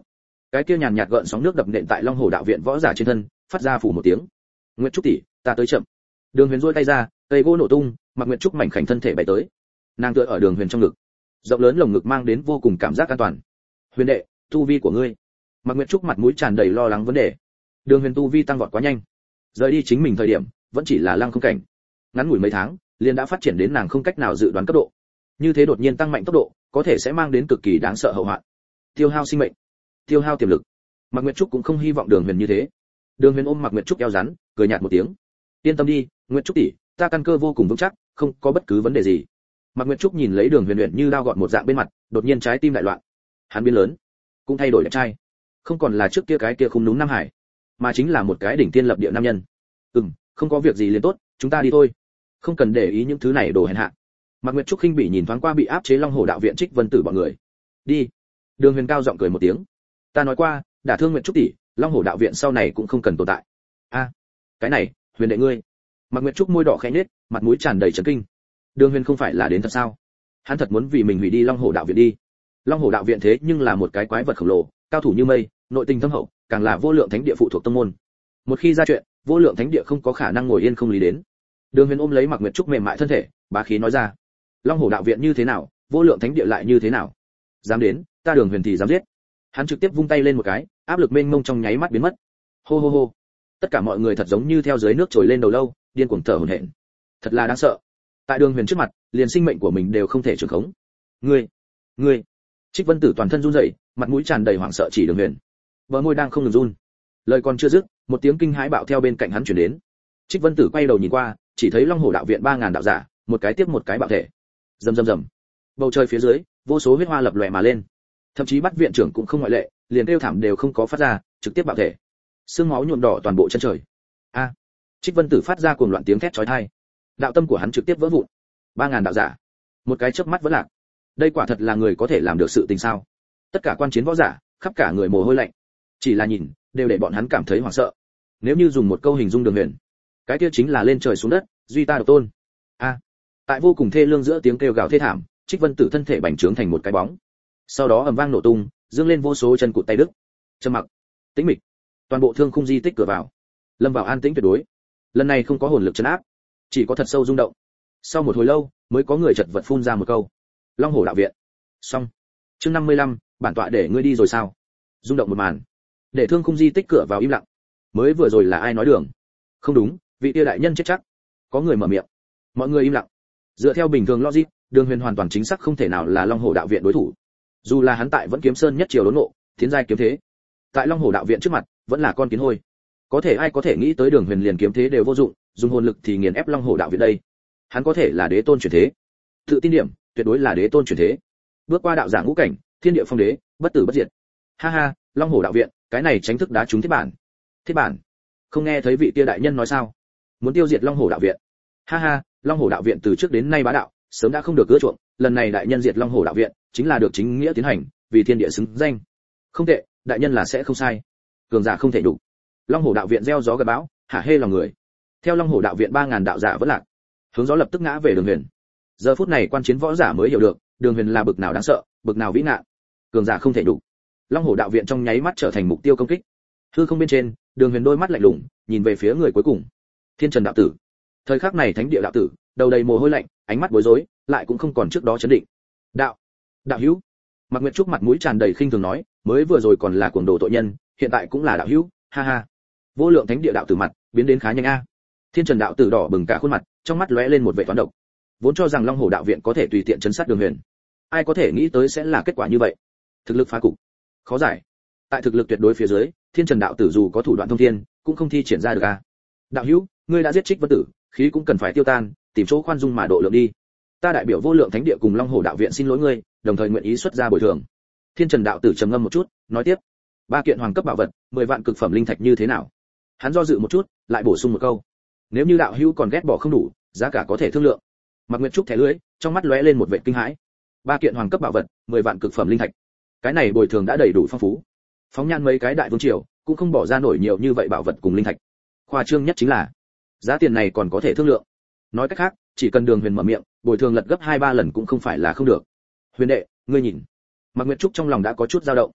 cái kia nhàn nhạt gợn sóng nước đập nện tại Long Hổ đạo viện võ giả trên thân, phát ra phủ một tiếng. Nguyệt Trúc tỷ, ta tới chậm. Đường Huyền duỗi tay ra, cây gỗ nổ tung, Mạc Nguyệt Trúc mảnh khảnh thân thể bay tới. Nàng tựa ở Đường Huyền trong ngực, rộng lớn lồng ngực mang đến vô cùng cảm giác an toàn. Huyền đệ, tu vi của ngươi. Mạc Nguyệt Trúc mặt mũi tràn đầy lo lắng vấn đề. Đường Huyền tu vi tăng vọt quá nhanh, rời đi chính mình thời điểm vẫn chỉ là lăng không cảnh, ngắn ngủi mấy tháng liền đã phát triển đến nàng không cách nào dự đoán cấp độ. Như thế đột nhiên tăng mạnh tốc độ, có thể sẽ mang đến cực kỳ đáng sợ hậu hoạn, tiêu hao sinh mệnh, tiêu hao tiềm lực. Mạc Nguyệt Trúc cũng không hy vọng Đường Huyền như thế. Đường Huyền ôm Mạc Nguyệt Trúc eo rắn, cười nhạt một tiếng. Yên tâm đi, Nguyệt Trúc tỷ, ta căn cơ vô cùng vững chắc, không có bất cứ vấn đề gì. Mạc Nguyệt Trúc nhìn lấy Đường Huyền luyện như đao gọt một dạng bên mặt, đột nhiên trái tim đại loạn. Hắn biến lớn, cũng thay đổi đẹp trai, không còn là trước kia cái kia khung núm Nam Hải, mà chính là một cái đỉnh tiên lập địa nam nhân. Ừm, không có việc gì liền tốt, chúng ta đi thôi, không cần để ý những thứ này đồ hèn hạ. Mạc Nguyệt Trúc khinh bỉ nhìn thoáng qua bị áp chế Long Hổ đạo viện Trích Vân Tử bọn người. Đi. Đường Huyền cao giọng cười một tiếng. Ta nói qua, đả thương Nguyệt Trúc tỷ, Long Hổ đạo viện sau này cũng không cần tồn tại. A, cái này, Huyền đệ ngươi. Mạc Nguyệt Trúc môi đỏ khẽ nhếch, mặt mũi tràn đầy chấn kinh. Đường Huyền không phải là đến thật sao? Hắn thật muốn vì mình hủy đi Long Hổ đạo viện đi. Long Hổ đạo viện thế nhưng là một cái quái vật khổng lồ, cao thủ như mây, nội tình thâm hậu, càng là vô lượng thánh địa phụ thuộc tông môn. Một khi ra chuyện, vô lượng thánh địa không có khả năng ngồi yên không lý đến. Đường Huyền ôm lấy Mạc Nguyệt Trúc mềm mại thân thể, bá khí nói ra: Long Hổ đạo viện như thế nào, vô lượng thánh địa lại như thế nào? Dám đến, ta Đường Huyền thì dám giết. Hắn trực tiếp vung tay lên một cái, áp lực mênh mông trong nháy mắt biến mất. Hô hô hô. Tất cả mọi người thật giống như theo dưới nước trồi lên đầu lâu, điên cuồng thở hổn hển. Thật là đáng sợ. Tại Đường Huyền trước mặt, liền sinh mệnh của mình đều không thể trường khống. Ngươi, ngươi. Trích Vân Tử toàn thân run rẩy, mặt mũi tràn đầy hoảng sợ chỉ Đường Huyền. Bờ môi đang không ngừng run. Lời còn chưa dứt, một tiếng kinh hãi bạo theo bên cạnh hắn truyền đến. Trích Vân Tử quay đầu nhìn qua, chỉ thấy Long Hổ đạo viện ba ngàn đạo giả, một cái tiếp một cái bạo thể. Rầm rầm rầm. Bầu trời phía dưới, vô số huyết hoa lập lòe mà lên. Thậm chí Bắt viện trưởng cũng không ngoại lệ, liền kêu thảm đều không có phát ra, trực tiếp bạo thể. Sương máu nhuộm đỏ toàn bộ chân trời. A! Trích Vân Tử phát ra cuồng loạn tiếng thét chói tai. Đạo tâm của hắn trực tiếp vỡ vụn. ba ngàn đạo giả, một cái chớp mắt vẫn lạc. Đây quả thật là người có thể làm được sự tình sao? Tất cả quan chiến võ giả, khắp cả người mồ hôi lạnh. Chỉ là nhìn, đều để bọn hắn cảm thấy hoảng sợ. Nếu như dùng một câu hình dung Đường Huyền, cái kia chính là lên trời xuống đất, duy ta độc tôn. A! Tại vô cùng thê lương giữa tiếng kêu gào thê thảm, Trích Vân Tử thân thể bành trướng thành một cái bóng. Sau đó ầm vang nổ tung, dương lên vô số chân cụt tay đứt. Trầm mặc, tĩnh mịch. Toàn bộ thương khung di tích cửa vào, lâm vào an tĩnh tuyệt đối. Lần này không có hồn lực trấn áp, chỉ có thật sâu rung động. Sau một hồi lâu, mới có người chật vật phun ra một câu: Long Hổ đạo viện. Xong. Chương năm mươi lăm, bản tọa để ngươi đi rồi sao? Rung động một màn, để thương khung di tích cửa vào im lặng. Mới vừa rồi là ai nói đường? Không đúng, vị tia đại nhân chết chắc. Có người mở miệng. Mọi người im lặng. Dựa theo bình thường logic, Đường Huyền hoàn toàn chính xác không thể nào là Long Hổ đạo viện đối thủ. Dù là hắn tại vẫn kiếm sơn nhất triều đốn ngộ, tiến giai kiếm thế, tại Long Hổ đạo viện trước mặt, vẫn là con kiến hôi. Có thể ai có thể nghĩ tới Đường Huyền liền kiếm thế đều vô dụng, dùng hồn lực thì nghiền ép Long Hổ đạo viện đây. Hắn có thể là đế tôn chuyển thế. Tự tin điểm, tuyệt đối là đế tôn chuyển thế. Bước qua đạo giả ngũ cảnh, thiên địa phong đế, bất tử bất diệt. Ha ha, Long Hổ đạo viện, cái này tránh thức đá trúng thiết bản. Thiết bản? Không nghe thấy vị kia đại nhân nói sao? Muốn tiêu diệt Long Hổ đạo viện. Ha ha, Long Hổ đạo viện từ trước đến nay bá đạo, sớm đã không được ưa chuộng, lần này đại nhân diệt Long Hổ đạo viện, chính là được chính nghĩa tiến hành, vì thiên địa xứng danh. Không tệ, đại nhân là sẽ không sai. Cường giả không thể đủ. Long Hổ đạo viện gieo gió gặt bão, hả hê lòng người. Theo Long Hổ đạo viện ba ngàn đạo giả vẫn lạc, hướng gió lập tức ngã về Đường Huyền. Giờ phút này quan chiến võ giả mới hiểu được, Đường Huyền là bực nào đáng sợ, bực nào vĩ ngạn. Cường giả không thể đủ. Long Hổ đạo viện trong nháy mắt trở thành mục tiêu công kích. Hư không bên trên, Đường Huyền đôi mắt lạnh lùng, nhìn về phía người cuối cùng. Thiên Trần đạo tử. Thời khắc này thánh địa đạo tử, đầu đầy mồ hôi lạnh, ánh mắt bối rối, lại cũng không còn trước đó chấn định. Đạo, đạo hữu. Mạc Nguyệt Trúc mặt mũi tràn đầy khinh thường nói, mới vừa rồi còn là cuồng đồ tội nhân, hiện tại cũng là đạo hữu, ha ha. Vô lượng thánh địa đạo tử mặt biến đến khá nhanh a. Thiên Trần đạo tử đỏ bừng cả khuôn mặt, trong mắt lóe lên một vẻ toán độc. Vốn cho rằng Long Hổ đạo viện có thể tùy tiện chấn sát Đường Huyền, ai có thể nghĩ tới sẽ là kết quả như vậy. Thực lực phá cục, khó giải. Tại thực lực tuyệt đối phía dưới, Thiên Trần đạo tử dù có thủ đoạn thông thiên, cũng không thi triển ra được a. Đạo hữu, ngươi đã giết Trích Vân Tử, khí cũng cần phải tiêu tan, tìm chỗ khoan dung mà độ lượng đi. Ta đại biểu vô lượng thánh địa cùng Long Hổ đạo viện xin lỗi ngươi, đồng thời nguyện ý xuất ra bồi thường. Thiên Trần đạo tử trầm ngâm một chút, nói tiếp: ba kiện hoàng cấp bảo vật, mười vạn cực phẩm linh thạch như thế nào? Hắn do dự một chút, lại bổ sung một câu: nếu như đạo hữu còn ghét bỏ không đủ, giá cả có thể thương lượng. Mạc Nguyệt Trúc thẻ lưỡi, trong mắt lóe lên một vẻ kinh hãi. Ba kiện hoàng cấp bảo vật, mười vạn cực phẩm linh thạch. Cái này bồi thường đã đầy đủ phong phú. Phóng nhan mấy cái đại vương triều, cũng không bỏ ra nổi nhiều như vậy bảo vật cùng linh thạch. Khoa trương nhất chính là, giá tiền này còn có thể thương lượng. Nói cách khác, chỉ cần Đường Huyền mở miệng, bồi thường lật gấp hai ba lần cũng không phải là không được. Huyền đệ, ngươi nhìn. Mạc Nguyệt Trúc trong lòng đã có chút dao động.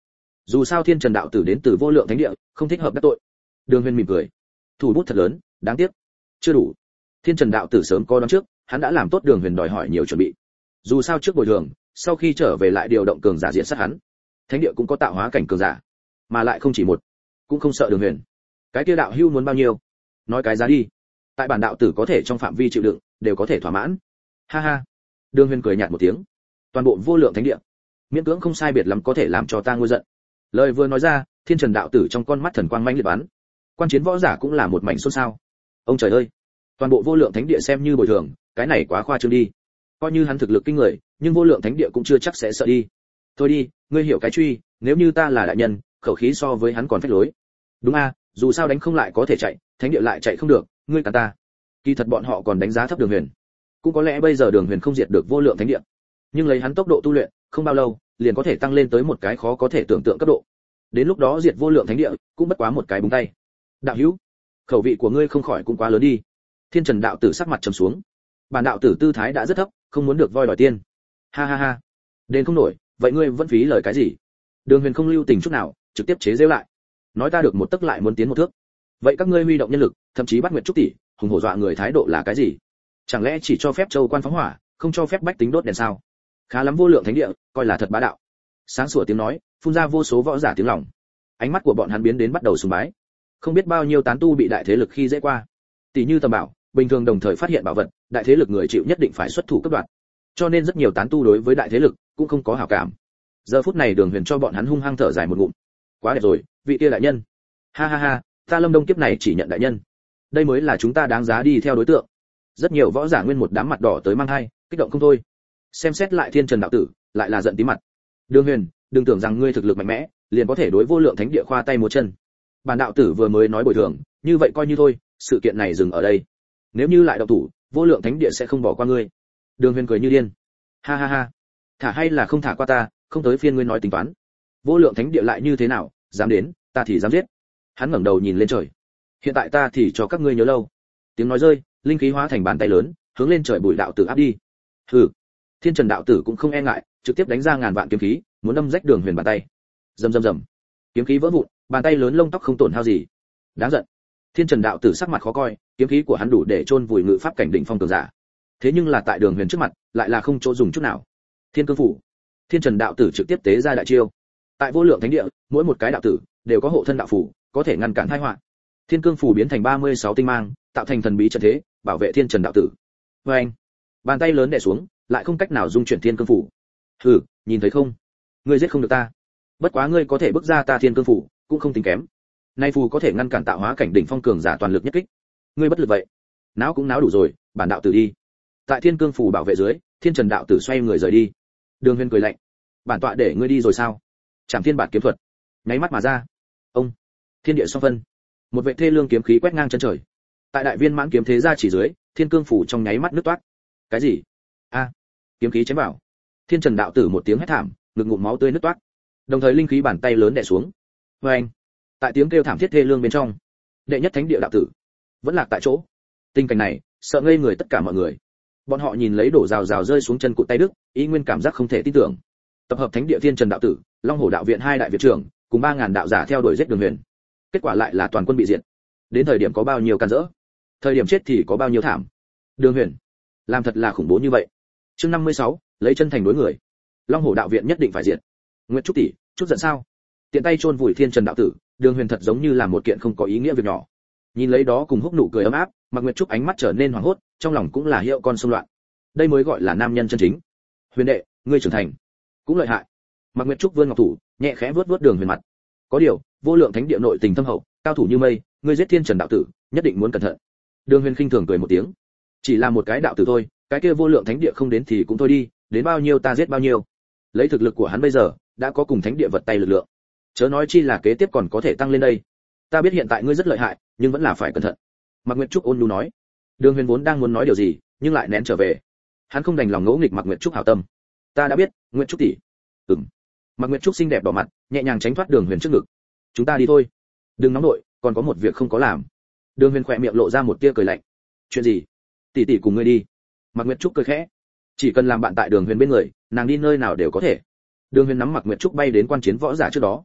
dù sao thiên trần đạo tử đến từ vô lượng thánh địa, không thích hợp đắc tội. Đường Huyền mỉm cười, thủ bút thật lớn, đáng tiếc chưa đủ. Thiên trần đạo tử sớm có đoán trước, hắn đã làm tốt Đường Huyền đòi hỏi nhiều chuẩn bị. Dù sao trước bồi thường, sau khi trở về lại điều động cường giả diện sát hắn. Thánh địa cũng có tạo hóa cảnh cường giả, mà lại không chỉ một, cũng không sợ Đường Huyền. Cái kia đạo hưu muốn bao nhiêu? Nói cái giá đi. Tại bản đạo tử có thể trong phạm vi chịu đựng, đều có thể thỏa mãn. Ha ha. Đường Huyền cười nhạt một tiếng. Toàn bộ vô lượng thánh địa, miễn cưỡng không sai biệt lắm có thể làm cho ta ngôi giận. Lời vừa nói ra, thiên trần đạo tử trong con mắt thần quang mãnh liệt bắn. Quan chiến võ giả cũng là một mảnh xôn xao. Ông trời ơi, toàn bộ vô lượng thánh địa xem như bồi thường, cái này quá khoa trương đi. Coi như hắn thực lực kinh người, nhưng vô lượng thánh địa cũng chưa chắc sẽ sợ đi. Thôi đi, ngươi hiểu cái truy, nếu như ta là đại nhân, khẩu khí so với hắn còn phách lối. Đúng a, dù sao đánh không lại có thể chạy, thánh địa lại chạy không được, ngươi cả ta. Kỳ thật bọn họ còn đánh giá thấp Đường Huyền. Cũng có lẽ bây giờ Đường Huyền không diệt được vô lượng thánh địa, nhưng lấy hắn tốc độ tu luyện, không bao lâu, liền có thể tăng lên tới một cái khó có thể tưởng tượng cấp độ. Đến lúc đó diệt vô lượng thánh địa, cũng bất quá một cái búng tay. Đạo hữu, khẩu vị của ngươi không khỏi cũng quá lớn đi. Thiên Trần đạo tử sắc mặt trầm xuống. Bản đạo tử tư thái đã rất thấp, không muốn được voi đòi tiên. Ha ha ha. Đến không nổi, vậy ngươi vẫn phí lời cái gì? Đường Huyền không lưu tình chút nào, trực tiếp chế giễu lại. Nói ta được một tấc lại muốn tiến một thước. Vậy các ngươi huy động nhân lực, thậm chí bắt Nguyệt Trúc tỷ, hùng hổ dọa người thái độ là cái gì? Chẳng lẽ chỉ cho phép châu quan phóng hỏa, không cho phép bách tính đốt đèn sao? Khá lắm vô lượng thánh địa, coi là thật bá đạo. Sáng sủa tiếng nói, phun ra vô số võ giả tiếng lòng. Ánh mắt của bọn hắn biến đến bắt đầu sùng bái. Không biết bao nhiêu tán tu bị đại thế lực khi dễ qua. Tỷ như Tầm Bảo, bình thường đồng thời phát hiện bảo vật, đại thế lực người chịu nhất định phải xuất thủ cấp đoạt. Cho nên rất nhiều tán tu đối với đại thế lực cũng không có hảo cảm. Giờ phút này Đường Huyền cho bọn hắn hung hăng thở dài một ngụm. Quá đẹp rồi, vị kia đại nhân. Ha ha ha, ta Lâm Đông kiếp này chỉ nhận đại nhân. Đây mới là chúng ta đáng giá đi theo đối tượng. Rất nhiều võ giả nguyên một đám mặt đỏ tới mang hai, kích động không thôi. Xem xét lại Thiên Trần đạo tử, lại là giận tí mặt. Đường Huyền, đừng tưởng rằng ngươi thực lực mạnh mẽ, liền có thể đối vô lượng thánh địa khoa tay múa chân. Bản đạo tử vừa mới nói bồi thường, như vậy coi như thôi, sự kiện này dừng ở đây. Nếu như lại động thủ, vô lượng thánh địa sẽ không bỏ qua ngươi. Đường Huyền cười như điên. Ha ha ha, thả hay là không thả qua ta, không tới phiên ngươi nói tính toán. Vô lượng thánh địa lại như thế nào, dám đến, ta thì dám giết. Hắn ngẩng đầu nhìn lên trời. Hiện tại ta thì cho các ngươi nhớ lâu. Tiếng nói rơi, linh khí hóa thành bàn tay lớn, hướng lên trời bùi đạo tử áp đi. Hừ. Thiên Trần đạo tử cũng không e ngại, trực tiếp đánh ra ngàn vạn kiếm khí, muốn đâm rách Đường Huyền bàn tay. Rầm rầm rầm. Kiếm khí vỡ vụn, bàn tay lớn lông tóc không tổn hao gì. Đáng giận. Thiên Trần đạo tử sắc mặt khó coi, kiếm khí của hắn đủ để chôn vùi ngự pháp cảnh đỉnh phong cường giả. Thế nhưng là tại Đường Huyền trước mặt, lại là không chỗ dùng chút nào. Thiên Cương phủ. Thiên Trần đạo tử trực tiếp tế ra đại chiêu. Tại vô lượng thánh địa, mỗi một cái đạo tử đều có hộ thân đạo phủ, có thể ngăn cản tai họa. Thiên Cương phủ biến thành ba mươi sáu tinh mang, tạo thành thần bí trận thế, bảo vệ Thiên Trần đạo tử. Và anh, bàn tay lớn đè xuống, lại không cách nào dung chuyển Thiên Cương phủ. Hừ, nhìn thấy không? Ngươi giết không được ta. Bất quá ngươi có thể bước ra ta Thiên Cương phủ, cũng không tính kém. Nay phù có thể ngăn cản tạo hóa cảnh đỉnh phong cường giả toàn lực nhất kích. Ngươi bất lực vậy, náo cũng náo đủ rồi, bản đạo tử đi. Tại Thiên Cương phủ bảo vệ dưới, Thiên Trần đạo tử xoay người rời đi. Đường Huyền cười lạnh, bản tọa để ngươi đi rồi sao? Trảm Thiên Bản kiếm thuật, nháy mắt mà ra. Ông, thiên địa song phân, một vệ thê lương kiếm khí quét ngang chân trời. Tại đại viên mãn kiếm thế ra chỉ dưới, Thiên Cương phủ trong nháy mắt nứt toát. Cái gì? A, kiếm khí chém vào. Thiên Trần đạo tử một tiếng hét thảm, ngực ngụm máu tươi nứt toát. Đồng thời linh khí bàn tay lớn đè xuống. Và anh, tại tiếng kêu thảm thiết thê lương bên trong, đệ nhất thánh địa đạo tử vẫn lạc tại chỗ. Tình cảnh này sợ ngây người tất cả mọi người. Bọn họ nhìn lấy đổ rào rào rơi xuống chân cụt tay đức, ý nguyên cảm giác không thể tin tưởng. Tập hợp thánh địa Thiên Trần đạo tử, Long Hổ đạo viện hai đại viện trưởng, cùng ba ngàn đạo giả theo đuổi giết Đường Huyền. Kết quả lại là toàn quân bị diệt. Đến thời điểm có bao nhiêu can dỡ, thời điểm chết thì có bao nhiêu thảm. Đường Huyền làm thật là khủng bố như vậy. Chương năm mươi sáu, lấy chân thành đối người. Long Hổ đạo viện nhất định phải diệt. Nguyệt Trúc tỷ, chút giận sao? Tiện tay chôn vùi Thiên Trần đạo tử, Đường Huyền thật giống như là một kiện không có ý nghĩa việc nhỏ. Nhìn lấy đó cùng húc nụ cười ấm áp, Mạc Nguyệt Trúc ánh mắt trở nên hoảng hốt, trong lòng cũng là hiệu con xung loạn. Đây mới gọi là nam nhân chân chính. Huyền đệ, ngươi trưởng thành, cũng lợi hại. Mạc Nguyệt Trúc vươn ngọc thủ, nhẹ khẽ vuốt vuốt Đường Huyền mặt. Có điều, vô lượng thánh địa nội tình thâm hậu, cao thủ như mây, ngươi giết Thiên Trần đạo tử, nhất định muốn cẩn thận. Đường Huyền khinh thường cười một tiếng. Chỉ là một cái đạo tử thôi, cái kia vô lượng thánh địa không đến thì cũng thôi đi, đến bao nhiêu ta giết bao nhiêu. Lấy thực lực của hắn bây giờ, đã có cùng thánh địa vật tay lực lượng. Chớ nói chi là kế tiếp còn có thể tăng lên đây. Ta biết hiện tại ngươi rất lợi hại, nhưng vẫn là phải cẩn thận. Mạc Nguyệt Trúc ôn nhu nói. Đường Huyền vốn đang muốn nói điều gì, nhưng lại nén trở về. Hắn không đành lòng ngỗ nghịch Mạc Nguyệt Trúc hảo tâm. Ta đã biết, Nguyệt Trúc tỷ. Ừm. Mạc Nguyệt Trúc xinh đẹp đỏ mặt, nhẹ nhàng tránh thoát Đường Huyền trước ngực. Chúng ta đi thôi. Đừng nóng nội, còn có một việc không có làm. Đường Huyền khỏe miệng lộ ra một tia cười lạnh. Chuyện gì? Tỷ tỷ cùng ngươi đi. Mạc Nguyệt Trúc cười khẽ. Chỉ cần làm bạn tại Đường Huyền bên người, nàng đi nơi nào đều có thể. Đường Huyền nắm Mạc Nguyệt Trúc bay đến quan chiến võ giả trước đó.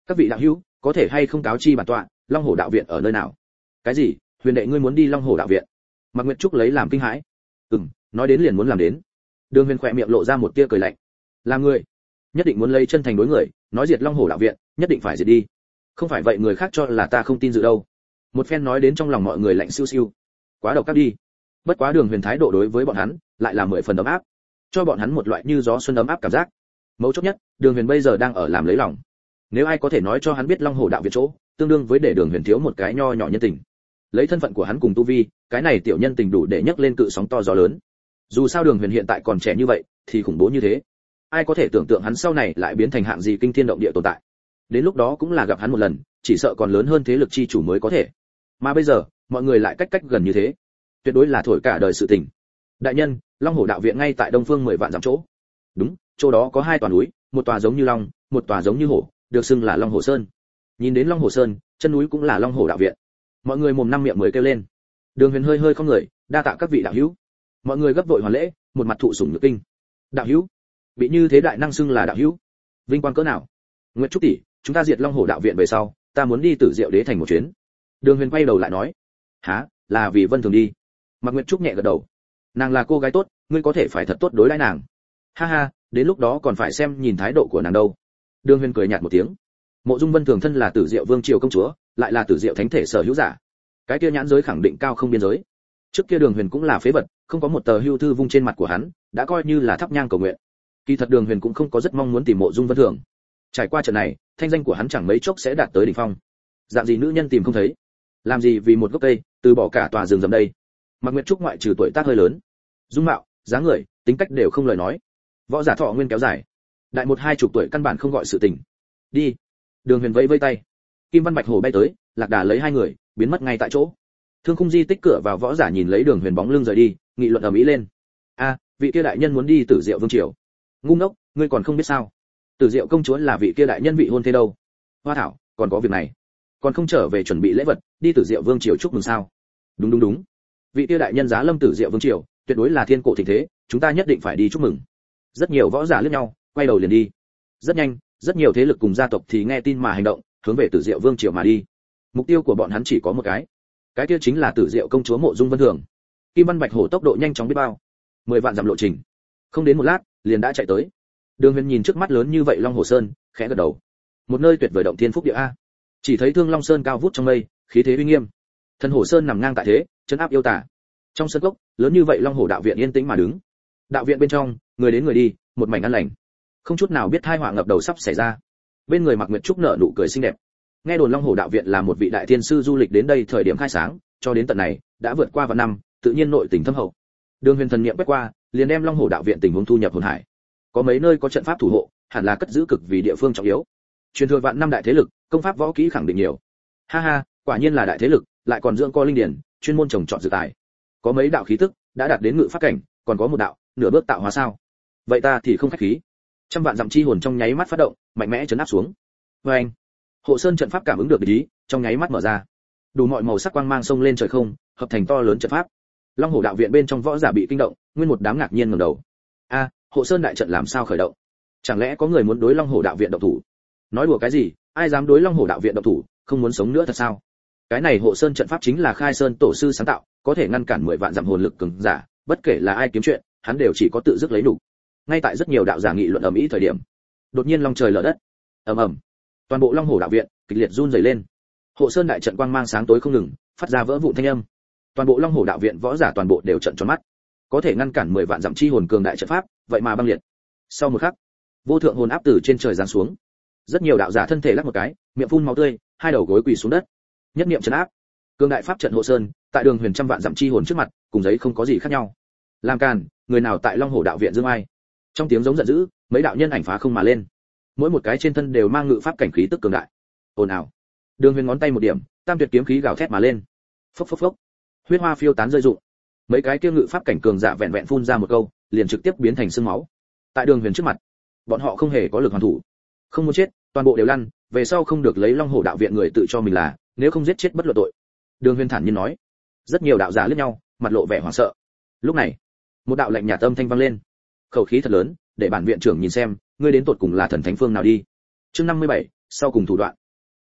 các vị đạo hữu có thể hay không cáo chi bản tọa long hổ đạo viện ở nơi nào? Cái gì? Huyền đệ ngươi muốn đi long hổ đạo viện? Mạc Nguyệt Trúc lấy làm kinh hãi. Ừm, nói đến liền muốn làm đến. Đường Huyền khỏe miệng lộ ra một tia cười lạnh. Làm người nhất định muốn lấy chân thành đối người, nói diệt long hổ đạo viện nhất định phải diệt đi, không phải vậy người khác cho là ta không tin dự đâu. Một phen nói đến trong lòng mọi người lạnh siêu siêu. Quá độc ác đi. Bất quá Đường Huyền thái độ đối với bọn hắn lại là mười phần ấm áp, cho bọn hắn một loại như gió xuân ấm áp cảm giác. Mấu chốt nhất, Đường Huyền bây giờ đang ở làm lấy lòng. Nếu ai có thể nói cho hắn biết long hổ đạo viện chỗ, tương đương với để Đường Huyền thiếu một cái nho nhỏ nhân tình. Lấy thân phận của hắn cùng tu vi, cái này tiểu nhân tình đủ để nhấc lên cự sóng to gió lớn. Dù sao Đường Huyền hiện tại còn trẻ như vậy, thì khủng bố như thế. Ai có thể tưởng tượng hắn sau này lại biến thành hạng gì kinh thiên động địa tồn tại. Đến lúc đó cũng là gặp hắn một lần, chỉ sợ còn lớn hơn thế lực chi chủ mới có thể. Mà bây giờ, mọi người lại cách cách gần như thế, tuyệt đối là thổi cả đời sự tình. Đại nhân, long hổ đạo viện ngay tại đông phương mười vạn dặm chỗ. Đúng, chỗ đó có hai tòa núi, một tòa giống như long, một tòa giống như hổ, được xưng là Long Hổ Sơn. Nhìn đến Long Hổ Sơn, chân núi cũng là Long Hổ đạo viện. Mọi người mồm năm miệng mười kêu lên. Đường Huyền hơi hơi không người, đa tạ các vị đạo hữu. Mọi người gấp vội hoàn lễ, một mặt thụ sủng nhược kinh. Đạo hữu, bị như thế đại năng xưng là đạo hữu, vinh quang cỡ nào? Nguyệt Trúc tỷ, chúng ta diệt Long Hổ đạo viện về sau, ta muốn đi Tử Diệu Đế thành một chuyến. Đường Huyền quay đầu lại nói, hả, là vì Vân Thường đi? Mạc Nguyệt Trúc nhẹ gật đầu. Nàng là cô gái tốt, ngươi có thể phải thật tốt đối đãi nàng. Ha ha, đến lúc đó còn phải xem nhìn thái độ của nàng đâu. Đường Huyền cười nhạt một tiếng. Mộ Dung Vân Thường thân là Tử Diệu Vương triều công chúa, lại là Tử Diệu thánh thể sở hữu giả, cái kia nhãn giới khẳng định cao không biên giới. Trước kia Đường Huyền cũng là phế vật, không có một tờ hưu thư vung trên mặt của hắn, đã coi như là thắp nhang cầu nguyện. Kỳ thật Đường Huyền cũng không có rất mong muốn tìm Mộ Dung Vân Thường. Trải qua trận này, thanh danh của hắn chẳng mấy chốc sẽ đạt tới đỉnh phong. Dạng gì nữ nhân tìm không thấy, làm gì vì một gốc cây, từ bỏ cả tòa rừng rậm đây. Mạc Nguyệt Trúc ngoại trừ tuổi tác hơi lớn, dung mạo, dáng người, tính cách đều không lời nói. Võ giả thọ nguyên kéo dài, đại một hai chục tuổi căn bản không gọi sự tình. Đi. Đường Huyền vẫy vẫy tay. Kim Văn Bạch Hổ bay tới, lạc đà lấy hai người, biến mất ngay tại chỗ. Thương Khung di tích cửa vào võ giả nhìn lấy Đường Huyền bóng lưng rời đi, nghị luận ầm ĩ lên. A, vị kia đại nhân muốn đi Tử Diệu Vương triều. Ngu ngốc, ngươi còn không biết sao? Tử Diệu công chúa là vị kia đại nhân vị hôn thê đâu. Hoa Thảo, còn có việc này, còn không trở về chuẩn bị lễ vật, đi Tử Diệu Vương triều chúc mừng sao? Đúng đúng đúng. Vị kia đại nhân giá lâm Tử Diệu Vương triều, tuyệt đối là thiên cổ thịnh thế, chúng ta nhất định phải đi chúc mừng. Rất nhiều võ giả liếc nhau, quay đầu liền đi. Rất nhanh, rất nhiều thế lực cùng gia tộc thì nghe tin mà hành động, hướng về Tử Diệu Vương triều mà đi. Mục tiêu của bọn hắn chỉ có một cái, cái kia chính là Tử Diệu công chúa Mộ Dung Vân Thường. Kim Văn Bạch Hổ tốc độ nhanh chóng biết bao, mười vạn dặm lộ trình, không đến một lát liền đã chạy tới. Đường Huyền nhìn trước mắt lớn như vậy Long Hổ Sơn, khẽ gật đầu. Một nơi tuyệt vời động thiên phúc địa a. Chỉ thấy Thương Long Sơn cao vút trong mây, khí thế uy nghiêm. Thần Hổ Sơn nằm ngang tại thế, trấn áp yêu tà. Trong sân cốc, lớn như vậy Long Hổ đạo viện yên tĩnh mà đứng. Đạo viện bên trong, người đến người đi, một mảnh an lành, không chút nào biết tai họa ngập đầu sắp xảy ra. Bên người Mạc Nguyệt Trúc nở nụ cười xinh đẹp. Nghe đồn Long Hổ đạo viện là một vị đại thiên sư du lịch đến đây thời điểm khai sáng, cho đến tận này đã vượt qua vạn năm, tự nhiên nội tình thâm hậu. Đường Huyền thần niệm quét qua, liền đem Long Hổ đạo viện tình huống thu nhập hồn hải. Có mấy nơi có trận pháp thủ hộ, hẳn là cất giữ cực vì địa phương trọng yếu. Truyền thừa vạn năm đại thế lực, công pháp võ kỹ khẳng định nhiều. Ha ha, quả nhiên là đại thế lực, lại còn dưỡng co linh điển, chuyên môn trồng trọt dự tài. Có mấy đạo khí tức đã đạt đến ngự pháp cảnh, còn có một đạo nửa bước tạo hóa sao? Vậy ta thì không khách khí. Trăm vạn dặm chi hồn trong nháy mắt phát động, mạnh mẽ chấn áp xuống. Và anh, hộ sơn trận pháp cảm ứng được ý, trong nháy mắt mở ra, đủ mọi màu sắc quang mang xông lên trời không, hợp thành to lớn trận pháp. Long Hổ đạo viện bên trong võ giả bị kinh động, nguyên một đám ngạc nhiên ngẩng đầu. A, hộ sơn đại trận làm sao khởi động? Chẳng lẽ có người muốn đối Long Hổ đạo viện động thủ? Nói đùa cái gì, ai dám đối Long Hổ đạo viện động thủ, không muốn sống nữa thật sao? Cái này hộ sơn trận pháp chính là Khai Sơn tổ sư sáng tạo, có thể ngăn cản mười vạn dặm hồn lực cường giả, bất kể là ai kiếm chuyện, hắn đều chỉ có tự dứt lấy đủ. Ngay tại rất nhiều đạo giả nghị luận ầm ĩ thời điểm, đột nhiên long trời lở đất, ầm ầm, toàn bộ Long Hổ đạo viện kịch liệt run rẩy lên. Hộ sơn đại trận quang mang sáng tối không ngừng, phát ra vỡ vụn thanh âm. Toàn bộ Long Hổ đạo viện võ giả toàn bộ đều trợn tròn mắt. Có thể ngăn cản mười vạn dặm chi hồn cường đại trận pháp, vậy mà băng liệt. Sau một khắc, vô thượng hồn áp từ trên trời giáng xuống. Rất nhiều đạo giả thân thể lắc một cái, miệng phun máu tươi, hai đầu gối quỳ xuống đất. Nhất niệm trấn áp. Cường đại pháp trận hộ sơn, tại Đường Huyền trăm vạn dặm chi hồn trước mặt, cùng giấy không có gì khác nhau. Làm càn, người nào tại Long Hổ đạo viện dương ai? Trong tiếng giống giận dữ, mấy đạo nhân ảnh phá không mà lên. Mỗi một cái trên thân đều mang ngự pháp cảnh khí tức cường đại. Ồn ào. Đường Huyền ngón tay một điểm, tam tuyệt kiếm khí gào thét mà lên. Phốc phốc phốc. Huyết hoa phiêu tán rơi rụng. Mấy cái kia ngự pháp cảnh cường giả vẹn vẹn phun ra một câu, liền trực tiếp biến thành sương máu. Tại Đường Huyền trước mặt, bọn họ không hề có lực hoàn thủ. Không muốn chết, toàn bộ đều lăn, về sau không được lấy Long Hổ đạo viện người tự cho mình là, nếu không giết chết bất luận tội. Đường Huyền thản nhiên nói. Rất nhiều đạo giả liếc nhau, mặt lộ vẻ hoảng sợ. Lúc này, một đạo lạnh nhạt âm thanh vang lên. Khẩu khí thật lớn, để bản viện trưởng nhìn xem, ngươi đến tột cùng là thần thánh phương nào đi. Chương năm mươi bảy, sau cùng thủ đoạn.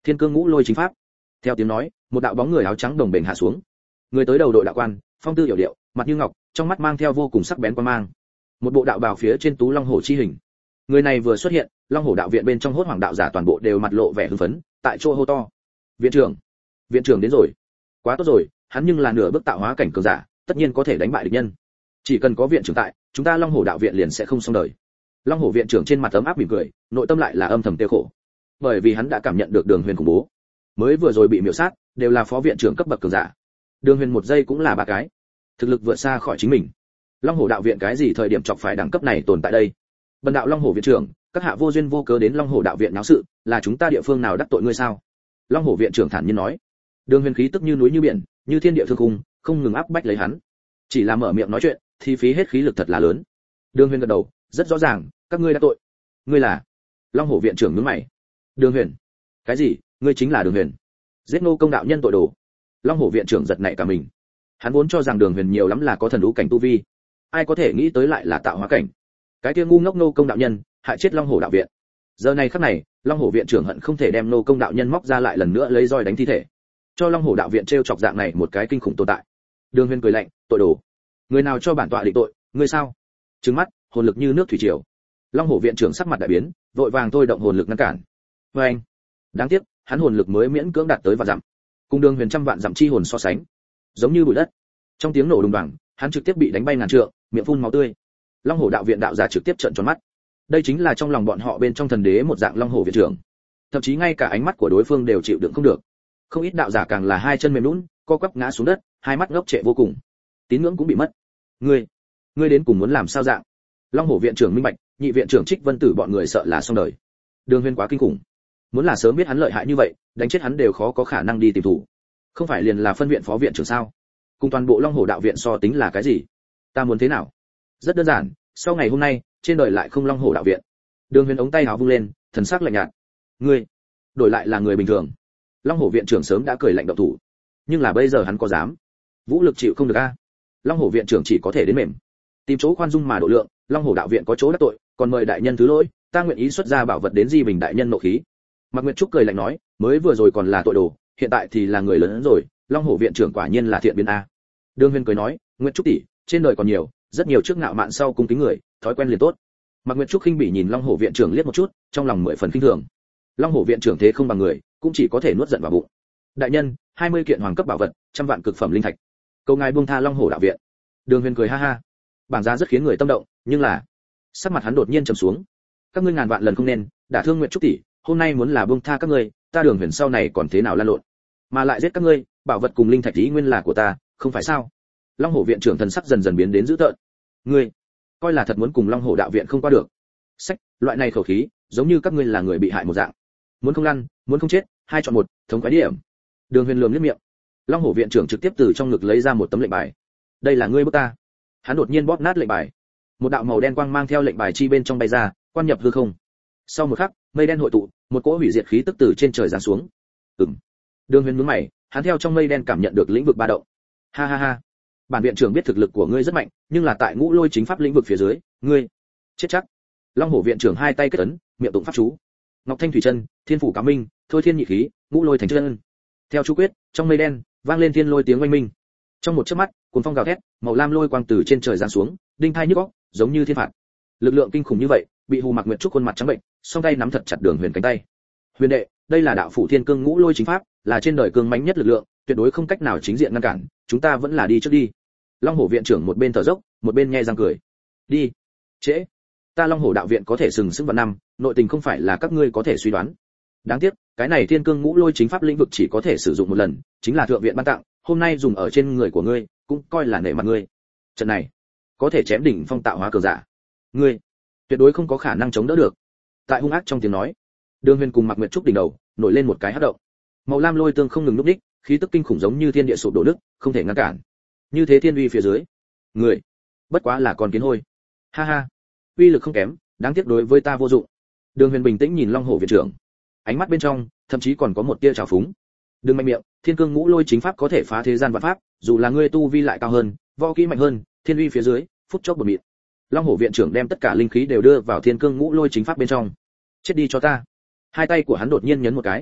Thiên Cương Ngũ Lôi Chính Pháp. Theo tiếng nói, một đạo bóng người áo trắng đồng bền hạ xuống. Người tới đầu đội đạo quan, phong tư hiểu điệu, mặt như ngọc, trong mắt mang theo vô cùng sắc bén quan mang. Một bộ đạo bào phía trên tú long hổ chi hình. Người này vừa xuất hiện, Long Hổ đạo viện bên trong hốt hoàng đạo giả toàn bộ đều mặt lộ vẻ hưng phấn, tại chỗ hô to: "Viện trưởng, viện trưởng đến rồi! Quá tốt rồi, hắn nhưng là nửa bước tạo hóa cảnh cường giả, tất nhiên có thể đánh bại địch nhân. Chỉ cần có viện trưởng tại, chúng ta Long Hổ đạo viện liền sẽ không xong đời." Long Hổ viện trưởng trên mặt ấm áp mỉm cười, nội tâm lại là âm thầm tiêu khổ, bởi vì hắn đã cảm nhận được Đường Huyền khủng bố. Mới vừa rồi bị miểu sát, đều là phó viện trưởng cấp bậc cường giả. Đường Huyền một giây cũng là ba cái, thực lực vượt xa khỏi chính mình. Long Hổ đạo viện cái gì thời điểm chọc phải đẳng cấp này tồn tại đây? Bần đạo Long Hổ viện trưởng, các hạ vô duyên vô cớ đến Long Hổ đạo viện náo sự, là chúng ta địa phương nào đắc tội ngươi sao? Long Hổ viện trưởng thản nhiên nói. Đường Huyền khí tức như núi như biển, như thiên địa thương khung, không ngừng áp bách lấy hắn. Chỉ là mở miệng nói chuyện, thì phí hết khí lực thật là lớn. Đường Huyền gật đầu, rất rõ ràng, các ngươi đã tội. Ngươi là? Long Hổ viện trưởng nhướng mày. Đường Huyền? Cái gì? Ngươi chính là Đường Huyền? Giết Ngô Công đạo nhân tội đồ. Long Hổ viện trưởng giật nảy cả mình. Hắn vốn cho rằng Đường Huyền nhiều lắm là có thần đũ cảnh tu vi, ai có thể nghĩ tới lại là tạo hóa cảnh. Cái kia ngu ngốc Ngô Công đạo nhân, hại chết Long Hổ đạo viện. Giờ này khắc này, Long Hổ viện trưởng hận không thể đem Ngô Công đạo nhân móc ra lại lần nữa lấy roi đánh thi thể, cho Long Hổ đạo viện trêu chọc dạng này một cái kinh khủng tồn tại. Đường Huyền cười lạnh, tội đồ. Người nào cho bản tọa định tội, ngươi sao? Trừng mắt, hồn lực như nước thủy triều. Long Hổ viện trưởng sắc mặt đại biến, vội vàng thôi động hồn lực ngăn cản. Và anh, đáng tiếc, hắn hồn lực mới miễn cưỡng đạt tới vạn dặm, cùng Đường Huyền trăm vạn dặm chi hồn so sánh, giống như bụi đất. Trong tiếng nổ đùng đoàng, hắn trực tiếp bị đánh bay ngàn trượng, miệng phun máu tươi. Long Hổ đạo viện đạo giả trực tiếp trợn tròn mắt. Đây chính là trong lòng bọn họ bên trong thần đế một dạng Long Hổ viện trưởng, thậm chí ngay cả ánh mắt của đối phương đều chịu đựng không được. Không ít đạo giả càng là hai chân mềm nhũn, co quắp ngã xuống đất, hai mắt ngốc trệ vô cùng, tín ngưỡng cũng bị mất. Ngươi, ngươi đến cùng muốn làm sao dạng? Long Hổ viện trưởng minh bạch, nhị viện trưởng Trích Vân Tử bọn người sợ là xong đời. Đường Huyền quá kinh khủng, muốn là sớm biết hắn lợi hại như vậy, đánh chết hắn đều khó có khả năng đi tìm thủ. Không phải liền là phân viện phó viện trưởng sao? Cùng toàn bộ Long Hổ đạo viện so tính là cái gì? Ta muốn thế nào? Rất đơn giản, sau ngày hôm nay, trên đời lại không Long Hổ đạo viện. Đường Huyền ống tay áo vung lên, thần sắc lạnh nhạt. Ngươi, đổi lại là người bình thường, Long Hổ viện trưởng sớm đã cười lạnh động thủ, nhưng là bây giờ hắn có dám? Vũ lực chịu không được a. Long Hổ viện trưởng chỉ có thể đến mềm, tìm chỗ khoan dung mà độ lượng. Long Hổ đạo viện có chỗ đắc tội, còn mời đại nhân thứ lỗi, ta nguyện ý xuất ra bảo vật đến di bình đại nhân nộ khí. Mạc Nguyệt Trúc cười lạnh nói, mới vừa rồi còn là tội đồ, hiện tại thì là người lớn hơn rồi. Long Hổ viện trưởng quả nhiên là thiện biến a. Đường Huyền cười nói, Nguyệt Trúc tỷ, trên đời còn nhiều, rất nhiều trước ngạo mạn sau cung kính người, thói quen liền tốt. Mạc Nguyệt Trúc khinh bỉ nhìn Long Hổ viện trưởng liếc một chút, trong lòng mười phần khinh thường. Long Hổ viện trưởng thế không bằng người, cũng chỉ có thể nuốt giận vào bụng. Đại nhân, hai mươi kiện hoàng cấp bảo vật, trăm vạn cực phẩm linh thạch. Cầu ngài buông tha Long Hổ đạo viện. Đường Huyền cười ha ha. Bảng giá rất khiến người tâm động, nhưng là, sắc mặt hắn đột nhiên trầm xuống. Các ngươi ngàn vạn lần không nên đả thương Nguyệt Trúc tỷ, hôm nay muốn là buông tha các ngươi, ta Đường Huyền sau này còn thế nào lan lộn, mà lại giết các ngươi, bảo vật cùng linh thạch ý nguyên là của ta, không phải sao? Long Hổ viện trưởng thần sắc dần dần biến đến dữ tợn. Ngươi, coi là thật muốn cùng Long Hổ đạo viện không qua được? Sách, loại này khẩu khí, giống như các ngươi là người bị hại một dạng. Muốn không lăn, muốn không chết, hai chọn một, thống khoái điểm. Đường Huyền lườm liếc miệng. Long Hổ viện trưởng trực tiếp từ trong ngực lấy ra một tấm lệnh bài. Đây là ngươi bức ta. Hắn đột nhiên bóp nát lệnh bài. Một đạo màu đen quang mang theo lệnh bài chi bên trong bay ra, quan nhập hư không. Sau một khắc, mây đen hội tụ, một cỗ hủy diệt khí tức từ trên trời giáng xuống. Ừm. Đường Huyền nhướng mày, hắn theo trong mây đen cảm nhận được lĩnh vực ba động. Ha ha ha. Bản viện trưởng biết thực lực của ngươi rất mạnh, nhưng là tại Ngũ Lôi chính pháp lĩnh vực phía dưới, ngươi chết chắc. Long Hổ viện trưởng hai tay kết ấn, miệng tụng pháp chú. Ngọc Thanh thủy chân, Thiên phủ cá minh, thôi thiên nhị khí, Ngũ Lôi thành chân. Theo chú quyết, trong mây đen vang lên thiên lôi tiếng oanh minh. Trong một chớp mắt, cuồng phong gào thét, màu lam lôi quang từ trên trời giáng xuống, đinh thai nhức óc, giống như thiên phạt. Lực lượng kinh khủng như vậy, bị Hù Mạc Nguyệt Trúc khuôn mặt trắng bệnh, song tay nắm thật chặt Đường Huyền cánh tay. Huyền đệ, đây là đạo phủ Thiên Cương Ngũ Lôi chính pháp, là trên đời cương mãnh nhất lực lượng, tuyệt đối không cách nào chính diện ngăn cản, chúng ta vẫn là đi trước đi. Long Hổ viện trưởng một bên thở dốc, một bên nhe răng cười. Đi. Trễ. Ta Long Hổ đạo viện có thể sừng sững vạn năm, nội tình không phải là các ngươi có thể suy đoán. Đáng tiếc, cái này Thiên Cương Ngũ Lôi chính pháp lĩnh vực chỉ có thể sử dụng một lần, chính là thượng viện ban tặng, hôm nay dùng ở trên người của ngươi, cũng coi là nể mặt ngươi. Trận này, có thể chém đỉnh phong tạo hóa cường giả. Ngươi, tuyệt đối không có khả năng chống đỡ được. Tại hung ác trong tiếng nói, Đường Huyền cùng Mạc Nguyệt Trúc đỉnh đầu nổi lên một cái hắc động. Màu lam lôi tương không ngừng lúc đích, khí tức kinh khủng giống như thiên địa sụp đổ nứt, không thể ngăn cản. Như thế thiên uy phía dưới, người bất quá là con kiến hôi. Ha ha, uy lực không kém, đáng tiếc đối với ta vô dụng. Đường Huyền bình tĩnh nhìn Long Hổ viện trưởng, ánh mắt bên trong thậm chí còn có một tia trào phúng. Đừng mạnh miệng, Thiên Cương Ngũ Lôi chính pháp có thể phá thế gian vạn pháp, dù là ngươi tu vi lại cao hơn, võ kỹ mạnh hơn, thiên uy phía dưới, phút chốc bột mịn. Long Hổ viện trưởng đem tất cả linh khí đều đưa vào Thiên Cương Ngũ Lôi chính pháp bên trong. Chết đi cho ta. Hai tay của hắn đột nhiên nhấn một cái,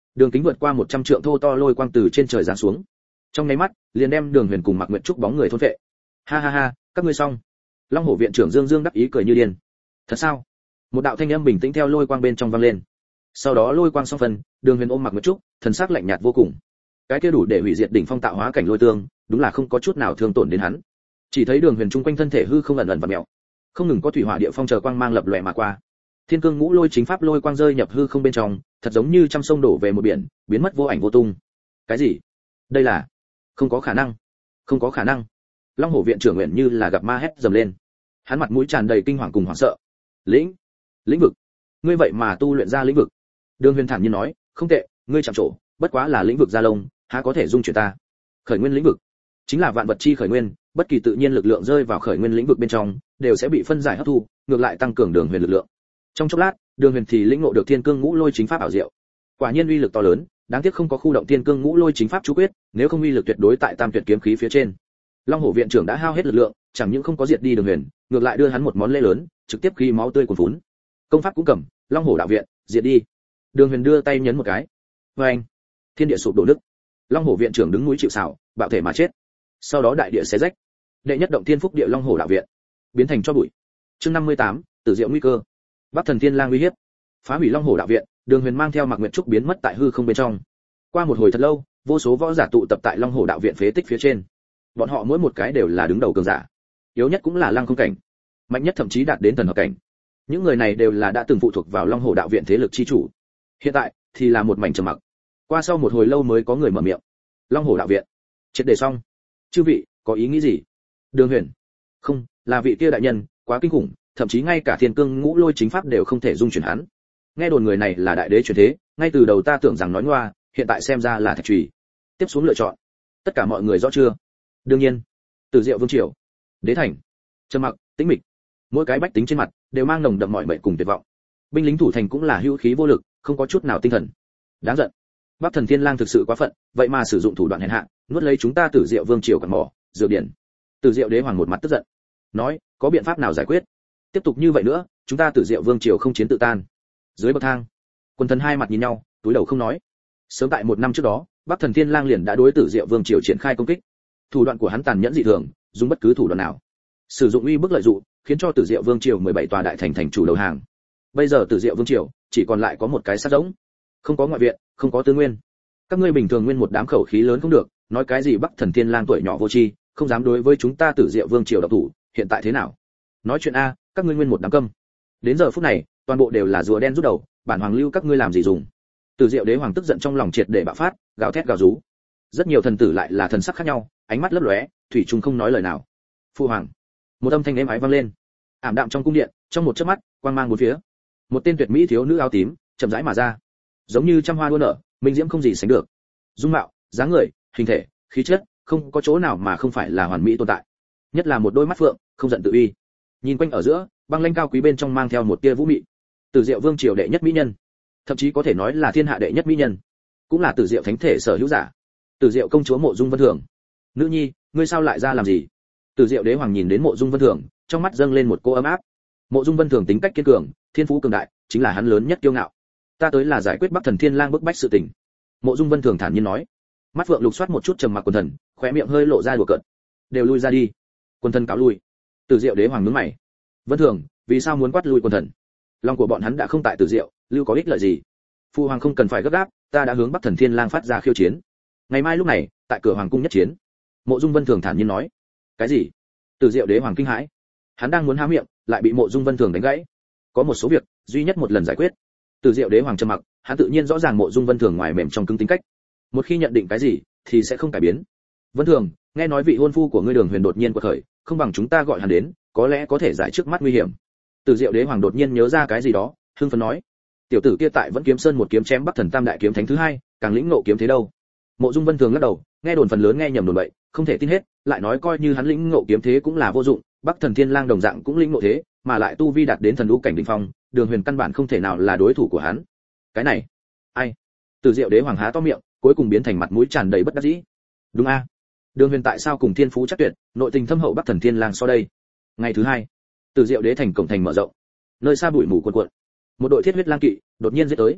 Đường kính vượt qua một trăm trượng thô to lôi quang từ trên trời giáng xuống. Trong nháy mắt, liền đem Đường Huyền cùng Mạc Nguyệt Trúc bóng người thôn phệ. Ha ha ha, các ngươi xong. Long Hổ viện trưởng Dương Dương đắc ý cười như điên. Thật sao? Một đạo thanh âm bình tĩnh theo lôi quang bên trong vang lên. Sau đó lôi quang xong phần, Đường Huyền ôm Mạc Nguyệt Trúc, thần sắc lạnh nhạt vô cùng. Cái kia đủ để hủy diệt đỉnh phong tạo hóa cảnh lôi tương, đúng là không có chút nào thương tổn đến hắn. Chỉ thấy Đường Huyền trung quanh thân thể hư không ẩn ẩn và mèo, không ngừng có thủy hỏa địa phong chờ quang mang lập lòe mà qua. Thiên cương ngũ lôi chính pháp lôi quang rơi nhập hư không bên trong, thật giống như trăm sông đổ về một biển, biến mất vô ảnh vô tung. Cái gì? Đây là? Không có khả năng, không có khả năng. Long Hổ viện trưởng nguyện như là gặp ma hét dầm lên. Hắn mặt mũi tràn đầy kinh hoàng cùng hoảng sợ. Lĩnh, lĩnh vực, ngươi vậy mà tu luyện ra lĩnh vực? Đường Huyền thản nhiên nói, không tệ, ngươi chạm trổ, bất quá là lĩnh vực gia lông, há có thể dung chuyển ta? Khởi nguyên lĩnh vực chính là vạn vật chi khởi nguyên, bất kỳ tự nhiên lực lượng rơi vào khởi nguyên lĩnh vực bên trong, đều sẽ bị phân giải hấp thu, ngược lại tăng cường Đường Huyền lực lượng. Trong chốc lát, Đường Huyền thì lĩnh ngộ được Thiên Cương Ngũ Lôi chính pháp ảo diệu. Quả nhiên uy lực to lớn, đáng tiếc không có khu động Thiên Cương Ngũ Lôi chính pháp chú quyết, nếu không uy lực tuyệt đối tại Tam Tuyệt kiếm khí phía trên. Long Hổ viện trưởng đã hao hết lực lượng, chẳng những không có diệt đi Đường Huyền, ngược lại đưa hắn một món lễ lớn, trực tiếp khí máu tươi cuồn phún. Công pháp cũng cầm, Long Hổ đạo viện, diệt đi. Đường Huyền đưa tay nhấn một cái. Oeng! Thiên địa sụp đổ nứt. Long Hổ viện trưởng đứng núi chịu sào, bạo thể mà chết. Sau đó đại địa xé rách. Đệ nhất động thiên phúc địa Long Hổ đạo viện biến thành tro bụi. Chương năm mươi tám, Tử Diệu nguy cơ. Bắc Thần Thiên Lang uy hiếp. Phá hủy Long Hổ đạo viện, Đường Huyền mang theo Mạc Nguyệt Trúc biến mất tại hư không bên trong. Qua một hồi thật lâu, vô số võ giả tụ tập tại Long Hổ đạo viện phế tích phía trên. Bọn họ mỗi một cái đều là đứng đầu cường giả, yếu nhất cũng là Lăng Không cảnh, mạnh nhất thậm chí đạt đến thần hợp cảnh. Những người này đều là đã từng phụ thuộc vào Long Hổ đạo viện thế lực chi chủ. Hiện tại thì là một mảnh trầm mặc. Qua sau một hồi lâu mới có người mở miệng. Long Hổ đạo viện, triệt để xong. Chư vị, có ý nghĩ gì? Đường Huyền, không, là vị kia đại nhân, quá kinh khủng, thậm chí ngay cả Thiên Cương Ngũ Lôi chính pháp đều không thể dung chuyển hắn. Nghe đồn người này là đại đế truyền thế, ngay từ đầu ta tưởng rằng nói ngoa, hiện tại xem ra là thạch trùy. Tiếp xuống lựa chọn. Tất cả mọi người rõ chưa? Đương nhiên. Tử Diệu Vương triều, Đế thành, trầm mặc, tĩnh mịch. Mỗi cái bách tính trên mặt đều mang nồng đậm mỏi mệt cùng tuyệt vọng. Binh lính thủ thành cũng là hữu khí vô lực, không có chút nào tinh thần. Đáng giận. Bắc Thần Thiên Lang thực sự quá phận, vậy mà sử dụng thủ đoạn hèn hạ, nuốt lấy chúng ta Tử Diệu Vương triều quần mỏ, dược điển. Tử Diệu Đế hoàng một mặt tức giận, nói, có biện pháp nào giải quyết? Tiếp tục như vậy nữa, chúng ta Tử Diệu Vương triều không chiến tự tan. Dưới bậc thang, Quân Thần hai mặt nhìn nhau, túi đầu không nói. Sớm tại một năm trước đó, Bắc Thần Thiên Lang liền đã đối Tử Diệu Vương triều triển khai công kích. Thủ đoạn của hắn tàn nhẫn dị thường, dùng bất cứ thủ đoạn nào, sử dụng uy bức lợi dụng, khiến cho Tử Diệu Vương triều mười bảy tòa đại thành thành chủ đầu hàng. Bây giờ Tử Diệu Vương triều chỉ còn lại có một cái xác rỗng, không có ngoại viện, không có tư nguyên. Các ngươi bình thường nguyên một đám khẩu khí lớn không được, nói cái gì Bắc Thần Thiên Lang tuổi nhỏ vô tri, không dám đối với chúng ta Tử Diệu Vương triều độc thủ, hiện tại thế nào? Nói chuyện a, các ngươi nguyên một đám câm. Đến giờ phút này, toàn bộ đều là rùa đen rút đầu, bản hoàng lưu các ngươi làm gì dùng? Tử Diệu Đế hoàng tức giận trong lòng triệt để bạo phát, gào thét gào rú. Rất nhiều thần tử lại là thần sắc khác nhau, ánh mắt lấp lóe, thủy chung không nói lời nào. Phu hoàng, một âm thanh êm ái vang lên. Ảm đạm trong cung điện, trong một chớp mắt, quang mang bốn phía. Một tên tuyệt mỹ thiếu nữ áo tím, chậm rãi mà ra, giống như trăm hoa đua nở, minh diễm không gì sánh được. Dung mạo, dáng người, hình thể, khí chất, không có chỗ nào mà không phải là hoàn mỹ tồn tại. Nhất là một đôi mắt phượng, không giận tự uy. Nhìn quanh ở giữa, băng lãnh cao quý bên trong mang theo một tia vũ mị. Tử Diệu Vương triều đệ nhất mỹ nhân, thậm chí có thể nói là thiên hạ đệ nhất mỹ nhân, cũng là Tử Diệu thánh thể sở hữu giả. Tử Diệu công chúa Mộ Dung Vân Thường. Nữ nhi, ngươi sao lại ra làm gì? Tử Diệu Đế hoàng nhìn đến Mộ Dung Vân Thường, trong mắt dâng lên một cô ấm áp. Mộ Dung Vân Thường tính cách kiên cường, thiên phú cường đại, chính là hắn lớn nhất kiêu ngạo. Ta tới là giải quyết Bắc Thần Thiên Lang bức bách sự tình. Mộ Dung Vân Thường thản nhiên nói. Mắt phượng lục soát một chút trầm mặc quần thần, khóe miệng hơi lộ ra đùa cợt. Đều lui ra đi. Quần thần cáo lui. Tử Diệu Đế hoàng nhướng mày. Vân Thường, vì sao muốn quát lui quần thần? Lòng của bọn hắn đã không tại Tử Diệu, lưu có ích lợi gì? Phu hoàng không cần phải gấp gáp, ta đã hướng Bắc Thần Thiên Lang phát ra khiêu chiến. Ngày mai lúc này, tại cửa hoàng cung nhất chiến. Mộ Dung Vân Thường thản nhiên nói. Cái gì? Tử Diệu Đế hoàng kinh hãi. Hắn đang muốn há miệng, lại bị Mộ Dung Vân Thường đánh gãy. Có một số việc, duy nhất một lần giải quyết. Tử Diệu Đế hoàng trầm mặc, hắn tự nhiên rõ ràng Mộ Dung Vân Thường ngoài mềm trong cứng tính cách. Một khi nhận định cái gì, thì sẽ không cải biến. Vân Thường, nghe nói vị hôn phu của ngươi Đường Huyền đột nhiên quật khởi, không bằng chúng ta gọi hắn đến, có lẽ có thể giải trước mắt nguy hiểm. Tử Diệu Đế hoàng đột nhiên nhớ ra cái gì đó, hưng phấn nói. Tiểu tử kia tại vẫn Kiếm Sơn một kiếm chém Bắc Thần Tam đại kiếm thánh thứ hai, càng lĩnh ngộ kiếm thế đâu. Mộ Dung Vân Thường lắc đầu, nghe đồn phần lớn nghe nhầm đồn bậy, không thể tin hết, lại nói coi như hắn lĩnh ngộ kiếm thế cũng là vô dụng, Bắc Thần Thiên Lang đồng dạng cũng lĩnh ngộ thế, mà lại tu vi đạt đến thần lũ cảnh đỉnh phong, Đường Huyền căn bản không thể nào là đối thủ của hắn. Cái này, ai? Tử Diệu Đế hoàng há to miệng, cuối cùng biến thành mặt mũi tràn đầy bất đắc dĩ. Đúng a, Đường Huyền tại sao cùng thiên phú chắc tuyệt, nội tình thâm hậu Bắc Thần Thiên Lang so đây? Ngày thứ hai, Tử Diệu Đế thành cổng thành mở rộng, nơi xa bụi mù cuồn cuộn, một đội thiết huyết lang kỵ đột nhiên giết tới.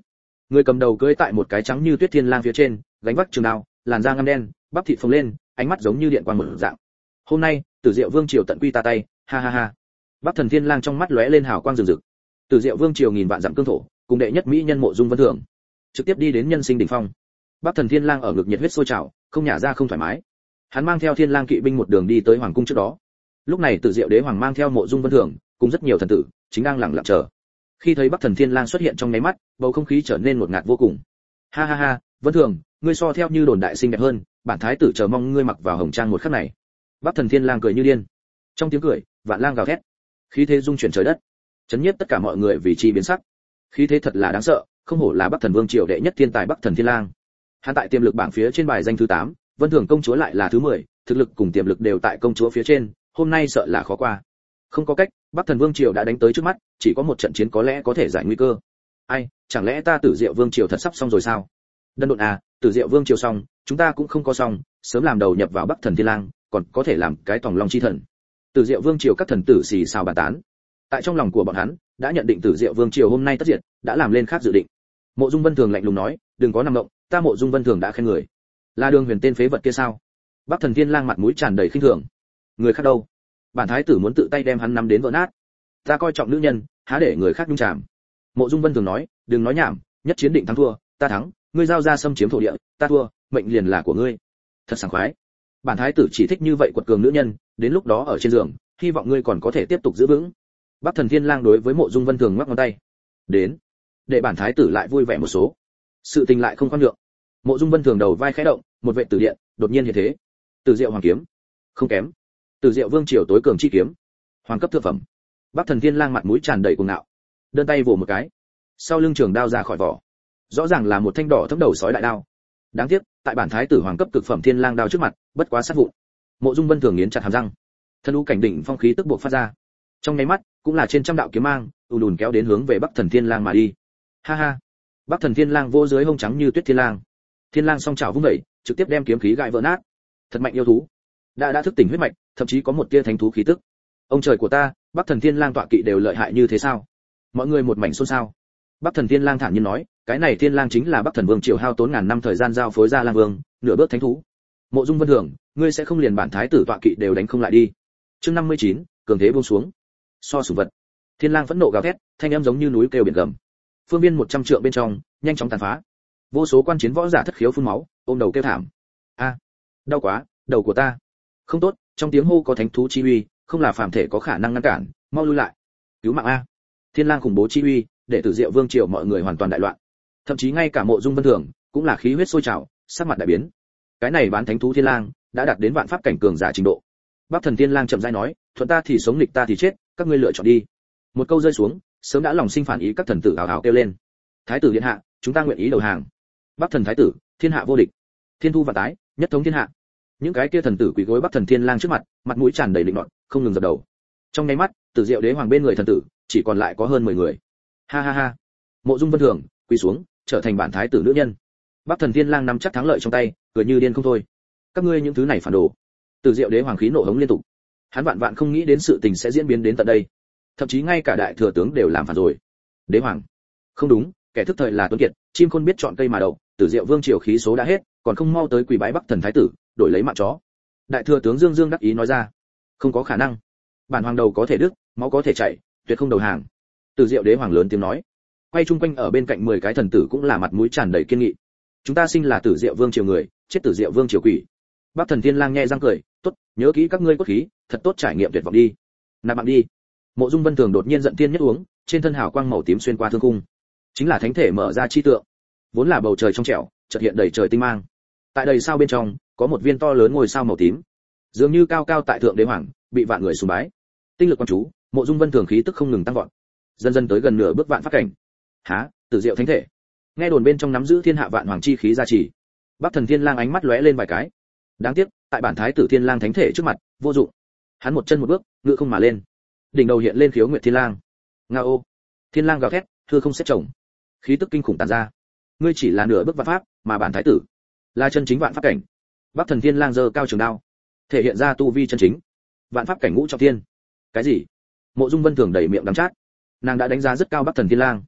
Người cầm đầu cưỡi tại một cái trắng như tuyết thiên lang phía trên, gánh vác trường đao, làn da ngăm đen, bắp thịt phồng lên, ánh mắt giống như điện quang mở dạng. Hôm nay, Tử Diệu Vương triều tận quy ta tay, ha ha ha. Bắc Thần Thiên Lang trong mắt lóe lên hào quang rực rực. Tử Diệu Vương triều nghìn vạn dặm cương thổ, cùng đệ nhất mỹ nhân Mộ Dung Vân Thường, trực tiếp đi đến nhân sinh đỉnh phong. Bắc Thần Thiên Lang ở ngực nhiệt huyết sôi trào, không nhả ra không thoải mái. Hắn mang theo Thiên Lang kỵ binh một đường đi tới hoàng cung trước đó. Lúc này Tử Diệu Đế hoàng mang theo Mộ Dung Vân Thường, cùng rất nhiều thần tử, chính đang lặng lặng chờ. Khi thấy Bắc Thần Thiên Lang xuất hiện trong nháy mắt, bầu không khí trở nên ngột ngạt vô cùng. Ha ha ha, Vân Thường, ngươi so theo như đồn đại xinh đẹp hơn, bản thái tử chờ mong ngươi mặc vào hồng trang một khắc này. Bắc Thần Thiên Lang cười như điên. Trong tiếng cười, vạn lang gào thét, khí thế dung chuyển trời đất, chấn nhiếp tất cả mọi người vì chi biến sắc. Khí thế thật là đáng sợ, không hổ là Bắc Thần Vương triều đệ nhất thiên tài Bắc Thần Thiên Lang. Hắn tại tiềm lực bảng phía trên bài danh thứ tám, Vân Thường công chúa lại là thứ mười, thực lực cùng tiềm lực đều tại công chúa phía trên, hôm nay sợ là khó qua. Không có cách, Bắc Thần Vương triều đã đánh tới trước mắt, chỉ có một trận chiến có lẽ có thể giải nguy cơ. Ai, chẳng lẽ ta Tử Diệu Vương triều thật sắp xong rồi sao? Đần độn à, Tử Diệu Vương triều xong, chúng ta cũng không có xong, sớm làm đầu nhập vào Bắc Thần Thiên Lang, còn có thể làm cái tòng long chi thần. Tử Diệu Vương triều các thần tử xì xào bàn tán. Tại trong lòng của bọn hắn, đã nhận định Tử Diệu Vương triều hôm nay tất diệt, đã làm lên khác dự định. Mộ Dung Vân Thường lạnh lùng nói, đừng có nằm động, ta Mộ Dung Vân Thường đã khen người. Là Đường Huyền tên phế vật kia sao? Bắc Thần Thiên Lang mặt mũi tràn đầy khinh thường. Người khác đâu? Bản thái tử muốn tự tay đem hắn nắm đến vỡ nát. Ta coi trọng nữ nhân, há để người khác nhung chạm. Mộ Dung Vân Thường nói, đừng nói nhảm, nhất chiến định thắng thua, ta thắng, ngươi giao ra xâm chiếm thổ địa, ta thua, mệnh liền là của ngươi. Thật sảng khoái. Bản thái tử chỉ thích như vậy quật cường nữ nhân, đến lúc đó ở trên giường, hy vọng ngươi còn có thể tiếp tục giữ vững. Bắc Thần Thiên Lang đối với Mộ Dung Vân Thường ngoắc ngón tay. Đến, để bản thái tử lại vui vẻ một số. Sự tình lại không khoan nhượng. Mộ Dung Vân Thường đầu vai khẽ động, một vệ tử điện đột nhiên hiện thế. Tử Diệu Hoàng kiếm, không kém. Tử Diệu Vương triều tối cường chi kiếm, hoàng cấp thượng phẩm. Bắc Thần Thiên Lang mặt mũi tràn đầy cuồng ngạo, đơn tay vồ một cái, sau lưng trường đao ra khỏi vỏ. Rõ ràng là một thanh đỏ thấm đầu sói đại đao. Đáng tiếc, tại bản thái tử hoàng cấp cực phẩm Thiên Lang đao trước mặt, bất quá sát vụn. Mộ Dung Vân Thường nghiến chặt hàm răng, thân u cảnh đỉnh phong khí tức buộc phát ra. Trong nháy mắt, cũng là trên trăm đạo kiếm mang, ùn ùn kéo đến hướng về Bắc Thần Thiên Lang mà đi. Ha ha. Bắc Thần Thiên Lang vô dưới hông trắng như tuyết thiên lang. Thiên lang song chảo vung dậy, trực tiếp đem kiếm khí gãi vỡ nát. Thật mạnh yêu thú. Đã đã thức tỉnh huyết mạch, thậm chí có một tia thánh thú khí tức. Ông trời của ta, Bắc Thần Thiên Lang tọa kỵ đều lợi hại như thế sao? Mọi người một mảnh xôn xao. Bắc Thần Thiên Lang thản nhiên nói, cái này Thiên Lang chính là Bắc Thần Vương triều hao tốn ngàn năm thời gian giao phối ra Lang Vương, nửa bước thánh thú. Mộ Dung Vân Thường, ngươi sẽ không liền bản thái tử tọa kỵ đều đánh không lại đi. Chương năm mươi chín, cường thế buông xuống. So sủng vật. Thiên Lang phẫn nộ gào thét, thanh âm giống như núi kêu biển gầm. Phương viên một trăm trượng bên trong, nhanh chóng tàn phá. Vô số quan chiến võ giả thất khiếu phun máu, ôm đầu kêu thảm. A, đau quá, đầu của ta. Không tốt, trong tiếng hô có thánh thú chi uy, không là phàm thể có khả năng ngăn cản, mau lui lại. Cứu mạng a. Thiên Lang khủng bố chi uy, để Tử Diệu Vương triều mọi người hoàn toàn đại loạn. Thậm chí ngay cả Mộ Dung Vân Thường cũng là khí huyết sôi trào, sắc mặt đại biến. Cái này bán thánh thú Thiên Lang đã đạt đến vạn pháp cảnh cường giả trình độ. Bắc Thần Thiên Lang chậm rãi nói, thuận ta thì sống, nghịch ta thì chết, các ngươi lựa chọn đi. Một câu rơi xuống, sớm đã lòng sinh phản ý các thần tử ào ào kêu lên. Thái tử điện hạ, chúng ta nguyện ý đầu hàng. Bắc Thần thái tử, thiên hạ vô địch. Thiên thu và tái, nhất thống thiên hạ. Những cái kia thần tử quỳ gối Bắc Thần Thiên Lang trước mặt, mặt mũi tràn đầy định nọt, không ngừng dập đầu. Trong nháy mắt, Tử Diệu Đế hoàng bên người thần tử, chỉ còn lại có hơn mười người. Ha ha ha. Mộ Dung Vân Thường quỳ xuống, trở thành bản thái tử nữ nhân. Bắc Thần Thiên Lang nắm chắc thắng lợi trong tay, cười như điên không thôi. Các ngươi những thứ này phản đồ. Tử Diệu Đế hoàng khí nộ hống liên tục. Hắn vạn vạn không nghĩ đến sự tình sẽ diễn biến đến tận đây. Thậm chí ngay cả đại thừa tướng đều làm phản rồi. Đế hoàng. Không đúng, kẻ thức thời là Tuấn Kiệt, chim khôn biết chọn cây mà đậu, Tử Diệu Vương triều khí số đã hết, còn không mau tới quỳ bái Bắc Thần thái tử, đổi lấy mạng chó. Đại thừa tướng Dương Dương đắc ý nói ra. Không có khả năng. Bản hoàng đầu có thể đứt, máu có thể chảy, tuyệt không đầu hàng. Tử Diệu Đế hoàng lớn tiếng nói. Quay chung quanh ở bên cạnh mười cái thần tử cũng là mặt mũi tràn đầy kiên nghị. Chúng ta sinh là Tử Diệu Vương triều người, chết Tử Diệu Vương triều quỷ. Bắc Thần Thiên Lang nhẹ răng cười, tốt, nhớ kỹ các ngươi cốt khí, thật tốt trải nghiệm tuyệt vọng đi. Nạp bạn đi. Mộ Dung Vân Thường đột nhiên giận tiên nhất uống, trên thân hào quang màu tím xuyên qua thương khung, chính là thánh thể mở ra chi tượng. Vốn là bầu trời trong trẻo, chợt hiện đầy trời tinh mang. Tại đầy sao bên trong, có một viên to lớn ngôi sao màu tím, dường như cao cao tại thượng đế hoàng, bị vạn người sùng bái. Tinh lực quan chú, Mộ Dung Vân Thường khí tức không ngừng tăng vọt, dần dần tới gần nửa bước vạn pháp cảnh. Há, Tử Diệu thánh thể. Nghe đồn bên trong nắm giữ thiên hạ vạn hoàng chi khí gia trì. Bắc Thần Thiên Lang ánh mắt lóe lên vài cái. Đáng tiếc, tại bản thái tử Thiên Lang thánh thể trước mặt, vô dụng. Hắn một chân một bước, ngự không mà lên. Đỉnh đầu hiện lên khiếu nguyệt Thiên Lang. Ngao. Thiên Lang gào thét, hư không xếp chồng. Khí tức kinh khủng tản ra. Ngươi chỉ là nửa bước vạn pháp, mà bản thái tử là chân chính vạn pháp cảnh. Bắc Thần Thiên Lang giơ cao trường đao, thể hiện ra tu vi chân chính. Vạn pháp cảnh ngũ trọng thiên. Cái gì? Mộ Dung Vân Thường đầy miệng đắng chát. Nàng đã đánh giá rất cao Bắc Thần Thiên Lang.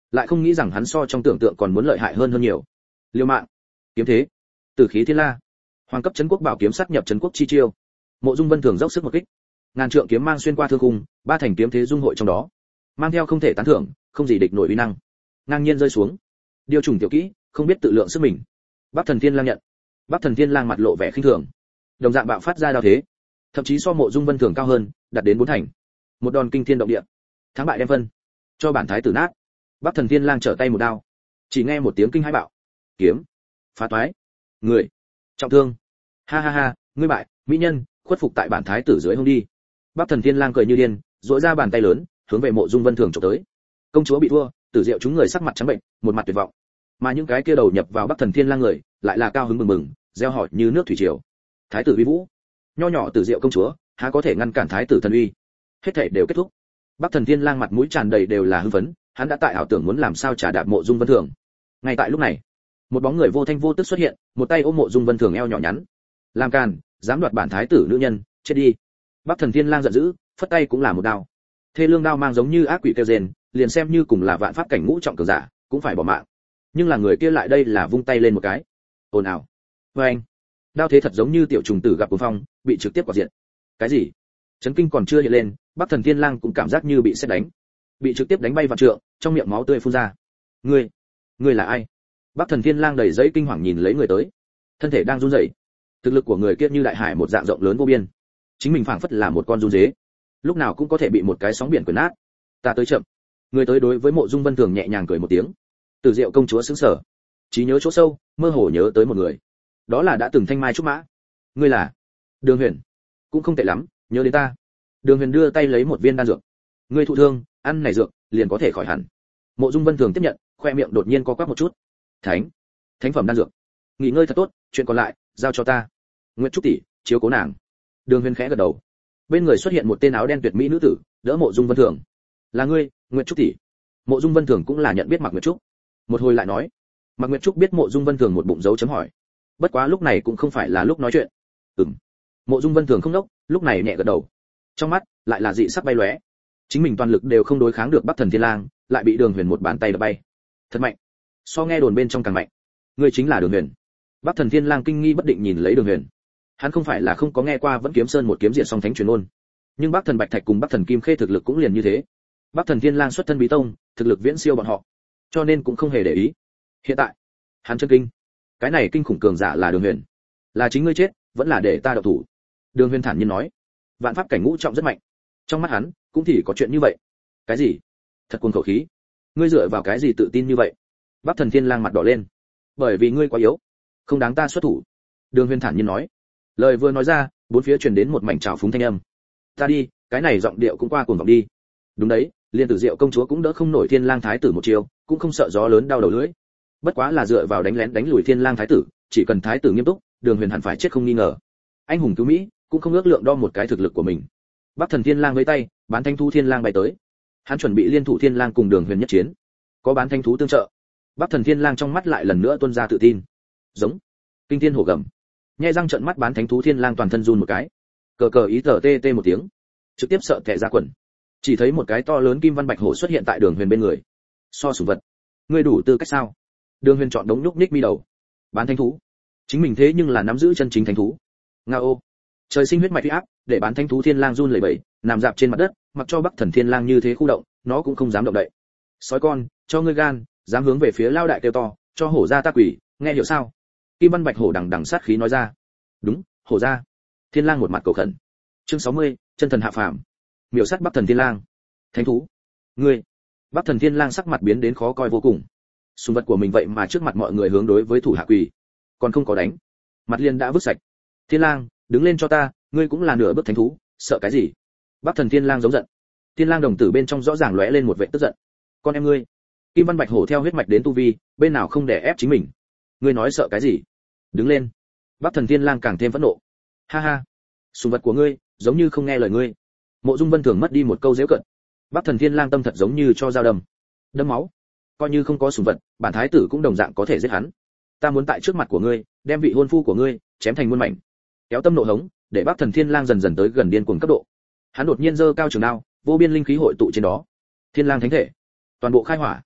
lại không nghĩ rằng hắn so trong tưởng tượng còn muốn lợi hại hơn hơn nhiều. Liêu mạng, kiếm thế, tử khí thiên la, hoàng cấp trấn quốc bảo kiếm sát nhập trấn quốc chi chiêu. Mộ Dung Vân Thường dốc sức một kích, ngàn trượng kiếm mang xuyên qua thương khung, ba thành kiếm thế dung hội trong đó, mang theo không thể tán thưởng, không gì địch nổi uy năng, ngang nhiên rơi xuống. Điều trùng tiểu kỹ, không biết tự lượng sức mình. Bắc Thần Thiên Lang nhận. Bắc Thần Thiên Lang mặt lộ vẻ khinh thường, đồng dạng bạo phát ra đao thế, thậm chí so Mộ Dung Vân Thường cao hơn, đạt đến bốn thành. Một đòn kinh thiên động địa, thắng bại đem phân, cho bản thái tử nát. Bắc Thần Thiên Lang trở tay một đao, chỉ nghe một tiếng kinh hãi bạo, kiếm phá toái, người trọng thương. Ha ha ha, ngươi bại, mỹ nhân, khuất phục tại bản thái tử dưới hông đi. Bắc Thần Thiên Lang cười như điên, duỗi ra bàn tay lớn, hướng về Mộ Dung Vân Thường chụp tới. Công chúa bị thua, Tử Diệu chúng người sắc mặt trắng bệnh, một mặt tuyệt vọng. Mà những cái kia đầu nhập vào Bắc Thần Thiên Lang người, lại là cao hứng mừng mừng, reo hò như nước thủy triều. Thái tử uy vũ, nho nhỏ Tử Diệu công chúa, há có thể ngăn cản thái tử thần uy? Hết thảy đều kết thúc. Bắc Thần Thiên Lang mặt mũi tràn đầy đều là hưng phấn, hắn đã tại ảo tưởng muốn làm sao trả đạp Mộ Dung Vân Thường. Ngay tại lúc này, một bóng người vô thanh vô tức xuất hiện, một tay ôm Mộ Dung Vân Thường eo nhỏ nhắn. Làm càn, dám đoạt bản thái tử nữ nhân, chết đi. Bắc Thần Thiên Lang giận dữ, phất tay cũng là một đao. Thê lương đao mang giống như ác quỷ kêu rên, liền xem như cùng là vạn pháp cảnh ngũ trọng cường giả, cũng phải bỏ mạng. Nhưng là người kia lại đây là vung tay lên một cái. Ồn ào. Oeng. Đao thế thật giống như tiểu trùng tử gặp cuồng phong, bị trực tiếp quạt diện. Cái gì? Chấn kinh còn chưa hiện lên, Bắc Thần Thiên Lang cũng cảm giác như bị sét đánh, bị trực tiếp đánh bay vạn trượng, trong miệng máu tươi phun ra. Ngươi, ngươi là ai? Bắc Thần Thiên Lang đầy giấy kinh hoàng nhìn lấy người tới, thân thể đang run rẩy. Thực lực của người kia như đại hải một dạng rộng lớn vô biên, chính mình phảng phất là một con run dế, lúc nào cũng có thể bị một cái sóng biển quyển nát. Ta tới chậm. Người tới đối với Mộ Dung Vân Thường nhẹ nhàng cười một tiếng. Tử Diệu công chúa sững sờ, trí nhớ chỗ sâu, mơ hồ nhớ tới một người, đó là đã từng thanh mai trúc mã. Ngươi là Đường Huyền? Cũng không tệ lắm, nhớ đến ta. Đường Huyền đưa tay lấy một viên đan dược. Ngươi thụ thương, ăn này dược, liền có thể khỏi hẳn. Mộ Dung Vân Thường tiếp nhận, khoe miệng đột nhiên co quắp một chút. Thánh, thánh phẩm đan dược. Nghỉ ngơi thật tốt, chuyện còn lại giao cho ta. Nguyệt Trúc tỷ, chiếu cố nàng. Đường Huyền khẽ gật đầu. Bên người xuất hiện một tên áo đen tuyệt mỹ nữ tử, đỡ Mộ Dung Vân Thường. Là ngươi, Nguyệt Trúc tỷ? Mộ Dung Vân Thường cũng là nhận biết Mạc Nguyệt Trúc. Một hồi lại nói, Mạc Nguyệt Trúc biết Mộ Dung Vân Thường một bụng dấu chấm hỏi. Bất quá lúc này cũng không phải là lúc nói chuyện. Ừm. Mộ Dung Vân Thường không đốc, lúc này nhẹ gật đầu. Trong mắt lại là dị sắc bay lóe. Chính mình toàn lực đều không đối kháng được Bắc Thần Thiên Lang, lại bị Đường Huyền một bàn tay đập bay. Thật mạnh. So nghe đồn bên trong càng mạnh. Ngươi chính là Đường Huyền. Bắc Thần Thiên Lang kinh nghi bất định nhìn lấy Đường Huyền. Hắn không phải là không có nghe qua Vẫn Kiếm Sơn một kiếm diện song thánh truyền ôn, nhưng Bắc Thần Bạch Thạch cùng Bắc Thần Kim Khê thực lực cũng liền như thế. Bắc Thần Thiên Lang xuất thân bí tông, thực lực viễn siêu bọn họ, cho nên cũng không hề để ý. Hiện tại, hắn chân kinh. Cái này kinh khủng cường giả là Đường Huyền. Là chính ngươi chết, vẫn là để ta động thủ? Đường Huyền thản nhiên nói. Vạn pháp cảnh ngũ trọng rất mạnh. Trong mắt hắn, cũng thì có chuyện như vậy. Cái gì? Thật cuồng khẩu khí. Ngươi dựa vào cái gì tự tin như vậy? Bắc Thần Thiên Lang mặt đỏ lên. Bởi vì ngươi quá yếu, không đáng ta xuất thủ. Đường Huyền thản nhiên nói. Lời vừa nói ra, bốn phía truyền đến một mảnh trào phúng thanh âm. Ta đi, cái này giọng điệu cũng qua cuồng vọng đi. Đúng đấy, liên Tử Diệu công chúa cũng đỡ không nổi Thiên Lang thái tử một chiêu, cũng không sợ gió lớn đau đầu lưỡi. Bất quá là dựa vào đánh lén đánh lùi Thiên Lang thái tử, chỉ cần thái tử nghiêm túc, Đường Huyền hẳn phải chết không nghi ngờ. Anh hùng cứu mỹ, cũng không ước lượng đo một cái thực lực của mình. Bắc Thần Thiên Lang với tay, bán thanh thú Thiên Lang bay tới. Hắn chuẩn bị liên thủ Thiên Lang cùng Đường Huyền nhất chiến. Có bán thanh thú tương trợ, Bắc Thần Thiên Lang trong mắt lại lần nữa tuôn ra tự tin. Giống, kinh thiên hổ gầm. Nhẹ răng trợn mắt bán thánh thú Thiên Lang toàn thân run một cái. Cờ cờ ý tờ tê tê một tiếng, trực tiếp sợ tè ra quần. Chỉ thấy một cái to lớn kim văn bạch hổ xuất hiện tại Đường Huyền bên người. So sủng vật, ngươi đủ tư cách sao? Đường Huyền chọn đống nhúc nhích mi đầu. Bán thánh thú, chính mình thế nhưng là nắm giữ chân chính thánh thú. Ngao, trời sinh huyết mạch uy áp, để bán thánh thú Thiên Lang run lẩy bẩy, nằm dạp trên mặt đất, mặc cho Bắc Thần Thiên Lang như thế khu động, nó cũng không dám động đậy. Sói con, cho ngươi gan, dám hướng về phía lao đại kêu to, cho hổ ra ta quỷ, nghe hiểu sao? Kim văn bạch hổ đằng đằng sát khí nói ra. Đúng, hổ ra. Thiên Lang một mặt cầu khẩn. Chương sáu mươi, chân thần hạ phàm. Miểu sát Bắc Thần Thiên Lang. Thánh thú, ngươi. Bắc Thần Thiên Lang sắc mặt biến đến khó coi vô cùng. Sùng vật của mình vậy mà trước mặt mọi người hướng đối với thủ hạ quỳ, còn không có đánh, mặt liền đã vứt sạch. Thiên Lang, đứng lên cho ta, ngươi cũng là nửa bước thánh thú, sợ cái gì? Bắc Thần Thiên Lang giống giận. Thiên Lang đồng tử bên trong rõ ràng lóe lên một vẻ tức giận. Con em ngươi. Kim Văn Bạch Hổ theo huyết mạch đến tu vi, bên nào không để ép chính mình. Ngươi nói sợ cái gì? Đứng lên. Bắc Thần Thiên Lang càng thêm phẫn nộ. Ha ha, sùng vật của ngươi, giống như không nghe lời ngươi. Mộ Dung Vân Thường mất đi một câu giễu cợt. Bắc Thần Thiên Lang tâm thật giống như cho dao đâm, đâm máu. Coi như không có sùng vật, bản thái tử cũng đồng dạng có thể giết hắn. Ta muốn tại trước mặt của ngươi, đem vị hôn phu của ngươi chém thành muôn mảnh. Kéo tâm nộ hống, để Bắc Thần Thiên Lang dần dần tới gần điên cuồng cấp độ. Hắn đột nhiên giơ cao trường đao, vô biên linh khí hội tụ trên đó. Thiên Lang thánh thể, toàn bộ khai hỏa.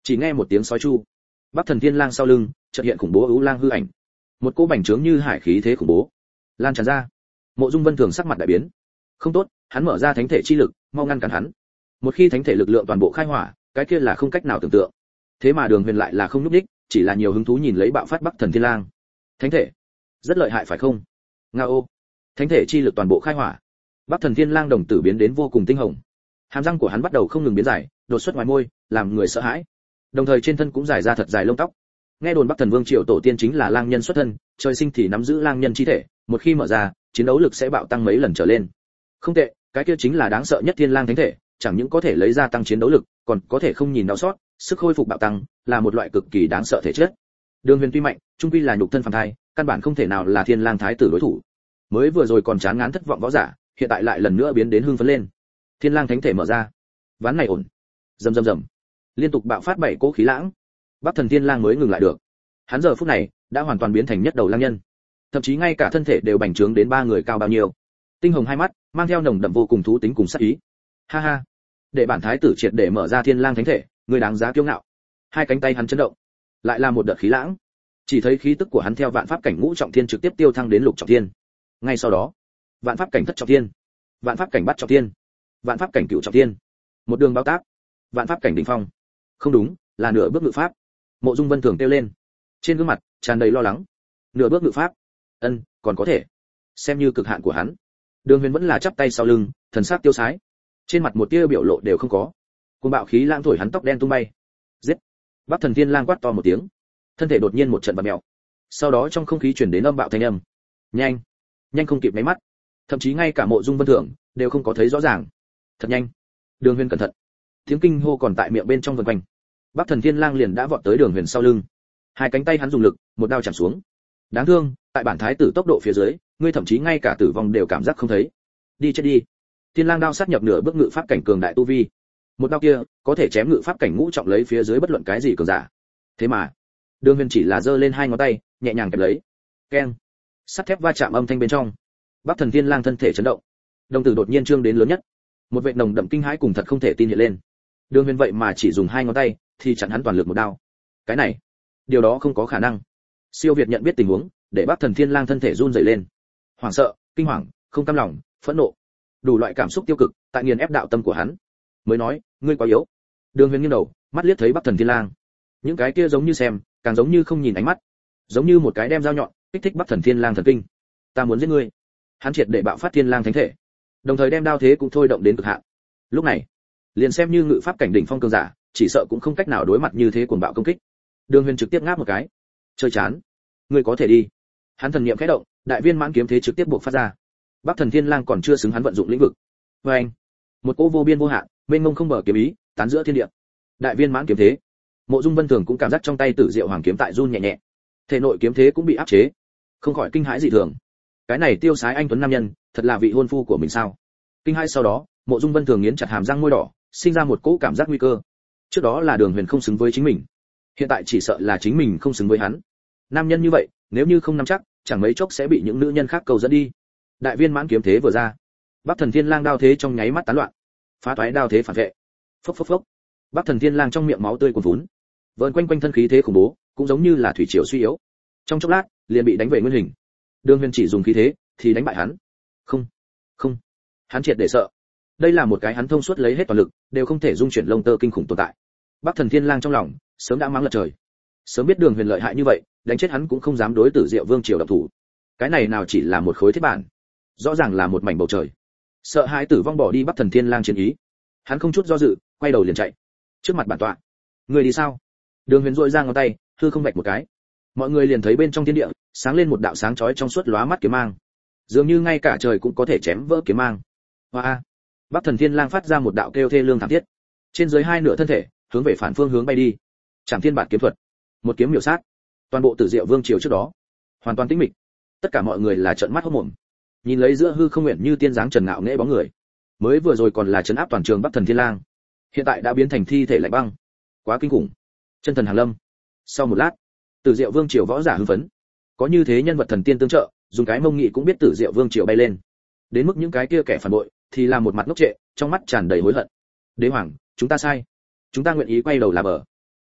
Chỉ nghe một tiếng sói chu, Bắc Thần Thiên Lang sau lưng chợt hiện khủng bố ưu lang hư ảnh, một cỗ bành trướng như hải khí thế khủng bố lan tràn ra. Mộ Dung Vân Thường sắc mặt đại biến, không tốt, hắn mở ra thánh thể chi lực, mau ngăn cản hắn. Một khi thánh thể lực lượng toàn bộ khai hỏa, cái kia là không cách nào tưởng tượng. Thế mà Đường Huyền lại là không núp đích, chỉ là nhiều hứng thú nhìn lấy bạo phát Bắc Thần Thiên Lang. Thánh thể, rất lợi hại phải không? Ngao, thánh thể chi lực toàn bộ khai hỏa. Bắc Thần Thiên Lang đồng tử biến đến vô cùng tinh hồng. Hàm răng của hắn bắt đầu không ngừng biến dài, đột xuất ngoài môi, làm người sợ hãi. Đồng thời trên thân cũng dài ra thật dài lông tóc. Nghe đồn Bắc Thần Vương triều tổ tiên chính là lang nhân xuất thân, trời sinh thì nắm giữ lang nhân chi thể, một khi mở ra, chiến đấu lực sẽ bạo tăng mấy lần trở lên. Không tệ, cái kia chính là đáng sợ nhất Thiên Lang thánh thể, chẳng những có thể lấy ra tăng chiến đấu lực, còn có thể không nhìn đau sót, sức khôi phục bạo tăng, là một loại cực kỳ đáng sợ thể chất. Đường Huyền tuy mạnh, trung quy là nhục thân phàm thai, căn bản không thể nào là Thiên Lang thái tử đối thủ. Mới vừa rồi còn chán ngán thất vọng võ giả, hiện tại lại lần nữa biến đến hưng phấn lên. Thiên Lang thánh thể mở ra, ván này ổn. Rầm rầm rầm, liên tục bạo phát bảy cỗ khí lãng. Bắc Thần Thiên Lang mới ngừng lại được. Hắn giờ phút này đã hoàn toàn biến thành nhất đầu lang nhân, thậm chí ngay cả thân thể đều bành trướng đến ba người cao bao nhiêu. Tinh hồng hai mắt mang theo nồng đậm vô cùng thú tính cùng sát ý. Ha ha, để bản thái tử triệt để mở ra Thiên Lang thánh thể, người đáng giá kiêu ngạo. Hai cánh tay hắn chấn động, lại là một đợt khí lãng. Chỉ thấy khí tức của hắn theo vạn pháp cảnh ngũ trọng thiên trực tiếp tiêu thăng đến lục trọng thiên. Ngay sau đó, vạn pháp cảnh thất trọng thiên, vạn pháp cảnh bát trọng thiên, vạn pháp cảnh cửu trọng thiên, một đường bao tác, vạn pháp cảnh đỉnh phong. Không đúng, là nửa bước ngự pháp. Mộ Dung Vân Thường kêu lên, trên gương mặt tràn đầy lo lắng. Nửa bước ngự pháp, ân, còn có thể, xem như cực hạn của hắn. Đường Huyền vẫn là chắp tay sau lưng, thần sắc tiêu sái, trên mặt một tia biểu lộ đều không có. Cuồng bạo khí lãng thổi hắn tóc đen tung bay. Giết! Bắc Thần Thiên Lang quát to một tiếng, thân thể đột nhiên một trận bặm mèo. Sau đó trong không khí truyền đến âm bạo thanh âm. Nhanh, nhanh không kịp mấy mắt, thậm chí ngay cả Mộ Dung Vân Thường đều không có thấy rõ ràng. Thật nhanh! Đường Huyền cẩn thận. Tiếng kinh hô còn tại miệng bên trong vần quanh. Bắc Thần Thiên Lang liền đã vọt tới Đường Huyền sau lưng. Hai cánh tay hắn dùng lực, một đao chạm xuống. Đáng thương, tại bản thái tử tốc độ phía dưới, ngươi thậm chí ngay cả tử vong đều cảm giác không thấy. Đi chết đi. Thiên Lang đao sát nhập nửa bước ngự pháp cảnh cường đại tu vi. Một đao kia, có thể chém ngự pháp cảnh ngũ trọng lấy phía dưới bất luận cái gì cường giả. Thế mà, Đường Huyền chỉ là giơ lên hai ngón tay, nhẹ nhàng kẹp lấy. Keng. Sắt thép va chạm âm thanh bên trong. Bắc Thần Thiên Lang thân thể chấn động. Đồng tử đột nhiên trương đến lớn nhất. Một vệt nồng đậm kinh hãi cùng thật không thể tin hiện lên. Đường Huyền vậy mà chỉ dùng hai ngón tay, thì chặn hắn toàn lực một đao. Cái này, điều đó không có khả năng. Siêu Việt nhận biết tình huống, để Bắc Thần Thiên Lang thân thể run rẩy lên. Hoảng sợ, kinh hoàng, không cam lòng, phẫn nộ, đủ loại cảm xúc tiêu cực tại nghiền ép đạo tâm của hắn. Mới nói, ngươi quá yếu. Đường Huyền nghiêng đầu, mắt liếc thấy Bắc Thần Thiên Lang. Những cái kia giống như xem, càng giống như không nhìn ánh mắt, giống như một cái đem dao nhọn, kích thích Bắc Thần Thiên Lang thần kinh. Ta muốn giết ngươi. Hắn triệt để bạo phát Thiên Lang thánh thể, đồng thời đem đao thế cũng thôi động đến cực hạn. Lúc này, liền xem như ngự pháp cảnh đỉnh phong cường giả, chỉ sợ cũng không cách nào đối mặt như thế cuồng bạo công kích. Đường Huyền trực tiếp ngáp một cái. Chơi chán. Ngươi có thể đi. Hắn thần niệm khẽ động, đại viên mãn kiếm thế trực tiếp buộc phát ra. Bắc Thần Thiên Lang còn chưa xứng hắn vận dụng lĩnh vực. Và anh, một cỗ vô biên vô hạn, mênh mông không bờ kiếm ý, tán giữa thiên địa. Đại viên mãn kiếm thế. Mộ Dung Vân Thường cũng cảm giác trong tay Tử Diệu Hoàng kiếm tại run nhẹ nhẹ. Thể nội kiếm thế cũng bị áp chế, không khỏi kinh hãi dị thường. Cái này tiêu sái anh tuấn nam nhân, thật là vị hôn phu của mình sao? Kinh hãi sau đó, Mộ Dung Vân Thường nghiến chặt hàm răng môi đỏ, sinh ra một cỗ cảm giác nguy cơ. Trước đó là Đường Huyền không xứng với chính mình, hiện tại chỉ sợ là chính mình không xứng với hắn. Nam nhân như vậy, nếu như không nắm chắc, chẳng mấy chốc sẽ bị những nữ nhân khác cầu dẫn đi. Đại viên mãn kiếm thế vừa ra, Bắc Thần Thiên Lang đao thế trong nháy mắt tán loạn, phá toái đao thế phản vệ. Phốc phốc phốc. Bắc Thần Thiên Lang trong miệng máu tươi cuồn vốn, vờn quanh quanh thân khí thế khủng bố, cũng giống như là thủy triều suy yếu. Trong chốc lát, liền bị đánh về nguyên hình. Đường Huyền chỉ dùng khí thế, thì đánh bại hắn. Không, không, hắn triệt để sợ. Đây là một cái hắn thông suốt lấy hết toàn lực, đều không thể dung chuyển lông tơ kinh khủng tồn tại. Bắc Thần Thiên Lang trong lòng sớm đã mắng lật trời. Sớm biết Đường Huyền lợi hại như vậy, đánh chết hắn cũng không dám đối Tử Diệu Vương triều động thủ. Cái này nào chỉ là một khối thiết bản, rõ ràng là một mảnh bầu trời. Sợ hãi tử vong bỏ đi Bắc Thần Thiên Lang chiến ý, hắn không chút do dự, quay đầu liền chạy. Trước mặt bản tọa, người đi sao? Đường Huyền duỗi ra ngón tay, hư không vạch một cái. Mọi người liền thấy bên trong thiên địa sáng lên một đạo sáng chói trong suốt lóa mắt kiếm mang, dường như ngay cả trời cũng có thể chém vỡ kiếm mang. Hoa! Bắc Thần Thiên Lang phát ra một đạo kêu thê lương thảm thiết, trên dưới hai nửa thân thể hướng về phản phương hướng bay đi. Trảm Thiên Bản kiếm thuật, một kiếm miểu sát. Toàn bộ Tử Diệu Vương triều trước đó hoàn toàn tĩnh mịch, tất cả mọi người là trợn mắt hốt mồm, nhìn lấy giữa hư không nguyện như tiên dáng trần ngạo nghễ bóng người. Mới vừa rồi còn là trấn áp toàn trường Bắc Thần Thiên Lang, hiện tại đã biến thành thi thể lạnh băng, quá kinh khủng. Chân thần hàng lâm. Sau một lát, Tử Diệu Vương triều võ giả hưng phấn, có như thế nhân vật thần tiên tương trợ, dùng cái mông nghị cũng biết Tử Diệu Vương triều bay lên. Đến mức những cái kia kẻ phản bội thì là một mặt ngốc trệ, trong mắt tràn đầy hối hận. Đế hoàng, chúng ta sai, chúng ta nguyện ý quay đầu là bờ.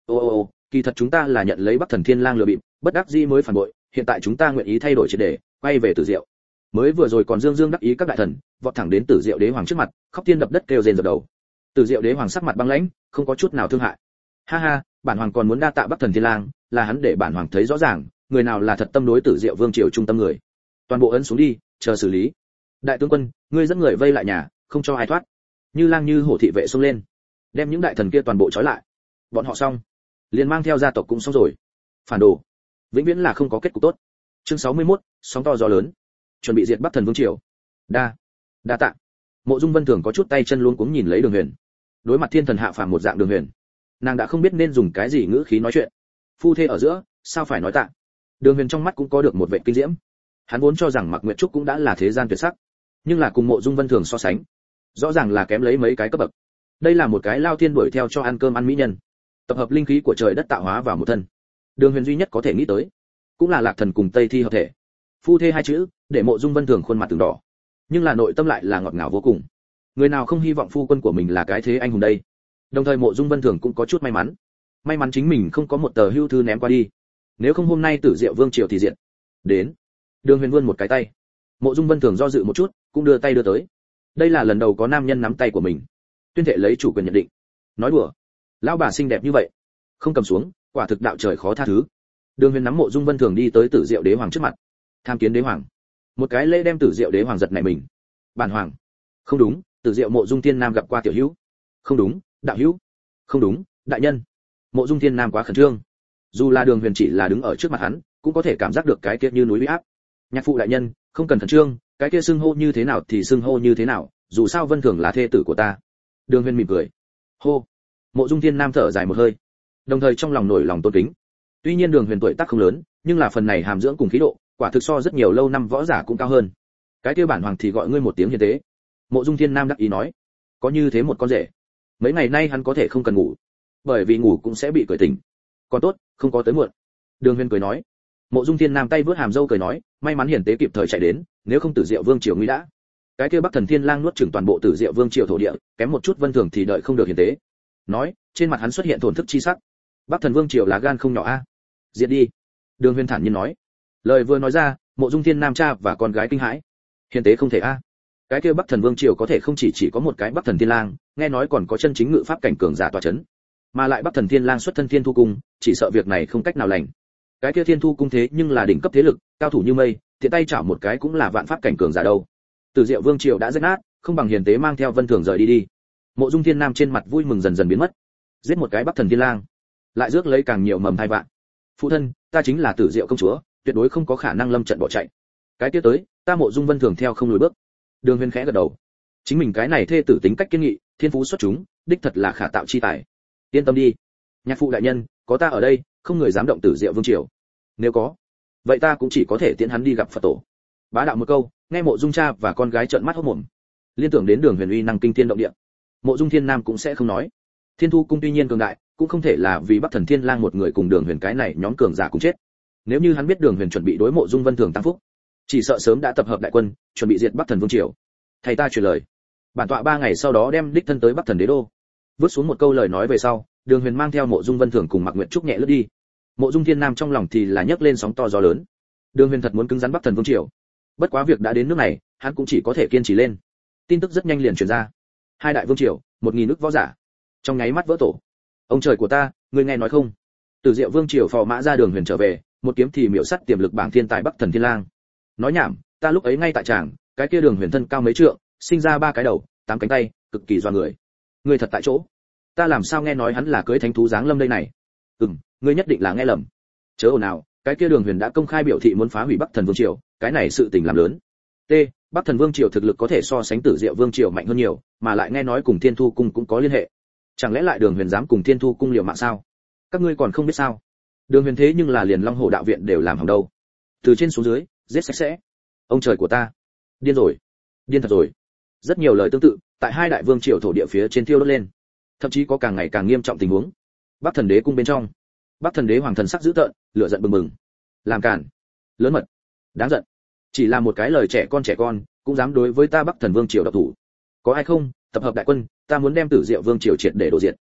ô ô ô kỳ thật chúng ta là nhận lấy Bắc Thần Thiên Lang lừa bịp, bất đắc dĩ mới phản bội, hiện tại chúng ta nguyện ý thay đổi triệt để, quay về Tử Diệu. Mới vừa rồi còn dương dương đắc ý các đại thần, vọt thẳng đến Tử Diệu Đế Hoàng trước mặt, khóc thiên đập đất kêu rên dập đầu. Tử Diệu Đế Hoàng sắc mặt băng lãnh, không có chút nào thương hại. Ha ha, bản hoàng còn muốn đa tạ Bắc Thần Thiên Lang, là hắn để bản hoàng thấy rõ ràng, người nào là thật tâm đối Tử Diệu Vương triều trung tâm người. Toàn bộ ấn xuống đi, chờ xử lý. Đại tướng quân, ngươi dẫn người vây lại nhà, không cho ai thoát. Như Lang như hổ thị vệ xông lên, đem những đại thần kia toàn bộ trói lại. Bọn họ xong, liền mang theo gia tộc cũng xong rồi. Phản đồ, vĩnh viễn là không có kết cục tốt. Chương sáu mươi mốt, sóng to gió lớn. Chuẩn bị diệt Bắc Thần Vương triều. Đa, đa tạ. Mộ Dung Vân Thường có chút tay chân luống cuống nhìn lấy Đường Huyền. Đối mặt thiên thần hạ phàm một dạng Đường Huyền, nàng đã không biết nên dùng cái gì ngữ khí nói chuyện. Phu thê ở giữa, sao phải nói tạ. Đường Huyền trong mắt cũng có được một vẻ kinh diễm. Hắn vốn cho rằng Mạc Nguyệt Trúc cũng đã là thế gian tuyệt sắc, nhưng là cùng Mộ Dung Vân Thường so sánh, rõ ràng là kém lấy mấy cái cấp bậc. Đây là một cái lao thiên đuổi theo cho ăn cơm ăn mỹ nhân, tập hợp linh khí của trời đất tạo hóa vào một thân. Đường Huyền duy nhất có thể nghĩ tới, cũng là Lạc Thần cùng Tây Thi hợp thể. Phu thê hai chữ, để Mộ Dung Vân Thường khuôn mặt từng đỏ, nhưng là nội tâm lại là ngọt ngào vô cùng. Người nào không hy vọng phu quân của mình là cái thế anh hùng đây. Đồng thời Mộ Dung Vân Thường cũng có chút may mắn, may mắn chính mình không có một tờ hưu thư ném qua đi, nếu không hôm nay Tử Diệu Vương triều thì diện. Đến. Đường Huyền vươn một cái tay. Mộ Dung Vân Thường do dự một chút, cũng đưa tay đưa tới. Đây là lần đầu có nam nhân nắm tay của mình, tuyên thệ lấy chủ quyền nhận định. Nói đùa, lão bà xinh đẹp như vậy, không cầm xuống, quả thực đạo trời khó tha thứ. Đường Huyền nắm Mộ Dung Vân Thường đi tới Tử Diệu Đế Hoàng trước mặt. Tham kiến Đế Hoàng. Một cái lễ đem Tử Diệu Đế Hoàng giật nảy mình. Bản hoàng. Không đúng, Tử Diệu Mộ Dung Thiên Nam gặp qua tiểu hữu. Không đúng, đạo hữu. Không đúng, đại nhân. Mộ Dung Thiên Nam quá khẩn trương. Dù là Đường Huyền chỉ là đứng ở trước mặt hắn, cũng có thể cảm giác được cái kia như núi uy áp. Nhạc phụ đại nhân, không cần khẩn trương, cái kia xưng hô như thế nào thì xưng hô như thế nào, dù sao Vân Thường là thê tử của ta. Đường Huyền mỉm cười. Hô. Mộ Dung Thiên Nam thở dài một hơi, đồng thời trong lòng nổi lòng tôn kính. Tuy nhiên Đường Huyền tuổi tác không lớn, nhưng là phần này hàm dưỡng cùng khí độ, quả thực so rất nhiều lâu năm võ giả cũng cao hơn. Cái kia bản hoàng thì gọi ngươi một tiếng hiền tế. Mộ Dung Thiên Nam đắc ý nói. Có như thế một con rể, mấy ngày nay hắn có thể không cần ngủ, bởi vì ngủ cũng sẽ bị cười tỉnh. Còn tốt, không có tới muộn. Đường Huyền cười nói. Mộ Dung Thiên Nam tay vớt hàm râu cười nói, may mắn hiền tế kịp thời chạy đến, nếu không Tử Diệu Vương triều nguy đã. Cái kia Bắc Thần Thiên Lang nuốt chửng toàn bộ Tử Diệu Vương triều thổ địa, kém một chút Vân Thường thì đợi không được hiền tế. Nói, trên mặt hắn xuất hiện thổn thức chi sắc. Bắc Thần Vương triều là gan không nhỏ a. Diệt đi. Đường Huyền thản nhiên nói. Lời vừa nói ra, Mộ Dung Thiên Nam cha và con gái kinh hãi. Hiền tế không thể a. Cái kia Bắc Thần Vương triều có thể không chỉ chỉ có một cái Bắc Thần Thiên Lang, nghe nói còn có chân chính ngự pháp cảnh cường giả tọa chấn. Mà lại Bắc Thần Thiên Lang xuất thân Thiên Thu cung, chỉ sợ việc này không cách nào lành. Cái kia Thiên Thu cung thế nhưng là đỉnh cấp thế lực, cao thủ như mây, tiện tay chảo một cái cũng là vạn pháp cảnh cường giả đâu. Tử Diệu Vương triều đã rách nát, không bằng hiền tế mang theo Vân Thường rời đi đi. Mộ Dung Thiên Nam trên mặt vui mừng dần dần biến mất. Giết một cái Bắc Thần Thiên Lang, lại rước lấy càng nhiều mầm thai vạn. Phụ thân, ta chính là Tử Diệu công chúa, tuyệt đối không có khả năng lâm trận bỏ chạy. Cái kia tới, ta Mộ Dung Vân Thường theo không lùi bước. Đường Huyền khẽ gật đầu. Chính mình cái này thê tử tính cách kiên nghị, thiên phú xuất chúng, đích thật là khả tạo chi tài. Yên tâm đi, nhạc phụ đại nhân, có ta ở đây, không người dám động Tử Diệu Vương triều. Nếu có, vậy ta cũng chỉ có thể tiễn hắn đi gặp Phật tổ. Bá đạo một câu, nghe Mộ Dung cha và con gái trợn mắt hốt mồm. Liên tưởng đến Đường Huyền uy năng kinh thiên động địa, Mộ Dung Thiên Nam cũng sẽ không nói. Thiên Thu cung tuy nhiên cường đại, cũng không thể là vì Bắc Thần Thiên Lang một người cùng Đường Huyền cái này nhóm cường giả cùng chết. Nếu như hắn biết Đường Huyền chuẩn bị đối Mộ Dung Vân Thường tăng phúc, chỉ sợ sớm đã tập hợp đại quân, chuẩn bị diệt Bắc Thần Vương triều. Thầy ta truyền lời, bản tọa ba ngày sau đó đem đích thân tới Bắc Thần Đế đô. Vứt xuống một câu lời nói về sau, Đường Huyền mang theo Mộ Dung Vân Thường cùng Mạc Nguyệt Trúc nhẹ lướt đi. Mộ Dung Thiên Nam trong lòng thì là nhấc lên sóng to gió lớn. Đường Huyền thật muốn cứng rắn Bắc Thần Vương triều. Bất quá việc đã đến nước này, hắn cũng chỉ có thể kiên trì lên. Tin tức rất nhanh liền truyền ra. Hai đại vương triều, một nghìn nước võ giả, trong nháy mắt vỡ tổ. Ông trời của ta, ngươi nghe nói không? Tử Diệu Vương triều phò mã ra Đường Huyền trở về, một kiếm thì miểu sát tiềm lực bảng thiên tài Bắc Thần Thiên Lang. Nói nhảm, ta lúc ấy ngay tại tràng, cái kia Đường Huyền thân cao mấy trượng, sinh ra ba cái đầu, tám cánh tay, cực kỳ doa người. Ngươi thật tại chỗ? Ta làm sao nghe nói hắn là cưới thánh thú dáng lâm đây này? Ừm, ngươi nhất định là nghe lầm. Chớ ồn nào, cái kia Đường Huyền đã công khai biểu thị muốn phá hủy Bắc Thần Vương triều, cái này sự tình làm lớn. T, Bắc Thần Vương triều thực lực có thể so sánh Tử Diệu Vương triều mạnh hơn nhiều, mà lại nghe nói cùng Thiên Thu cung cũng có liên hệ. Chẳng lẽ lại Đường Huyền dám cùng Thiên Thu cung liều mạng sao? Các ngươi còn không biết sao? Đường Huyền thế nhưng là liền Long Hổ đạo viện đều làm hỏng đâu. Từ trên xuống dưới, giết sạch sẽ. Ông trời của ta, điên rồi, điên thật rồi. Rất nhiều lời tương tự, tại hai đại vương triều thổ địa phía trên thiêu đốt lên. Thậm chí có càng ngày càng nghiêm trọng tình huống. Bắc Thần Đế cung bên trong, Bắc Thần Đế hoàng thần sắc dữ tợn, lửa giận bừng bừng. Làm cản, lớn mật, đáng giận. Chỉ là một cái lời trẻ con trẻ con, cũng dám đối với ta Bắc Thần Vương triều độc thủ. Có ai không, tập hợp đại quân, ta muốn đem Tử Diệu Vương triều triệt để đổ diệt.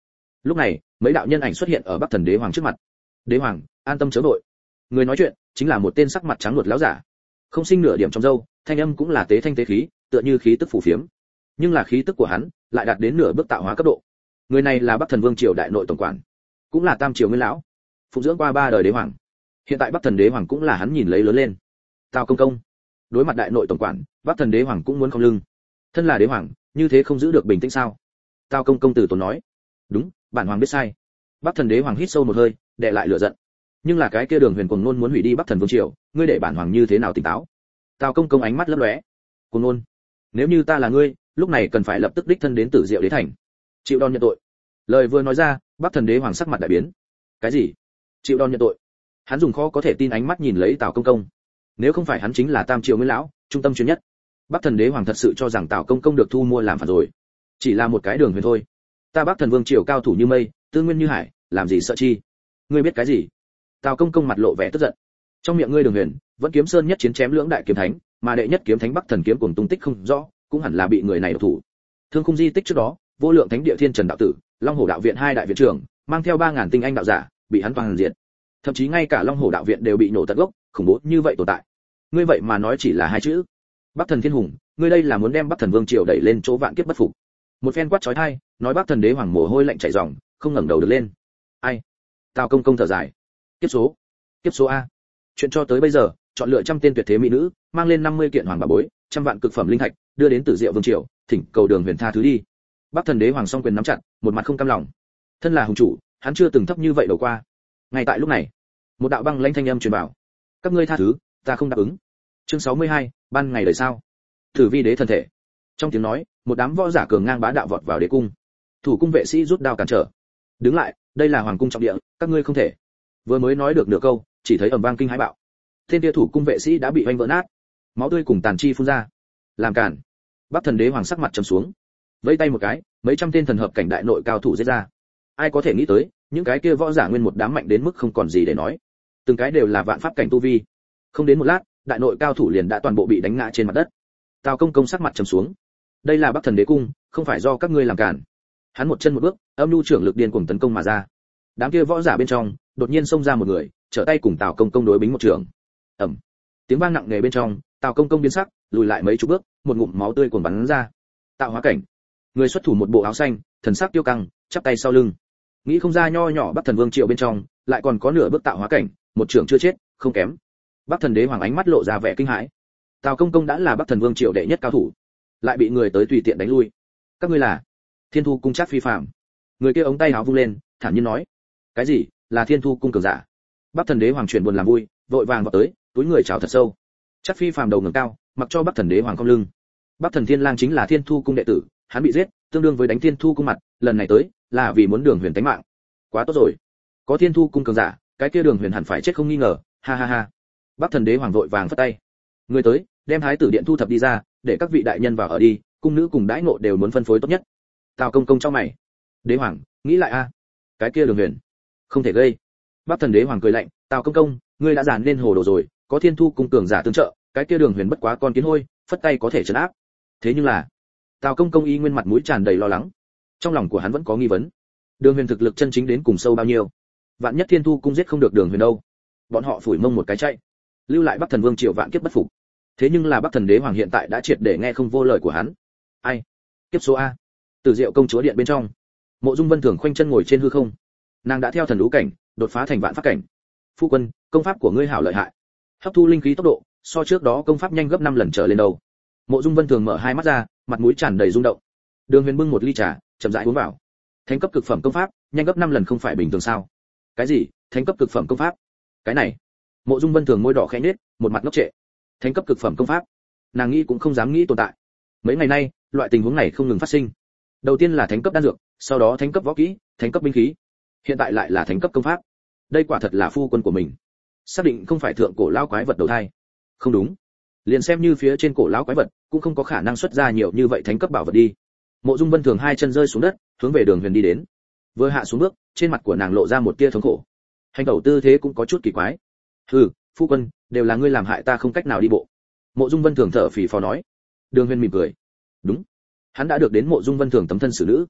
Lúc này mấy đạo nhân ảnh xuất hiện ở Bắc Thần Đế Hoàng trước mặt. Đế Hoàng, an tâm chớ vội. Người nói chuyện chính là một tên sắc mặt trắng nuột lão giả, không sinh nửa điểm trong râu, thanh âm cũng là tế thanh tế khí, tựa như khí tức phù phiếm, nhưng là khí tức của hắn lại đạt đến nửa bước tạo hóa cấp độ. Người này là Bắc Thần Vương triều đại nội tổng quản, cũng là Tam triều nguyên lão, phụng dưỡng qua ba đời đế hoàng. Hiện tại Bắc Thần Đế Hoàng cũng là hắn nhìn lấy lớn lên. Tào công công. Đối mặt đại nội tổng quản, Bắc Thần Đế Hoàng cũng muốn không lưng. Thân là đế hoàng, như thế không giữ được bình tĩnh sao? Tào công công từ tốn nói. Đúng, bản hoàng biết sai. Bắc Thần Đế Hoàng hít sâu một hơi, đè lại lửa giận. Nhưng là cái kia Đường Huyền cuồng nôn muốn hủy đi Bắc Thần Vương triều, ngươi để bản hoàng như thế nào tỉnh táo? Tào công công ánh mắt lấp lóe. Cuồng nôn. Nếu như ta là ngươi, lúc này cần phải lập tức đích thân đến Tử Diệu Đế thành, chịu đòn nhận tội. Lời vừa nói ra, Bắc Thần Đế Hoàng sắc mặt đại biến. Cái gì? Chịu đòn nhận tội? Hắn dùng khó có thể tin ánh mắt nhìn lấy Tào công công. Nếu không phải hắn chính là Tam triều nguyên lão, trung tâm chuyên nhất, Bắc Thần Đế Hoàng thật sự cho rằng Tào công công được thu mua làm phản rồi. Chỉ là một cái Đường Huyền thôi. Ta Bắc Thần Vương triều cao thủ như mây, tư nguyên như hải, làm gì sợ chi? Ngươi biết cái gì? Tào công công mặt lộ vẻ tức giận. Trong miệng ngươi Đường Huyền, vẫn kiếm sơn nhất chiến chém lưỡng đại kiếm thánh, mà đệ nhất kiếm thánh Bắc Thần kiếm cùng tung tích không rõ, cũng hẳn là bị người này độc thủ. Thương khung di tích trước đó, vô lượng thánh địa thiên trần đạo tử, long hổ đạo viện hai đại viện trưởng, mang theo ba ngàn tinh anh đạo giả, bị hắn toàn diệt. Thậm chí ngay cả long hổ đạo viện đều bị nổ tận gốc, khủng bố như vậy tồn tại. Ngươi vậy mà nói chỉ là hai chữ. Bắc Thần Thiên Hùng, ngươi đây là muốn đem Bắc Thần Vương triều đẩy lên chỗ vạn kiếp bất phục. Một phen quát chói tai, nói Bắc Thần Đế Hoàng mồ hôi lạnh chảy ròng, không ngẩng đầu được lên. Ai? Tào công công thở dài. Kiếp số. Kiếp số a. Chuyện cho tới bây giờ, chọn lựa trăm tên tuyệt thế mỹ nữ, mang lên năm mươi kiện hoàng bảo bối, trăm vạn cực phẩm linh thạch, đưa đến Tử Diệu Vương triều, thỉnh cầu Đường Huyền tha thứ đi. Bắc Thần Đế Hoàng song quyền nắm chặt, một mặt không cam lòng. Thân là hùng chủ, hắn chưa từng thấp như vậy đầu qua. Ngay tại lúc này, một đạo băng lãnh thanh âm truyền vào. Các ngươi tha thứ, ta không đáp ứng. Chương sáu mươi hai, ban ngày đời sao? Thử vi đế thân thể. Trong tiếng nói, một đám võ giả cường ngang bá đạo vọt vào đế cung. Thủ cung vệ sĩ rút đao cản trở. Đứng lại, đây là hoàng cung trọng địa, các ngươi không thể. Vừa mới nói được nửa câu, chỉ thấy ầm vang kinh hãi bạo. Thiên kia thủ cung vệ sĩ đã bị hoành vỡ nát, máu tươi cùng tàn chi phun ra. Làm cản. Bắc Thần Đế Hoàng sắc mặt trầm xuống, vẫy tay một cái, mấy trăm tên thần hợp cảnh đại nội cao thủ giết ra. Ai có thể nghĩ tới, những cái kia võ giả nguyên một đám mạnh đến mức không còn gì để nói, từng cái đều là vạn pháp cảnh tu vi. Không đến một lát, đại nội cao thủ liền đã toàn bộ bị đánh ngã trên mặt đất. Tào công công sắc mặt trầm xuống. Đây là Bắc Thần Đế cung, không phải do các ngươi làm cản. Hắn một chân một bước, âm nhu trưởng lực điên cuồng tấn công mà ra. Đám kia võ giả bên trong, đột nhiên xông ra một người, trở tay cùng Tào công công đối bính một trường. Ầm. Tiếng vang nặng nề bên trong, Tào công công biến sắc, lùi lại mấy chục bước, một ngụm máu tươi cuồn bắn ra. Tạo hóa cảnh. Người xuất thủ một bộ áo xanh, thần sắc tiêu căng, chắp tay sau lưng. Nghĩ không ra nho nhỏ Bắc Thần Vương triều bên trong, lại còn có nửa bước tạo hóa cảnh, một trưởng chưa chết, không kém. Bắc Thần Đế Hoàng ánh mắt lộ ra vẻ kinh hãi. Tào công công đã là Bắc Thần Vương triều đệ nhất cao thủ, lại bị người tới tùy tiện đánh lui. Các ngươi là? Thiên Thu cung Trác Phi Phàm. Người kia ống tay áo vung lên, thản nhiên nói. Cái gì? Là Thiên Thu cung cường giả? Bắc Thần Đế Hoàng chuyển buồn làm vui, vội vàng vào tới, túi người chào thật sâu. Trác Phi Phàm đầu ngẩng cao, mặc cho Bắc Thần Đế Hoàng cong lưng. Bắc Thần Thiên Lang chính là Thiên Thu cung đệ tử, hắn bị giết, tương đương với đánh Thiên Thu cung mặt, lần này tới là vì muốn Đường Huyền tánh mạng. Quá tốt rồi, có Thiên Thu cung cường giả, cái kia Đường Huyền hẳn phải chết không nghi ngờ, ha ha ha. Bắc Thần Đế Hoàng vội vàng phất tay. Người tới, đem Thái tử điện thu thập đi ra, để các vị đại nhân vào ở đi, cung nữ cùng đãi ngộ đều muốn phân phối tốt nhất. Tào công công trong mày. Đế Hoàng, nghĩ lại a. Cái kia Đường Huyền, không thể gây. Bắc Thần Đế Hoàng cười lạnh, Tào công công, ngươi đã giàn nên hồ đồ rồi, có Thiên Thu cung cường giả tương trợ, cái kia Đường Huyền bất quá con kiến hôi, phất tay có thể trấn áp. Thế nhưng là, Tào công công y nguyên mặt mũi tràn đầy lo lắng. Trong lòng của hắn vẫn có nghi vấn. Đường Huyền thực lực chân chính đến cùng sâu bao nhiêu? Vạn nhất Thiên Thu cung giết không được Đường Huyền đâu? Bọn họ phủi mông một cái chạy, lưu lại Bắc Thần Vương triều vạn kiếp bất phục. Thế nhưng là Bắc Thần Đế Hoàng hiện tại đã triệt để nghe không vô lời của hắn. Ai? Kiếp số a. Từ Diệu công chúa điện bên trong, Mộ Dung Vân Thường khoanh chân ngồi trên hư không. Nàng đã theo thần lũ cảnh, đột phá thành vạn pháp cảnh. Phu quân, công pháp của ngươi hảo lợi hại. Hấp thu linh khí tốc độ, so trước đó công pháp nhanh gấp năm lần trở lên đầu. Mộ Dung Vân Thường mở hai mắt ra, mặt mũi tràn đầy rung động. Đường Huyền bưng một ly trà, chậm rãi uống vào. Thánh cấp cực phẩm công pháp, nhanh gấp năm lần không phải bình thường sao? Cái gì? Thánh cấp cực phẩm công pháp? Cái này. Mộ Dung Vân Thường môi đỏ khẽ nhếch, một mặt ngốc trệ. Thánh cấp cực phẩm công pháp, nàng nghĩ cũng không dám nghĩ tồn tại. Mấy ngày nay, loại tình huống này không ngừng phát sinh. Đầu tiên là thánh cấp đan dược, sau đó thánh cấp võ kỹ, thánh cấp binh khí, hiện tại lại là thánh cấp công pháp. Đây quả thật là phu quân của mình. Xác định không phải thượng cổ lão quái vật đầu thai. Không đúng, liền xem như phía trên cổ lão quái vật, cũng không có khả năng xuất ra nhiều như vậy thánh cấp bảo vật đi. Mộ Dung Vân Thường hai chân rơi xuống đất, hướng về Đường Huyền đi đến. Vừa hạ xuống bước, trên mặt của nàng lộ ra một tia thống khổ. Hành tẩu tư thế cũng có chút kỳ quái. Hừ, phu quân, đều là ngươi làm hại ta không cách nào đi bộ. Mộ Dung Vân Thường thở phì phò nói. Đường Huyền mỉm cười. Đúng, hắn đã được đến Mộ Dung Vân Thường tấm thân xử nữ.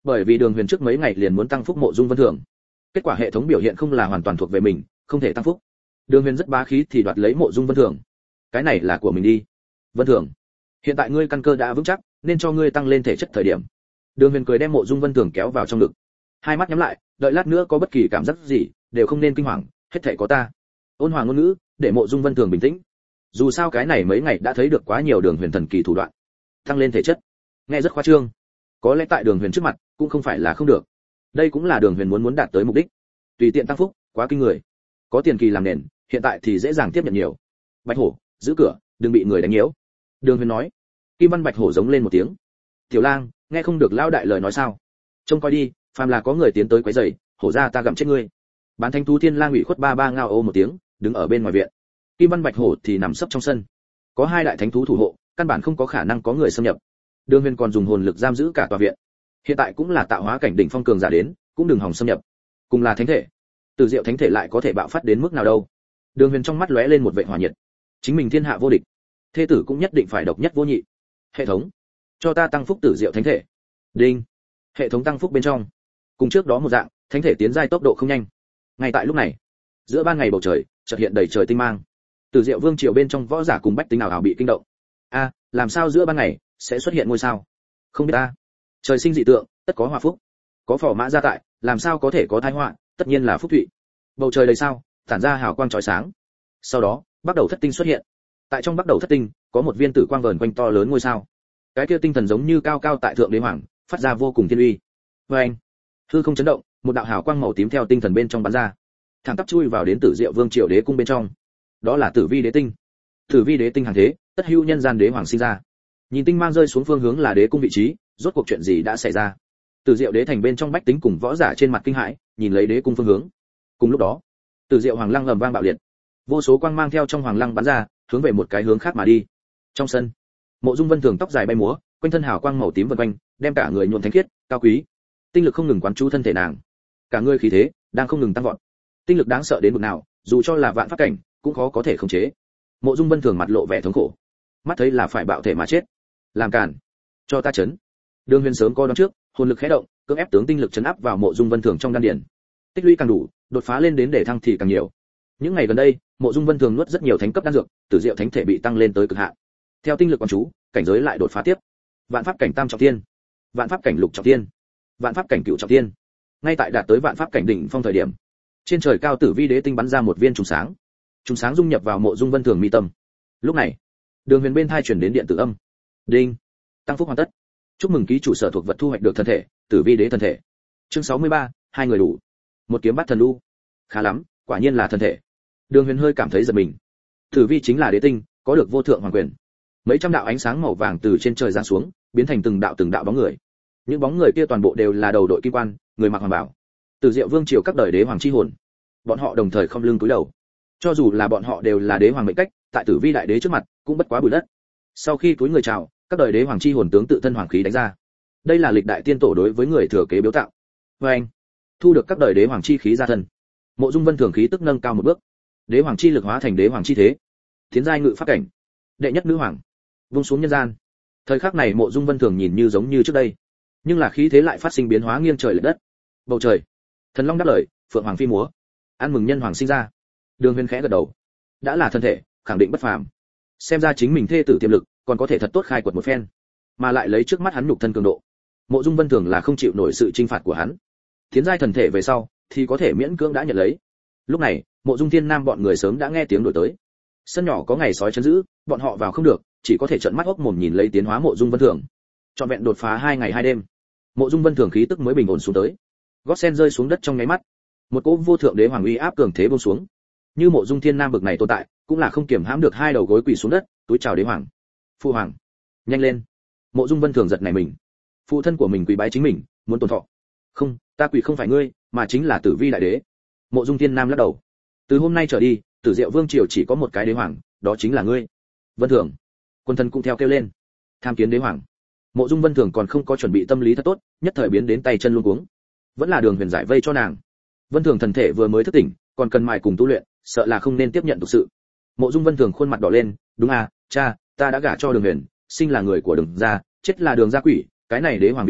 Bởi vì Đường Huyền trước mấy ngày liền muốn tăng phúc Mộ Dung Vân Thường, kết quả hệ thống biểu hiện không là hoàn toàn thuộc về mình, không thể tăng phúc. Đường Huyền rất bá khí thì đoạt lấy Mộ Dung Vân Thường. Cái này là của mình đi. Vân Thường, hiện tại ngươi căn cơ đã vững chắc, nên cho ngươi tăng lên thể chất thời điểm. Đường Huyền cười đem Mộ Dung Vân Thường kéo vào trong ngực, hai mắt nhắm lại, đợi lát nữa có bất kỳ cảm giác gì, đều không nên kinh hoàng, hết thảy có ta. Ôn hòa ngôn ngữ, để Mộ Dung Vân Thường bình tĩnh. Dù sao cái này mấy ngày đã thấy được quá nhiều Đường Huyền thần kỳ thủ đoạn, tăng lên thể chất, nghe rất khoa trương. Có lẽ tại Đường Huyền trước mặt, cũng không phải là không được. Đây cũng là Đường Huyền muốn muốn đạt tới mục đích. Tùy tiện tăng phúc, quá kinh người. Có tiền kỳ làm nền, hiện tại thì dễ dàng tiếp nhận nhiều. Bạch Hổ, giữ cửa, đừng bị người đánh nhiễu. Đường Huyền nói. Kim Văn Bạch Hổ giống lên một tiếng. Tiểu Lang, nghe không được lão đại lời nói sao? Trông coi đi, phàm là có người tiến tới quấy rầy, hổ ra ta gặm chết ngươi. Bán Thánh thú Thiên Lang ủy khuất ba ba ngao ô một tiếng, đứng ở bên ngoài viện. Kim Văn Bạch Hổ thì nằm sấp trong sân. Có hai đại thánh thú thủ hộ, căn bản không có khả năng có người xâm nhập. Đường Huyền còn dùng hồn lực giam giữ cả tòa viện. Hiện tại cũng là tạo hóa cảnh đỉnh phong cường giả đến, cũng đừng hòng xâm nhập. Cùng là thánh thể, Tử Diệu thánh thể lại có thể bạo phát đến mức nào đâu? Đường Huyền trong mắt lóe lên một vệt hỏa nhiệt. Chính mình thiên hạ vô địch, thê tử cũng nhất định phải độc nhất vô nhị. Hệ thống, cho ta tăng phúc Tử Diệu thánh thể. Đinh. Hệ thống tăng phúc bên trong. Cùng trước đó một dạng, thánh thể tiến giai tốc độ không nhanh. Ngay tại lúc này, giữa ban ngày bầu trời chợt hiện đầy trời tinh mang. Tử Diệu Vương triều bên trong võ giả cùng bách tính nào ảo bị kinh động. A, làm sao giữa ban ngày sẽ xuất hiện ngôi sao? Không biết a. Trời sinh dị tượng, tất có hòa phúc. Có phò mã gia tại, làm sao có thể có tai họa, tất nhiên là phúc thụy. Bầu trời đầy sao, tản ra hào quang chói sáng. Sau đó, bắt đầu thất tinh xuất hiện. Tại trong bắt đầu thất tinh, có một viên tử quang vờn quanh to lớn ngôi sao. Cái kia tinh thần giống như cao cao tại thượng đế hoàng, phát ra vô cùng thiên uy. Oeng! Hư không chấn động, một đạo hào quang màu tím theo tinh thần bên trong bắn ra, thẳng tắp chui vào đến Tử Diệu Vương triều đế cung bên trong. Đó là Tử Vi đế tinh. Tử Vi đế tinh hàng thế, tất hữu nhân gian đế hoàng sinh ra. Nhìn tinh mang rơi xuống phương hướng là đế cung vị trí, rốt cuộc chuyện gì đã xảy ra? Tử Diệu đế thành bên trong bách tính cùng võ giả trên mặt kinh hãi, nhìn lấy đế cung phương hướng. Cùng lúc đó, Tử Diệu hoàng lăng ầm vang bạo liệt, vô số quang mang theo trong hoàng lăng bắn ra, hướng về một cái hướng khác mà đi. Trong sân, Mộ Dung Vân Thường tóc dài bay múa, quanh thân hào quang màu tím vần quanh, đem cả người nhuộm thánh khiết, cao quý. Tinh lực không ngừng quán chú thân thể nàng, cả người khí thế đang không ngừng tăng vọt. Tinh lực đáng sợ đến mức nào, dù cho là vạn pháp cảnh, cũng khó có thể khống chế. Mộ Dung Vân Thường mặt lộ vẻ thống khổ, mắt thấy là phải bạo thể mà chết. Làm cản, cho ta chấn. Đường Huyền sớm coi đón trước, hồn lực khẽ động, cưỡng ép tướng tinh lực chấn áp vào Mộ Dung Vân Thường trong đan điền. Tích lũy càng đủ, đột phá lên đến để thăng thì càng nhiều. Những ngày gần đây, Mộ Dung Vân Thường nuốt rất nhiều thánh cấp đan dược, Tử Diệu thánh thể bị tăng lên tới cực hạn. Theo tinh lực quán chú, cảnh giới lại đột phá tiếp. Vạn pháp cảnh tam trọng thiên, vạn pháp cảnh lục trọng thiên, vạn pháp cảnh cửu trọng thiên. Ngay tại đạt tới vạn pháp cảnh đỉnh phong thời điểm, trên trời cao Tử Vi đế tinh bắn ra một viên trùng sáng. Trùng sáng dung nhập vào Mộ Dung Vân Thường mi tâm. Lúc này, Đường Huyền bên tai truyền đến điện tử âm. Đinh, tăng phúc hoàn tất. Chúc mừng ký chủ sở thuộc vật thu hoạch được thân thể, Tử Vi đế thân thể. Chương sáu mươi ba, hai người đủ. Một kiếm bắt thần lu. Khá lắm, quả nhiên là thân thể. Đường Huyền hơi cảm thấy giật mình. Tử Vi chính là đế tinh, có được vô thượng hoàng quyền. Mấy trăm đạo ánh sáng màu vàng từ trên trời giáng xuống, biến thành từng đạo từng đạo bóng người. Những bóng người kia toàn bộ đều là đầu đội kim quan, người mặc hoàng bào. Tử Diệu Vương triều các đời đế hoàng chi hồn. Bọn họ đồng thời không lưng cúi đầu. Cho dù là bọn họ đều là đế hoàng mệnh cách, tại Tử Vi đại đế trước mặt, cũng bất quá bụi đất. Sau khi cúi người chào, các đời đế hoàng chi hồn tướng tự thân hoàng khí đánh ra. Đây là lịch đại tiên tổ đối với người thừa kế biếu tặng. Và anh, thu được các đời đế hoàng chi khí ra thân. Mộ Dung Vân Thường khí tức nâng cao một bước. Đế hoàng chi lực hóa thành đế hoàng chi thế. Tiến giai ngự pháp cảnh. Đệ nhất nữ hoàng. Vung xuống nhân gian. Thời khắc này Mộ Dung Vân Thường nhìn như giống như trước đây, nhưng là khí thế lại phát sinh biến hóa nghiêng trời lệch đất. Bầu trời, thần long đáp lời, phượng hoàng phi múa. Ăn mừng nhân hoàng sinh ra. Đường Huyền khẽ gật đầu. Đã là thân thể, khẳng định bất phàm. Xem ra chính mình thê tử tiềm lực, còn có thể thật tốt khai quật một phen, mà lại lấy trước mắt hắn nhục thân cường độ. Mộ Dung Vân Thường là không chịu nổi sự chinh phạt của hắn. Tiến giai thần thể về sau, thì có thể miễn cưỡng đã nhận lấy. Lúc này, Mộ Dung Thiên Nam bọn người sớm đã nghe tiếng đổi tới. Sân nhỏ có ngày sói chấn giữ, bọn họ vào không được, chỉ có thể trợn mắt hốc mồm nhìn lấy tiến hóa Mộ Dung Vân Thường. Trọn vẹn đột phá hai ngày hai đêm, Mộ Dung Vân Thường khí tức mới bình ổn xuống tới. Gót sen rơi xuống đất trong nháy mắt, một cỗ vô thượng đế hoàng uy áp cường thế buông xuống. Như Mộ Dung Thiên Nam bực này tồn tại, cũng là không kiềm hãm được hai đầu gối quỳ xuống đất, túi chào đế hoàng. Phụ hoàng, nhanh lên. Mộ Dung Vân Thường giật nảy mình. Phụ thân của mình quỳ bái chính mình, muốn tổn thọ. Không, ta quỳ không phải ngươi, mà chính là Tử Vi đại đế. Mộ Dung Thiên Nam lắc đầu. Từ hôm nay trở đi, Tử Diệu Vương triều chỉ có một cái đế hoàng, đó chính là ngươi. Vân Thường. Quân thần cũng theo kêu lên. Tham kiến đế hoàng. Mộ Dung Vân Thường còn không có chuẩn bị tâm lý thật tốt, nhất thời biến đến tay chân luống cuống. Vẫn là Đường Huyền giải vây cho nàng. Vân Thường thần thể vừa mới thức tỉnh, còn cần mài cùng tu luyện, sợ là không nên tiếp nhận thực sự. Mộ Dung Vân Thường khuôn mặt đỏ lên, đúng à, cha, ta đã gả cho Đường Huyền, sinh là người của Đường gia, chết là Đường gia quỷ, cái này đế hoàng vị trí,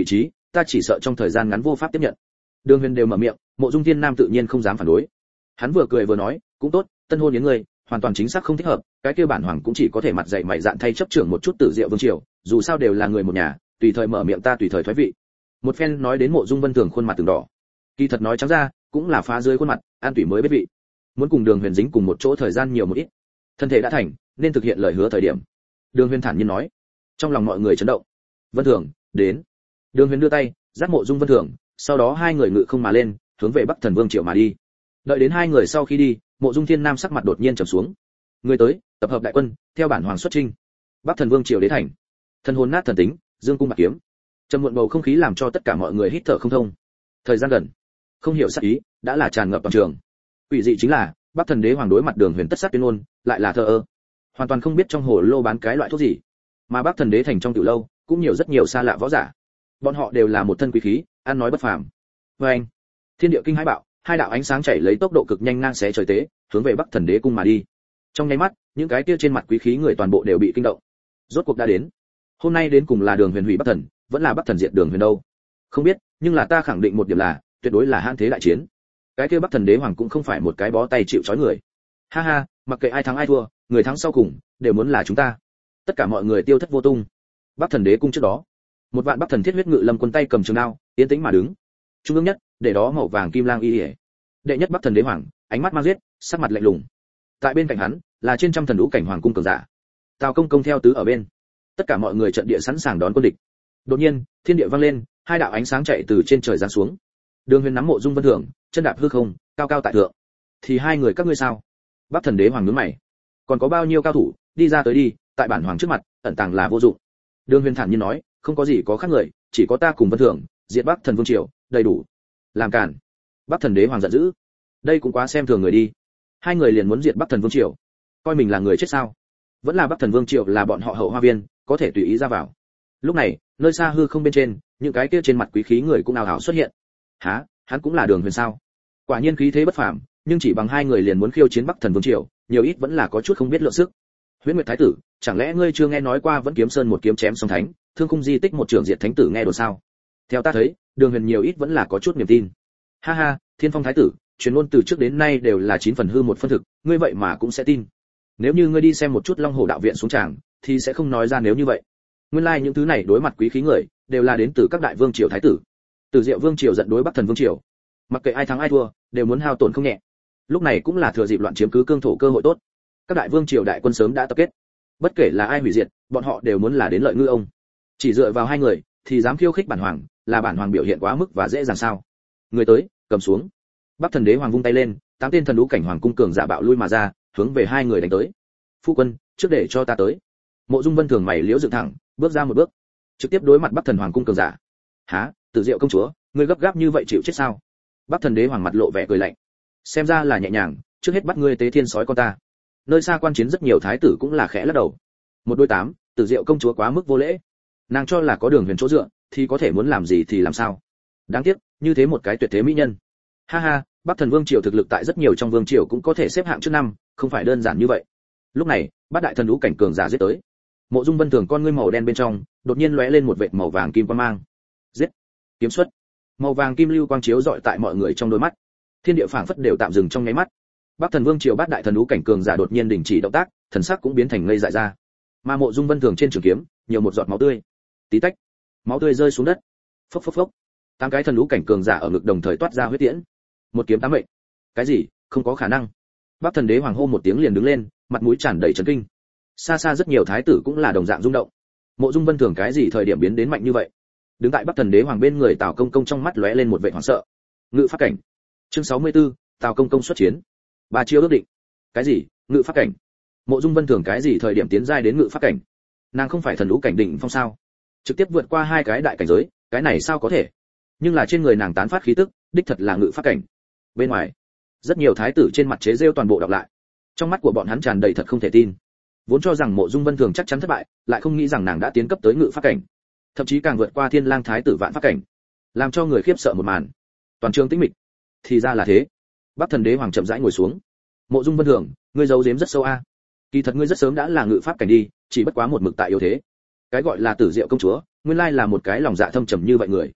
ta chỉ sợ trong thời gian ngắn vô pháp tiếp nhận. Đường Huyền đều mở miệng, Mộ Dung Thiên Nam tự nhiên không dám phản đối. Hắn vừa cười vừa nói, cũng tốt, tân hôn yến ngươi, hoàn toàn chính xác không thích hợp, cái kia bản hoàng cũng chỉ có thể mặt dày mày dạn thay chấp trưởng một chút Tử Diệu vương triều, dù sao đều là người một nhà, tùy thời mở miệng ta tùy thời thoái vị. Một phen nói đến Mộ Dung Vân Thường khuôn mặt từng đỏ. Kỳ thật nói trắng ra, cũng là phá dưới khuôn mặt, an tủy mới biết vị. Muốn cùng Đường Huyền dính cùng một chỗ thời gian nhiều một ít. Thân thể đã thành, nên thực hiện lời hứa thời điểm. Đường Huyền thản nhiên nói. Trong lòng mọi người chấn động. Vân Thường, đến. Đường Huyền đưa tay, dắt Mộ Dung Vân Thường, sau đó hai người ngự không mà lên, hướng về Bắc Thần Vương triều mà đi. Đợi đến hai người sau khi đi, Mộ Dung Thiên Nam sắc mặt đột nhiên trầm xuống. Người tới, tập hợp đại quân, theo bản hoàng xuất chinh. Bắc Thần Vương triều đế thành. Thần hồn nát thần tính, dương cung bạc kiếm. Trầm muộn bầu không khí làm cho tất cả mọi người hít thở không thông. Thời gian gần, không hiểu sát ý đã là tràn ngập toàn trường. Quỷ dị chính là, Bắc Thần Đế hoàng đối mặt Đường Huyền tất sát tuyên ngôn, lại là thờ ơ, hoàn toàn không biết trong hồ lô bán cái loại thuốc gì. Mà Bắc Thần Đế thành trong tiểu lâu, cũng nhiều rất nhiều xa lạ võ giả. Bọn họ đều là một thân quý khí, ăn nói bất phàm. Oeng, thiên địa kinh hãi bạo, hai đạo ánh sáng chảy lấy tốc độ cực nhanh ngang xé trời tế, hướng về Bắc Thần Đế cung mà đi. Trong nháy mắt, những cái kia trên mặt quý khí người toàn bộ đều bị kinh động. Rốt cuộc đã đến. Hôm nay đến cùng là Đường Huyền hủy Bắc Thần, vẫn là Bắc Thần diệt Đường Huyền đâu? Không biết, nhưng là ta khẳng định một điểm là, tuyệt đối là hãn thế đại chiến. Cái kia Bắc Thần Đế hoàng cũng không phải một cái bó tay chịu trói người. Ha ha, mặc kệ ai thắng ai thua, người thắng sau cùng đều muốn là chúng ta. Tất cả mọi người tiêu thất vô tung. Bắc Thần Đế cung trước đó, một vạn Bắc Thần thiết huyết ngự lâm quân tay cầm trường đao, yên tĩnh mà đứng. Trung ương nhất, để đó màu vàng kim lang y liễu. Đệ nhất Bắc Thần Đế hoàng, ánh mắt mang giết, sắc mặt lạnh lùng. Tại bên cạnh hắn, là trên trăm thần vũ cảnh hoàng cung cường giả. Tào Công Công theo tứ ở bên. Tất cả mọi người trận địa sẵn sàng đón quân địch. Đột nhiên, thiên địa vang lên, hai đạo ánh sáng chạy từ trên trời giáng xuống. Đường Huyền nắm Mộ Dung Vân Thường, chân đạp hư không, cao cao tại thượng. Thì hai người các ngươi sao? Bắc Thần Đế hoàng nhướng mày. Còn có bao nhiêu cao thủ, đi ra tới đi, tại bản hoàng trước mặt, ẩn tàng là vô dụng. Đường Huyền thản nhiên nói, không có gì có khác người, chỉ có ta cùng Vân Thường, diệt Bắc Thần Vương triều, đầy đủ. Làm cản. Bắc Thần Đế hoàng giận dữ. Đây cũng quá xem thường người đi. Hai người liền muốn diệt Bắc Thần Vương triều, coi mình là người chết sao? Vẫn là Bắc Thần Vương triều là bọn họ hậu hoa viên, có thể tùy ý ra vào. Lúc này, nơi xa hư không bên trên, những cái kia trên mặt quý khí người cũng ào ào xuất hiện. Hả, hắn cũng là Đường Huyền sao? Quả nhiên khí thế bất phàm, nhưng chỉ bằng hai người liền muốn khiêu chiến Bắc Thần Vương triều, nhiều ít vẫn là có chút không biết lượng sức. Huyễn Nguyệt Thái tử, chẳng lẽ ngươi chưa nghe nói qua Vẫn Kiếm Sơn một kiếm chém song thánh, Thương Khung di tích một trưởng diệt thánh tử nghe đồn sao? Theo ta thấy, Đường Huyền nhiều ít vẫn là có chút niềm tin. Ha ha, Thiên Phong Thái tử, truyền ngôn từ trước đến nay đều là chín phần hư một phân thực, ngươi vậy mà cũng sẽ tin. Nếu như ngươi đi xem một chút Long Hổ đạo viện xuống tràng, thì sẽ không nói ra nếu như vậy. Nguyên lai like những thứ này đối mặt quý khí người, đều là đến từ các đại vương triều thái tử. Từ Diệu vương triều giận đối Bắc Thần vương triều. Mặc kệ ai thắng ai thua, đều muốn hao tổn không nhẹ. Lúc này cũng là thừa dịp loạn chiếm cứ cương thổ cơ hội tốt. Các đại vương triều đại quân sớm đã tập kết. Bất kể là ai hủy diệt, bọn họ đều muốn là đến lợi ngư ông. Chỉ dựa vào hai người, thì dám khiêu khích bản hoàng, là bản hoàng biểu hiện quá mức và dễ dàng sao? Người tới, cầm xuống. Bắc Thần Đế hoàng vung tay lên, tám tên thần đũ cảnh hoàng cung cường giả bạo lui mà ra, hướng về hai người đánh tới. Phu quân, trước để cho ta tới. Mộ Dung Vân Thường mày liễu dựng thẳng, bước ra một bước, trực tiếp đối mặt Bắc Thần hoàng cung cường giả. Hả, Tử Diệu công chúa, ngươi gấp gáp như vậy chịu chết sao? Bắc Thần Đế hoàng mặt lộ vẻ cười lạnh. Xem ra là nhẹ nhàng, trước hết bắt ngươi tế thiên sói con ta. Nơi xa quan chiến rất nhiều thái tử cũng là khẽ lắc đầu. Một đôi tám, Tử Diệu công chúa quá mức vô lễ. Nàng cho là có Đường Huyền chỗ dựa, thì có thể muốn làm gì thì làm sao. Đáng tiếc, như thế một cái tuyệt thế mỹ nhân. Ha ha, Bắc Thần Vương triều thực lực tại rất nhiều trong vương triều cũng có thể xếp hạng trước năm, không phải đơn giản như vậy. Lúc này, bát đại thần vũ cảnh cường giả giết tới. Mộ Dung Vân Thường con ngươi màu đen bên trong, đột nhiên lóe lên một vệt màu vàng kim quang mang. Giết! Kiếm xuất! Màu vàng kim lưu quang chiếu rọi tại mọi người trong đôi mắt. Thiên địa phảng phất đều tạm dừng trong nháy mắt. Bắc Thần Vương triều bát đại thần vũ cảnh cường giả đột nhiên đình chỉ động tác, thần sắc cũng biến thành ngây dại ra. Mà Mộ Dung Vân Thường trên trường kiếm, nhiều một giọt máu tươi. Tí tách, máu tươi rơi xuống đất. Phốc phốc phốc. Tám cái thần vũ cảnh cường giả ở ngực đồng thời toát ra huyết tiễn. Một kiếm tám mệnh. Cái gì? Không có khả năng. Bắc Thần Đế hoàng hô một tiếng liền đứng lên, mặt mũi tràn đầy chấn kinh. Xa xa rất nhiều thái tử cũng là đồng dạng rung động. Mộ Dung Vân Thường cái gì thời điểm biến đến mạnh như vậy? Đứng tại Bắc Thần Đế hoàng bên người Tào Công Công trong mắt lóe lên một vẻ hoảng sợ. Ngự pháp cảnh. Chương sáu mươi tư, Tào Công Công xuất chiến. Ba chiêu ước định. Cái gì? Ngự pháp cảnh? Mộ Dung Vân Thường cái gì thời điểm tiến giai đến ngự pháp cảnh? Nàng không phải thần vũ cảnh đỉnh phong sao? Trực tiếp vượt qua hai cái đại cảnh giới, cái này sao có thể? Nhưng là trên người nàng tán phát khí tức, đích thật là ngự pháp cảnh. Bên ngoài, rất nhiều thái tử trên mặt chế rêu toàn bộ đọc lại. Trong mắt của bọn hắn tràn đầy thật không thể tin. Vốn cho rằng Mộ Dung Vân Thường chắc chắn thất bại, lại không nghĩ rằng nàng đã tiến cấp tới ngự pháp cảnh, thậm chí càng vượt qua Thiên Lang thái tử vạn pháp cảnh, làm cho người khiếp sợ một màn. Toàn trường tĩnh mịch. Thì ra là thế. Bắc Thần Đế hoàng chậm rãi ngồi xuống. Mộ Dung Vân Thường, ngươi giấu giếm rất sâu a. Kỳ thật ngươi rất sớm đã là ngự pháp cảnh đi, chỉ bất quá một mực tại yếu thế. Cái gọi là Tử Diệu công chúa, nguyên lai là một cái lòng dạ thâm trầm như vậy người.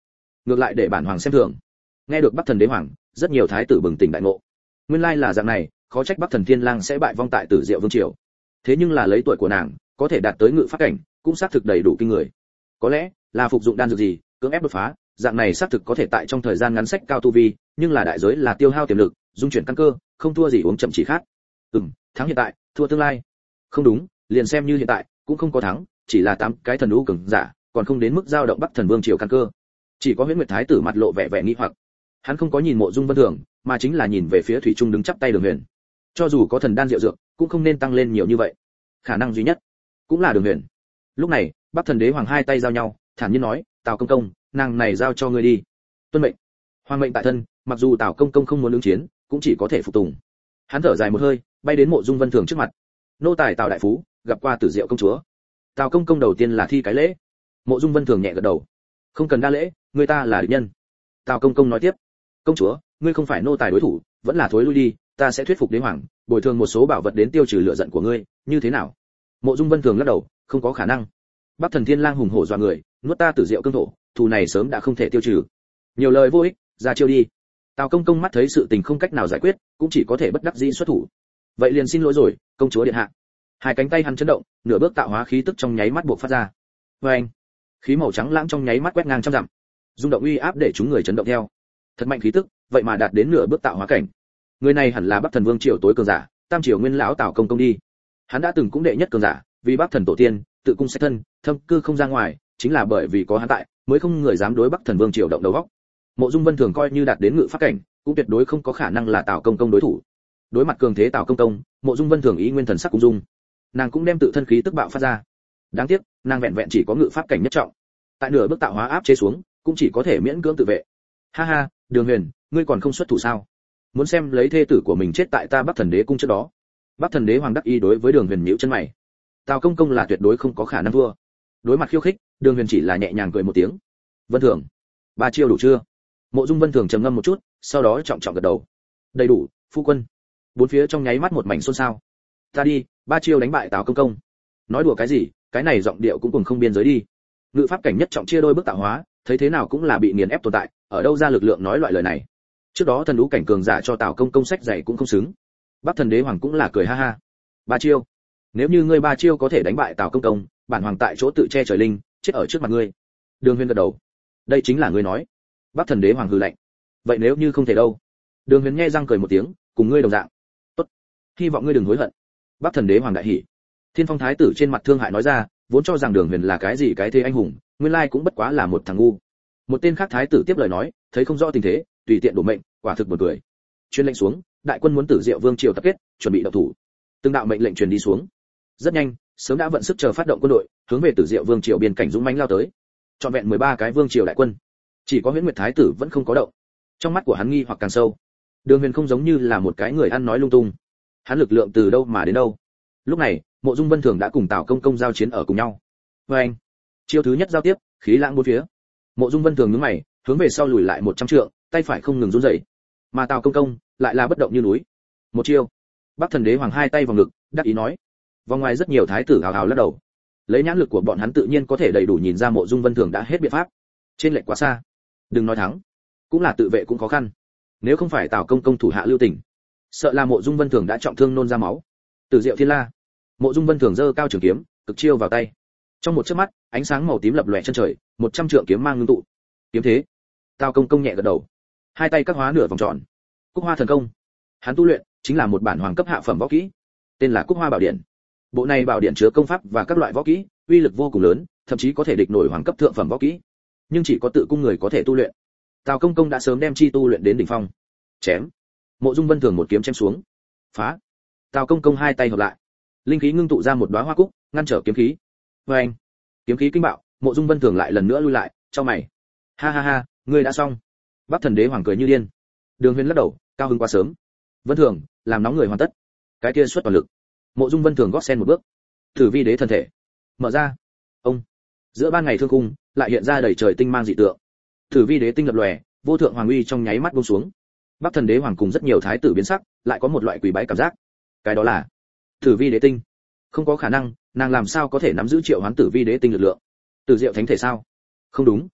ngược lại để bản hoàng xem thường. Nghe được Bắc Thần Đế Hoàng, rất nhiều thái tử bừng tỉnh đại ngộ. Nguyên lai là dạng này, khó trách Bắc Thần Thiên Lang sẽ bại vong tại Tử Diệu Vương triều. Thế nhưng là lấy tuổi của nàng, có thể đạt tới ngự pháp cảnh, cũng xác thực đầy đủ kinh người. Có lẽ là phục dụng đan dược gì, cưỡng ép đột phá, dạng này xác thực có thể tại trong thời gian ngắn sách cao tu vi, nhưng là đại giới là tiêu hao tiềm lực, dung chuyển căn cơ, không thua gì uống chậm chỉ khác. Ừm, thắng hiện tại, thua tương lai. Không đúng, liền xem như hiện tại, cũng không có thắng, chỉ là tám cái thần lũ cường giả, còn không đến mức giao động Bắc Thần Vương triều căn cơ. Chỉ có Huyễn Nguyệt Thái tử mặt lộ vẻ vẻ nghi hoặc. Hắn không có nhìn Mộ Dung Vân Thường, mà chính là nhìn về phía thủy trung đứng chắp tay Đường Huyền. Cho dù có thần đan diệu dược, cũng không nên tăng lên nhiều như vậy. Khả năng duy nhất cũng là Đường Huyền. Lúc này, Bắc Thần Đế Hoàng hai tay giao nhau, thản nhiên nói, "Tào công công, nàng này giao cho ngươi đi." Tuân mệnh. Hoàng mệnh tại thân, mặc dù Tào công công không muốn ứng chiến, cũng chỉ có thể phục tùng. Hắn thở dài một hơi, bay đến Mộ Dung Vân Thường trước mặt. "Nô tài Tào đại phú, gặp qua Tử Diệu công chúa." Tào công công đầu tiên là thi cái lễ. Mộ Dung Vân Thường nhẹ gật đầu. "Không cần đa lễ, người ta là địch nhân." Tào công công nói tiếp, "Công chúa, ngươi không phải nô tài đối thủ, vẫn là thối lui đi, ta sẽ thuyết phục đế hoàng, bồi thường một số bảo vật đến tiêu trừ lửa giận của ngươi, như thế nào?" Mộ Dung Vân Thường lắc đầu, "Không có khả năng. Bắc Thần Thiên Lang hùng hổ dọa người, nuốt ta Tử Diệu cương thổ, thù này sớm đã không thể tiêu trừ. Nhiều lời vô ích, ra chiêu đi." Tào công công mắt thấy sự tình không cách nào giải quyết, cũng chỉ có thể bất đắc dĩ xuất thủ. "Vậy liền xin lỗi rồi, công chúa điện hạ." Hai cánh tay hắn chấn động, nửa bước tạo hóa khí tức trong nháy mắt bộc phát ra. Oeng! Khí màu trắng lãng trong nháy mắt quét ngang trăm dặm. Rung động uy áp để chúng người chấn động theo. Thật mạnh khí tức, vậy mà đạt đến nửa bước tạo hóa cảnh. Người này hẳn là Bắc Thần Vương triều tối cường giả, Tam triều nguyên lão Tào công công đi. Hắn đã từng cũng đệ nhất cường giả, vì Bắc Thần tổ tiên, tự cung sách thân, thâm cư không ra ngoài, chính là bởi vì có hắn tại, mới không người dám đối Bắc Thần Vương triều động đầu óc. Mộ Dung Vân Thường coi như đạt đến ngự pháp cảnh, cũng tuyệt đối không có khả năng là Tào công công đối thủ. Đối mặt cường thế Tào công công, Mộ Dung Vân Thường ý nguyên thần sắc cung dung. Nàng cũng đem tự thân khí tức bạo phát ra. Đáng tiếc, nàng vẹn vẹn chỉ có ngự pháp cảnh nhất trọng. Tại nửa bước tạo hóa áp chế xuống, cũng chỉ có thể miễn cưỡng tự vệ. Ha ha, Đường Huyền, ngươi còn không xuất thủ sao? Muốn xem lấy thê tử của mình chết tại ta Bắc Thần Đế cung trước đó. Bắc Thần Đế Hoàng đắc ý đối với Đường Huyền nhíu chân mày. Tào công công là tuyệt đối không có khả năng thua. Đối mặt khiêu khích, Đường Huyền chỉ là nhẹ nhàng cười một tiếng. "Vân Thường, ba chiêu đủ chưa?" Mộ Dung Vân Thường trầm ngâm một chút, sau đó trọng trọng gật đầu. "Đầy đủ, phu quân." Bốn phía trong nháy mắt một mảnh xôn xao. "Ta đi, ba chiêu đánh bại Tào công công." Nói đùa cái gì, cái này giọng điệu cũng cùng không biên giới đi. Ngự pháp cảnh nhất trọng chia đôi bước tạo hóa, thấy thế nào cũng là bị nghiền ép tồn tại, ở đâu ra lực lượng nói loại lời này. Trước đó thần lũ cảnh cường giả cho Tào công công sách dạy cũng không xứng. Bắc Thần Đế Hoàng cũng là cười ha ha. "Ba chiêu? Nếu như ngươi ba chiêu có thể đánh bại Tào công công, bản hoàng tại chỗ tự che trời linh, chết ở trước mặt ngươi." Đường Huyền gật đầu. "Đây chính là ngươi nói." Bắc Thần Đế Hoàng hừ lạnh. "Vậy nếu như không thể đâu?" Đường Huyền nghe răng cười một tiếng, "Cùng ngươi đồng dạng." "Tốt, hy vọng ngươi đừng hối hận." Bắc Thần Đế Hoàng đại hỉ. Thiên Phong thái tử trên mặt thương hại nói ra, vốn cho rằng Đường Huyền là cái gì cái thế anh hùng, nguyên lai cũng bất quá là một thằng ngu. Một tên khác thái tử tiếp lời nói, thấy không rõ tình thế, tùy tiện đổ mệnh, quả thực buồn cười. Truyền lệnh xuống, đại quân muốn Tử Diệu Vương triều tập kết, chuẩn bị động thủ. Từng đạo mệnh lệnh truyền đi xuống. Rất nhanh, sớm đã vận sức chờ phát động quân đội, hướng về Tử Diệu Vương triều biên cảnh dũng mãnh lao tới. Trọn vẹn mười ba cái vương triều đại quân, chỉ có Huyễn Nguyệt thái tử vẫn không có động. Trong mắt của hắn nghi hoặc càng sâu. Đường Huyền không giống như là một cái người ăn nói lung tung. Hắn lực lượng từ đâu mà đến đâu? Lúc này, Mộ Dung Vân Thường đã cùng Tào công công giao chiến ở cùng nhau. Và anh, chiêu thứ nhất giao tiếp, khí lãng bốn phía. Mộ Dung Vân Thường nhướng mày, hướng về sau lùi lại một trăm trượng, tay phải không ngừng run rẩy. Mà Tào công công lại là bất động như núi. Một chiêu. Bắc Thần Đế Hoàng hai tay vào ngực, đắc ý nói. Vòng ngoài rất nhiều thái tử hào hào lắc đầu. Lấy nhãn lực của bọn hắn tự nhiên có thể đầy đủ nhìn ra Mộ Dung Vân Thường đã hết biện pháp. Trên lệch quá xa. Đừng nói thắng, cũng là tự vệ cũng khó khăn. Nếu không phải Tào công công thủ hạ lưu tình, sợ là Mộ Dung Vân Thường đã trọng thương nôn ra máu. Tử Diệu Thiên La. Mộ Dung Vân Thường giơ cao trường kiếm, cực chiêu vào tay. Trong một chớp mắt, ánh sáng màu tím lập lòe chân trời, một trăm trượng kiếm mang ngưng tụ. Kiếm thế. Tào công công nhẹ gật đầu, hai tay các hóa nửa vòng tròn. Cúc Hoa thần công. Hắn tu luyện chính là một bản hoàng cấp hạ phẩm võ kỹ, tên là Cúc Hoa Bảo Điện. Bộ này bảo điện chứa công pháp và các loại võ kỹ, uy lực vô cùng lớn, thậm chí có thể địch nổi hoàng cấp thượng phẩm võ kỹ. Nhưng chỉ có tự cung người có thể tu luyện. Tào công công đã sớm đem chi tu luyện đến đỉnh phong. Chém. Mộ Dung Vân Thường một kiếm chém xuống. Phá. Tào công công hai tay hợp lại, linh khí ngưng tụ ra một đóa hoa cúc, ngăn trở kiếm khí. Và anh, kiếm khí kinh bạo, Mộ Dung Vân Thường lại lần nữa lui lại, cho mày. Ha ha ha, ngươi đã xong. Bắc Thần Đế Hoàng cười như điên. Đường Huyền lắc đầu, cao hứng quá sớm. Vân Thường, làm nóng người hoàn tất. Cái kia xuất toàn lực. Mộ Dung Vân Thường gót sen một bước. Thử vi đế thân thể mở ra. Ông. Giữa ban ngày thương cung, lại hiện ra đầy trời tinh mang dị tượng. Thử vi đế tinh lập lòe, vô thượng hoàng uy trong nháy mắt buông xuống. Bắc Thần Đế Hoàng cùng rất nhiều thái tử biến sắc, lại có một loại quỳ bái cảm giác. Cái đó là Tử vi đế tinh. Không có khả năng, nàng làm sao có thể nắm giữ triệu hoán tử vi đế tinh lực lượng? Tử Diệu thánh thể sao? Không đúng,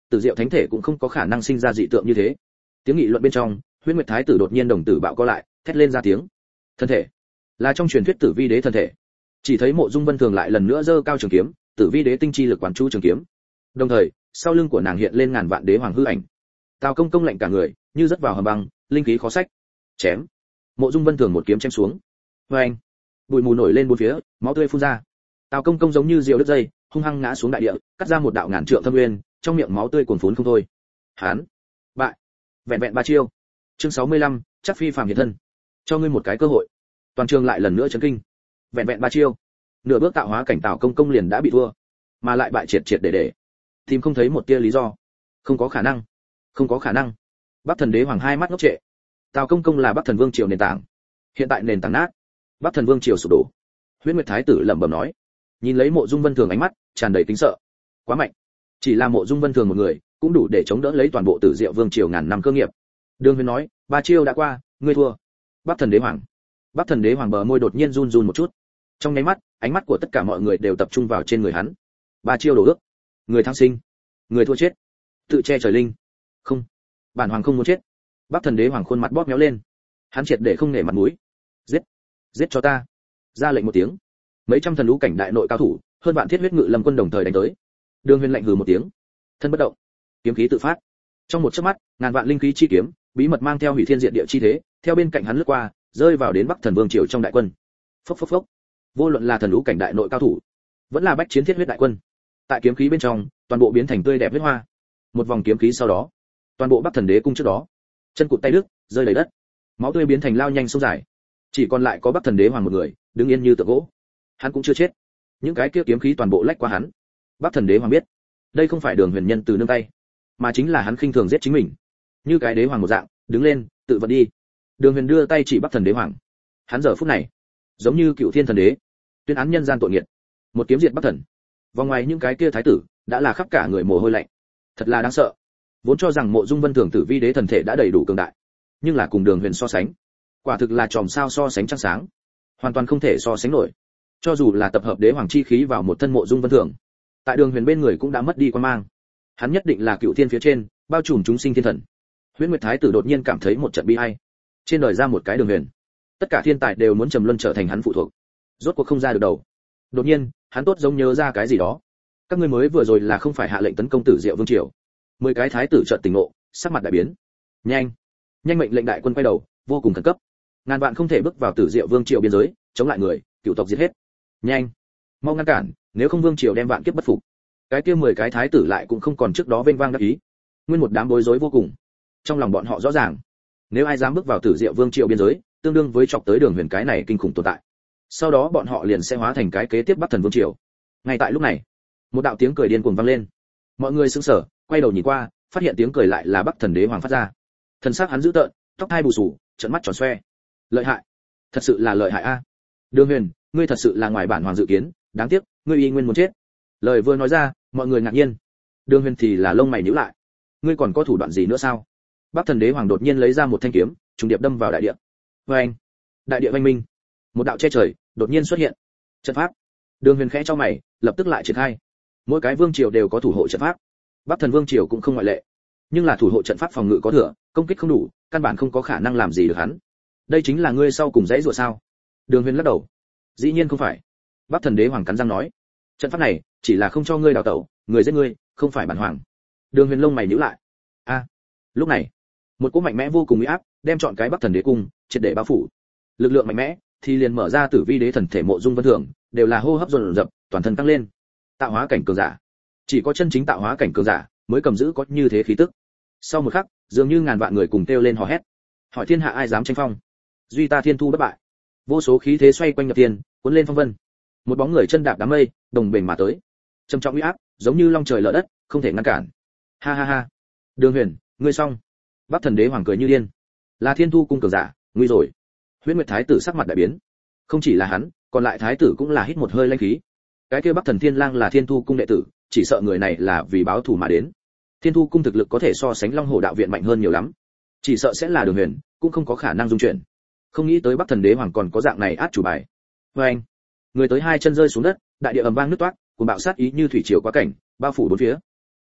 Tử Diệu thánh thể cũng không có khả năng sinh ra dị tượng như thế. Tiếng nghị luận bên trong, Huyễn Nguyệt Thái tử đột nhiên đồng tử bạo co lại, thét lên ra tiếng. Thân thể là trong truyền thuyết Tử Vi đế thân thể. Chỉ thấy Mộ Dung Vân Thường lại lần nữa giơ cao trường kiếm, Tử Vi đế tinh chi lực quán chú trường kiếm. Đồng thời, sau lưng của nàng hiện lên ngàn vạn đế hoàng hư ảnh. Tào Công Công lạnh cả người, như rất vào hầm băng, linh khí khó sách. Chém. Mộ Dung Vân Thường một kiếm chém xuống. Oeng. Bụi mù nổi lên bốn phía, máu tươi phun ra. Tào Công Công giống như diều đứt dây, hung hăng ngã xuống đại địa, cắt ra một đạo ngàn trượng thâm nguyên, trong miệng máu tươi cuồn phún không thôi. Hán bại. Vẹn vẹn ba chiêu. Chương sáu mươi lăm, chắc phi phàm hiện thân. Cho ngươi một cái cơ hội. Toàn trường lại lần nữa chấn kinh. Vẹn vẹn ba chiêu, nửa bước tạo hóa cảnh Tào Công Công liền đã bị thua, mà lại bại triệt triệt để để. Tìm không thấy một tia lý do. Không có khả năng, không có khả năng. Bắc Thần Đế Hoàng hai mắt ngốc trệ. Tào Công Công là Bắc Thần Vương triều nền tảng, hiện tại nền tảng nát, Bắc Thần Vương triều sụp đổ. Huyễn Nguyệt Thái tử lẩm bẩm nói, nhìn lấy Mộ Dung Vân Thường ánh mắt tràn đầy kính sợ. Quá mạnh, chỉ là Mộ Dung Vân Thường một người cũng đủ để chống đỡ lấy toàn bộ Tử Diệu Vương triều ngàn năm cơ nghiệp. Đường Huyền nói, ba chiêu đã qua, ngươi thua. Bắc Thần Đế Hoàng. Bắc Thần Đế Hoàng bờ môi đột nhiên run run một chút. Trong nháy mắt, ánh mắt của tất cả mọi người đều tập trung vào trên người hắn. Ba chiêu đổ ước, người thắng sinh, người thua chết. Tự che trời linh. Không, bản hoàng không muốn chết. Bắc Thần Đế Hoàng khuôn mặt bóp méo lên. Hắn triệt để không nể mặt mũi. Giết, giết cho ta. Ra lệnh một tiếng. Mấy trăm thần lũ cảnh đại nội cao thủ, hơn vạn thiết huyết ngự lâm quân đồng thời đánh tới. Đường Huyền lạnh hừ một tiếng, thân bất động, kiếm khí tự phát. Trong một chớp mắt, ngàn vạn linh khí chi kiếm, bí mật mang theo hủy thiên diện địa chi thế, theo bên cạnh hắn lướt qua, rơi vào đến Bắc Thần Vương triều trong đại quân. Phốc phốc phốc. Vô luận là thần lũ cảnh đại nội cao thủ, vẫn là bách chiến thiết huyết đại quân, tại kiếm khí bên trong, toàn bộ biến thành tươi đẹp huyết hoa. Một vòng kiếm khí sau đó, toàn bộ Bắc Thần Đế cung trước đó, chân cụt tay đứt, rơi đầy đất, máu tươi biến thành lao nhanh sông dài. Chỉ còn lại có Bắc Thần Đế Hoàng một người, đứng yên như tượng gỗ. Hắn cũng chưa chết, những cái kia kiếm khí toàn bộ lách qua hắn. Bắc Thần Đế Hoàng biết, đây không phải Đường Huyền nhân từ nương tay, mà chính là hắn khinh thường giết chính mình. Như cái đế hoàng một dạng, đứng lên, tự vận đi. Đường Huyền đưa tay chỉ Bắc Thần Đế Hoàng. Hắn giờ phút này, giống như cựu thiên thần đế, tuyên án nhân gian tội nghiệt, một kiếm diệt Bắc Thần. Vòng ngoài những cái kia thái tử, đã là khắp cả người mồ hôi lạnh. Thật là đáng sợ. Vốn cho rằng Mộ Dung Vân Thường Tử Vi đế thần thể đã đầy đủ cường đại, nhưng là cùng Đường Huyền so sánh, quả thực là chòm sao so sánh trăng sáng, hoàn toàn không thể so sánh nổi. Cho dù là tập hợp đế hoàng chi khí vào một thân Mộ Dung Vân Thường, tại Đường Huyền bên người cũng đã mất đi quan mang. Hắn nhất định là cựu thiên phía trên, bao trùm chúng sinh thiên thần. Huyễn Nguyệt Thái tử đột nhiên cảm thấy một trận bi ai. Trên đời ra một cái Đường Huyền, tất cả thiên tài đều muốn trầm luân trở thành hắn phụ thuộc. Rốt cuộc không ra được đầu. Đột nhiên, hắn tốt giống nhớ ra cái gì đó. Các ngươi mới vừa rồi là không phải hạ lệnh tấn công Tử Diệu Vương triều? Mười cái thái tử chợt tỉnh ngộ, sắc mặt đại biến. Nhanh, nhanh mệnh lệnh đại quân quay đầu, vô cùng khẩn cấp. Ngàn vạn không thể bước vào Tử Diệu Vương triều biên giới, chống lại người, cựu tộc giết hết. Nhanh, mau ngăn cản, nếu không Vương triều đem vạn kiếp bất phục. Cái kia mười cái thái tử lại cũng không còn trước đó vênh vang đắc ý, nguyên một đám bối rối vô cùng. Trong lòng bọn họ rõ ràng, nếu ai dám bước vào Tử Diệu Vương triều biên giới, tương đương với chọc tới Đường Huyền cái này kinh khủng tồn tại. Sau đó bọn họ liền sẽ hóa thành cái kế tiếp Bắc Thần Vương triều. Ngay tại lúc này, một đạo tiếng cười điên cuồng vang lên. Mọi người sững sờ, quay đầu nhìn qua, phát hiện tiếng cười lại là Bắc Thần Đế Hoàng phát ra. Thần sắc hắn dữ tợn, tóc hai bù xù, trợn mắt tròn xoe. Lợi hại, thật sự là lợi hại a. Đường Huyền, ngươi thật sự là ngoài bản hoàng dự kiến, đáng tiếc, ngươi y nguyên muốn chết. Lời vừa nói ra, mọi người ngạc nhiên. Đường Huyền thì là lông mày nhíu lại. Ngươi còn có thủ đoạn gì nữa sao? Bắc Thần Đế Hoàng đột nhiên lấy ra một thanh kiếm, trùng điệp đâm vào đại địa. Oeng! Đại địa vang minh. Một đạo che trời đột nhiên xuất hiện. Trận pháp. Đường Huyền khẽ chau mày, lập tức lại triển khai. Mỗi cái vương triều đều có thủ hộ trận pháp. Bắc Thần Vương triều cũng không ngoại lệ. Nhưng là thủ hộ trận pháp phòng ngự có thừa, công kích không đủ, căn bản không có khả năng làm gì được hắn. Đây chính là ngươi sau cùng dãy rủa sao? Đường Huyền lắc đầu. Dĩ nhiên không phải. Bắc Thần Đế Hoàng cắn răng nói. Trận pháp này chỉ là không cho ngươi đào tẩu, người giết ngươi, không phải bản hoàng. Đường Huyền lông mày nhíu lại. A. Lúc này, một cỗ mạnh mẽ vô cùng uy áp, đem chọn cái Bắc Thần Đế cung triệt để bao phủ. Lực lượng mạnh mẽ, thì liền mở ra Tử Vi đế thần thể Mộ Dung Vân Thường, đều là hô hấp dồn dập, toàn thân tăng lên. Tạo hóa cảnh cường giả, chỉ có chân chính tạo hóa cảnh cường giả mới cầm giữ có như thế khí tức. Sau một khắc, dường như ngàn vạn người cùng kêu lên hò hét. Hỏi thiên hạ ai dám tranh phong? Duy ta Thiên Thu bất bại. Vô số khí thế xoay quanh nhập thiên, cuốn lên phong vân. Một bóng người chân đạp đám mây, đồng bền mà tới. Trầm trọng uy áp, giống như long trời lở đất, không thể ngăn cản. Ha ha ha. Đường Huyền, ngươi xong. Bắc Thần Đế Hoàng cười như điên. Là Thiên Thu cung cường giả, nguy rồi. Huyễn Nguyệt Thái tử sắc mặt đại biến. Không chỉ là hắn, còn lại thái tử cũng là hít một hơi lãnh khí. Cái kia Bắc Thần Thiên Lang là Thiên Thu cung đệ tử, chỉ sợ người này là vì báo thù mà đến. Thiên Thu cung thực lực có thể so sánh Long Hổ đạo viện mạnh hơn nhiều lắm, chỉ sợ sẽ là Đường Huyền, cũng không có khả năng dung chuyển. Không nghĩ tới Bắc Thần Đế Hoàng còn có dạng này át chủ bài. Với anh, người tới hai chân rơi xuống đất, đại địa ầm vang nứt toác, cuồng bạo sát ý như thủy triều quá cảnh, bao phủ bốn phía.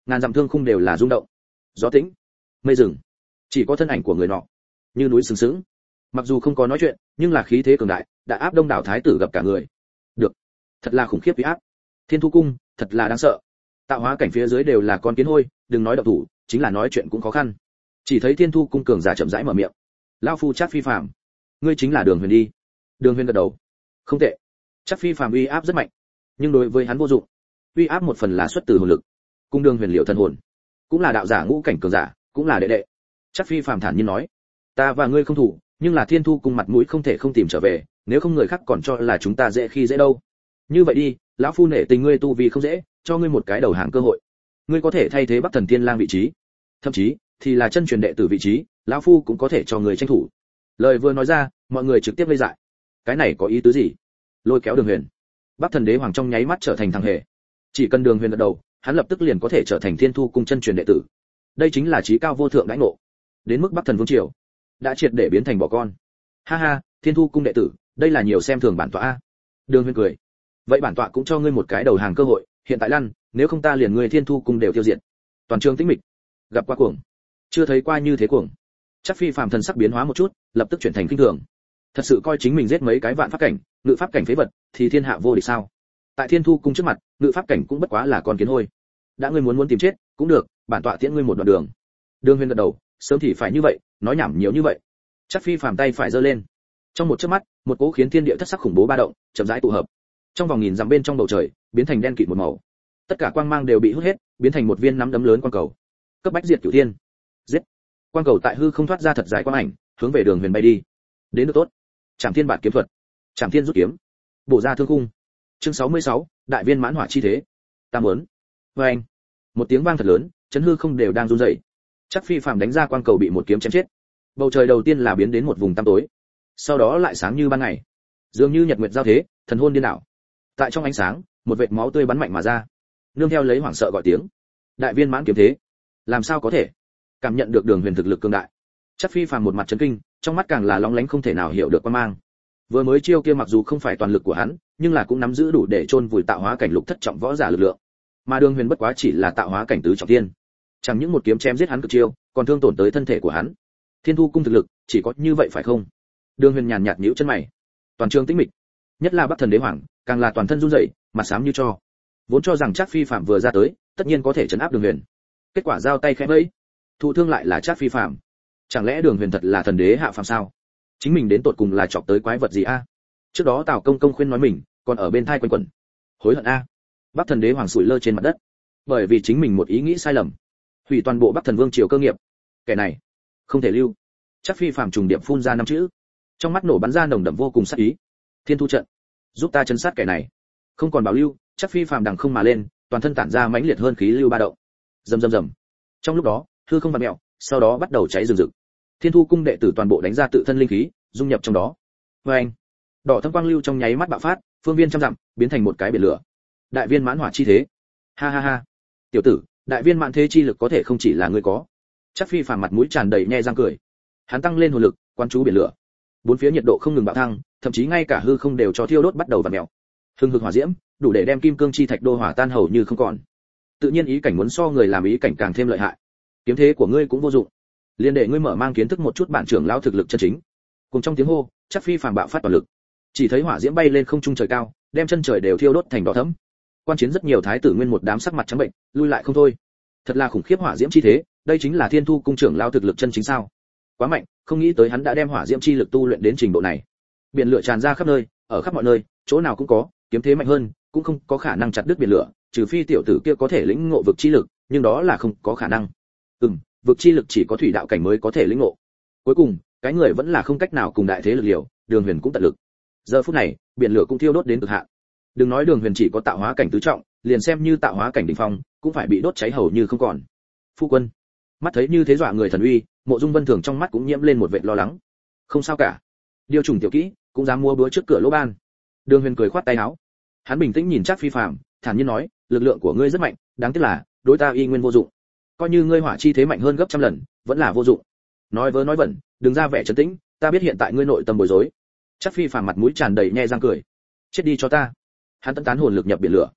ngàn dặm thương khung đều là rung động. Gió tĩnh, mây rừng, chỉ có thân ảnh của người nọ như núi sừng sững. Mặc dù không có nói chuyện, nhưng là khí thế cường đại, đã áp đông đảo thái tử gặp cả người. Được, thật là khủng khiếp uy áp. Thiên Thu cung, thật là đáng sợ. Tạo hóa cảnh phía dưới đều là con kiến hôi, đừng nói động thủ, chính là nói chuyện cũng khó khăn. Chỉ thấy Thiên Thu cung cường giả chậm rãi mở miệng. Lão phu chắc phi phàm, ngươi chính là Đường Huyền đi. Đường Huyền gật đầu. Không tệ. Chắc phi phàm uy áp rất mạnh, nhưng đối với hắn vô dụng. Uy áp một phần là xuất từ hồn lực, cung Đường Huyền liệu thần hồn, cũng là đạo giả ngũ cảnh cường giả, cũng là đệ đệ. Chắc phi phàm thản nhiên nói, ta và ngươi không thủ, nhưng là Thiên Thu cung mặt mũi không thể không tìm trở về, nếu không người khác còn cho là chúng ta dễ khi dễ đâu. Như vậy đi, lão phu nể tình ngươi tu vì không dễ, cho ngươi một cái đầu hàng cơ hội. Ngươi có thể thay thế Bắc Thần Thiên Lang vị trí, thậm chí thì là chân truyền đệ tử vị trí, lão phu cũng có thể cho người tranh thủ. Lời vừa nói ra, mọi người trực tiếp vây dại. Cái này có ý tứ gì? Lôi kéo Đường Huyền. Bắc Thần Đế Hoàng trong nháy mắt trở thành thằng hề. Chỉ cần Đường Huyền gật đầu, hắn lập tức liền có thể trở thành Thiên Thu cung chân truyền đệ tử. Đây chính là chí cao vô thượng đãi ngộ. Đến mức Bắc Thần Vương triều đã triệt để biến thành bỏ con. Ha ha, Thiên Thu cung đệ tử, đây là nhiều xem thường bản tọa a. Đường Huyền cười. Vậy bản tọa cũng cho ngươi một cái đầu hàng cơ hội, hiện tại lăn, nếu không ta liền ngươi Thiên Thu cung đều tiêu diệt. Toàn trường tĩnh mịch. Gặp qua cuồng, chưa thấy qua như thế cuồng. Chắc phi phàm thần sắc biến hóa một chút, lập tức chuyển thành kinh thường. Thật sự coi chính mình giết mấy cái vạn pháp cảnh, ngự pháp cảnh phế vật, thì thiên hạ vô địch sao? Tại Thiên Thu cung trước mặt, ngự pháp cảnh cũng bất quá là con kiến hôi. Đã ngươi muốn muốn tìm chết, cũng được, bản tọa tiễn ngươi một đoạn đường. Đường Huyền gật đầu, sớm thì phải như vậy, nói nhảm nhiều như vậy. Chắc phi phàm tay phải giơ lên. Trong một chớp mắt, một cỗ khiến thiên địa thất sắc khủng bố ba động, chậm rãi tụ hợp. Trong vòng nghìn dặm bên trong bầu trời, biến thành đen kịt một màu. Tất cả quang mang đều bị hút hết, biến thành một viên nắm đấm lớn quang cầu. Cấp bách diệt cửu thiên. Giết. Quang cầu tại hư không thoát ra thật dài quang ảnh, hướng về Đường Huyền bay đi. Đến được tốt. Trảm Thiên Bản kiếm thuật. Trảm Thiên rút kiếm. Bổ ra thương khung. Chương sáu mươi sáu, đại viên mãn hỏa chi thế. Ta muốn. Oeng. Một tiếng vang thật lớn, chấn hư không đều đang run rẩy. Chắc phi phàm đánh ra quang cầu bị một kiếm chém chết. Bầu trời đầu tiên là biến đến một vùng tăm tối, sau đó lại sáng như ban ngày, dường như nhật nguyệt giao thế, thần hồn điên đảo. Tại trong ánh sáng, một vệt máu tươi bắn mạnh mà ra, nương theo lấy hoảng sợ gọi tiếng. Đại viên mãn kiếm thế. Làm sao có thể? Cảm nhận được Đường Huyền thực lực cường đại, Chắc phi phàm một mặt chấn kinh, trong mắt càng là lóng lánh không thể nào hiểu được quan mang. Vừa mới chiêu kia mặc dù không phải toàn lực của hắn, nhưng là cũng nắm giữ đủ để chôn vùi tạo hóa cảnh lục thất trọng võ giả lực lượng. Mà Đường Huyền bất quá chỉ là tạo hóa cảnh tứ trọng thiên, chẳng những một kiếm chém giết hắn cực chiêu, còn thương tổn tới thân thể của hắn. Thiên Thu cung thực lực chỉ có như vậy phải không? Đường Huyền nhàn nhạt nhíu chân mày. Toàn trường tĩnh mịch, nhất là Bắc Thần Đế Hoàng, càng là toàn thân run rẩy, mặt xám như tro. Vốn cho rằng Trác Phi Phạm vừa ra tới, tất nhiên có thể trấn áp Đường Huyền. Kết quả giao tay khẽ vẫy, thụ thương lại là Trác Phi Phạm. Chẳng lẽ Đường Huyền thật là thần đế hạ phàm sao? Chính mình đến tột cùng là chọc tới quái vật gì a? Trước đó Tào Công Công khuyên nói mình, còn ở bên thai quanh quẩn. Hối hận a. Bắc Thần Đế Hoàng sủi lơ trên mặt đất, bởi vì chính mình một ý nghĩ sai lầm, hủy toàn bộ Bắc Thần Vương triều cơ nghiệp. Kẻ này không thể lưu. Chắc Phi Phạm trùng điệp phun ra năm chữ, trong mắt nổ bắn ra nồng đậm vô cùng sát ý. Thiên Thu trận, giúp ta chấn sát kẻ này. Không còn bảo lưu, Chắc Phi Phạm đằng không mà lên, toàn thân tản ra mãnh liệt hơn khí lưu ba động. Rầm rầm rầm. Trong lúc đó, hư không vặn mèo, sau đó bắt đầu cháy rừng rực. Thiên Thu cung đệ tử toàn bộ đánh ra tự thân linh khí, dung nhập trong đó. Oeng. Đỏ thâm quang lưu trong nháy mắt bạo phát, phương viên trăm dặm biến thành một cái biển lửa. Đại viên mãn hỏa chi thế. Ha ha ha. Tiểu tử, đại viên mãn thế chi lực có thể không chỉ là ngươi có. Chắc Phi Phàm mặt mũi tràn đầy nhe răng cười. Hắn tăng lên hồn lực, quan chú biển lửa. Bốn phía nhiệt độ không ngừng bạo thăng, thậm chí ngay cả hư không đều cho thiêu đốt bắt đầu vặn mèo. Hừng hực hỏa diễm, đủ để đem kim cương chi thạch đô hỏa tan hầu như không còn. Tự nhiên ý cảnh muốn so người làm ý cảnh càng thêm lợi hại. Kiếm thế của ngươi cũng vô dụng. Liên để ngươi mở mang kiến thức một chút bản trưởng lão thực lực chân chính. Cùng trong tiếng hô, Chắc Phi Phàm bạo phát toàn lực. Chỉ thấy hỏa diễm bay lên không trung trời cao, đem chân trời đều thiêu đốt thành đỏ thẫm. Quan chiến rất nhiều thái tử nguyên một đám sắc mặt trắng bệnh, lui lại không thôi. Thật là khủng khiếp hỏa diễm chi thế, đây chính là Thiên Thu cung trưởng lão thực lực chân chính sao? Quá mạnh, không nghĩ tới hắn đã đem hỏa diễm chi lực tu luyện đến trình độ này. Biển lửa tràn ra khắp nơi, ở khắp mọi nơi, chỗ nào cũng có, kiếm thế mạnh hơn, cũng không có khả năng chặt đứt biển lửa, trừ phi tiểu tử kia có thể lĩnh ngộ vực chi lực, nhưng đó là không có khả năng. Ừm, vực chi lực chỉ có thủy đạo cảnh mới có thể lĩnh ngộ. Cuối cùng, cái người vẫn là không cách nào cùng đại thế lực liều, Đường Huyền cũng tận lực. Giờ phút này, biển lửa cũng thiêu đốt đến cực hạn. Đừng nói Đường Huyền chỉ có tạo hóa cảnh tứ trọng, liền xem như tạo hóa cảnh đỉnh phong, cũng phải bị đốt cháy hầu như không còn. Phu quân, mắt thấy như thế dọa người thần uy, Mộ Dung Vân Thường trong mắt cũng nhiễm lên một vệt lo lắng. Không sao cả, điều trùng tiểu kỹ, cũng dám mua búa trước cửa lỗ ban. Đường Huyền cười khoát tay áo. Hắn bình tĩnh nhìn Trác Phi Phàm, thản nhiên nói, lực lượng của ngươi rất mạnh, đáng tiếc là đối ta y nguyên vô dụng. Coi như ngươi hỏa chi thế mạnh hơn gấp trăm lần, vẫn là vô dụng. Nói vớ nói vẩn, đừng ra vẻ trấn tĩnh, ta biết hiện tại ngươi nội tâm bối rối. Trác Phi Phàm mặt mũi tràn đầy nhe răng cười. Chết đi cho ta. Hắn tấn tán hồn lực nhập biển lửa.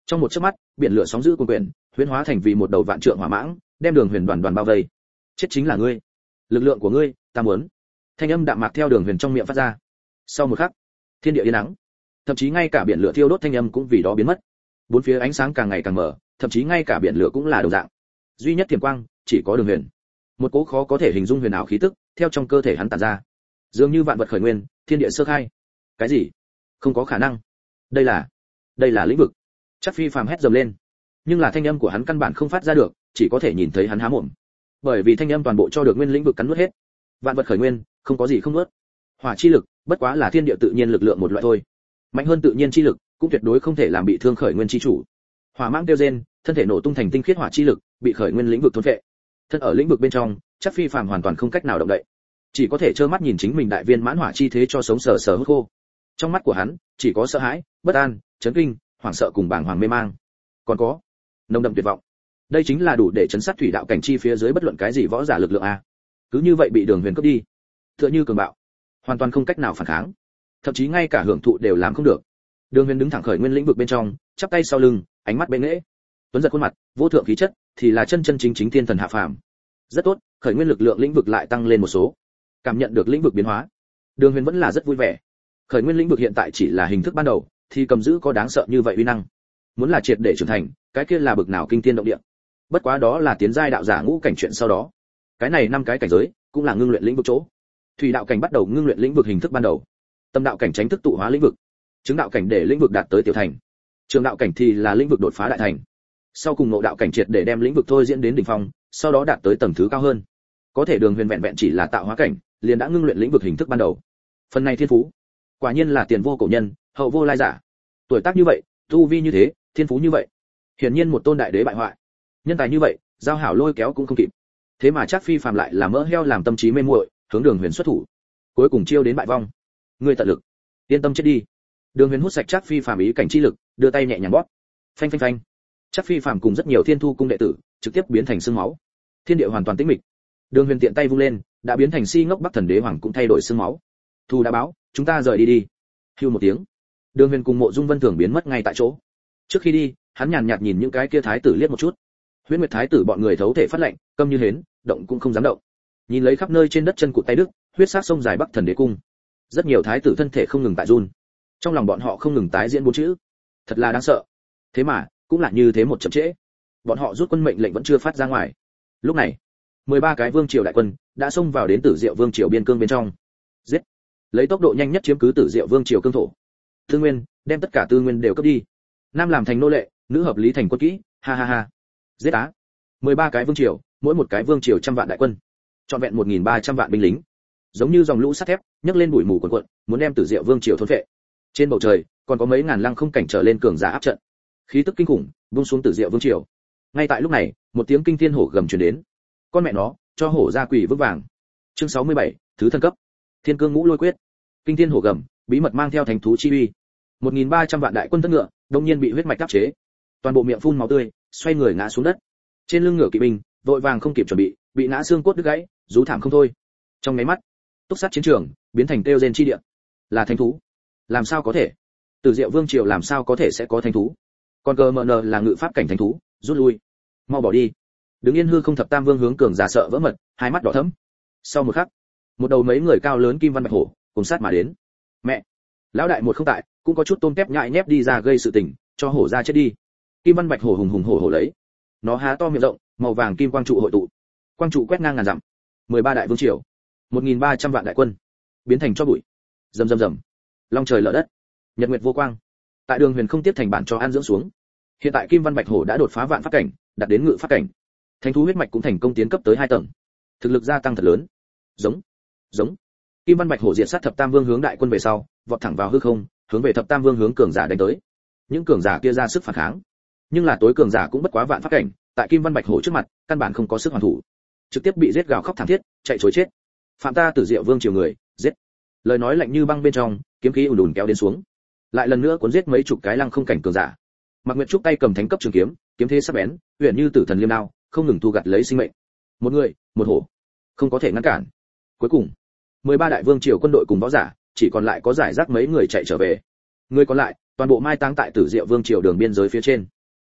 Trong một chớp mắt, biển lửa sóng dữ cuồn cuộn, huyễn hóa thành vì một đầu vạn trượng hỏa mãng, đem Đường Huyền đoàn đoàn bao vây. Chết chính là ngươi, lực lượng của ngươi, ta muốn. Thanh âm đạm mạc theo Đường Huyền trong miệng phát ra. Sau một khắc, thiên địa yên nắng, thậm chí ngay cả biển lửa thiêu đốt thanh âm cũng vì đó biến mất. Bốn phía ánh sáng càng ngày càng mở, thậm chí ngay cả biển lửa cũng là đồng dạng. Duy nhất thiểm quang, chỉ có Đường Huyền. Một cỗ khó có thể hình dung huyền ảo khí tức theo trong cơ thể hắn tản ra, dường như vạn vật khởi nguyên, thiên địa sơ khai. Cái gì? Không có khả năng. Đây là, đây là lĩnh vực. Chắc Phi phàm hét dầm lên, nhưng là thanh âm của hắn căn bản không phát ra được, chỉ có thể nhìn thấy hắn há mồm. Bởi vì thanh âm toàn bộ cho được nguyên lĩnh vực cắn nuốt hết. Vạn vật khởi nguyên, không có gì không nuốt. Hỏa chi lực, bất quá là thiên địa tự nhiên lực lượng một loại thôi. Mạnh hơn tự nhiên chi lực, cũng tuyệt đối không thể làm bị thương khởi nguyên chi chủ. Hỏa mãng tiêu rên, thân thể nổ tung thành tinh khiết hỏa chi lực, bị khởi nguyên lĩnh vực thôn phệ. Thân ở lĩnh vực bên trong, Chắc Phi phàm hoàn toàn không cách nào động đậy, chỉ có thể trơ mắt nhìn chính mình đại viên mãn hỏa chi thế cho sống sờ sờ hút khô. Trong mắt của hắn, chỉ có sợ hãi, bất an, chấn kinh, hoảng sợ cùng bàng hoàng mê mang, còn có nồng đậm tuyệt vọng. Đây chính là đủ để chấn sát thủy đạo cảnh chi phía dưới bất luận cái gì võ giả lực lượng a. Cứ như vậy bị Đường Huyền cướp đi, tựa như cường bạo, hoàn toàn không cách nào phản kháng, thậm chí ngay cả hưởng thụ đều làm không được. Đường Huyền đứng thẳng khởi nguyên lĩnh vực bên trong, chắp tay sau lưng, ánh mắt bên nghệ, tuấn giật khuôn mặt, vô thượng khí chất, thì là chân chân chính chính thiên thần hạ phàm. Rất tốt, khởi nguyên lực lượng lĩnh vực lại tăng lên một số. Cảm nhận được lĩnh vực biến hóa, Đường Huyền vẫn là rất vui vẻ. Khởi nguyên lĩnh vực hiện tại chỉ là hình thức ban đầu, thì cầm giữ có đáng sợ như vậy uy năng. Muốn là triệt để trưởng thành, cái kia là bực nào kinh thiên động địa. Bất quá đó là tiến giai đạo giả ngũ cảnh chuyện sau đó. Cái này năm cái cảnh giới, cũng là ngưng luyện lĩnh vực chỗ. Thủy đạo cảnh bắt đầu ngưng luyện lĩnh vực hình thức ban đầu. Tâm đạo cảnh tránh thức tụ hóa lĩnh vực. Chứng đạo cảnh để lĩnh vực đạt tới tiểu thành. Trường đạo cảnh thì là lĩnh vực đột phá đại thành. Sau cùng ngộ đạo cảnh triệt để đem lĩnh vực thôi diễn đến đỉnh phong, sau đó đạt tới tầng thứ cao hơn. Có thể Đường Huyền vẹn vẹn chỉ là tạo hóa cảnh, liền đã ngưng luyện lĩnh vực hình thức ban đầu. Phần này thiên phú, quả nhiên là tiền vô cổ nhân, hậu vô lai giả. Tuổi tác như vậy, tu vi như thế, thiên phú như vậy, hiển nhiên một tôn đại đế bại hoại. Nhân tài như vậy, giao hảo lôi kéo cũng không kịp. Thế mà Trác Phi phàm lại là mỡ heo làm tâm trí mê muội, hướng Đường Huyền xuất thủ. Cuối cùng chiêu đến bại vong. Ngươi tận lực, yên tâm chết đi. Đường Huyền hút sạch Trác Phi phàm ý cảnh chi lực, đưa tay nhẹ nhàng bóp. Phanh phanh phanh. Trác Phi phàm cùng rất nhiều Thiên Thu cung đệ tử, trực tiếp biến thành xương máu. Thiên địa hoàn toàn tĩnh mịch. Đường Huyền tiện tay vung lên, đã biến thành si ngốc Bắc Thần Đế Hoàng cũng thay đổi xương máu. Thu đã báo, chúng ta rời đi đi. Hưu một tiếng. Đường Huyền cùng Mộ Dung Vân Thường biến mất ngay tại chỗ. Trước khi đi, hắn nhàn nhạt nhìn những cái kia thái tử liếc một chút. Huyễn Nguyệt thái tử bọn người thấu thể phát lệnh, câm như hến, động cũng không dám động. Nhìn lấy khắp nơi trên đất chân cụt tay đức, huyết sắc sông dài Bắc Thần Đế cung. Rất nhiều thái tử thân thể không ngừng tại run. Trong lòng bọn họ không ngừng tái diễn bốn chữ. Thật là đáng sợ. Thế mà, cũng là như thế một chậm trễ. Bọn họ rút quân mệnh lệnh vẫn chưa phát ra ngoài. Lúc này, mười ba cái vương triều đại quân đã xông vào đến Tử Diệu vương triều biên cương bên trong. Giết! Lấy tốc độ nhanh nhất chiếm cứ Tử Diệu vương triều cương thổ. Tư nguyên, đem tất cả tư nguyên đều cướp đi. Nam làm thành nô lệ, nữ hợp lý thành quân kỹ, ha ha ha. Giết á! mười ba cái vương triều, mỗi một cái vương triều trăm vạn đại quân, trọn vẹn một nghìn ba trăm vạn binh lính, giống như dòng lũ sắt thép, nhấc lên bụi mù cuồn cuộn, muốn đem Tử Diệu vương triều thôn phệ. Trên bầu trời, còn có mấy ngàn lăng không cảnh trở lên cường giả áp trận. Khí tức kinh khủng, buông xuống Tử Diệu vương triều. Ngay tại lúc này, một tiếng kinh thiên hổ gầm truyền đến. Con mẹ nó, cho hổ ra quỷ vững vàng. Chương sáu mươi bảy, thứ thân cấp. Thiên Cương Ngũ Lôi Quyết. Kinh thiên hổ gầm, bí mật mang theo thánh thú chi uy. một nghìn ba trăm vạn đại quân tất ngựa, đông nhiên bị huyết mạch áp chế. Toàn bộ miệng phun máu tươi, xoay người ngã xuống đất. Trên lưng ngựa kỵ binh, vội vàng không kịp chuẩn bị, bị ngã xương cốt đứt gãy, rú thảm không thôi. Trong mấy mắt, túc sát chiến trường, biến thành tiêu gen chi địa. Là thánh thú? Làm sao có thể? Tử Diệu vương triều làm sao có thể sẽ có thánh thú? Còn gờ mờ nờ là ngự pháp cảnh thánh thú, rút lui. Mau bỏ đi. Đứng yên hư không thập tam vương hướng cường giả sợ vỡ mật, hai mắt đỏ thẫm. Sau một khắc, một đầu mấy người cao lớn kim văn bạch hổ cùng sát mà đến. Mẹ, lão đại một không tại, cũng có chút tôm tép nhại nhép đi ra gây sự tình, cho hổ ra chết đi. Kim văn bạch hổ hùng hùng hổ hổ lấy, nó há to miệng rộng, màu vàng kim quang trụ hội tụ, quang trụ quét ngang ngàn dặm. mười ba đại vương triều, một nghìn ba trăm vạn đại quân, biến thành cho bụi. Rầm rầm rầm, long trời lở đất, nhật nguyệt vô quang. Tại Đường Huyền không tiếp thành bản cho an dưỡng xuống. Hiện tại kim văn bạch hổ đã đột phá vạn pháp cảnh, đạt đến ngự pháp cảnh. Thánh thú huyết mạch cũng thành công tiến cấp tới hai tầng, thực lực gia tăng thật lớn. Giống, giống. Kim văn bạch hổ diệt sát thập tam vương hướng đại quân về sau, vọt thẳng vào hư không, hướng về thập tam vương hướng cường giả đánh tới. Những cường giả kia ra sức phản kháng, nhưng là tối cường giả cũng bất quá vạn pháp cảnh, tại kim văn bạch hổ trước mặt, căn bản không có sức hoàn thủ, trực tiếp bị giết gào khóc thảm thiết, chạy trối chết. Phạm ta Tử Diệu vương triều người, giết. Lời nói lạnh như băng bên trong, kiếm khí ùn ùn kéo đến xuống, lại lần nữa cuốn giết mấy chục cái lăng không cảnh cường giả. Mạc Nguyệt Trúc tay cầm thánh cấp trường kiếm, kiếm thế sắc bén, huyền như tử thần liêm đao, không ngừng thu gặt lấy sinh mệnh. Một người, một hổ, không có thể ngăn cản. Cuối cùng, mười ba đại vương triều quân đội cùng võ giả, chỉ còn lại có giải rác mấy người chạy trở về. Người còn lại, toàn bộ mai táng tại Tử Diệu vương triều đường biên giới phía trên,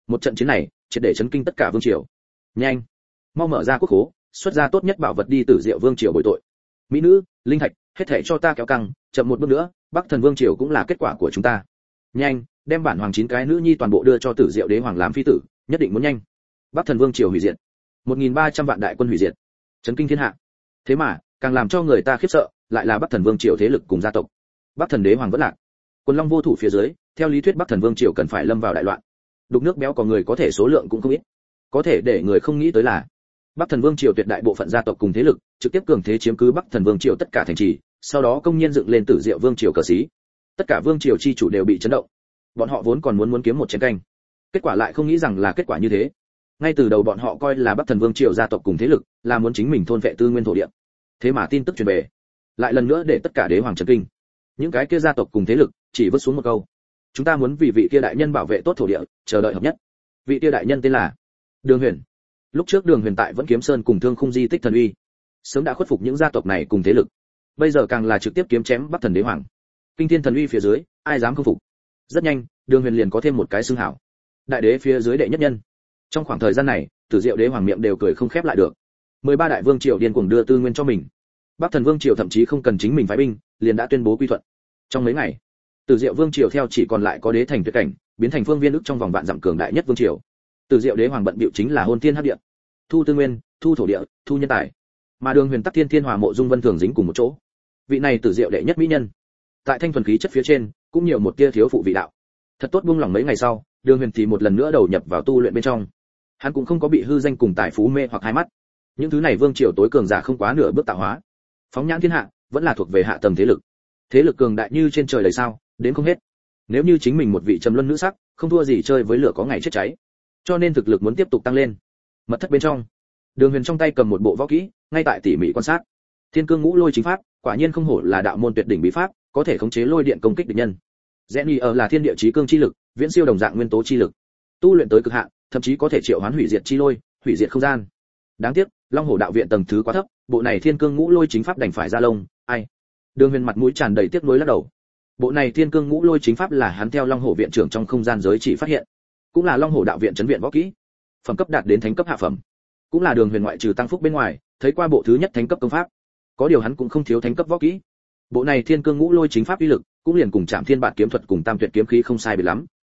Một trận chiến này triệt để chấn kinh tất cả vương triều. Nhanh, mau mở ra quốc khố, xuất ra tốt nhất bảo vật đi Tử Diệu vương triều bồi tội. Mỹ nữ, linh thạch, hết thảy cho ta kéo căng, chậm một bước nữa, Bắc Thần vương triều cũng là kết quả của chúng ta. Nhanh, đem bản hoàng chín cái nữ nhi toàn bộ đưa cho Tử Diệu đế hoàng làm phi tử, nhất định muốn nhanh. Bắc Thần vương triều hủy diệt. một nghìn ba trăm vạn đại quân hủy diệt. Chấn kinh thiên hạ. Thế mà, càng làm cho người ta khiếp sợ, lại là Bắc Thần vương triều thế lực cùng gia tộc. Bắc Thần đế hoàng vẫn lạc. Quân Long vô thủ phía dưới, theo lý thuyết Bắc Thần vương triều cần phải lâm vào đại loạn. Đục nước béo có người có thể số lượng cũng không ít. Có thể để người không nghĩ tới là Bắc Thần vương triều tuyệt đại bộ phận gia tộc cùng thế lực, trực tiếp cường thế chiếm cứ Bắc Thần vương triều tất cả thành trì, sau đó công nhiên dựng lên Tử Diệu vương triều cờ xí. Tất cả vương triều chi chủ đều bị chấn động. Bọn họ vốn còn muốn muốn kiếm một chén canh, kết quả lại không nghĩ rằng là kết quả như thế. Ngay từ đầu bọn họ coi là Bắc Thần vương triều gia tộc cùng thế lực, là muốn chính mình thôn vệ tư nguyên thổ địa. Thế mà tin tức truyền về, lại lần nữa để tất cả đế hoàng chấn kinh. Những cái kia gia tộc cùng thế lực chỉ vứt xuống một câu: chúng ta muốn vì vị kia đại nhân bảo vệ tốt thổ địa, chờ đợi hợp nhất. Vị kia đại nhân tên là Đường Huyền. Lúc trước Đường Huyền tại vẫn Kiếm Sơn cùng Thương Khung di tích thần uy, sớm đã khuất phục những gia tộc này cùng thế lực. Bây giờ càng là trực tiếp kiếm chém Bắc Thần đế hoàng. Kinh thiên thần uy phía dưới, ai dám không phục. Rất nhanh, Đường Huyền liền có thêm một cái xưng hảo: đại đế phía dưới đệ nhất nhân. Trong khoảng thời gian này, Tử Diệu đế hoàng miệng đều cười không khép lại được. mười ba đại vương triều điên cuồng đưa tư nguyên cho mình. Bắc Thần vương triều thậm chí không cần chính mình phái binh, liền đã tuyên bố quy thuận. Trong mấy ngày, Tử Diệu vương triều theo chỉ còn lại có đế thành tuyệt cảnh, biến thành phương viên ức trong vòng vạn dặm cường đại nhất vương triều. Tử Diệu đế hoàng bận bịu chính là hôn thiên hấp địa, thu tư nguyên, thu thổ địa, thu nhân tài. Mà Đường Huyền tắc thiên thiên hòa mộ dung vân thường dính cùng một chỗ. Vị này Tử Diệu đệ nhất mỹ nhân, tại thanh thuần khí chất phía trên, cũng nhiều một tia thiếu phụ vị đạo. Thật tốt buông lỏng mấy ngày sau, Đường Huyền thì một lần nữa đầu nhập vào tu luyện bên trong. Hắn cũng không có bị hư danh cùng tài phú mê hoặc hai mắt. Những thứ này vương triều tối cường giả không quá nửa bước tạo hóa. Phóng nhãn thiên hạ, vẫn là thuộc về hạ tầng thế lực. Thế lực cường đại như trên trời đầy sao, đến không hết. Nếu như chính mình một vị trầm luân nữ sắc, không thua gì chơi với lửa có ngày chết cháy. Cho nên thực lực muốn tiếp tục tăng lên. Mật thất bên trong, Đường Huyền trong tay cầm một bộ võ kỹ, ngay tại tỉ mỉ quan sát. Thiên Cương Ngũ Lôi chính pháp, quả nhiên không hổ là đạo môn tuyệt đỉnh bí pháp, có thể khống chế lôi điện công kích địch nhân. Rèn ở là thiên địa chí cương chi lực, viễn siêu đồng dạng nguyên tố chi lực. Tu luyện tới cực hạn, thậm chí có thể triệu hoán hủy diệt chi lôi, hủy diệt không gian. Đáng tiếc, Long Hổ đạo viện tầng thứ quá thấp, bộ này Thiên Cương Ngũ Lôi chính pháp đành phải ra lông, ai. Đường Huyền mặt mũi tràn đầy tiếc nuối lắc đầu. Bộ này Thiên Cương Ngũ Lôi chính pháp là hắn theo Long Hổ viện trưởng trong không gian giới chỉ phát hiện, cũng là Long Hổ đạo viện trấn viện võ kỹ, phẩm cấp đạt đến thánh cấp hạ phẩm. Cũng là Đường Huyền ngoại trừ tăng phúc bên ngoài, thấy qua bộ thứ nhất thánh cấp công pháp. Có điều hắn cũng không thiếu thánh cấp võ kỹ. Bộ này Thiên Cương Ngũ Lôi chính pháp uy lực, cũng liền cùng Trảm Thiên Bạt kiếm thuật cùng Tam Tuyệt kiếm khí không sai biệt lắm.